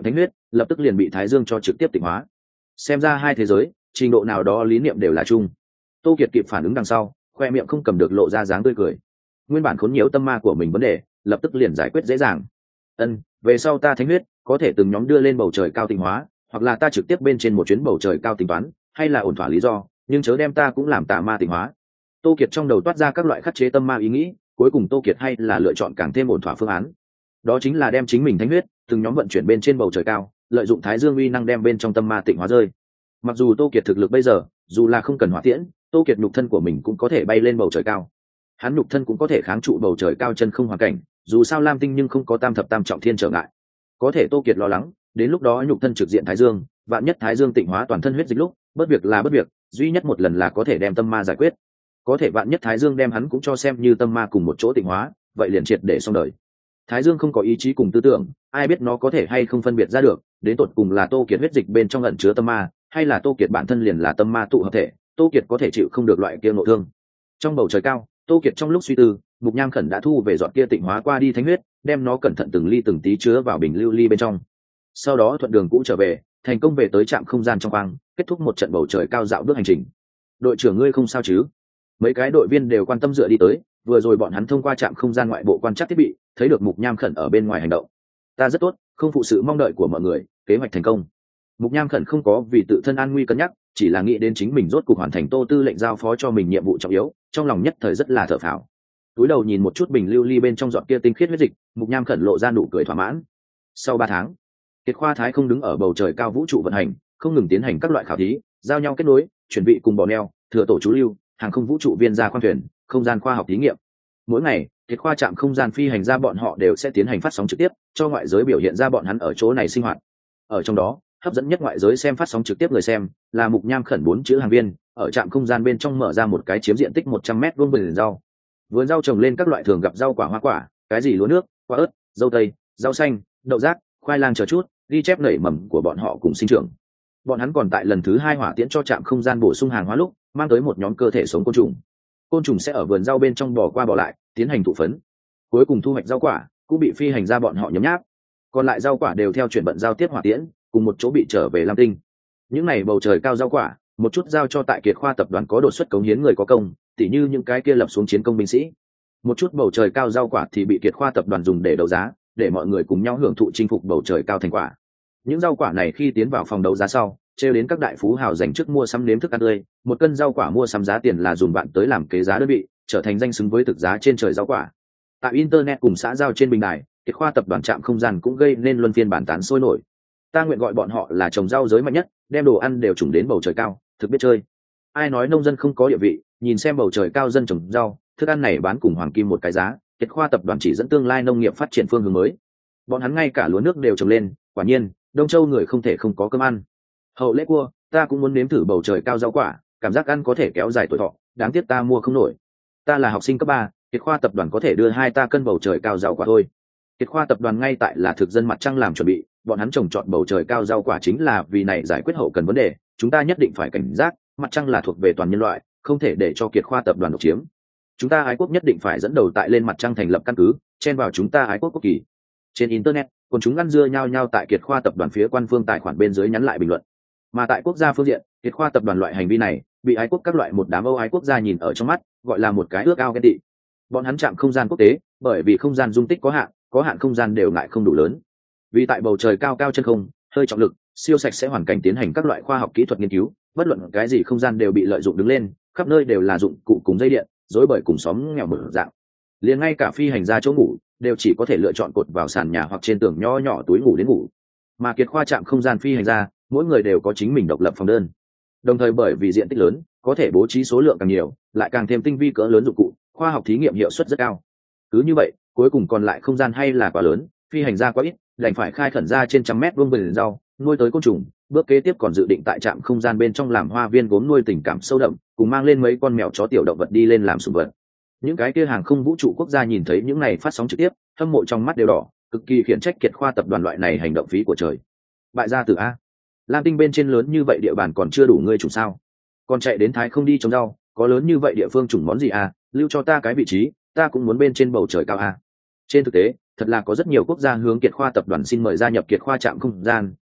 lập tức liền bị thái dương cho trực tiếp tịnh hóa. Xem ra hai thế giới trình độ nào đó lý niệm đều là chung. Tô Kiệt kịp phản ứng đằng sau, khoe miệng không cầm được lộ ra dáng tươi cười. Nguyên bản khốn nhiễu tâm ma của mình vấn đề lập tức liền giải quyết dễ dàng. Ân, về sau ta thánh huyết có thể từng nhóm đưa lên bầu trời cao tịnh hóa, hoặc là ta trực tiếp bên trên một chuyến bầu trời cao tính toán, hay là ổn thỏa lý do, nhưng chớ đem ta cũng làm tà ma tịnh hóa. Tô Kiệt trong đầu toát ra các loại khắc chế tâm ma ý nghĩ, cuối cùng Tô Kiệt hay là lựa chọn càng thêm ổn thỏa phương án. Đó chính là đem chính mình thánh huyết từng nhóm vận chuyển bên trên bầu trời cao, lợi dụng thái dương uy năng đem bên trong tâm ma tịnh hóa rơi. Mặc dù Tô Kiệt thực lực bây giờ, dù là không cần hỏa tiễn, Tô Kiệt nhục thân của mình cũng có thể bay lên bầu trời cao. Hắn nhục thân cũng có thể kháng trụ bầu trời cao chân không hoàn cảnh, dù sao lam tinh nhưng không có tam thập tam trọng thiên trở ngại. Có thể Tô Kiệt lo lắng, đến lúc đó nhục thân trực diện thái dương, vạn nhất thái dương tịnh hóa toàn thân huyết dịch lúc, bất việc là bất việc, duy nhất một lần là có thể đem tâm ma giải quyết. Có thể vạn nhất thái dương đem hắn cũng cho xem như tâm ma cùng một chỗ tịnh hóa, vậy liền triệt để xong đời. Thái dương không có ý chí cùng tư tưởng, ai biết nó có thể hay không phân biệt ra được, đến tột cùng là Tô Kiệt huyết dịch bên trong ẩn chứa tâm ma, hay là Tô Kiệt bản thân liền là tâm ma tụ hợp thể, Tô Kiệt có thể chịu không được loại kia nội thương. Trong bầu trời cao, Tô Kiệt trong lúc suy tư, Mục Nham Khẩn đã thu về giọt kia tịnh hóa qua đi thánh huyết, đem nó cẩn thận từng ly từng tí chứa vào bình lưu ly bên trong. Sau đó thuận đường cũ trở về, thành công về tới trạm không gian trong khoang, kết thúc một trận bầu trời cao dạo bước hành trình. Đội trưởng ngươi không sao chứ? Mấy cái đội viên đều quan tâm dựa đi tới, vừa rồi bọn hắn thông qua trạm không gian ngoại bộ quan trắc thiết bị, thấy được Mục Nham Khẩn ở bên ngoài hành động. Ta rất tốt, không phụ sự mong đợi của mọi người, kế hoạch thành công. Mục Nham Khẩn không có vì tự thân an nguy cân nhắc, chỉ là nghĩ đến chính mình rốt cuộc hoàn thành Tô Tư lệnh giao phó cho mình nhiệm vụ trọng yếu, trong lòng nhất thời rất là thở phào. Túi đầu nhìn một chút bình lưu ly bên trong giọt kia tinh khiết huyết dịch, Mục Nham Khẩn lộ ra nụ cười thỏa mãn. Sau ba tháng, Kiệt Khoa Thái không đứng ở bầu trời cao vũ trụ vận hành, không ngừng tiến hành các loại khảo thí, giao nhau kết nối, chuẩn bị cùng bò neo, thừa tổ chú lưu, hàng không vũ trụ viên ra khoang thuyền, không gian khoa học thí nghiệm. Mỗi ngày, Kiệt Khoa trạm không gian phi hành ra bọn họ đều sẽ tiến hành phát sóng trực tiếp, cho ngoại giới biểu hiện ra bọn hắn ở chỗ này sinh hoạt. Ở trong đó, hấp dẫn nhất ngoại giới xem phát sóng trực tiếp người xem là Mục Nham Khẩn bốn chữ hàng viên, ở trạm không gian bên trong mở ra một cái chiếm diện tích một trăm mét vuông vườn rau. Vườn rau trồng lên các loại thường gặp rau quả hoa quả, cái gì lúa nước, quả ớt, dâu tây, rau xanh, đậu rác, khoai lang chờ chút, ghi chép nảy mầm của bọn họ cùng sinh trưởng. Bọn hắn còn tại lần thứ hai hỏa tiễn cho trạm không gian bổ sung hàng hóa lúc, mang tới một nhóm cơ thể sống côn trùng. Côn trùng sẽ ở vườn rau bên trong bò qua bò lại, tiến hành thụ phấn. Cuối cùng thu hoạch rau quả cũng bị phi hành ra bọn họ nhấm nháp. Còn lại rau quả đều theo chuyển vận giao tiếp hỏa tiễn, cùng một chỗ bị trở về Lam Tinh. Những này bầu trời cao rau quả, một chút giao cho tại Kiệt Khoa tập đoàn có đột xuất cống hiến người có công, tỉ như những cái kia lập xuống chiến công binh sĩ. Một chút bầu trời cao rau quả thì bị Kiệt Khoa tập đoàn dùng để đấu giá, để mọi người cùng nhau hưởng thụ chinh phục bầu trời cao thành quả. Những rau quả này khi tiến vào phòng đấu giá sau, treo đến các đại phú hào dành trước mua sắm nếm thức ăn tươi, một cân rau quả mua sắm giá tiền là dùng bạn tới làm kế giá đơn vị, trở thành danh xứng với thực giá trên trời rau quả. Tại internet cùng xã giao trên bình đài, Kiệt Khoa tập đoàn trạm không gian cũng gây nên luân phiên bản tán sôi nổi. Ta nguyện gọi bọn họ là trồng rau giới mạnh nhất, đem đồ ăn đều trùng đến bầu trời cao, thực biết chơi. Ai nói nông dân không có địa vị, nhìn xem bầu trời cao dân trồng rau, thức ăn này bán cùng hoàng kim một cái giá, Kiệt Khoa tập đoàn chỉ dẫn tương lai nông nghiệp phát triển phương hướng mới. Bọn hắn ngay cả lúa nước đều trồng lên, quả nhiên, Đông Châu người không thể không có cơm ăn. Hậu lễ cua, ta cũng muốn nếm thử bầu trời cao rau quả, cảm giác ăn có thể kéo dài tuổi thọ, đáng tiếc ta mua không nổi. Ta là học sinh cấp ba, Kiệt Khoa tập đoàn có thể đưa hai ta cân bầu trời cao rau quả thôi. Kiệt Khoa tập đoàn ngay tại là thực dân mặt trăng làm chuẩn bị, bọn hắn trồng trọt bầu trời cao rau quả chính là vì này giải quyết hậu cần vấn đề, chúng ta nhất định phải cảnh giác, mặt trăng là thuộc về toàn nhân loại, không thể để cho Kiệt Khoa tập đoàn độc chiếm. Chúng ta ái quốc nhất định phải dẫn đầu tại lên mặt trăng thành lập căn cứ, chen vào chúng ta ái quốc quốc kỳ. Trên internet, còn chúng ăn dưa nhau nhau tại Kiệt Khoa tập đoàn phía quan phương tài khoản bên dưới nhắn lại bình luận. Mà tại quốc gia phương diện, Kiệt Khoa tập đoàn loại hành vi này, bị ái quốc các loại một đám Âu ái quốc gia nhìn ở trong mắt, gọi là một cái ước ao ghen tị. Bọn hắn chạm không gian quốc tế, bởi vì không gian dung tích có hạn, có hạn không gian đều ngại không đủ lớn. Vì tại bầu trời cao cao chân không, hơi trọng lực, siêu sạch sẽ hoàn cảnh tiến hành các loại khoa học kỹ thuật nghiên cứu, bất luận cái gì không gian đều bị lợi dụng đứng lên, khắp nơi đều là dụng cụ cùng dây điện, rối bời cùng xóm nghèo mở dạng. Liền ngay cả phi hành gia chỗ ngủ, đều chỉ có thể lựa chọn cột vào sàn nhà hoặc trên tường nho nhỏ túi ngủ đến ngủ. Mà Kiệt Khoa chạm không gian phi hành gia, mỗi người đều có chính mình độc lập phòng đơn. Đồng thời bởi vì diện tích lớn, có thể bố trí số lượng càng nhiều, lại càng thêm tinh vi cỡ lớn dụng cụ, khoa học thí nghiệm hiệu suất rất cao. Cứ như vậy, cuối cùng còn lại không gian hay là quá lớn, phi hành gia quá ít, đành phải khai khẩn ra trên trăm mét vuông vườn rau, nuôi tới côn trùng. Bước kế tiếp còn dự định tại trạm không gian bên trong làm hoa viên gốm nuôi tình cảm sâu đậm, cùng mang lên mấy con mèo chó tiểu động vật đi lên làm sủng vật. Những cái kia hàng không vũ trụ quốc gia nhìn thấy những này phát sóng trực tiếp, hâm mộ trong mắt đều đỏ, cực kỳ khiển trách Kiệt Khoa tập đoàn loại này hành động phí của trời. Bại gia tử a, Lam Tinh bên trên lớn như vậy địa bàn còn chưa đủ ngươi trùng sao? Còn chạy đến Thái không đi trồng rau, có lớn như vậy địa phương trùng món gì a? Lưu cho ta cái vị trí, ta cũng muốn bên trên bầu trời cao a. Trên thực tế, thật là có rất nhiều quốc gia hướng Kiệt Khoa tập đoàn xin mời gia nhập Kiệt Khoa trạm không gian,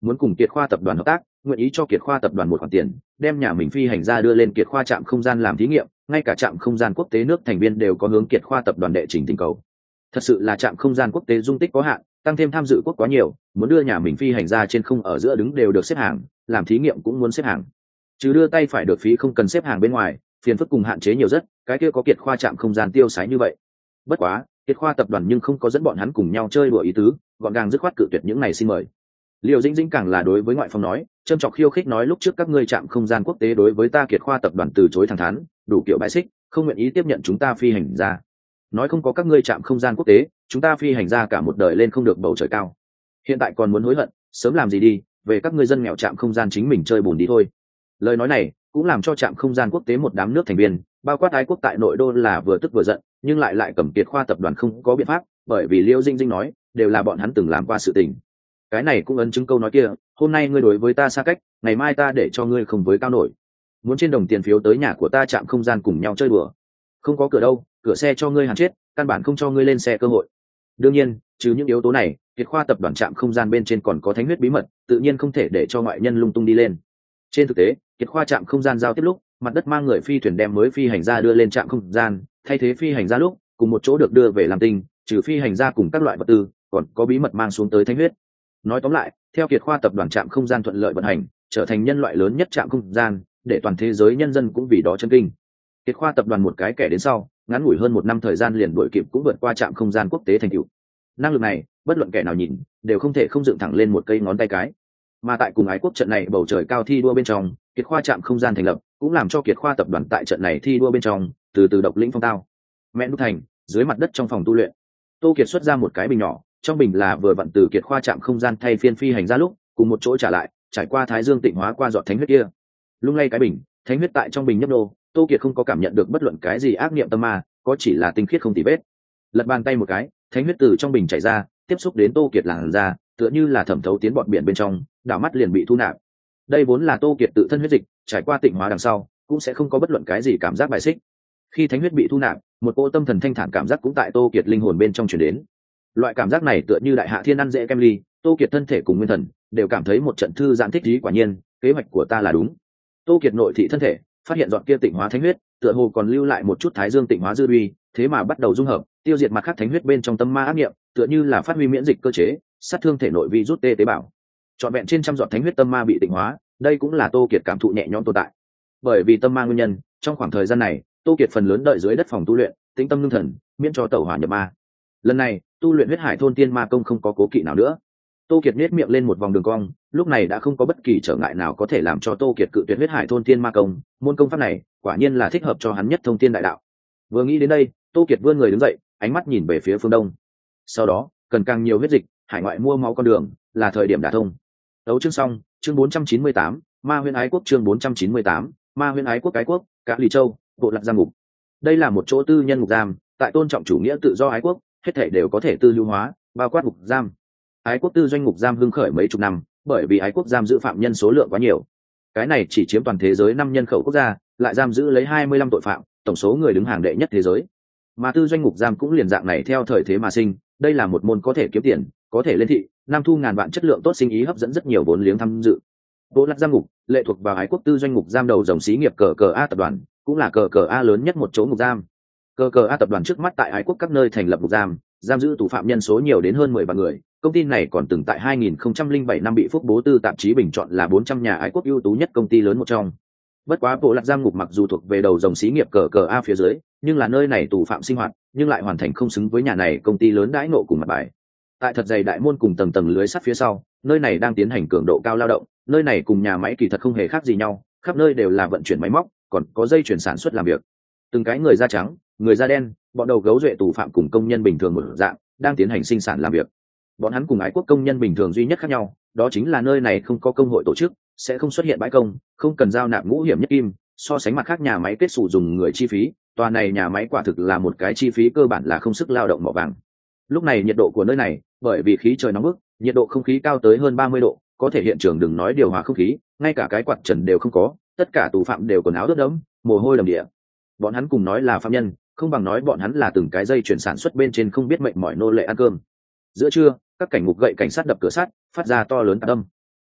muốn cùng Kiệt Khoa tập đoàn hợp tác, nguyện ý cho Kiệt Khoa tập đoàn một khoản tiền, đem nhà mình phi hành gia đưa lên Kiệt Khoa trạm không gian làm thí nghiệm, ngay cả trạm không gian quốc tế nước thành viên đều có hướng Kiệt Khoa tập đoàn đệ trình tình cầu. Thật sự là trạm không gian quốc tế dung tích có hạn, tăng thêm tham dự quốc quá nhiều, muốn đưa nhà mình phi hành gia trên không ở giữa đứng đều được xếp hàng, làm thí nghiệm cũng muốn xếp hàng. Chứ đưa tay phải được phí không cần xếp hàng bên ngoài, phiền phức cùng hạn chế nhiều rất, cái kia có Kiệt Khoa trạm không gian tiêu sái như vậy. Bất quá, Kiệt Khoa tập đoàn nhưng không có dẫn bọn hắn cùng nhau chơi đùa ý tứ, gọn gàng dứt khoát cự tuyệt những này xin mời. Liêu Dĩnh Dĩnh càng là đối với ngoại phong nói, châm chọc khiêu khích nói lúc trước các ngươi trạm không gian quốc tế đối với ta Kiệt Khoa tập đoàn từ chối thẳng thắn, đủ kiểu bãi xích, không nguyện ý tiếp nhận chúng ta phi hành gia. Nói không có các ngươi trạm không gian quốc tế, chúng ta phi hành gia cả một đời lên không được bầu trời cao. Hiện tại còn muốn hối hận, sớm làm gì đi, về các ngươi dân nghèo trạm không gian chính mình chơi bùn đi thôi. Lời nói này cũng làm cho trạm không gian quốc tế một đám nước thành viên, bao quát ái quốc tại nội đô là vừa tức vừa giận, nhưng lại lại cầm Kiệt Khoa tập đoàn không có biện pháp, bởi vì Liêu Dĩnh Dĩnh nói, đều là bọn hắn từng làm qua sự tình. Cái này cũng ấn chứng câu nói kia, hôm nay ngươi đối với ta xa cách, ngày mai ta để cho ngươi không với cao nổi. Muốn trên đồng tiền phiếu tới nhà của ta trạm không gian cùng nhau chơi đùa. Không có cửa đâu, cửa xe cho ngươi hàn chết, căn bản không cho ngươi lên xe cơ hội. Đương nhiên, trừ những yếu tố này, Kiệt Khoa tập đoàn trạm không gian bên trên còn có thánh huyết bí mật, tự nhiên không thể để cho ngoại nhân lung tung đi lên. Trên thực tế, Kiệt Khoa trạm không gian giao tiếp lúc, mặt đất mang người phi thuyền đem mới phi hành gia đưa lên trạm không gian, thay thế phi hành gia lúc, cùng một chỗ được đưa về làm tinh, trừ phi hành gia cùng các loại vật tư, còn có bí mật mang xuống tới thánh huyết. Nói tóm lại, theo Kiệt Khoa tập đoàn trạm không gian thuận lợi vận hành, trở thành nhân loại lớn nhất trạm không gian, để toàn thế giới nhân dân cũng vì đó chấn kinh. Kiệt Khoa tập đoàn một cái kẻ đến sau, ngắn ngủi hơn một năm thời gian liền đuổi kịp cũng vượt qua trạm không gian quốc tế thành tựu. Năng lực này, bất luận kẻ nào nhìn, đều không thể không dựng thẳng lên một cây ngón tay cái. Mà tại cùng ái quốc trận này bầu trời cao thi đua bên trong, Kiệt Khoa trạm không gian thành lập, cũng làm cho Kiệt Khoa tập đoàn tại trận này thi đua bên trong, từ từ độc lĩnh phong tao. Mẹ Nút Thành, dưới mặt đất trong phòng tu luyện, Tô Kiệt xuất ra một cái bình nhỏ, trong bình là vừa vặn từ Kiệt Khoa trạm không gian thay phiên phi hành ra lúc, cùng một chỗ trả lại, trải qua Thái Dương tịnh hóa qua giọt thánh huyết kia. Lung lay cái bình, thánh huyết tại trong bình nhấp nô, Tô Kiệt không có cảm nhận được bất luận cái gì ác niệm tâm ma, có chỉ là tinh khiết không tì vết. Lật bàn tay một cái, thánh huyết từ trong bình chảy ra, tiếp xúc đến Tô Kiệt làn da, tựa như là thẩm thấu tiến bọt biển bên trong, đảo mắt liền bị thu nạp. Đây vốn là Tô Kiệt tự thân huyết dịch, trải qua tịnh hóa đằng sau, cũng sẽ không có bất luận cái gì cảm giác bài xích. Khi thánh huyết bị thu nạp, một cỗ tâm thần thanh thản cảm giác cũng tại Tô Kiệt linh hồn bên trong truyền đến. Loại cảm giác này tựa như đại hạ thiên ăn dễ kem ly, Tô Kiệt thân thể cùng nguyên thần đều cảm thấy một trận thư giãn thích trí, quả nhiên, kế hoạch của ta là đúng. Tô Kiệt nội thị thân thể, phát hiện dọn kia tịnh hóa thánh huyết, tựa hồ còn lưu lại một chút Thái Dương tịnh hóa dư uy, thế mà bắt đầu dung hợp, tiêu diệt mặt khác thánh huyết bên trong tâm ma ác niệm, tựa như là phát huy miễn dịch cơ chế, sát thương thể nội virus T tế bào. Trọn vẹn trên trăm giọt thánh huyết tâm ma bị tịnh hóa, đây cũng là Tô Kiệt cảm thụ nhẹ nhõm tồn tại. Bởi vì tâm ma nguyên nhân, trong khoảng thời gian này, Tô Kiệt phần lớn đợi dưới đất phòng tu luyện, tĩnh tâm ngưng thần, miễn cho tẩu hỏa nhập ma. Lần này, tu luyện huyết hải thôn tiên ma công không có cố kỵ nào nữa. Tô Kiệt nhếch miệng lên một vòng đường cong, lúc này đã không có bất kỳ trở ngại nào có thể làm cho Tô Kiệt cự tuyệt huyết hải thôn tiên ma công, môn công pháp này, quả nhiên là thích hợp cho hắn nhất thông tiên đại đạo. Vừa nghĩ đến đây, Tô Kiệt vươn người đứng dậy, ánh mắt nhìn về phía phương đông. Sau đó, cần càng nhiều huyết dịch, hải ngoại mua máu con đường, là thời điểm đả thông. Đấu chương xong, chương bốn trăm chín mươi tám, Ma Huyễn Ái Quốc chương bốn trăm chín mươi tám, Ma Huyễn Ái Quốc cái quốc, Cả Lì Châu, bộ lạc giam ngục. Đây là một chỗ tư nhân ngục giam, tại tôn trọng chủ nghĩa tự do ái quốc, hết thảy đều có thể tư lưu hóa, bao quát ngục giam. Ái quốc tư doanh ngục giam hưng khởi mấy chục năm, bởi vì ái quốc giam giữ phạm nhân số lượng quá nhiều. Cái này chỉ chiếm toàn thế giới năm nhân khẩu quốc gia, lại giam giữ lấy hai mươi lăm tội phạm, tổng số người đứng hàng đệ nhất thế giới. Mà tư doanh ngục giam cũng liền dạng này theo thời thế mà sinh, đây là một môn có thể kiếm tiền, có thể lên thị, năm thu ngàn vạn chất lượng tốt sinh ý hấp dẫn rất nhiều vốn liếng tham dự. Bộ lạc giam ngục lệ thuộc vào ái quốc tư doanh ngục giam đầu dòng xí nghiệp cờ cờ A tập đoàn, cũng là cờ cờ A lớn nhất một chỗ ngục giam. Cờ cờ A tập đoàn trước mắt tại ái quốc các nơi thành lập ngục giam, giam giữ tù phạm nhân số nhiều đến hơn mười vạn người. Công ty này còn từng tại hai nghìn không trăm lẻ bảy năm bị Phúc Bố Tư tạp chí bình chọn là bốn trăm nhà ái quốc ưu tú nhất công ty lớn một trong. Bất quá bộ lạc giam ngục mặc dù thuộc về đầu dòng xí nghiệp cờ cờ A phía dưới, nhưng là nơi này tù phạm sinh hoạt, nhưng lại hoàn thành không xứng với nhà này công ty lớn đãi ngộ cùng mặt bài. Tại thật dày đại môn cùng tầng tầng lưới sắt phía sau, nơi này đang tiến hành cường độ cao lao động, nơi này cùng nhà máy kỳ thật không hề khác gì nhau, khắp nơi đều là vận chuyển máy móc, còn có dây chuyển sản xuất làm việc. Từng cái người da trắng, người da đen, bọn đầu gấu duệ tù phạm cùng công nhân bình thường một dạng, đang tiến hành sinh sản làm việc. Bọn hắn cùng ái quốc công nhân bình thường duy nhất khác nhau, đó chính là nơi này không có công hội tổ chức, sẽ không xuất hiện bãi công, không cần giao nạp ngũ hiểm nhất kim, so sánh mặt khác nhà máy kết sủ dùng người chi phí, tòa này nhà máy quả thực là một cái chi phí cơ bản là không sức lao động mỏ vàng. Lúc này nhiệt độ của nơi này, bởi vì khí trời nóng bức, nhiệt độ không khí cao tới hơn ba mươi độ, có thể hiện trường đừng nói điều hòa không khí, ngay cả cái quạt trần đều không có, tất cả tù phạm đều quần áo ướt đẫm, mồ hôi đầm đìa. Bọn hắn cùng nói là phạm nhân, không bằng nói bọn hắn là từng cái dây chuyển sản xuất bên trên không biết mệnh mỏi nô lệ ăn cơm. Giữa trưa, các cảnh ngục gậy cảnh sát đập cửa sắt, phát ra to lớn tạc âm.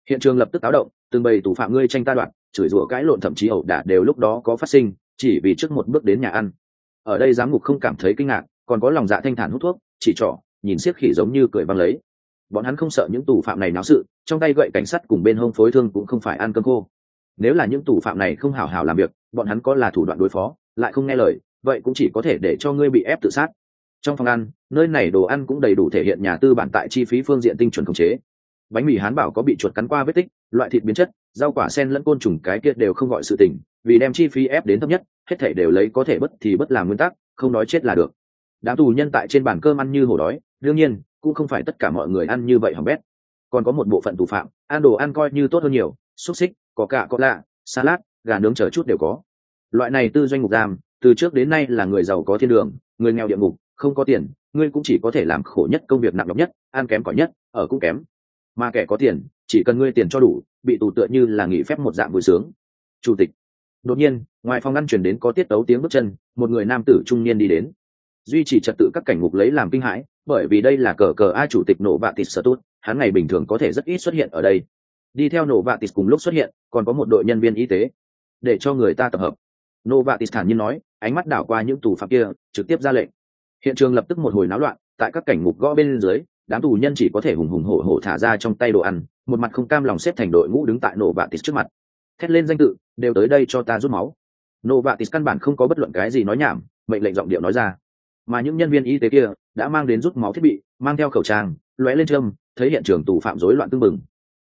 Hiện trường lập tức táo động, từng bầy tù phạm ngươi tranh ta đoạn, chửi rủa cãi lộn, thậm chí ẩu đả đều lúc đó có phát sinh, chỉ vì trước một bước đến nhà ăn. Ở đây giám ngục không cảm thấy kinh ngạc, còn có lòng dạ thanh thản hút thuốc, chỉ trỏ, nhìn xiếc khỉ giống như cười vang lấy. Bọn hắn không sợ những tù phạm này náo sự, trong tay gậy cảnh sát cùng bên hông phối thương cũng không phải ăn cơm khô. Nếu là những tù phạm này không hảo hảo làm việc, bọn hắn có là thủ đoạn đối phó, lại không nghe lời, vậy cũng chỉ có thể để cho ngươi bị ép tự sát. Trong phòng ăn, nơi này đồ ăn cũng đầy đủ thể hiện nhà tư bản tại chi phí phương diện tinh chuẩn khống chế. Bánh mì Hán bảo có bị chuột cắn qua vết tích, loại thịt biến chất, rau quả sen lẫn côn trùng cái kia đều không gọi sự tình, vì đem chi phí ép đến thấp nhất, hết thảy đều lấy có thể bất thì bất làm nguyên tắc, không đói chết là được. Đám tù nhân tại trên bàn cơm ăn như hổ đói, đương nhiên cũng không phải tất cả mọi người ăn như vậy hỏng bét, còn có một bộ phận tù phạm ăn đồ ăn coi như tốt hơn nhiều, xúc xích, có cả có lạ, salad, gà nướng chờ chút đều có. Loại này tư doanh ngục giam từ trước đến nay là người giàu có thiên đường, người nghèo địa ngục, không có tiền ngươi cũng chỉ có thể làm khổ nhất, công việc nặng nhọc nhất, ăn kém cỏi nhất, ở cũng kém. Mà kẻ có tiền chỉ cần ngươi tiền cho đủ, bị tù tựa như là nghỉ phép một dạng vui sướng. Chủ tịch. Đột nhiên ngoài phòng ngăn truyền đến có tiết tấu tiếng bước chân, một người nam tử trung niên đi đến, duy trì trật tự các cảnh ngục lấy làm kinh hãi, bởi vì đây là cờ cờ a chủ tịch nổ vạ tịt sở tốt, hắn ngày bình thường có thể rất ít xuất hiện ở đây. Đi theo nổ vạ tịt cùng lúc xuất hiện còn có một đội nhân viên y tế để cho người ta tập hợp. Nổ vạ tịt thản nhiên nói, ánh mắt đảo qua những tù phạm kia, trực tiếp ra lệnh. Hiện trường lập tức một hồi náo loạn, tại các cảnh ngục gõ bên dưới, đám tù nhân chỉ có thể hùng hùng hổ hổ thả ra trong tay đồ ăn, một mặt không cam lòng xếp thành đội ngũ đứng tại nổ vạ tịt trước mặt, thét lên danh tự, đều tới đây cho ta rút máu. Nổ vạ tịt căn bản không có bất luận cái gì nói nhảm, mệnh lệnh giọng điệu nói ra. Mà những nhân viên y tế kia đã mang đến rút máu thiết bị, mang theo khẩu trang, lóe lên châm, thấy hiện trường tù phạm rối loạn tương bừng.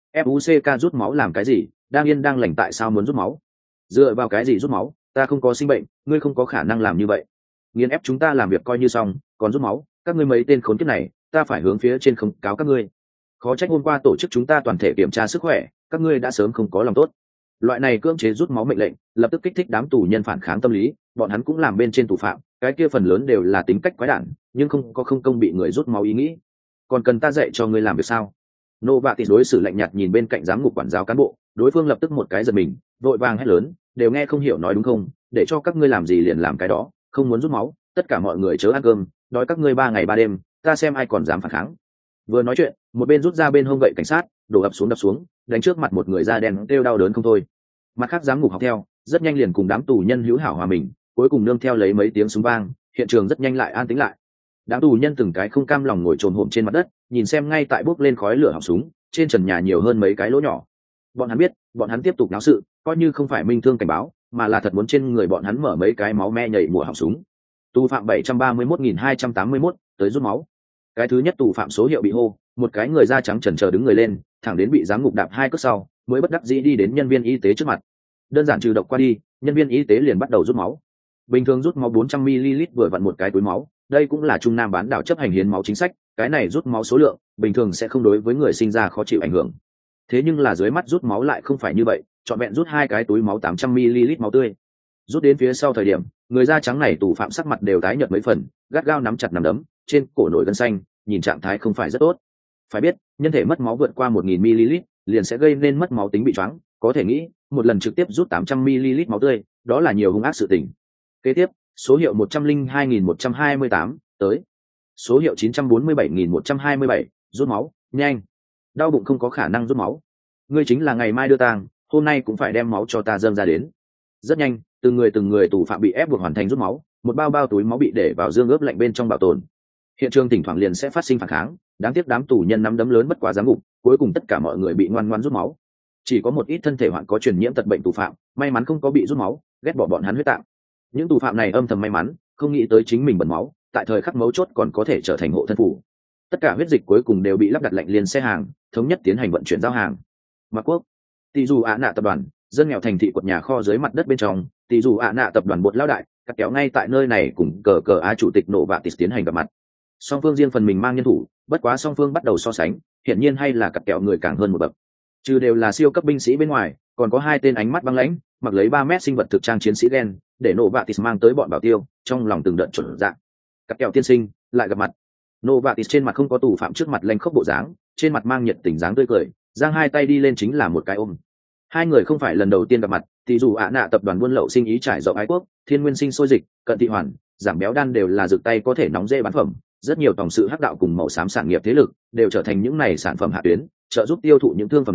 fuck rút máu làm cái gì, đang yên đang lành tại sao muốn rút máu? Dựa vào cái gì rút máu? Ta không có sinh bệnh, ngươi không có khả năng làm như vậy. Nghiền ép chúng ta làm việc coi như xong, còn rút máu, các ngươi mấy tên khốn kiếp này, ta phải hướng phía trên không cáo các ngươi. Khó trách hôm qua tổ chức chúng ta toàn thể kiểm tra sức khỏe, các ngươi đã sớm không có lòng tốt. Loại này cưỡng chế rút máu mệnh lệnh lập tức kích thích đám tù nhân phản kháng tâm lý, bọn hắn cũng làm bên trên tù phạm, cái kia phần lớn đều là tính cách quái đản, nhưng không có không công bị người rút máu ý nghĩ. Còn cần ta dạy cho ngươi làm việc sao? Nô vạ tịt đối xử lạnh nhạt nhìn bên cạnh giám ngục quản giáo cán bộ, đối phương lập tức một cái giật mình, vội vàng hét lớn, đều nghe không hiểu nói đúng không? Để cho các ngươi làm gì liền làm cái đó, không muốn rút máu, tất cả mọi người chớ ăn cơm, đói các ngươi ba ngày ba đêm, ta xem ai còn dám phản kháng. Vừa nói chuyện, một bên rút ra bên hông gậy cảnh sát, đổ ập xuống đập xuống, đánh trước mặt một người da đen kêu đau đớn không thôi. Mặt khác giám ngục học theo, rất nhanh liền cùng đám tù nhân hữu hảo hòa mình, cuối cùng nương theo lấy mấy tiếng súng vang, hiện trường rất nhanh lại an tĩnh lại. Đám tù nhân từng cái không cam lòng ngồi trồm hổm trên mặt đất, nhìn xem ngay tại bốc lên khói lửa họng súng, trên trần nhà nhiều hơn mấy cái lỗ nhỏ. Bọn hắn biết, bọn hắn tiếp tục náo sự, coi như không phải minh thương cảnh báo, mà là thật muốn trên người bọn hắn mở mấy cái máu me nhảy mùa họng súng. Tù phạm bảy trăm ba mươi mốt nghìn hai trăm tám mươi mốt tới rút máu. Cái thứ nhất tù phạm số hiệu bị hô, một cái người da trắng chần chờ đứng người lên, thẳng đến bị giám ngục đạp hai cước sau, mới bất đắc dĩ đi đến nhân viên y tế trước mặt. Đơn giản trừ độc qua đi, nhân viên y tế liền bắt đầu rút máu. Bình thường rút máu bốn trăm mi li lít vừa vặn một cái túi máu, đây cũng là Trung Nam bán đảo chấp hành hiến máu chính sách, cái này rút máu số lượng bình thường sẽ không đối với người sinh ra khó chịu ảnh hưởng. Thế nhưng là dưới mắt rút máu lại không phải như vậy, chọn vẹn rút hai cái túi máu tám trăm mi li lít máu tươi. Rút đến phía sau thời điểm, người da trắng này tù phạm sắc mặt đều tái nhợt mấy phần, gắt gao nắm chặt nắm đấm, trên cổ nổi gân xanh, nhìn trạng thái không phải rất tốt. Phải biết, nhân thể mất máu vượt qua một nghìn mi li lít, liền sẽ gây nên mất máu tính bị choáng, có thể nghĩ, một lần trực tiếp rút tám trăm mi li lít máu tươi, đó là nhiều hung ác sự tình. Kế tiếp, số hiệu một trăm lẻ hai nghìn một trăm hai mươi tám tới. Số hiệu chín trăm bốn mươi bảy nghìn một trăm hai mươi bảy, rút máu, nhanh. Đau bụng không có khả năng rút máu. Ngươi chính là ngày mai đưa tang, hôm nay cũng phải đem máu cho ta dâng ra đến. Rất nhanh, từng người từng người tù phạm bị ép buộc hoàn thành rút máu, một bao bao túi máu bị để vào dương ướp lạnh bên trong bảo tồn. Hiện trường thỉnh thoảng liền sẽ phát sinh phản kháng, đáng tiếc đám tù nhân nắm đấm lớn bất quá giám ngục, cuối cùng tất cả mọi người bị ngoan ngoãn rút máu. Chỉ có một ít thân thể hoạn có truyền nhiễm tật bệnh tù phạm, may mắn không có bị rút máu, ghét bỏ bọn hắn huyết tạng. Những tù phạm này âm thầm may mắn, không nghĩ tới chính mình bẩn máu, tại thời khắc mấu chốt còn có thể trở thành hộ thân phủ. Tất cả huyết dịch cuối cùng đều bị lắp đặt lạnh liền xe hàng, thống nhất tiến hành vận chuyển giao hàng. Mạc Quốc, tỷ dù ạ nạ tập đoàn, dân nghèo thành thị quật nhà kho dưới mặt đất bên trong, tỷ dù ạ nạ tập đoàn bột lao đại, cắt kéo ngay tại nơi này cùng cờ cờ á chủ tịch nổ vạ tịt tiến hành gặp mặt. Song phương riêng phần mình mang nhân thủ, bất quá song phương bắt đầu so sánh, hiển nhiên hay là cắt kẹo người càng hơn một bậc. Trừ đều là siêu cấp binh sĩ bên ngoài, còn có hai tên ánh mắt băng lãnh, mặc lấy ba mét sinh vật thực trang chiến sĩ đen, để nổ vạ tịt mang tới bọn bảo tiêu, trong lòng từng đợt chuẩn dạng. Cắt kẹo tiên sinh lại gặp mặt. Nổ vạ tịt trên mặt không có tù phạm trước mặt lanh khốc bộ dáng, trên mặt mang nhiệt tình dáng tươi cười, giang hai tay đi lên chính là một cái ôm. Hai người không phải lần đầu tiên gặp mặt, thì dù ạ nạ tập đoàn buôn lậu sinh ý trải rộng ái quốc, thiên nguyên sinh sôi dịch, cận thị hoàn, giảm béo đan đều là dược tay có thể nóng dễ bán phẩm. Rất nhiều tổng sự hắc đạo cùng màu xám sản nghiệp thế lực đều trở thành những này sản phẩm hạ tuyến, trợ giúp tiêu thụ những thương phẩm này,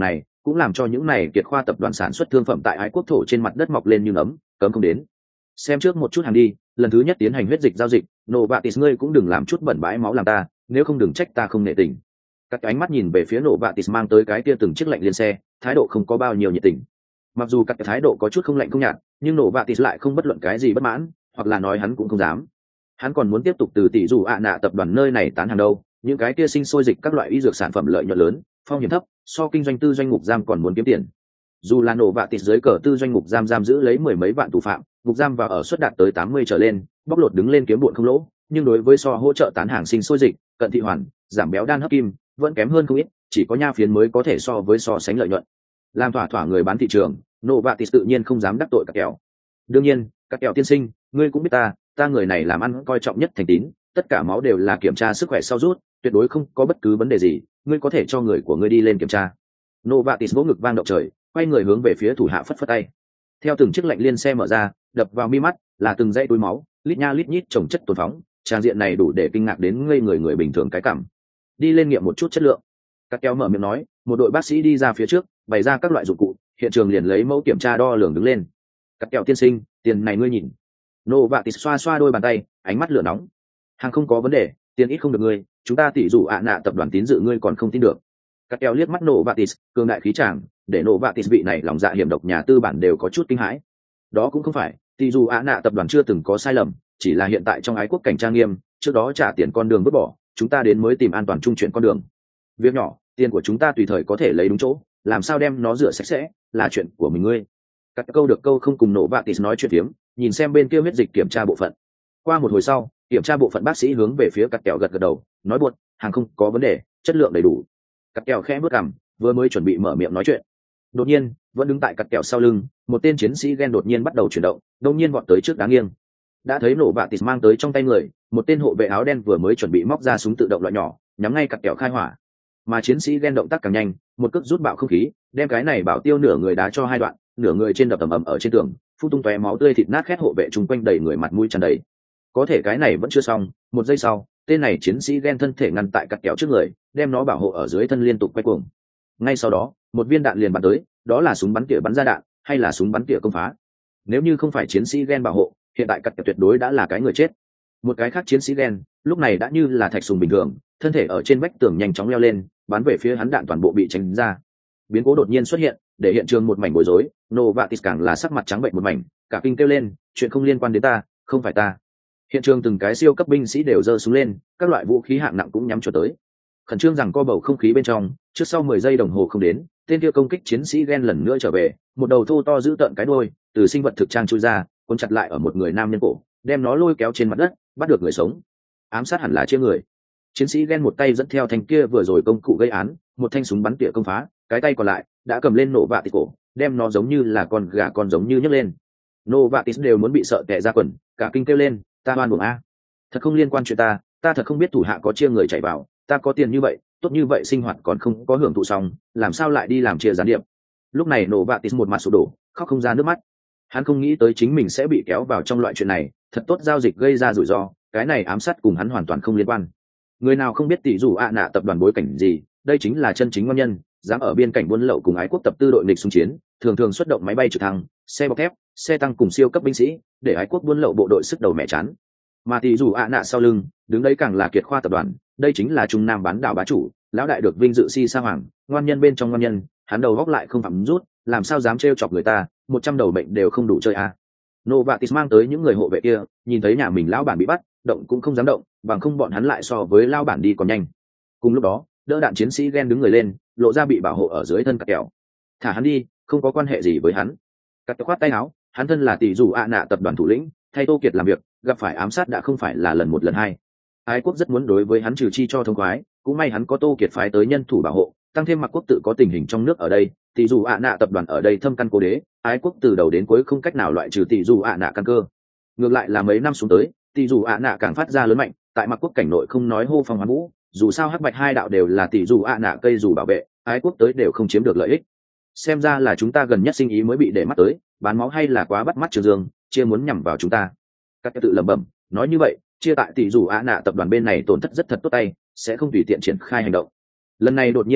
cũng làm cho những này kiệt khoa tập đoàn sản xuất thương phẩm tại ái quốc thổ trên mặt đất mọc lên như nấm, cấm không đến. Xem trước một chút hàng đi, lần thứ nhất tiến hành huyết dịch giao dịch, Novartis ngươi cũng đừng làm chút bẩn bãi máu làm ta, nếu không đừng trách ta không nể tình. Các ánh mắt nhìn về phía Novartis mang tới cái kia từng chiếc lạnh liên xe, thái độ không có bao nhiêu nhiệt tình. Mặc dù các thái độ có chút không lạnh không nhạt, nhưng Novartis lại không bất luận cái gì bất mãn, hoặc là nói hắn cũng không dám. Hắn còn muốn tiếp tục từ tỷ dù ạ nạ tập đoàn nơi này tán hàng đâu, những cái kia sinh sôi dịch các loại y dược sản phẩm lợi nhuận lớn, phong hiểm thấp, so kinh doanh tư doanh ngục giam còn muốn kiếm tiền. Dù là nổ vạ tịt dưới cờ tư doanh ngục giam giam giữ lấy mười mấy vạn tù phạm, ngục giam và ở suất đạt tới tám mươi trở lên, bóc lột đứng lên kiếm bụn không lỗ, nhưng đối với so hỗ trợ tán hàng sinh sôi dịch, cận thị hoàn, giảm béo đan hấp kim, vẫn kém hơn không ít, chỉ có nha phiến mới có thể so với so sánh lợi nhuận. Làm thỏa thỏa người bán thị trường, nổ vạ tịt tự nhiên không dám đắc tội các kẹo. Đương nhiên, các kẹo tiên sinh, ngươi cũng biết ta, ta người này làm ăn coi trọng nhất thành tín, tất cả máu đều là kiểm tra sức khỏe sau rút, tuyệt đối không có bất cứ vấn đề gì, ngươi có thể cho người của ngươi đi lên kiểm tra. Novartis vỗ ngực vang động trời, quay người hướng về phía thủ hạ phất phất tay. Theo từng chiếc lạnh liên xe mở ra, đập vào mi mắt là từng dãy túi máu, lít nha lít nhít chồng chất tồn phóng, trang diện này đủ để kinh ngạc đến ngây người người bình thường cái cảm. Đi lên nghiệm một chút chất lượng. Các kéo mở miệng nói, một đội bác sĩ đi ra phía trước, bày ra các loại dụng cụ, hiện trường liền lấy mẫu kiểm tra đo lường đứng lên. Các kẹo tiên sinh, tiền này ngươi nhìn. Novartis xoa xoa đôi bàn tay, ánh mắt lửa nóng. Hàng không có vấn đề, tiền ít không được ngươi, chúng ta tỷ dụ ạ nạ tập đoàn tín dự ngươi còn không tin được. Các kẹo liếc mắt Novartis, cường đại khí tràng, để Novartis vị này lòng dạ hiểm độc nhà tư bản đều có chút kinh hãi. Đó cũng không phải, tỷ dụ ạ nạ tập đoàn chưa từng có sai lầm, chỉ là hiện tại trong ái quốc cảnh trang nghiêm, trước đó trả tiền con đường vứt bỏ, chúng ta đến mới tìm an toàn trung chuyển con đường. Việc nhỏ, tiền của chúng ta tùy thời có thể lấy đúng chỗ, làm sao đem nó rửa sạch sẽ, là chuyện của mình ngươi. Các câu được câu không cùng Novartis nói chuyện tiếm, nhìn xem bên kia huyết dịch kiểm tra bộ phận. Qua một hồi sau, kiểm tra bộ phận bác sĩ hướng về phía cắt kẹo gật gật đầu, nói buồn, hàng không có vấn đề, chất lượng đầy đủ. Cắt kẹo khẽ bước cằm, vừa mới chuẩn bị mở miệng nói chuyện, đột nhiên vẫn đứng tại cắt kẹo sau lưng, một tên chiến sĩ ghen đột nhiên bắt đầu chuyển động, đột nhiên vọt tới trước đáng nghiêng. Đã thấy nổ bạ tịt mang tới trong tay người, một tên hộ vệ áo đen vừa mới chuẩn bị móc ra súng tự động loại nhỏ, nhắm ngay cắt kẹo khai hỏa. Mà chiến sĩ ghen động tác càng nhanh, một cước rút bạo không khí, đem cái này bảo tiêu nửa người đá cho hai đoạn, nửa người trên đập tầm ầm ở trên tường, phun tung tóe máu tươi thịt nát khét, hộ vệ chung quanh đầy người mặt mũi tràn đầy. Có thể cái này vẫn chưa xong, một giây sau, tên này chiến sĩ ghen thân thể ngăn tại cắt kẹo trước người, đem nó bảo hộ ở dưới thân liên tục quay cuồng. Ngay sau đó, một viên đạn liền bắn tới, đó là súng bắn tỉa bắn ra đạn, hay là súng bắn tỉa công phá. Nếu như không phải chiến sĩ ghen bảo hộ, hiện tại cắt kẹo tuyệt đối đã là cái người chết. Một cái khác chiến sĩ ghen, lúc này đã như là thạch sùng bình thường, thân thể ở trên vách tường nhanh chóng leo lên, bắn về phía hắn, đạn toàn bộ bị tránh ra. Biến cố đột nhiên xuất hiện, để hiện trường một mảnh bối rối, Novartis càng là sắc mặt trắng bệnh một mảnh, cả kinh kêu lên, chuyện không liên quan đến ta, không phải ta. Hiện trường từng cái siêu cấp binh sĩ đều giơ súng lên, các loại vũ khí hạng nặng cũng nhắm chuẩn tới. Khẩn trương rằng co bầu không khí bên trong, trước sau mười giây đồng hồ không đến, tên kia công kích chiến sĩ ghen lần nữa trở về, một đầu thô to giữ tợn cái đuôi từ sinh vật thực trang chui ra, cuốn chặt lại ở một người nam nhân cổ, đem nó lôi kéo trên mặt đất, bắt được người sống. Ám sát hẳn là chia người. Chiến sĩ ghen một tay dẫn theo thanh kia vừa rồi công cụ gây án, một thanh súng bắn tỉa công phá, cái tay còn lại đã cầm lên nổ vạ tịt cổ, đem nó giống như là con gà con giống như nhấc lên. Novartis đều muốn bị sợ tè ra quần, cả kinh kêu lên, ta oan uổng a, thật không liên quan chuyện ta, ta thật không biết thủ hạ có chia người chạy vào, ta có tiền như vậy, tốt như vậy sinh hoạt còn không có hưởng thụ xong, làm sao lại đi làm chia gián điệp. Lúc này Novartis một mặt sụp đổ, khóc không ra nước mắt. Hắn không nghĩ tới chính mình sẽ bị kéo vào trong loại chuyện này, thật tốt giao dịch gây ra rủi ro, cái này ám sát cùng hắn hoàn toàn không liên quan. Người nào không biết tỷ dù ạ nạ tập đoàn bối cảnh gì, đây chính là chân chính ngon nhân, dám ở biên cảnh buôn lậu cùng ái quốc tập tư đội nghịch xung chiến, thường thường xuất động máy bay trực thăng, xe bọc thép, xe tăng cùng siêu cấp binh sĩ, để ái quốc buôn lậu bộ đội sức đầu mẹ chán. Mà tỷ dù ạ nạ sau lưng, đứng đấy càng là kiệt khoa tập đoàn, đây chính là trung nam bán đảo bá chủ, lão đại được vinh dự si sa hoàng, ngoan nhân bên trong ngoan nhân, hắn đầu góc lại không phạm rút, làm sao dám trêu chọc người ta, một trăm đầu bệnh đều không đủ chơi à. Novartis mang tới những người hộ vệ kia, nhìn thấy nhà mình lão bản bị bắt, động cũng không dám động, bằng không bọn hắn lại so với lão bản đi còn nhanh. Cùng lúc đó, đỡ đạn chiến sĩ ghen đứng người lên, lộ ra bị bảo hộ ở dưới thân cắt kẹo. Thả hắn đi, không có quan hệ gì với hắn. Cắt kẹo khoát tay áo, hắn thân là tỷ dù ạ nạ tập đoàn thủ lĩnh, thay Tô Kiệt làm việc, gặp phải ám sát đã không phải là lần một lần hai. Ái quốc rất muốn đối với hắn trừ chi cho thông khoái, cũng may hắn có Tô Kiệt phái tới nhân thủ bảo hộ, tăng thêm mặc quốc tự có tình hình trong nước ở đây, tỷ dù ạ nạ tập đoàn ở đây thâm căn cố đế, ái quốc từ đầu đến cuối không cách nào loại trừ tỷ dù ạ nạ căn cơ. Ngược lại là mấy năm xuống tới, tỷ dù ạ nạ càng phát ra lớn mạnh, tại mặc quốc cảnh nội không nói hô phong hoán vũ, dù sao hắc bạch hai đạo đều là tỷ dù ạ nạ cây dù bảo vệ, ái quốc tới đều không chiếm được lợi ích. Xem ra là chúng ta gần nhất sinh ý mới bị để mắt tới, bán máu hay là quá bắt mắt Trường Dương, chia muốn nhằm vào chúng ta. Các tự lẩm bẩm, nói như vậy, chia tại tỷ dù ạ nạ tập đoàn bên này tổn thất rất thật tốt tay, sẽ không tùy tiện triển khai hành động. Lần này đột nhiên tập kích,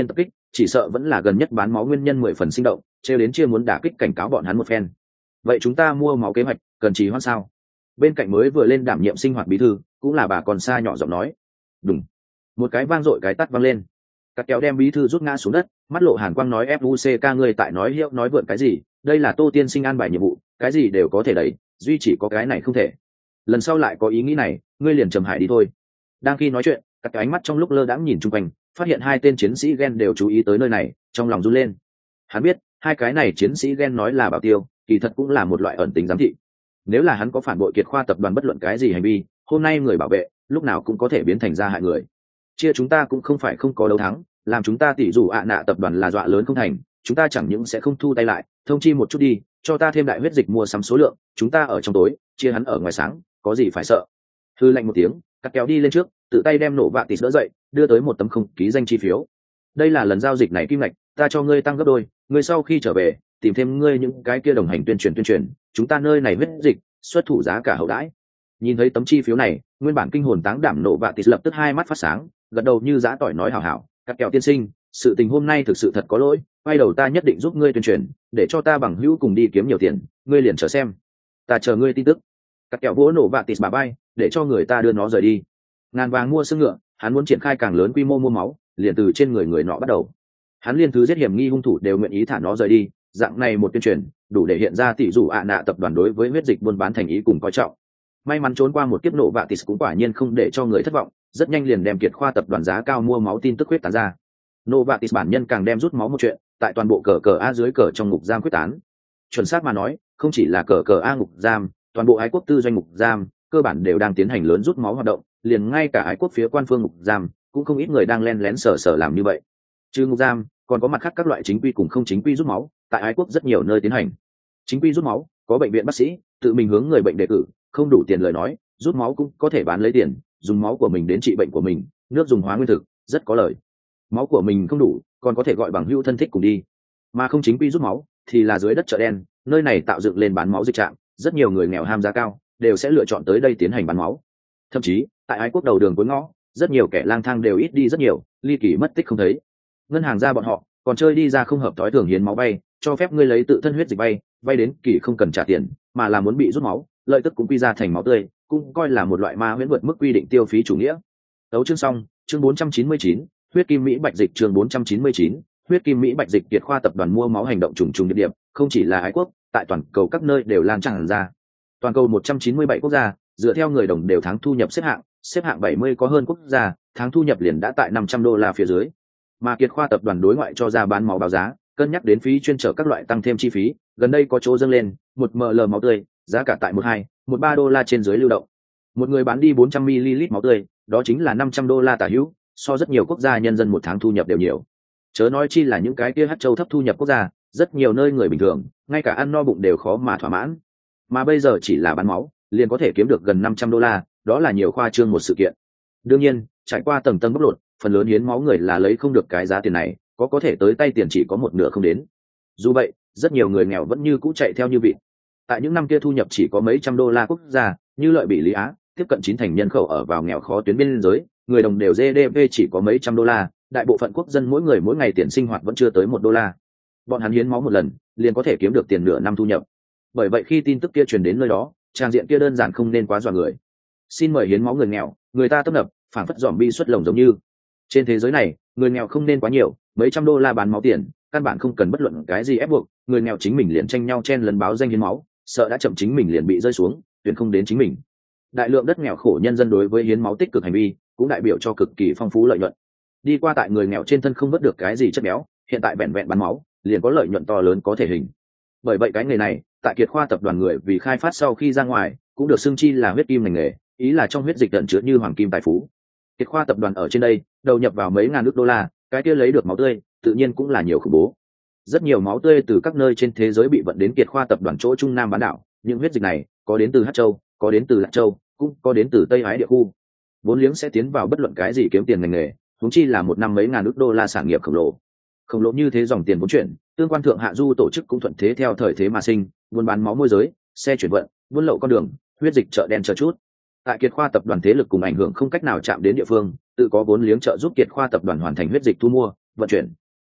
chỉ sợ vẫn là gần nhất bán máu nguyên nhân mười phần sinh động, trêu đến chia muốn đả kích cảnh cáo bọn hắn một phen. Vậy chúng ta mua máu kế hoạch cần trì hoãn sao? Bên cạnh mới vừa lên đảm nhiệm sinh hoạt bí thư cũng là bà còn xa nhỏ giọng nói. Đúng. Một cái vang dội cái tắt vang lên. Cắt kéo đem bí thư rút ngã xuống đất, mắt lộ hàn quang nói ép u xê ca người tại nói hiệu nói vượn cái gì, đây là Tô tiên sinh an bài nhiệm vụ, cái gì đều có thể đẩy, duy chỉ có cái này không thể. Lần sau lại có ý nghĩ này, ngươi liền trầm hải đi thôi. Đang khi nói chuyện, các cái ánh mắt trong lúc lơ đãng nhìn chung quanh, phát hiện hai tên chiến sĩ gen đều chú ý tới nơi này, trong lòng run lên. Hắn biết hai cái này chiến sĩ gen nói là bảo tiêu, kỳ thật cũng là một loại ẩn tính giám thị. Nếu là hắn có phản bội Kiệt Khoa tập đoàn bất luận cái gì hành vi, hôm nay người bảo vệ lúc nào cũng có thể biến thành ra hại người. Chia chúng ta cũng không phải không có đấu thắng, làm chúng ta tỷ dù ạ nạ tập đoàn là dọa lớn không thành, chúng ta chẳng những sẽ không thu tay lại, thông chi một chút đi, cho ta thêm đại huyết dịch mua sắm số lượng, chúng ta ở trong tối, chia hắn ở ngoài sáng, có gì phải sợ. Hư lạnh một tiếng, cắt kéo đi lên trước, tự tay đem nổ vạ tịt đỡ dậy, đưa tới một tấm không ký danh chi phiếu. Đây là lần giao dịch này kim ngạch, ta cho ngươi tăng gấp đôi, ngươi sau khi trở về tìm thêm ngươi những cái kia đồng hành tuyên truyền tuyên truyền, chúng ta nơi này huyết dịch xuất thủ giá cả hậu đãi. Nhìn thấy tấm chi phiếu này, nguyên bản kinh hồn táng đảm nổ vạ tịt lập tức hai mắt phát sáng, gật đầu như giã tỏi nói hảo hảo, cắt kẹo tiên sinh, sự tình hôm nay thực sự thật có lỗi, quay đầu ta nhất định giúp ngươi tuyên truyền, để cho ta bằng hữu cùng đi kiếm nhiều tiền, ngươi liền chờ xem, ta chờ ngươi tin tức. Cắt kẹo vỗ nổ vạ tịt bà bay, để cho người ta đưa nó rời đi. Ngàn vàng mua xương ngựa, hắn muốn triển khai càng lớn quy mô mua máu, liền từ trên người người nọ bắt đầu. Hắn liên thứ giết hiểm nghi hung thủ đều nguyện ý thả nó rời đi, dạng này một tuyên truyền đủ để hiện ra tỷ dụ ạ nạ tập đoàn đối với huyết dịch buôn bán thành ý cùng coi trọng. May mắn trốn qua một kiếp nổ vạ tịt cũng quả nhiên không để cho người thất vọng, rất nhanh liền đem Kiệt Khoa tập đoàn giá cao mua máu tin tức huyết tán ra. Nổ vạ tịt bản nhân càng đem rút máu một chuyện tại toàn bộ cờ cờ a dưới cờ trong ngục giam quyết tán. Chuẩn xác mà nói, không chỉ là cờ cờ a ngục giam, toàn bộ ái quốc tư doanh ngục giam cơ bản đều đang tiến hành lớn rút máu hoạt động, liền ngay cả ái quốc phía quan phương ngục giam cũng không ít người đang len lén sở sở làm như vậy. Trừ ngục giam, còn có mặt khác các loại chính quy cùng không chính quy rút máu, tại ái quốc rất nhiều nơi tiến hành. Chính quy rút máu, có bệnh viện bác sĩ tự mình hướng người bệnh đề cử, không đủ tiền lời nói, rút máu cũng có thể bán lấy tiền, dùng máu của mình đến trị bệnh của mình, nước dùng hóa nguyên thực, rất có lợi. Máu của mình không đủ, còn có thể gọi bằng hữu thân thích cùng đi. Mà không chính quy rút máu thì là dưới đất chợ đen, nơi này tạo dựng lên bán máu dịch trạm, rất nhiều người nghèo ham giá cao đều sẽ lựa chọn tới đây tiến hành bán máu. Thậm chí, tại ái quốc đầu đường cuối ngõ, rất nhiều kẻ lang thang đều ít đi rất nhiều, ly kỳ mất tích không thấy. Ngân hàng ra bọn họ còn chơi đi ra không hợp thói thường hiến máu bay, cho phép ngươi lấy tự thân huyết dịch bay, vay đến kỳ không cần trả tiền, mà là muốn bị rút máu, lợi tức cũng quy ra thành máu tươi, cũng coi là một loại ma huyễn vượt mức quy định tiêu phí chủ nghĩa. Đấu chương xong, chương bốn trăm chín mươi chín, huyết kim mỹ bạch dịch chương bốn trăm chín mươi chín, huyết kim mỹ bạch dịch Kiệt Khoa tập đoàn mua máu hành động trùng trùng địa điểm, không chỉ là ái quốc, tại toàn cầu các nơi đều lan tràn ra. Toàn cầu một trăm chín mươi bảy quốc gia, dựa theo người đồng đều tháng thu nhập xếp hạng, xếp hạng bảy mươi có hơn quốc gia, tháng thu nhập liền đã tại năm trăm đô la phía dưới. Mà Kiệt Khoa tập đoàn đối ngoại cho ra bán máu báo giá, cân nhắc đến phí chuyên trở các loại tăng thêm chi phí, gần đây có chỗ dâng lên, một ml máu tươi, giá cả tại một hai, một ba đô la trên dưới lưu động. Một người bán đi bốn trăm mi li lít máu tươi, đó chính là năm trăm đô la tả hữu, so rất nhiều quốc gia nhân dân một tháng thu nhập đều nhiều. Chớ nói chi là những cái kia hắc châu thấp thu nhập quốc gia, rất nhiều nơi người bình thường, ngay cả ăn no bụng đều khó mà thỏa mãn. Mà bây giờ chỉ là bán máu, liền có thể kiếm được gần năm trăm đô la, đó là nhiều khoa trương một sự kiện. Đương nhiên, trải qua tầng tầng bóc lột, phần lớn hiến máu người là lấy không được cái giá tiền này, có có thể tới tay tiền chỉ có một nửa không đến. Dù vậy, rất nhiều người nghèo vẫn như cũ chạy theo như vịt. Tại những năm kia thu nhập chỉ có mấy trăm đô la quốc gia, như lợi bị Lý Á, tiếp cận chín thành nhân khẩu ở vào nghèo khó tuyến biên giới, người đồng đều giê đê pê chỉ có mấy trăm đô la, đại bộ phận quốc dân mỗi người mỗi ngày tiền sinh hoạt vẫn chưa tới một đô la. Bọn hắn hiến máu một lần, liền có thể kiếm được tiền nửa năm thu nhập. Bởi vậy khi tin tức kia truyền đến nơi đó, trang diện kia đơn giản không nên quá dọa người. Xin mời hiến máu người nghèo, người ta tấp nập, phảng phất dòm bi xuất lồng giống như. Trên thế giới này, người nghèo không nên quá nhiều, mấy trăm đô la bán máu tiền, căn bản không cần bất luận cái gì ép buộc, người nghèo chính mình liền tranh nhau chen lấn báo danh hiến máu, sợ đã chậm chính mình liền bị rơi xuống, tuyển không đến chính mình. Đại lượng đất nghèo khổ nhân dân đối với hiến máu tích cực hành vi, cũng đại biểu cho cực kỳ phong phú lợi nhuận. Đi qua tại người nghèo trên thân không vớt được cái gì chất béo, hiện tại vẹn vẹn bán máu, liền có lợi nhuận to lớn có thể hình. Bởi vậy cái nghề này, tại Kiệt Khoa tập đoàn người vì khai phát sau khi ra ngoài, cũng được xưng chi là huyết kim ngành nghề, ý là trong huyết dịch tận chứa như hoàng kim tài phú. Kiệt Khoa tập đoàn ở trên đây, đầu nhập vào mấy ngàn nước đô la, cái kia lấy được máu tươi, tự nhiên cũng là nhiều khủng bố. Rất nhiều máu tươi từ các nơi trên thế giới bị vận đến Kiệt Khoa tập đoàn chỗ Trung Nam bán đảo, những huyết dịch này có đến từ Hắc Châu, có đến từ Lạc Châu, cũng có đến từ Tây Ái địa khu. Vốn liếng sẽ tiến vào bất luận cái gì kiếm tiền ngành nghề, huống chi là một năm mấy ngàn nước đô la sản nghiệp khổng lồ. Khổng lồ như thế dòng tiền vốn chuyển, tương quan thượng hạ du tổ chức cũng thuận thế theo thời thế mà sinh, buôn bán máu môi giới, xe chuyển vận, buôn lậu con đường, huyết dịch chợ đen chờ chút. Tại Kiệt Khoa tập đoàn thế lực cùng ảnh hưởng không cách nào chạm đến địa phương, tự có vốn liếng trợ giúp Kiệt Khoa tập đoàn hoàn thành huyết dịch thu mua, vận chuyển.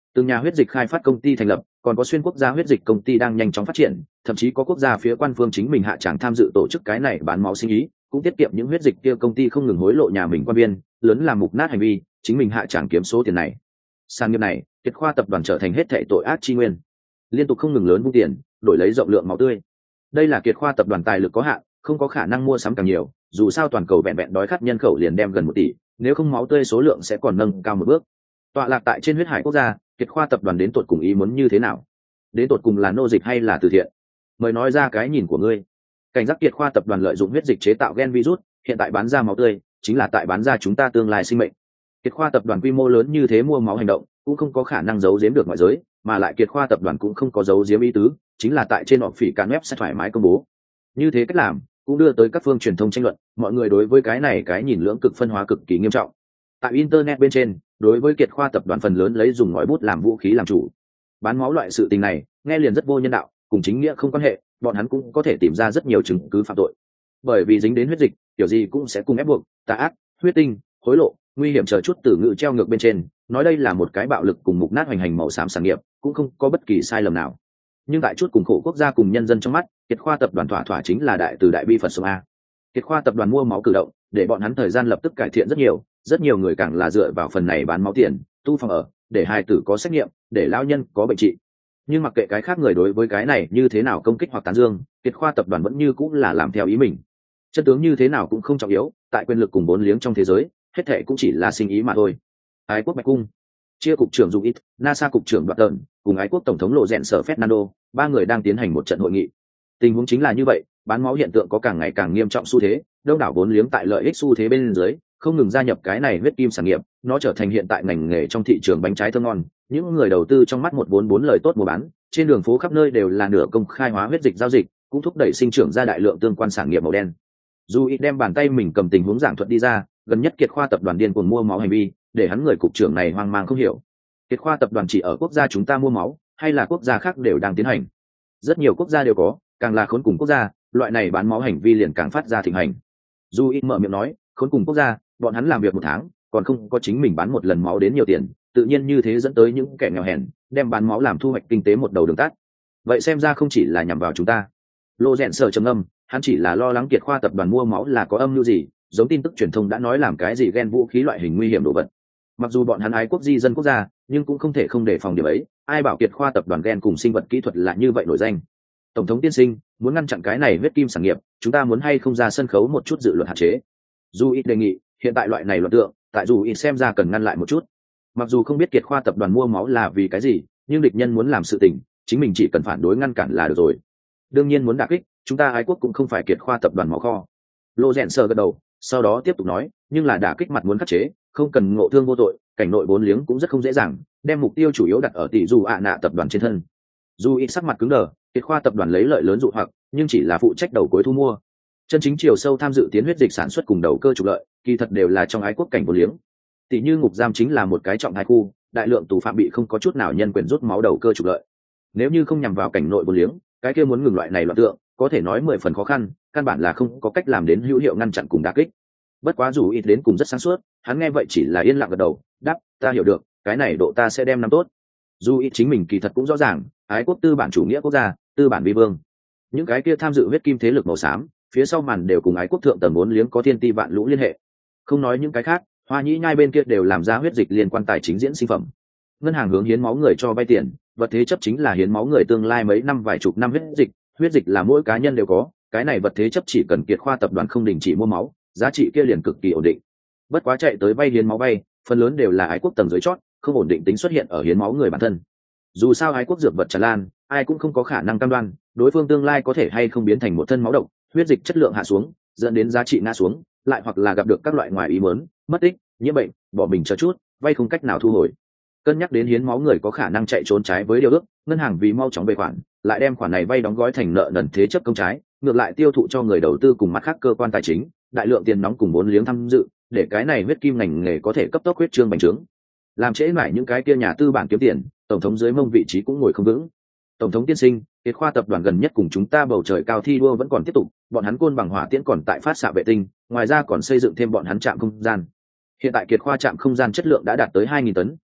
Từng nhà huyết dịch khai phát công ty thành lập, còn có xuyên quốc gia huyết dịch công ty đang nhanh chóng phát triển, thậm chí có quốc gia phía quan phương chính mình hạ tràng tham dự tổ chức cái này bán máu sinh ý, cũng tiết kiệm những huyết dịch kia công ty không ngừng hối lộ nhà mình quan viên, lớn làm mục nát hành vi, chính mình hạ tràng kiếm số tiền này. Sản nghiệp này, Kiệt Khoa tập đoàn trở thành hết thảy tội ác chi nguyên, liên tục không ngừng lớn vung tiền, đổi lấy rộng lượng máu tươi. Đây là Kiệt Khoa tập đoàn tài lực có hạn, không có khả năng mua sắm càng nhiều, dù sao toàn cầu vẹn vẹn đói khát nhân khẩu liền đem gần một tỷ, nếu không máu tươi số lượng sẽ còn nâng cao một bước. Tọa lạc tại trên huyết hải quốc gia, Kiệt Khoa tập đoàn đến tột cùng ý muốn như thế nào? Đến tột cùng là nô dịch hay là từ thiện? Mời nói ra cái nhìn của ngươi. Cảnh giác Kiệt Khoa tập đoàn lợi dụng huyết dịch chế tạo gen virus, hiện tại bán ra máu tươi, chính là tại bán ra chúng ta tương lai sinh mệnh. Kiệt Khoa tập đoàn quy mô lớn như thế mua máu hành động, cũng không có khả năng giấu giếm được ngoại giới, mà lại Kiệt Khoa tập đoàn cũng không có giấu giếm ý tứ, chính là tại trên họp phỉ can web sẽ thoải mái công bố. Như thế cách làm, cũng đưa tới các phương truyền thông tranh luận, mọi người đối với cái này cái nhìn lưỡng cực phân hóa cực kỳ nghiêm trọng. Tại internet bên trên, đối với Kiệt Khoa tập đoàn phần lớn lấy dùng ngòi bút làm vũ khí làm chủ. Bán máu loại sự tình này, nghe liền rất vô nhân đạo, cùng chính nghĩa không quan hệ, bọn hắn cũng có thể tìm ra rất nhiều chứng cứ phạm tội. Bởi vì dính đến huyết dịch, kiểu gì cũng sẽ cùng ép buộc, tà ác, huyết tinh, hối lộ, nguy hiểm chờ chút từ ngữ treo ngược bên trên, nói đây là một cái bạo lực cùng mục nát hoành hành màu xám sản nghiệp, cũng không có bất kỳ sai lầm nào. Nhưng tại chút cùng khổ quốc gia cùng nhân dân trong mắt, Kiệt Khoa tập đoàn thỏa thỏa chính là đại từ đại bi Phật sông a. Kiệt Khoa tập đoàn mua máu cử động, để bọn hắn thời gian lập tức cải thiện rất nhiều, rất nhiều người càng là dựa vào phần này bán máu tiền, tu phòng ở, để hài tử có xét nghiệm, để lão nhân có bệnh trị. Nhưng mặc kệ cái khác người đối với cái này như thế nào công kích hoặc tán dương, Kiệt Khoa tập đoàn vẫn như cũng là làm theo ý mình. Chân tướng như thế nào cũng không trọng yếu, tại quyền lực cùng vốn liếng trong thế giới, hết thảy cũng chỉ là sinh ý mà thôi. Ái quốc Bạch cung, chia cục trưởng Dung Ít, NASA cục trưởng Đoạt Tợn, cùng Ái quốc tổng thống Lộ Rèn Sở Fernando, ba người đang tiến hành một trận hội nghị. Tình huống chính là như vậy, bán máu hiện tượng có càng ngày càng nghiêm trọng xu thế, đông đảo vốn liếng tại lợi ích xu thế bên dưới, không ngừng gia nhập cái này huyết kim sản nghiệp, nó trở thành hiện tại ngành nghề trong thị trường bánh trái thơm ngon, những người đầu tư trong mắt một vốn bốn lời tốt mua bán, trên đường phố khắp nơi đều là nửa công khai hóa huyết dịch giao dịch, cũng thúc đẩy sinh trưởng ra đại lượng tương quan sản nghiệp màu đen. Dù ít đem bàn tay mình cầm tình huống giảng thuật đi ra, gần nhất Kiệt Khoa tập đoàn điên cuồng mua máu hành vi, để hắn người cục trưởng này hoang mang không hiểu. Kiệt Khoa tập đoàn chỉ ở quốc gia chúng ta mua máu, hay là quốc gia khác đều đang tiến hành? Rất nhiều quốc gia đều có, càng là khốn cùng quốc gia, loại này bán máu hành vi liền càng phát ra thịnh hành. Dù ít mở miệng nói, khốn cùng quốc gia, bọn hắn làm việc một tháng, còn không có chính mình bán một lần máu đến nhiều tiền, tự nhiên như thế dẫn tới những kẻ nghèo hèn, đem bán máu làm thu hoạch kinh tế một đầu đường tắt. Vậy xem ra không chỉ là nhằm vào chúng ta. Lô Rèn Sở trầm ngâm, hắn chỉ là lo lắng Kiệt Khoa tập đoàn mua máu là có âm mưu gì, giống tin tức truyền thông đã nói làm cái gì ghen vũ khí loại hình nguy hiểm đồ vật. Mặc dù bọn hắn ái quốc di dân quốc gia, nhưng cũng không thể không đề phòng điểm ấy, ai bảo Kiệt Khoa tập đoàn ghen cùng sinh vật kỹ thuật là như vậy nổi danh. Tổng thống tiên sinh, muốn ngăn chặn cái này huyết kim sản nghiệp, chúng ta muốn hay không ra sân khấu một chút dự luật hạn chế. Dù ít đề nghị, hiện tại loại này luận tượng, tại dù ít xem ra cần ngăn lại một chút. Mặc dù không biết Kiệt Khoa tập đoàn mua máu là vì cái gì, nhưng địch nhân muốn làm sự tình, chính mình chỉ cần phản đối ngăn cản là được rồi. Đương nhiên muốn đả kích, chúng ta ái quốc cũng không phải Kiệt Khoa tập đoàn máu kho. Lô Rèn Sờ gật đầu, sau đó tiếp tục nói, nhưng là đả kích mặt muốn khắc chế, không cần ngộ thương vô tội, cảnh nội vốn liếng cũng rất không dễ dàng, đem mục tiêu chủ yếu đặt ở tỷ dù ạ nạ tập đoàn trên thân. Dù ít sắc mặt cứng đờ, Kiệt Khoa tập đoàn lấy lợi lớn dụ hoặc, nhưng chỉ là phụ trách đầu cuối thu mua. Chân chính chiều sâu tham dự tiến huyết dịch sản xuất cùng đầu cơ trục lợi, kỳ thật đều là trong ái quốc cảnh vốn liếng. Tỷ như ngục giam chính là một cái trọng thái khu, đại lượng tù phạm bị không có chút nào nhân quyền rút máu đầu cơ trục lợi. Nếu như không nhằm vào cảnh nội vốn liếng, cái kia muốn ngừng loại này loạn tượng, có thể nói mười phần khó khăn, căn bản là không có cách làm đến hữu hiệu ngăn chặn cùng đả kích. Bất quá dù ít đến cùng rất sáng suốt, hắn nghe vậy chỉ là yên lặng gật đầu, đáp, ta hiểu được, cái này độ ta sẽ đem nắm tốt. Dù ít chính mình kỳ thật cũng rõ ràng, ái quốc tư bản chủ nghĩa quốc gia, tư bản vi vương. Những cái kia tham dự huyết kim thế lực màu xám, phía sau màn đều cùng ái quốc thượng tầng vốn liếng có thiên ti vạn lũ liên hệ. Không nói những cái khác, Hoa Nhĩ Nhai bên kia đều làm ra huyết dịch liên quan tài chính diễn sinh phẩm. Ngân hàng hướng hiến máu người cho vay tiền, vật thế chấp chính là hiến máu người tương lai mấy năm vài chục năm huyết dịch, huyết dịch là mỗi cá nhân đều có, cái này vật thế chấp chỉ cần Kiệt Khoa tập đoàn không đình chỉ mua máu, giá trị kia liền cực kỳ ổn định. Bất quá chạy tới vay hiến máu vay, phần lớn đều là ái quốc tầng dưới chót, không ổn định tính xuất hiện ở hiến máu người bản thân. Dù sao ái quốc dược vật tràn lan, ai cũng không có khả năng cam đoan đối phương tương lai có thể hay không biến thành một thân máu độc, huyết dịch chất lượng hạ xuống, dẫn đến giá trị ngã xuống, lại hoặc là gặp được các loại ngoài ý muốn, mất tích, nhiễm bệnh, bỏ mình chờ chút, vay không cách nào thu hồi. Cân nhắc đến hiến máu người có khả năng chạy trốn trái với điều ước, ngân hàng vì mau chóng về khoản, lại đem khoản này vay đóng gói thành nợ nần thế chấp công trái, ngược lại tiêu thụ cho người đầu tư cùng mặt khác cơ quan tài chính, đại lượng tiền nóng cùng vốn liếng tham dự, để cái này huyết kim ngành nghề có thể cấp tốc huyết trương bành trướng. Làm trễ mãi những cái kia nhà tư bản kiếm tiền, tổng thống dưới mông vị trí cũng ngồi không vững. Tổng thống tiên sinh, Kiệt Khoa tập đoàn gần nhất cùng chúng ta bầu trời cao thi đua vẫn còn tiếp tục, bọn hắn côn bằng hỏa tiễn còn tại phát xạ vệ tinh, ngoài ra còn xây dựng thêm bọn hắn trạm không gian. Hiện tại Kiệt Khoa trạm không gian chất lượng đã đạt tới hai nghìn tấn,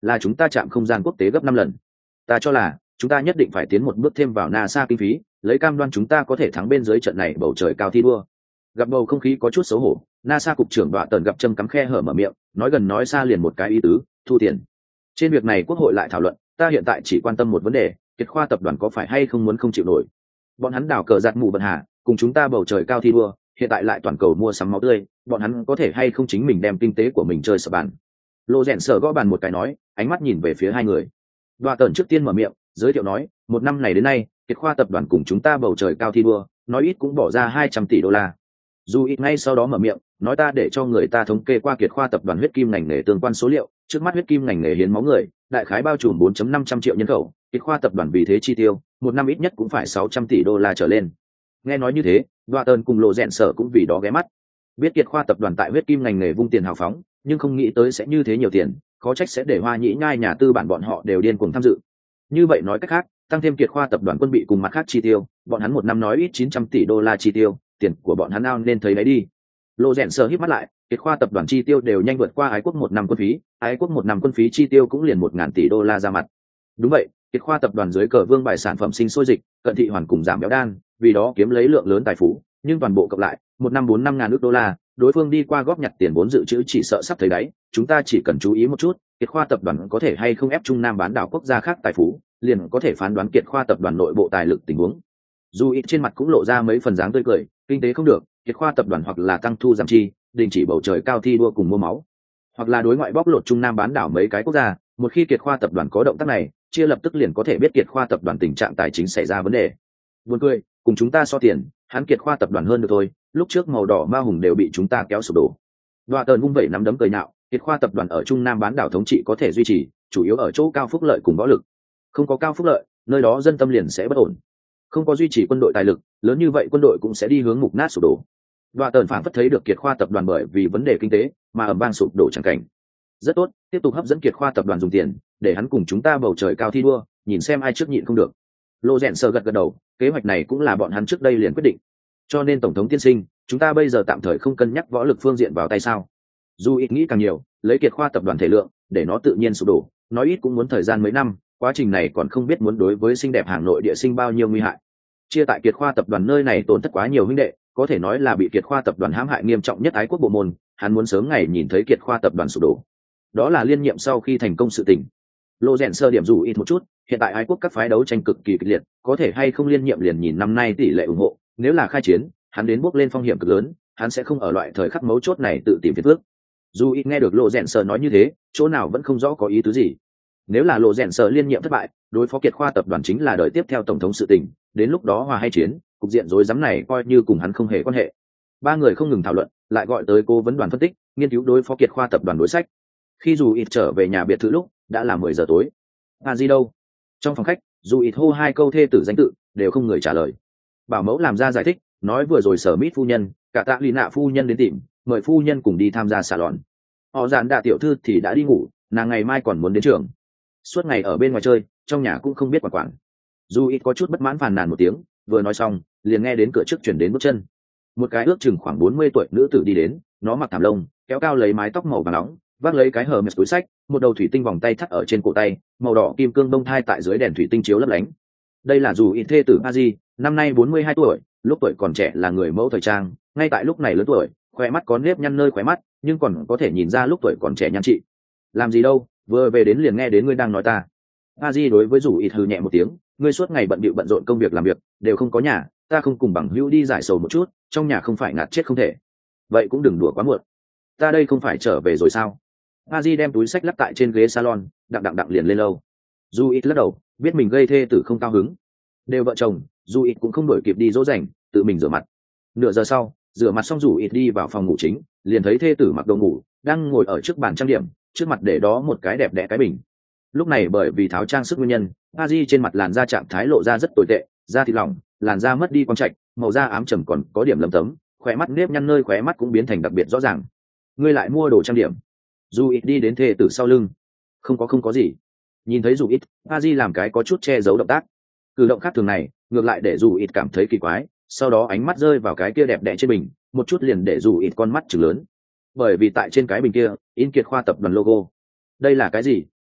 là chúng ta chạm không gian quốc tế gấp năm lần. Ta cho là chúng ta nhất định phải tiến một bước thêm vào NASA kinh phí, lấy cam đoan chúng ta có thể thắng bên dưới trận này bầu trời cao thi đua. Gặp bầu không khí có chút xấu hổ, NASA cục trưởng Đoạ Tần gặp châm cắm khe hở mở miệng, nói gần nói xa liền một cái ý tứ, thu tiền. Trên việc này quốc hội lại thảo luận, ta hiện tại chỉ quan tâm một vấn đề, Kiệt Khoa tập đoàn có phải hay không muốn không chịu nổi. Bọn hắn đào cờ giạt mù bận hà, cùng chúng ta bầu trời cao thi đua, hiện tại lại toàn cầu mua sắm máu tươi, bọn hắn có thể hay không chính mình đem kinh tế của mình chơi sập bàn. Lô Rèn Sở gõ bàn một cái nói, ánh mắt nhìn về phía hai người. Đoạ Tần trước tiên mở miệng, giới thiệu nói, một năm này đến nay, Kiệt Khoa tập đoàn cùng chúng ta bầu trời cao thi đua, nói ít cũng bỏ ra hai trăm tỷ đô la. Dù ít ngay sau đó mở miệng, nói ta để cho người ta thống kê qua Kiệt Khoa tập đoàn huyết kim ngành nghề tương quan số liệu, trước mắt huyết kim ngành nghề hiến máu người, đại khái bao trùm bốn phẩy năm trăm triệu nhân khẩu, Kiệt Khoa tập đoàn vì thế chi tiêu, một năm ít nhất cũng phải sáu trăm tỷ đô la trở lên. Nghe nói như thế, Đoạ Tần cùng Lộ Rèn Sở cũng vì đó ghé mắt. Biết Kiệt Khoa tập đoàn tại huyết kim ngành nghề vung tiền hào phóng, nhưng không nghĩ tới sẽ như thế nhiều tiền, khó trách sẽ để Hoa Nhĩ Nhai nhà tư bản bọn họ đều điên cuồng tham dự. Như vậy nói cách khác, tăng thêm Kiệt Khoa tập đoàn quân bị cùng mặt khác chi tiêu, bọn hắn một năm nói ít chín trăm tỷ đô la chi tiêu, tiền của bọn hắn ao nên thấy đấy đi. Lô Rèn Sơ híp mắt lại, Kiệt Khoa tập đoàn chi tiêu đều nhanh vượt qua Ái Quốc một năm quân phí, Ái Quốc một năm quân phí chi tiêu cũng liền một ngàn tỷ đô la ra mặt. Đúng vậy, Kiệt Khoa tập đoàn dưới cờ vương bài sản phẩm sinh sôi dịch, cận thị hoàn cùng giảm béo đan, vì đó kiếm lấy lượng lớn tài phú, nhưng toàn bộ cộng lại, một năm bốn năm ngàn ức đô la, đối phương đi qua góp nhặt tiền vốn dự trữ chỉ sợ sắp thấy đáy, chúng ta chỉ cần chú ý một chút, Kiệt Khoa tập đoàn có thể hay không ép Trung Nam bán đảo quốc gia khác tài phú, liền có thể phán đoán Kiệt Khoa tập đoàn nội bộ tài lực tình huống. Dù ít trên mặt cũng lộ ra mấy phần dáng tươi cười, kinh tế không được, Kiệt Khoa tập đoàn hoặc là tăng thu giảm chi, đình chỉ bầu trời cao thi đua cùng mua máu, hoặc là đối ngoại bóc lột Trung Nam bán đảo mấy cái quốc gia, một khi Kiệt Khoa tập đoàn có động tác này, chia lập tức liền có thể biết Kiệt Khoa tập đoàn tình trạng tài chính xảy ra vấn đề. Buồn cười, cùng chúng ta so tiền, hắn Kiệt Khoa tập đoàn hơn được thôi, lúc trước màu đỏ ma hùng đều bị chúng ta kéo sụp đổ. Đoạ Tần vung vẩy nắm đấm cười nhạo, Kiệt Khoa tập đoàn ở Trung Nam bán đảo thống trị có thể duy trì, chủ yếu ở chỗ cao phúc lợi cùng võ lực. Không có cao phúc lợi, nơi đó dân tâm liền sẽ bất ổn. Không có duy trì quân đội tài lực, lớn như vậy quân đội cũng sẽ đi hướng mục nát sụp đổ. Đoạ Tần phản phất thấy được Kiệt Khoa tập đoàn bởi vì vấn đề kinh tế mà ầm vang sụp đổ chẳng cảnh. Rất tốt, tiếp tục hấp dẫn Kiệt Khoa tập đoàn dùng tiền, để hắn cùng chúng ta bầu trời cao thi đua, nhìn xem ai trước nhịn không được. Lô Rèn Sơ gật gật đầu, kế hoạch này cũng là bọn hắn trước đây liền quyết định. Cho nên tổng thống tiên sinh, chúng ta bây giờ tạm thời không cân nhắc võ lực phương diện vào tay sao? Dù ít nghĩ càng nhiều, lấy Kiệt Khoa tập đoàn thể lượng, để nó tự nhiên sụp đổ, nói ít cũng muốn thời gian mấy năm, quá trình này còn không biết muốn đối với xinh đẹp hàng nội địa sinh bao nhiêu nguy hại. Chia tại Kiệt Khoa tập đoàn nơi này tổn thất quá nhiều huynh đệ, có thể nói là bị Kiệt Khoa tập đoàn hãm hại nghiêm trọng nhất Ái Quốc bộ môn, hắn muốn sớm ngày nhìn thấy Kiệt Khoa tập đoàn sụp đổ. Đó là liên nhiệm sau khi thành công sự tình. Lô Rèn Sơ điểm dù ít một chút, hiện tại Ái Quốc các phái đấu tranh cực kỳ kịch liệt, có thể hay không liên nhiệm liền nhìn năm nay tỷ lệ ủng hộ, nếu là khai chiến, hắn đến bước lên phong hiểm cực lớn, hắn sẽ không ở loại thời khắc mấu chốt này tự tìm phiền phức. Dù ít nghe được Lô Rèn Sơ nói như thế, chỗ nào vẫn không rõ có ý tứ gì. Nếu là Lô Rèn Sơ liên nhiệm thất bại, đối phó Kiệt Khoa tập đoàn chính là đời tiếp theo tổng thống sự tình, đến lúc đó hòa hay chiến, cục diện rối rắm này coi như cùng hắn không hề quan hệ. Ba người không ngừng thảo luận, lại gọi tới cố vấn đoàn phân tích, nghiên cứu đối phó Kiệt Khoa tập đoàn đối sách. Khi dù ít trở về nhà biệt thự lúc đã là mười giờ tối. À gì đâu? Trong phòng khách, dù ít hô hai câu thê tử danh tự, đều không người trả lời. Bảo mẫu làm ra giải thích, nói vừa rồi Sở Mít phu nhân, cả Tạ Lì Nạ phu nhân đến tìm, mời phu nhân cùng đi tham gia salon. Họ dàn đạ tiểu thư thì đã đi ngủ, nàng ngày mai còn muốn đến trường. Suốt ngày ở bên ngoài chơi, trong nhà cũng không biết quản quản. Dù ít có chút bất mãn phàn nàn một tiếng, vừa nói xong, liền nghe đến cửa trước chuyển đến bước chân. Một cái ước chừng khoảng bốn mươi tuổi nữ tử đi đến, nó mặc thảm lông, kéo cao lấy mái tóc màu vàng nóng, vác lấy cái hờ mệt túi sách, một đầu thủy tinh vòng tay thắt ở trên cổ tay, màu đỏ kim cương bông thai tại dưới đèn thủy tinh chiếu lấp lánh. Đây là dù ít thê tử a di, năm nay bốn mươi hai tuổi, lúc tuổi còn trẻ là người mẫu thời trang, ngay tại lúc này lớn tuổi, khóe mắt có nếp nhăn nơi khóe mắt, nhưng còn có thể nhìn ra lúc tuổi còn trẻ nhan trị. Làm gì đâu, vừa về đến liền nghe đến ngươi đang nói ta. A di đối với dù ít hừ nhẹ một tiếng, ngươi suốt ngày bận bịu bận rộn công việc làm việc, đều không có nhà, ta không cùng bằng hữu đi giải sầu một chút, trong nhà không phải ngạt chết không thể. Vậy cũng đừng đùa quá muộn. Ta đây không phải trở về rồi sao? A di đem túi sách lắp tại trên ghế salon, đặng đặng đặng liền lên lâu. Du ít lắc đầu, biết mình gây thê tử không cao hứng. Đều vợ chồng, Du ít cũng không đổi kịp đi dỗ dành, tự mình rửa mặt. Nửa giờ sau, rửa mặt xong Du ít đi vào phòng ngủ chính, liền thấy thê tử mặc đồ ngủ, đang ngồi ở trước bàn trang điểm, trước mặt để đó một cái đẹp đẽ cái bình. Lúc này bởi vì tháo trang sức nguyên nhân, A di trên mặt làn da trạng thái lộ ra rất tồi tệ, da thịt lỏng, làn da mất đi quang trạch, màu da ám trầm còn có điểm lấm tấm, khóe mắt nếp nhăn nơi khóe mắt cũng biến thành đặc biệt rõ ràng. Ngươi lại mua đồ trang điểm? Dù ít đi đến thê tử sau lưng. Không có không có gì. Nhìn thấy dù ít, a di làm cái có chút che giấu động tác. Cử động khác thường này ngược lại để dù ít cảm thấy kỳ quái, sau đó ánh mắt rơi vào cái kia đẹp đẽ trên bình, một chút liền để dù ít con mắt chừng lớn. Bởi vì tại trên cái bình kia in Kiệt Khoa tập đoàn logo. Đây là cái gì?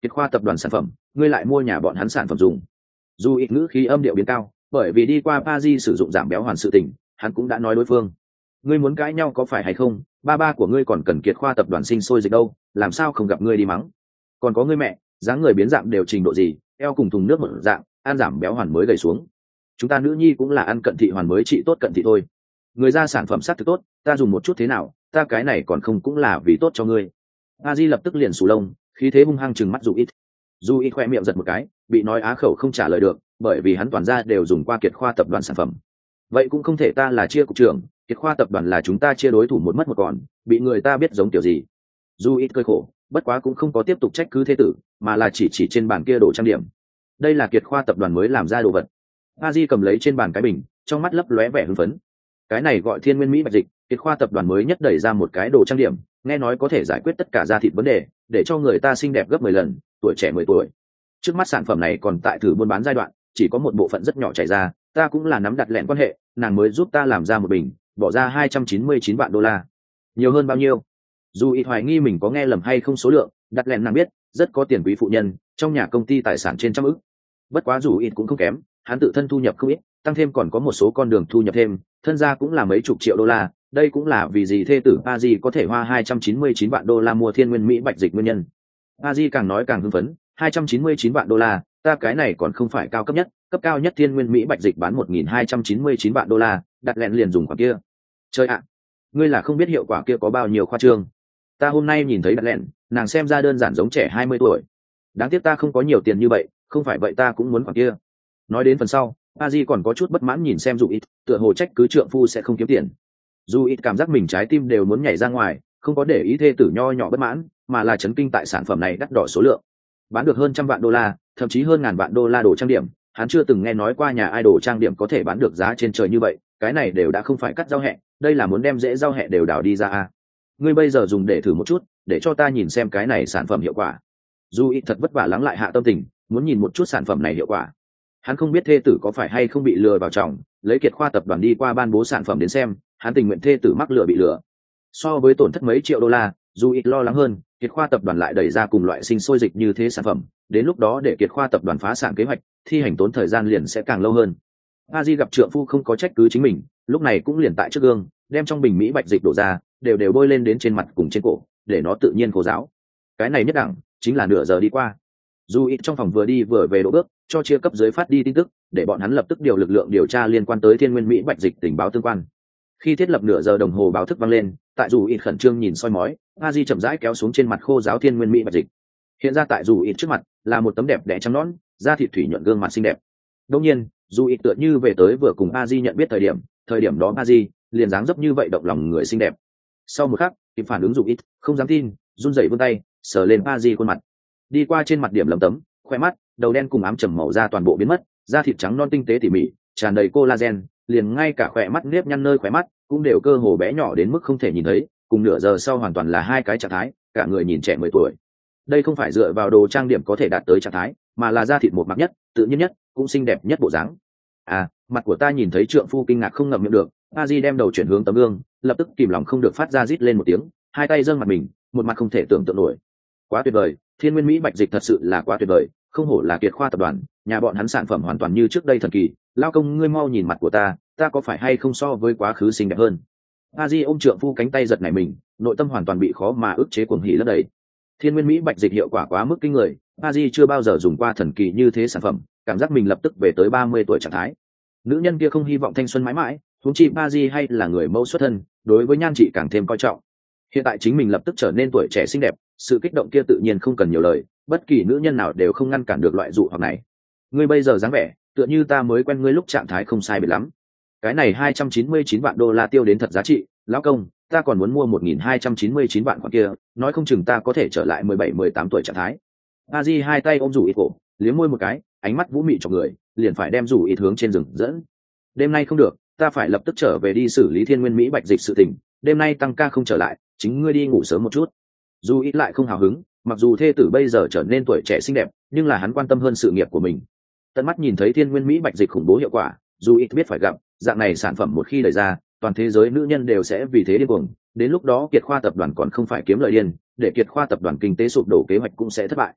Kiệt Khoa tập đoàn sản phẩm, ngươi lại mua nhà bọn hắn sản phẩm dùng. Dù ít ngữ khí âm điệu biến cao, bởi vì đi qua Paris sử dụng giảm béo hoàn sự tình, hắn cũng đã nói đối phương. Ngươi muốn cãi nhau có phải hay không? Ba ba của ngươi còn cần Kiệt Khoa tập đoàn sinh sôi dịch đâu, làm sao không gặp ngươi đi mắng? Còn có ngươi mẹ, dáng người biến dạng đều trình độ gì, eo cùng thùng nước một dạng, ăn giảm béo hoàn mới gầy xuống. Chúng ta nữ nhi cũng là ăn cận thị hoàn mới trị tốt cận thị thôi. Người ra sản phẩm sát thực tốt, ta dùng một chút thế nào, ta cái này còn không cũng là vì tốt cho ngươi. A Di lập tức liền sù lông, khí thế hung hăng chừng mắt Dù ít. Dù ít khoe miệng giật một cái, bị nói á khẩu không trả lời được, bởi vì hắn toàn ra đều dùng qua Kiệt Khoa tập đoàn sản phẩm. Vậy cũng không thể, ta là chia cục trưởng, Kiệt Khoa tập đoàn là chúng ta chia đối thủ một mất một còn, bị người ta biết giống kiểu gì. Dù ít cơi khổ, bất quá cũng không có tiếp tục trách cứ thế tử, mà là chỉ chỉ trên bàn kia đồ trang điểm. Đây là Kiệt Khoa tập đoàn mới làm ra đồ vật. A Di cầm lấy trên bàn cái bình, trong mắt lấp lóe vẻ hưng phấn. Cái này gọi Thiên Nguyên Mỹ Bạch Dịch, Kiệt Khoa tập đoàn mới nhất đẩy ra một cái đồ trang điểm, nghe nói có thể giải quyết tất cả da thịt vấn đề, để cho người ta xinh đẹp gấp mười lần, tuổi trẻ mười tuổi. Trước mắt sản phẩm này còn tại thử buôn bán giai đoạn, chỉ có một bộ phận rất nhỏ chảy ra, ta cũng là nắm đặt lẹn quan hệ, nàng mới giúp ta làm ra một bình, bỏ ra hai trăm chín mươi chín vạn đô la. Nhiều hơn bao nhiêu? Dù ít hoài nghi mình có nghe lầm hay không số lượng, đặt lẹn nàng biết, rất có tiền quý phụ nhân, trong nhà công ty tài sản trên trăm ức. Bất quá dù ít cũng không kém, hắn tự thân thu nhập không ít, tăng thêm còn có một số con đường thu nhập thêm, thân gia cũng là mấy chục triệu đô la, đây cũng là vì gì thê tử Pazi có thể hoa hai trăm chín mươi chín vạn đô la mua Thiên Nguyên Mỹ Bạch Dịch nguyên nhân. Pazi càng nói càng hưng phấn, hai trăm chín mươi chín vạn đô la, ta cái này còn không phải cao cấp nhất, cấp cao nhất Thiên Nguyên Mỹ Bạch Dịch bán một nghìn hai trăm chín mươi chín vạn đô la, đặt lẹn liền dùng khoản kia. Chơi ạ, ngươi là không biết hiệu quả kia có bao nhiêu khoa trương. Ta hôm nay nhìn thấy đặt lẹn, nàng xem ra đơn giản giống trẻ hai mươi tuổi. Đáng tiếc ta không có nhiều tiền như vậy, không phải vậy ta cũng muốn khoản kia. Nói đến phần sau, Pazi còn có chút bất mãn nhìn xem Dù ít, tựa hồ trách cứ trượng phu sẽ không kiếm tiền. Dù ít cảm giác mình trái tim đều muốn nhảy ra ngoài, không có để ý thê tử nho nhỏ bất mãn, mà là chấn kinh tại sản phẩm này đắt đỏ số lượng, bán được hơn trăm vạn đô la, thậm chí hơn ngàn vạn đô la đồ trang điểm. Hắn chưa từng nghe nói qua nhà idol trang điểm có thể bán được giá trên trời như vậy, cái này đều đã không phải cắt rau hẹ, đây là muốn đem rễ rau hẹ đều đào đi ra à. Ngươi bây giờ dùng để thử một chút, để cho ta nhìn xem cái này sản phẩm hiệu quả. Dù ít thật vất vả lắng lại hạ tâm tình, muốn nhìn một chút sản phẩm này hiệu quả. Hắn không biết thê tử có phải hay không bị lừa vào chồng, lấy Kiệt Khoa tập đoàn đi qua ban bố sản phẩm đến xem, hắn tình nguyện thê tử mắc lừa bị lừa. So với tổn thất mấy triệu đô la, dù ít lo lắng hơn, Kiệt Khoa tập đoàn lại đẩy ra cùng loại sinh sôi dịch như thế sản phẩm, đến lúc đó để Kiệt Khoa tập đoàn phá sản kế hoạch, thi hành tốn thời gian liền sẽ càng lâu hơn. A Di gặp trượng phu không có trách cứ chính mình, lúc này cũng liền tại trước gương, đem trong bình mỹ bạch dịch đổ ra, đều đều bôi lên đến trên mặt cùng trên cổ, để nó tự nhiên khô ráo. Cái này nhất đẳng, chính là nửa giờ đi qua. Dù ít trong phòng vừa đi vừa về đổ bước, cho chia cấp dưới phát đi tin tức, để bọn hắn lập tức điều lực lượng điều tra liên quan tới Thiên Nguyên Mỹ Bạch Dịch tình báo tương quan. Khi thiết lập nửa giờ đồng hồ báo thức vang lên, tại Dù ít khẩn trương nhìn soi mói, A Di chậm rãi kéo xuống trên mặt khô ráo Thiên Nguyên Mỹ Bạch Dịch. Hiện ra tại Dù ít trước mặt là một tấm đẹp đẽ trắng nõn, da thịt thủy nhuận gương mặt xinh đẹp. Đương nhiên, Dù ít tựa như về tới vừa cùng A Di nhận biết thời điểm, thời điểm đó A Di liền dáng dấp như vậy động lòng người xinh đẹp. Sau một khắc, kịp phản ứng Dù ít, không dám tin, run rẩy vươn tay, sờ lên A Di khuôn mặt. Đi qua trên mặt điểm lấm tấm, khoe mắt, đầu đen cùng ám trầm màu da toàn bộ biến mất, da thịt trắng non tinh tế tỉ mỉ, tràn đầy collagen, liền ngay cả khỏe mắt nếp nhăn nơi khóe mắt cũng đều cơ hồ bé nhỏ đến mức không thể nhìn thấy, cùng nửa giờ sau hoàn toàn là hai cái trạng thái, cả người nhìn trẻ mười tuổi. Đây không phải dựa vào đồ trang điểm có thể đạt tới trạng thái, mà là da thịt một mặt nhất, tự nhiên nhất, cũng xinh đẹp nhất bộ dáng. À, mặt của ta nhìn thấy trượng phu kinh ngạc không ngậm miệng được, A Di đem đầu chuyển hướng tấm gương, lập tức kìm lòng không được phát ra rít lên một tiếng, hai tay dâng mặt mình, một mặt không thể tưởng tượng nổi. Quá tuyệt vời, Thiên Nguyên Mỹ Bạch Dịch thật sự là quá tuyệt vời, không hổ là Kiệt Khoa tập đoàn, nhà bọn hắn sản phẩm hoàn toàn như trước đây thần kỳ. Lao công ngươi mau nhìn mặt của ta, ta có phải hay không so với quá khứ xinh đẹp hơn? A Di ôm trượng phu cánh tay giật nảy mình, nội tâm hoàn toàn bị khó mà ức chế cuồng hỉ lấp đầy. Thiên Nguyên Mỹ Bạch Dịch hiệu quả quá mức kinh người, A Di chưa bao giờ dùng qua thần kỳ như thế sản phẩm, cảm giác mình lập tức về tới ba mươi tuổi trạng thái. Nữ nhân kia không hy vọng thanh xuân mãi mãi, huống chi A Di hay là người mẫu xuất thân, đối với nhan trị càng thêm coi trọng. Hiện tại chính mình lập tức trở nên tuổi trẻ xinh đẹp, sự kích động kia tự nhiên không cần nhiều lời, bất kỳ nữ nhân nào đều không ngăn cản được loại dụ hoặc này. Ngươi bây giờ dáng vẻ tựa như ta mới quen ngươi lúc trạng thái không sai biệt lắm. Cái này hai trăm chín mươi chín vạn đô la tiêu đến thật giá trị, lão công, ta còn muốn mua một nghìn hai trăm chín mươi chín vạn khoản kia, nói không chừng ta có thể trở lại mười bảy mười tám tuổi trạng thái. A Di hai tay ôm rủ ít cổ, liếm môi một cái, ánh mắt vũ mị cho người, liền phải đem rủ ít hướng trên rừng dẫn. Đêm nay không được, ta phải lập tức trở về đi xử lý Thiên Nguyên Mỹ Bạch Dịch sự tình, đêm nay tăng ca không trở lại, chính ngươi đi ngủ sớm một chút. Dù ít lại không hào hứng, mặc dù thê tử bây giờ trở nên tuổi trẻ xinh đẹp, nhưng là hắn quan tâm hơn sự nghiệp của mình. Tận mắt nhìn thấy Thiên Nguyên Mỹ Bạch Dịch khủng bố hiệu quả, dù ít biết phải gặp, dạng này sản phẩm một khi đẩy ra, toàn thế giới nữ nhân đều sẽ vì thế điên cuồng, đến lúc đó Kiệt Khoa tập đoàn còn không phải kiếm lợi điên, để Kiệt Khoa tập đoàn kinh tế sụp đổ kế hoạch cũng sẽ thất bại.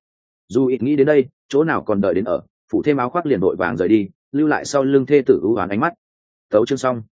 dù ít nghĩ đến đây chỗ nào còn đợi đến ở phủ thêm áo khoác liền đội vàng rời đi, lưu lại sau lưng thê tử ưu oán ánh mắt. Tấu chương xong.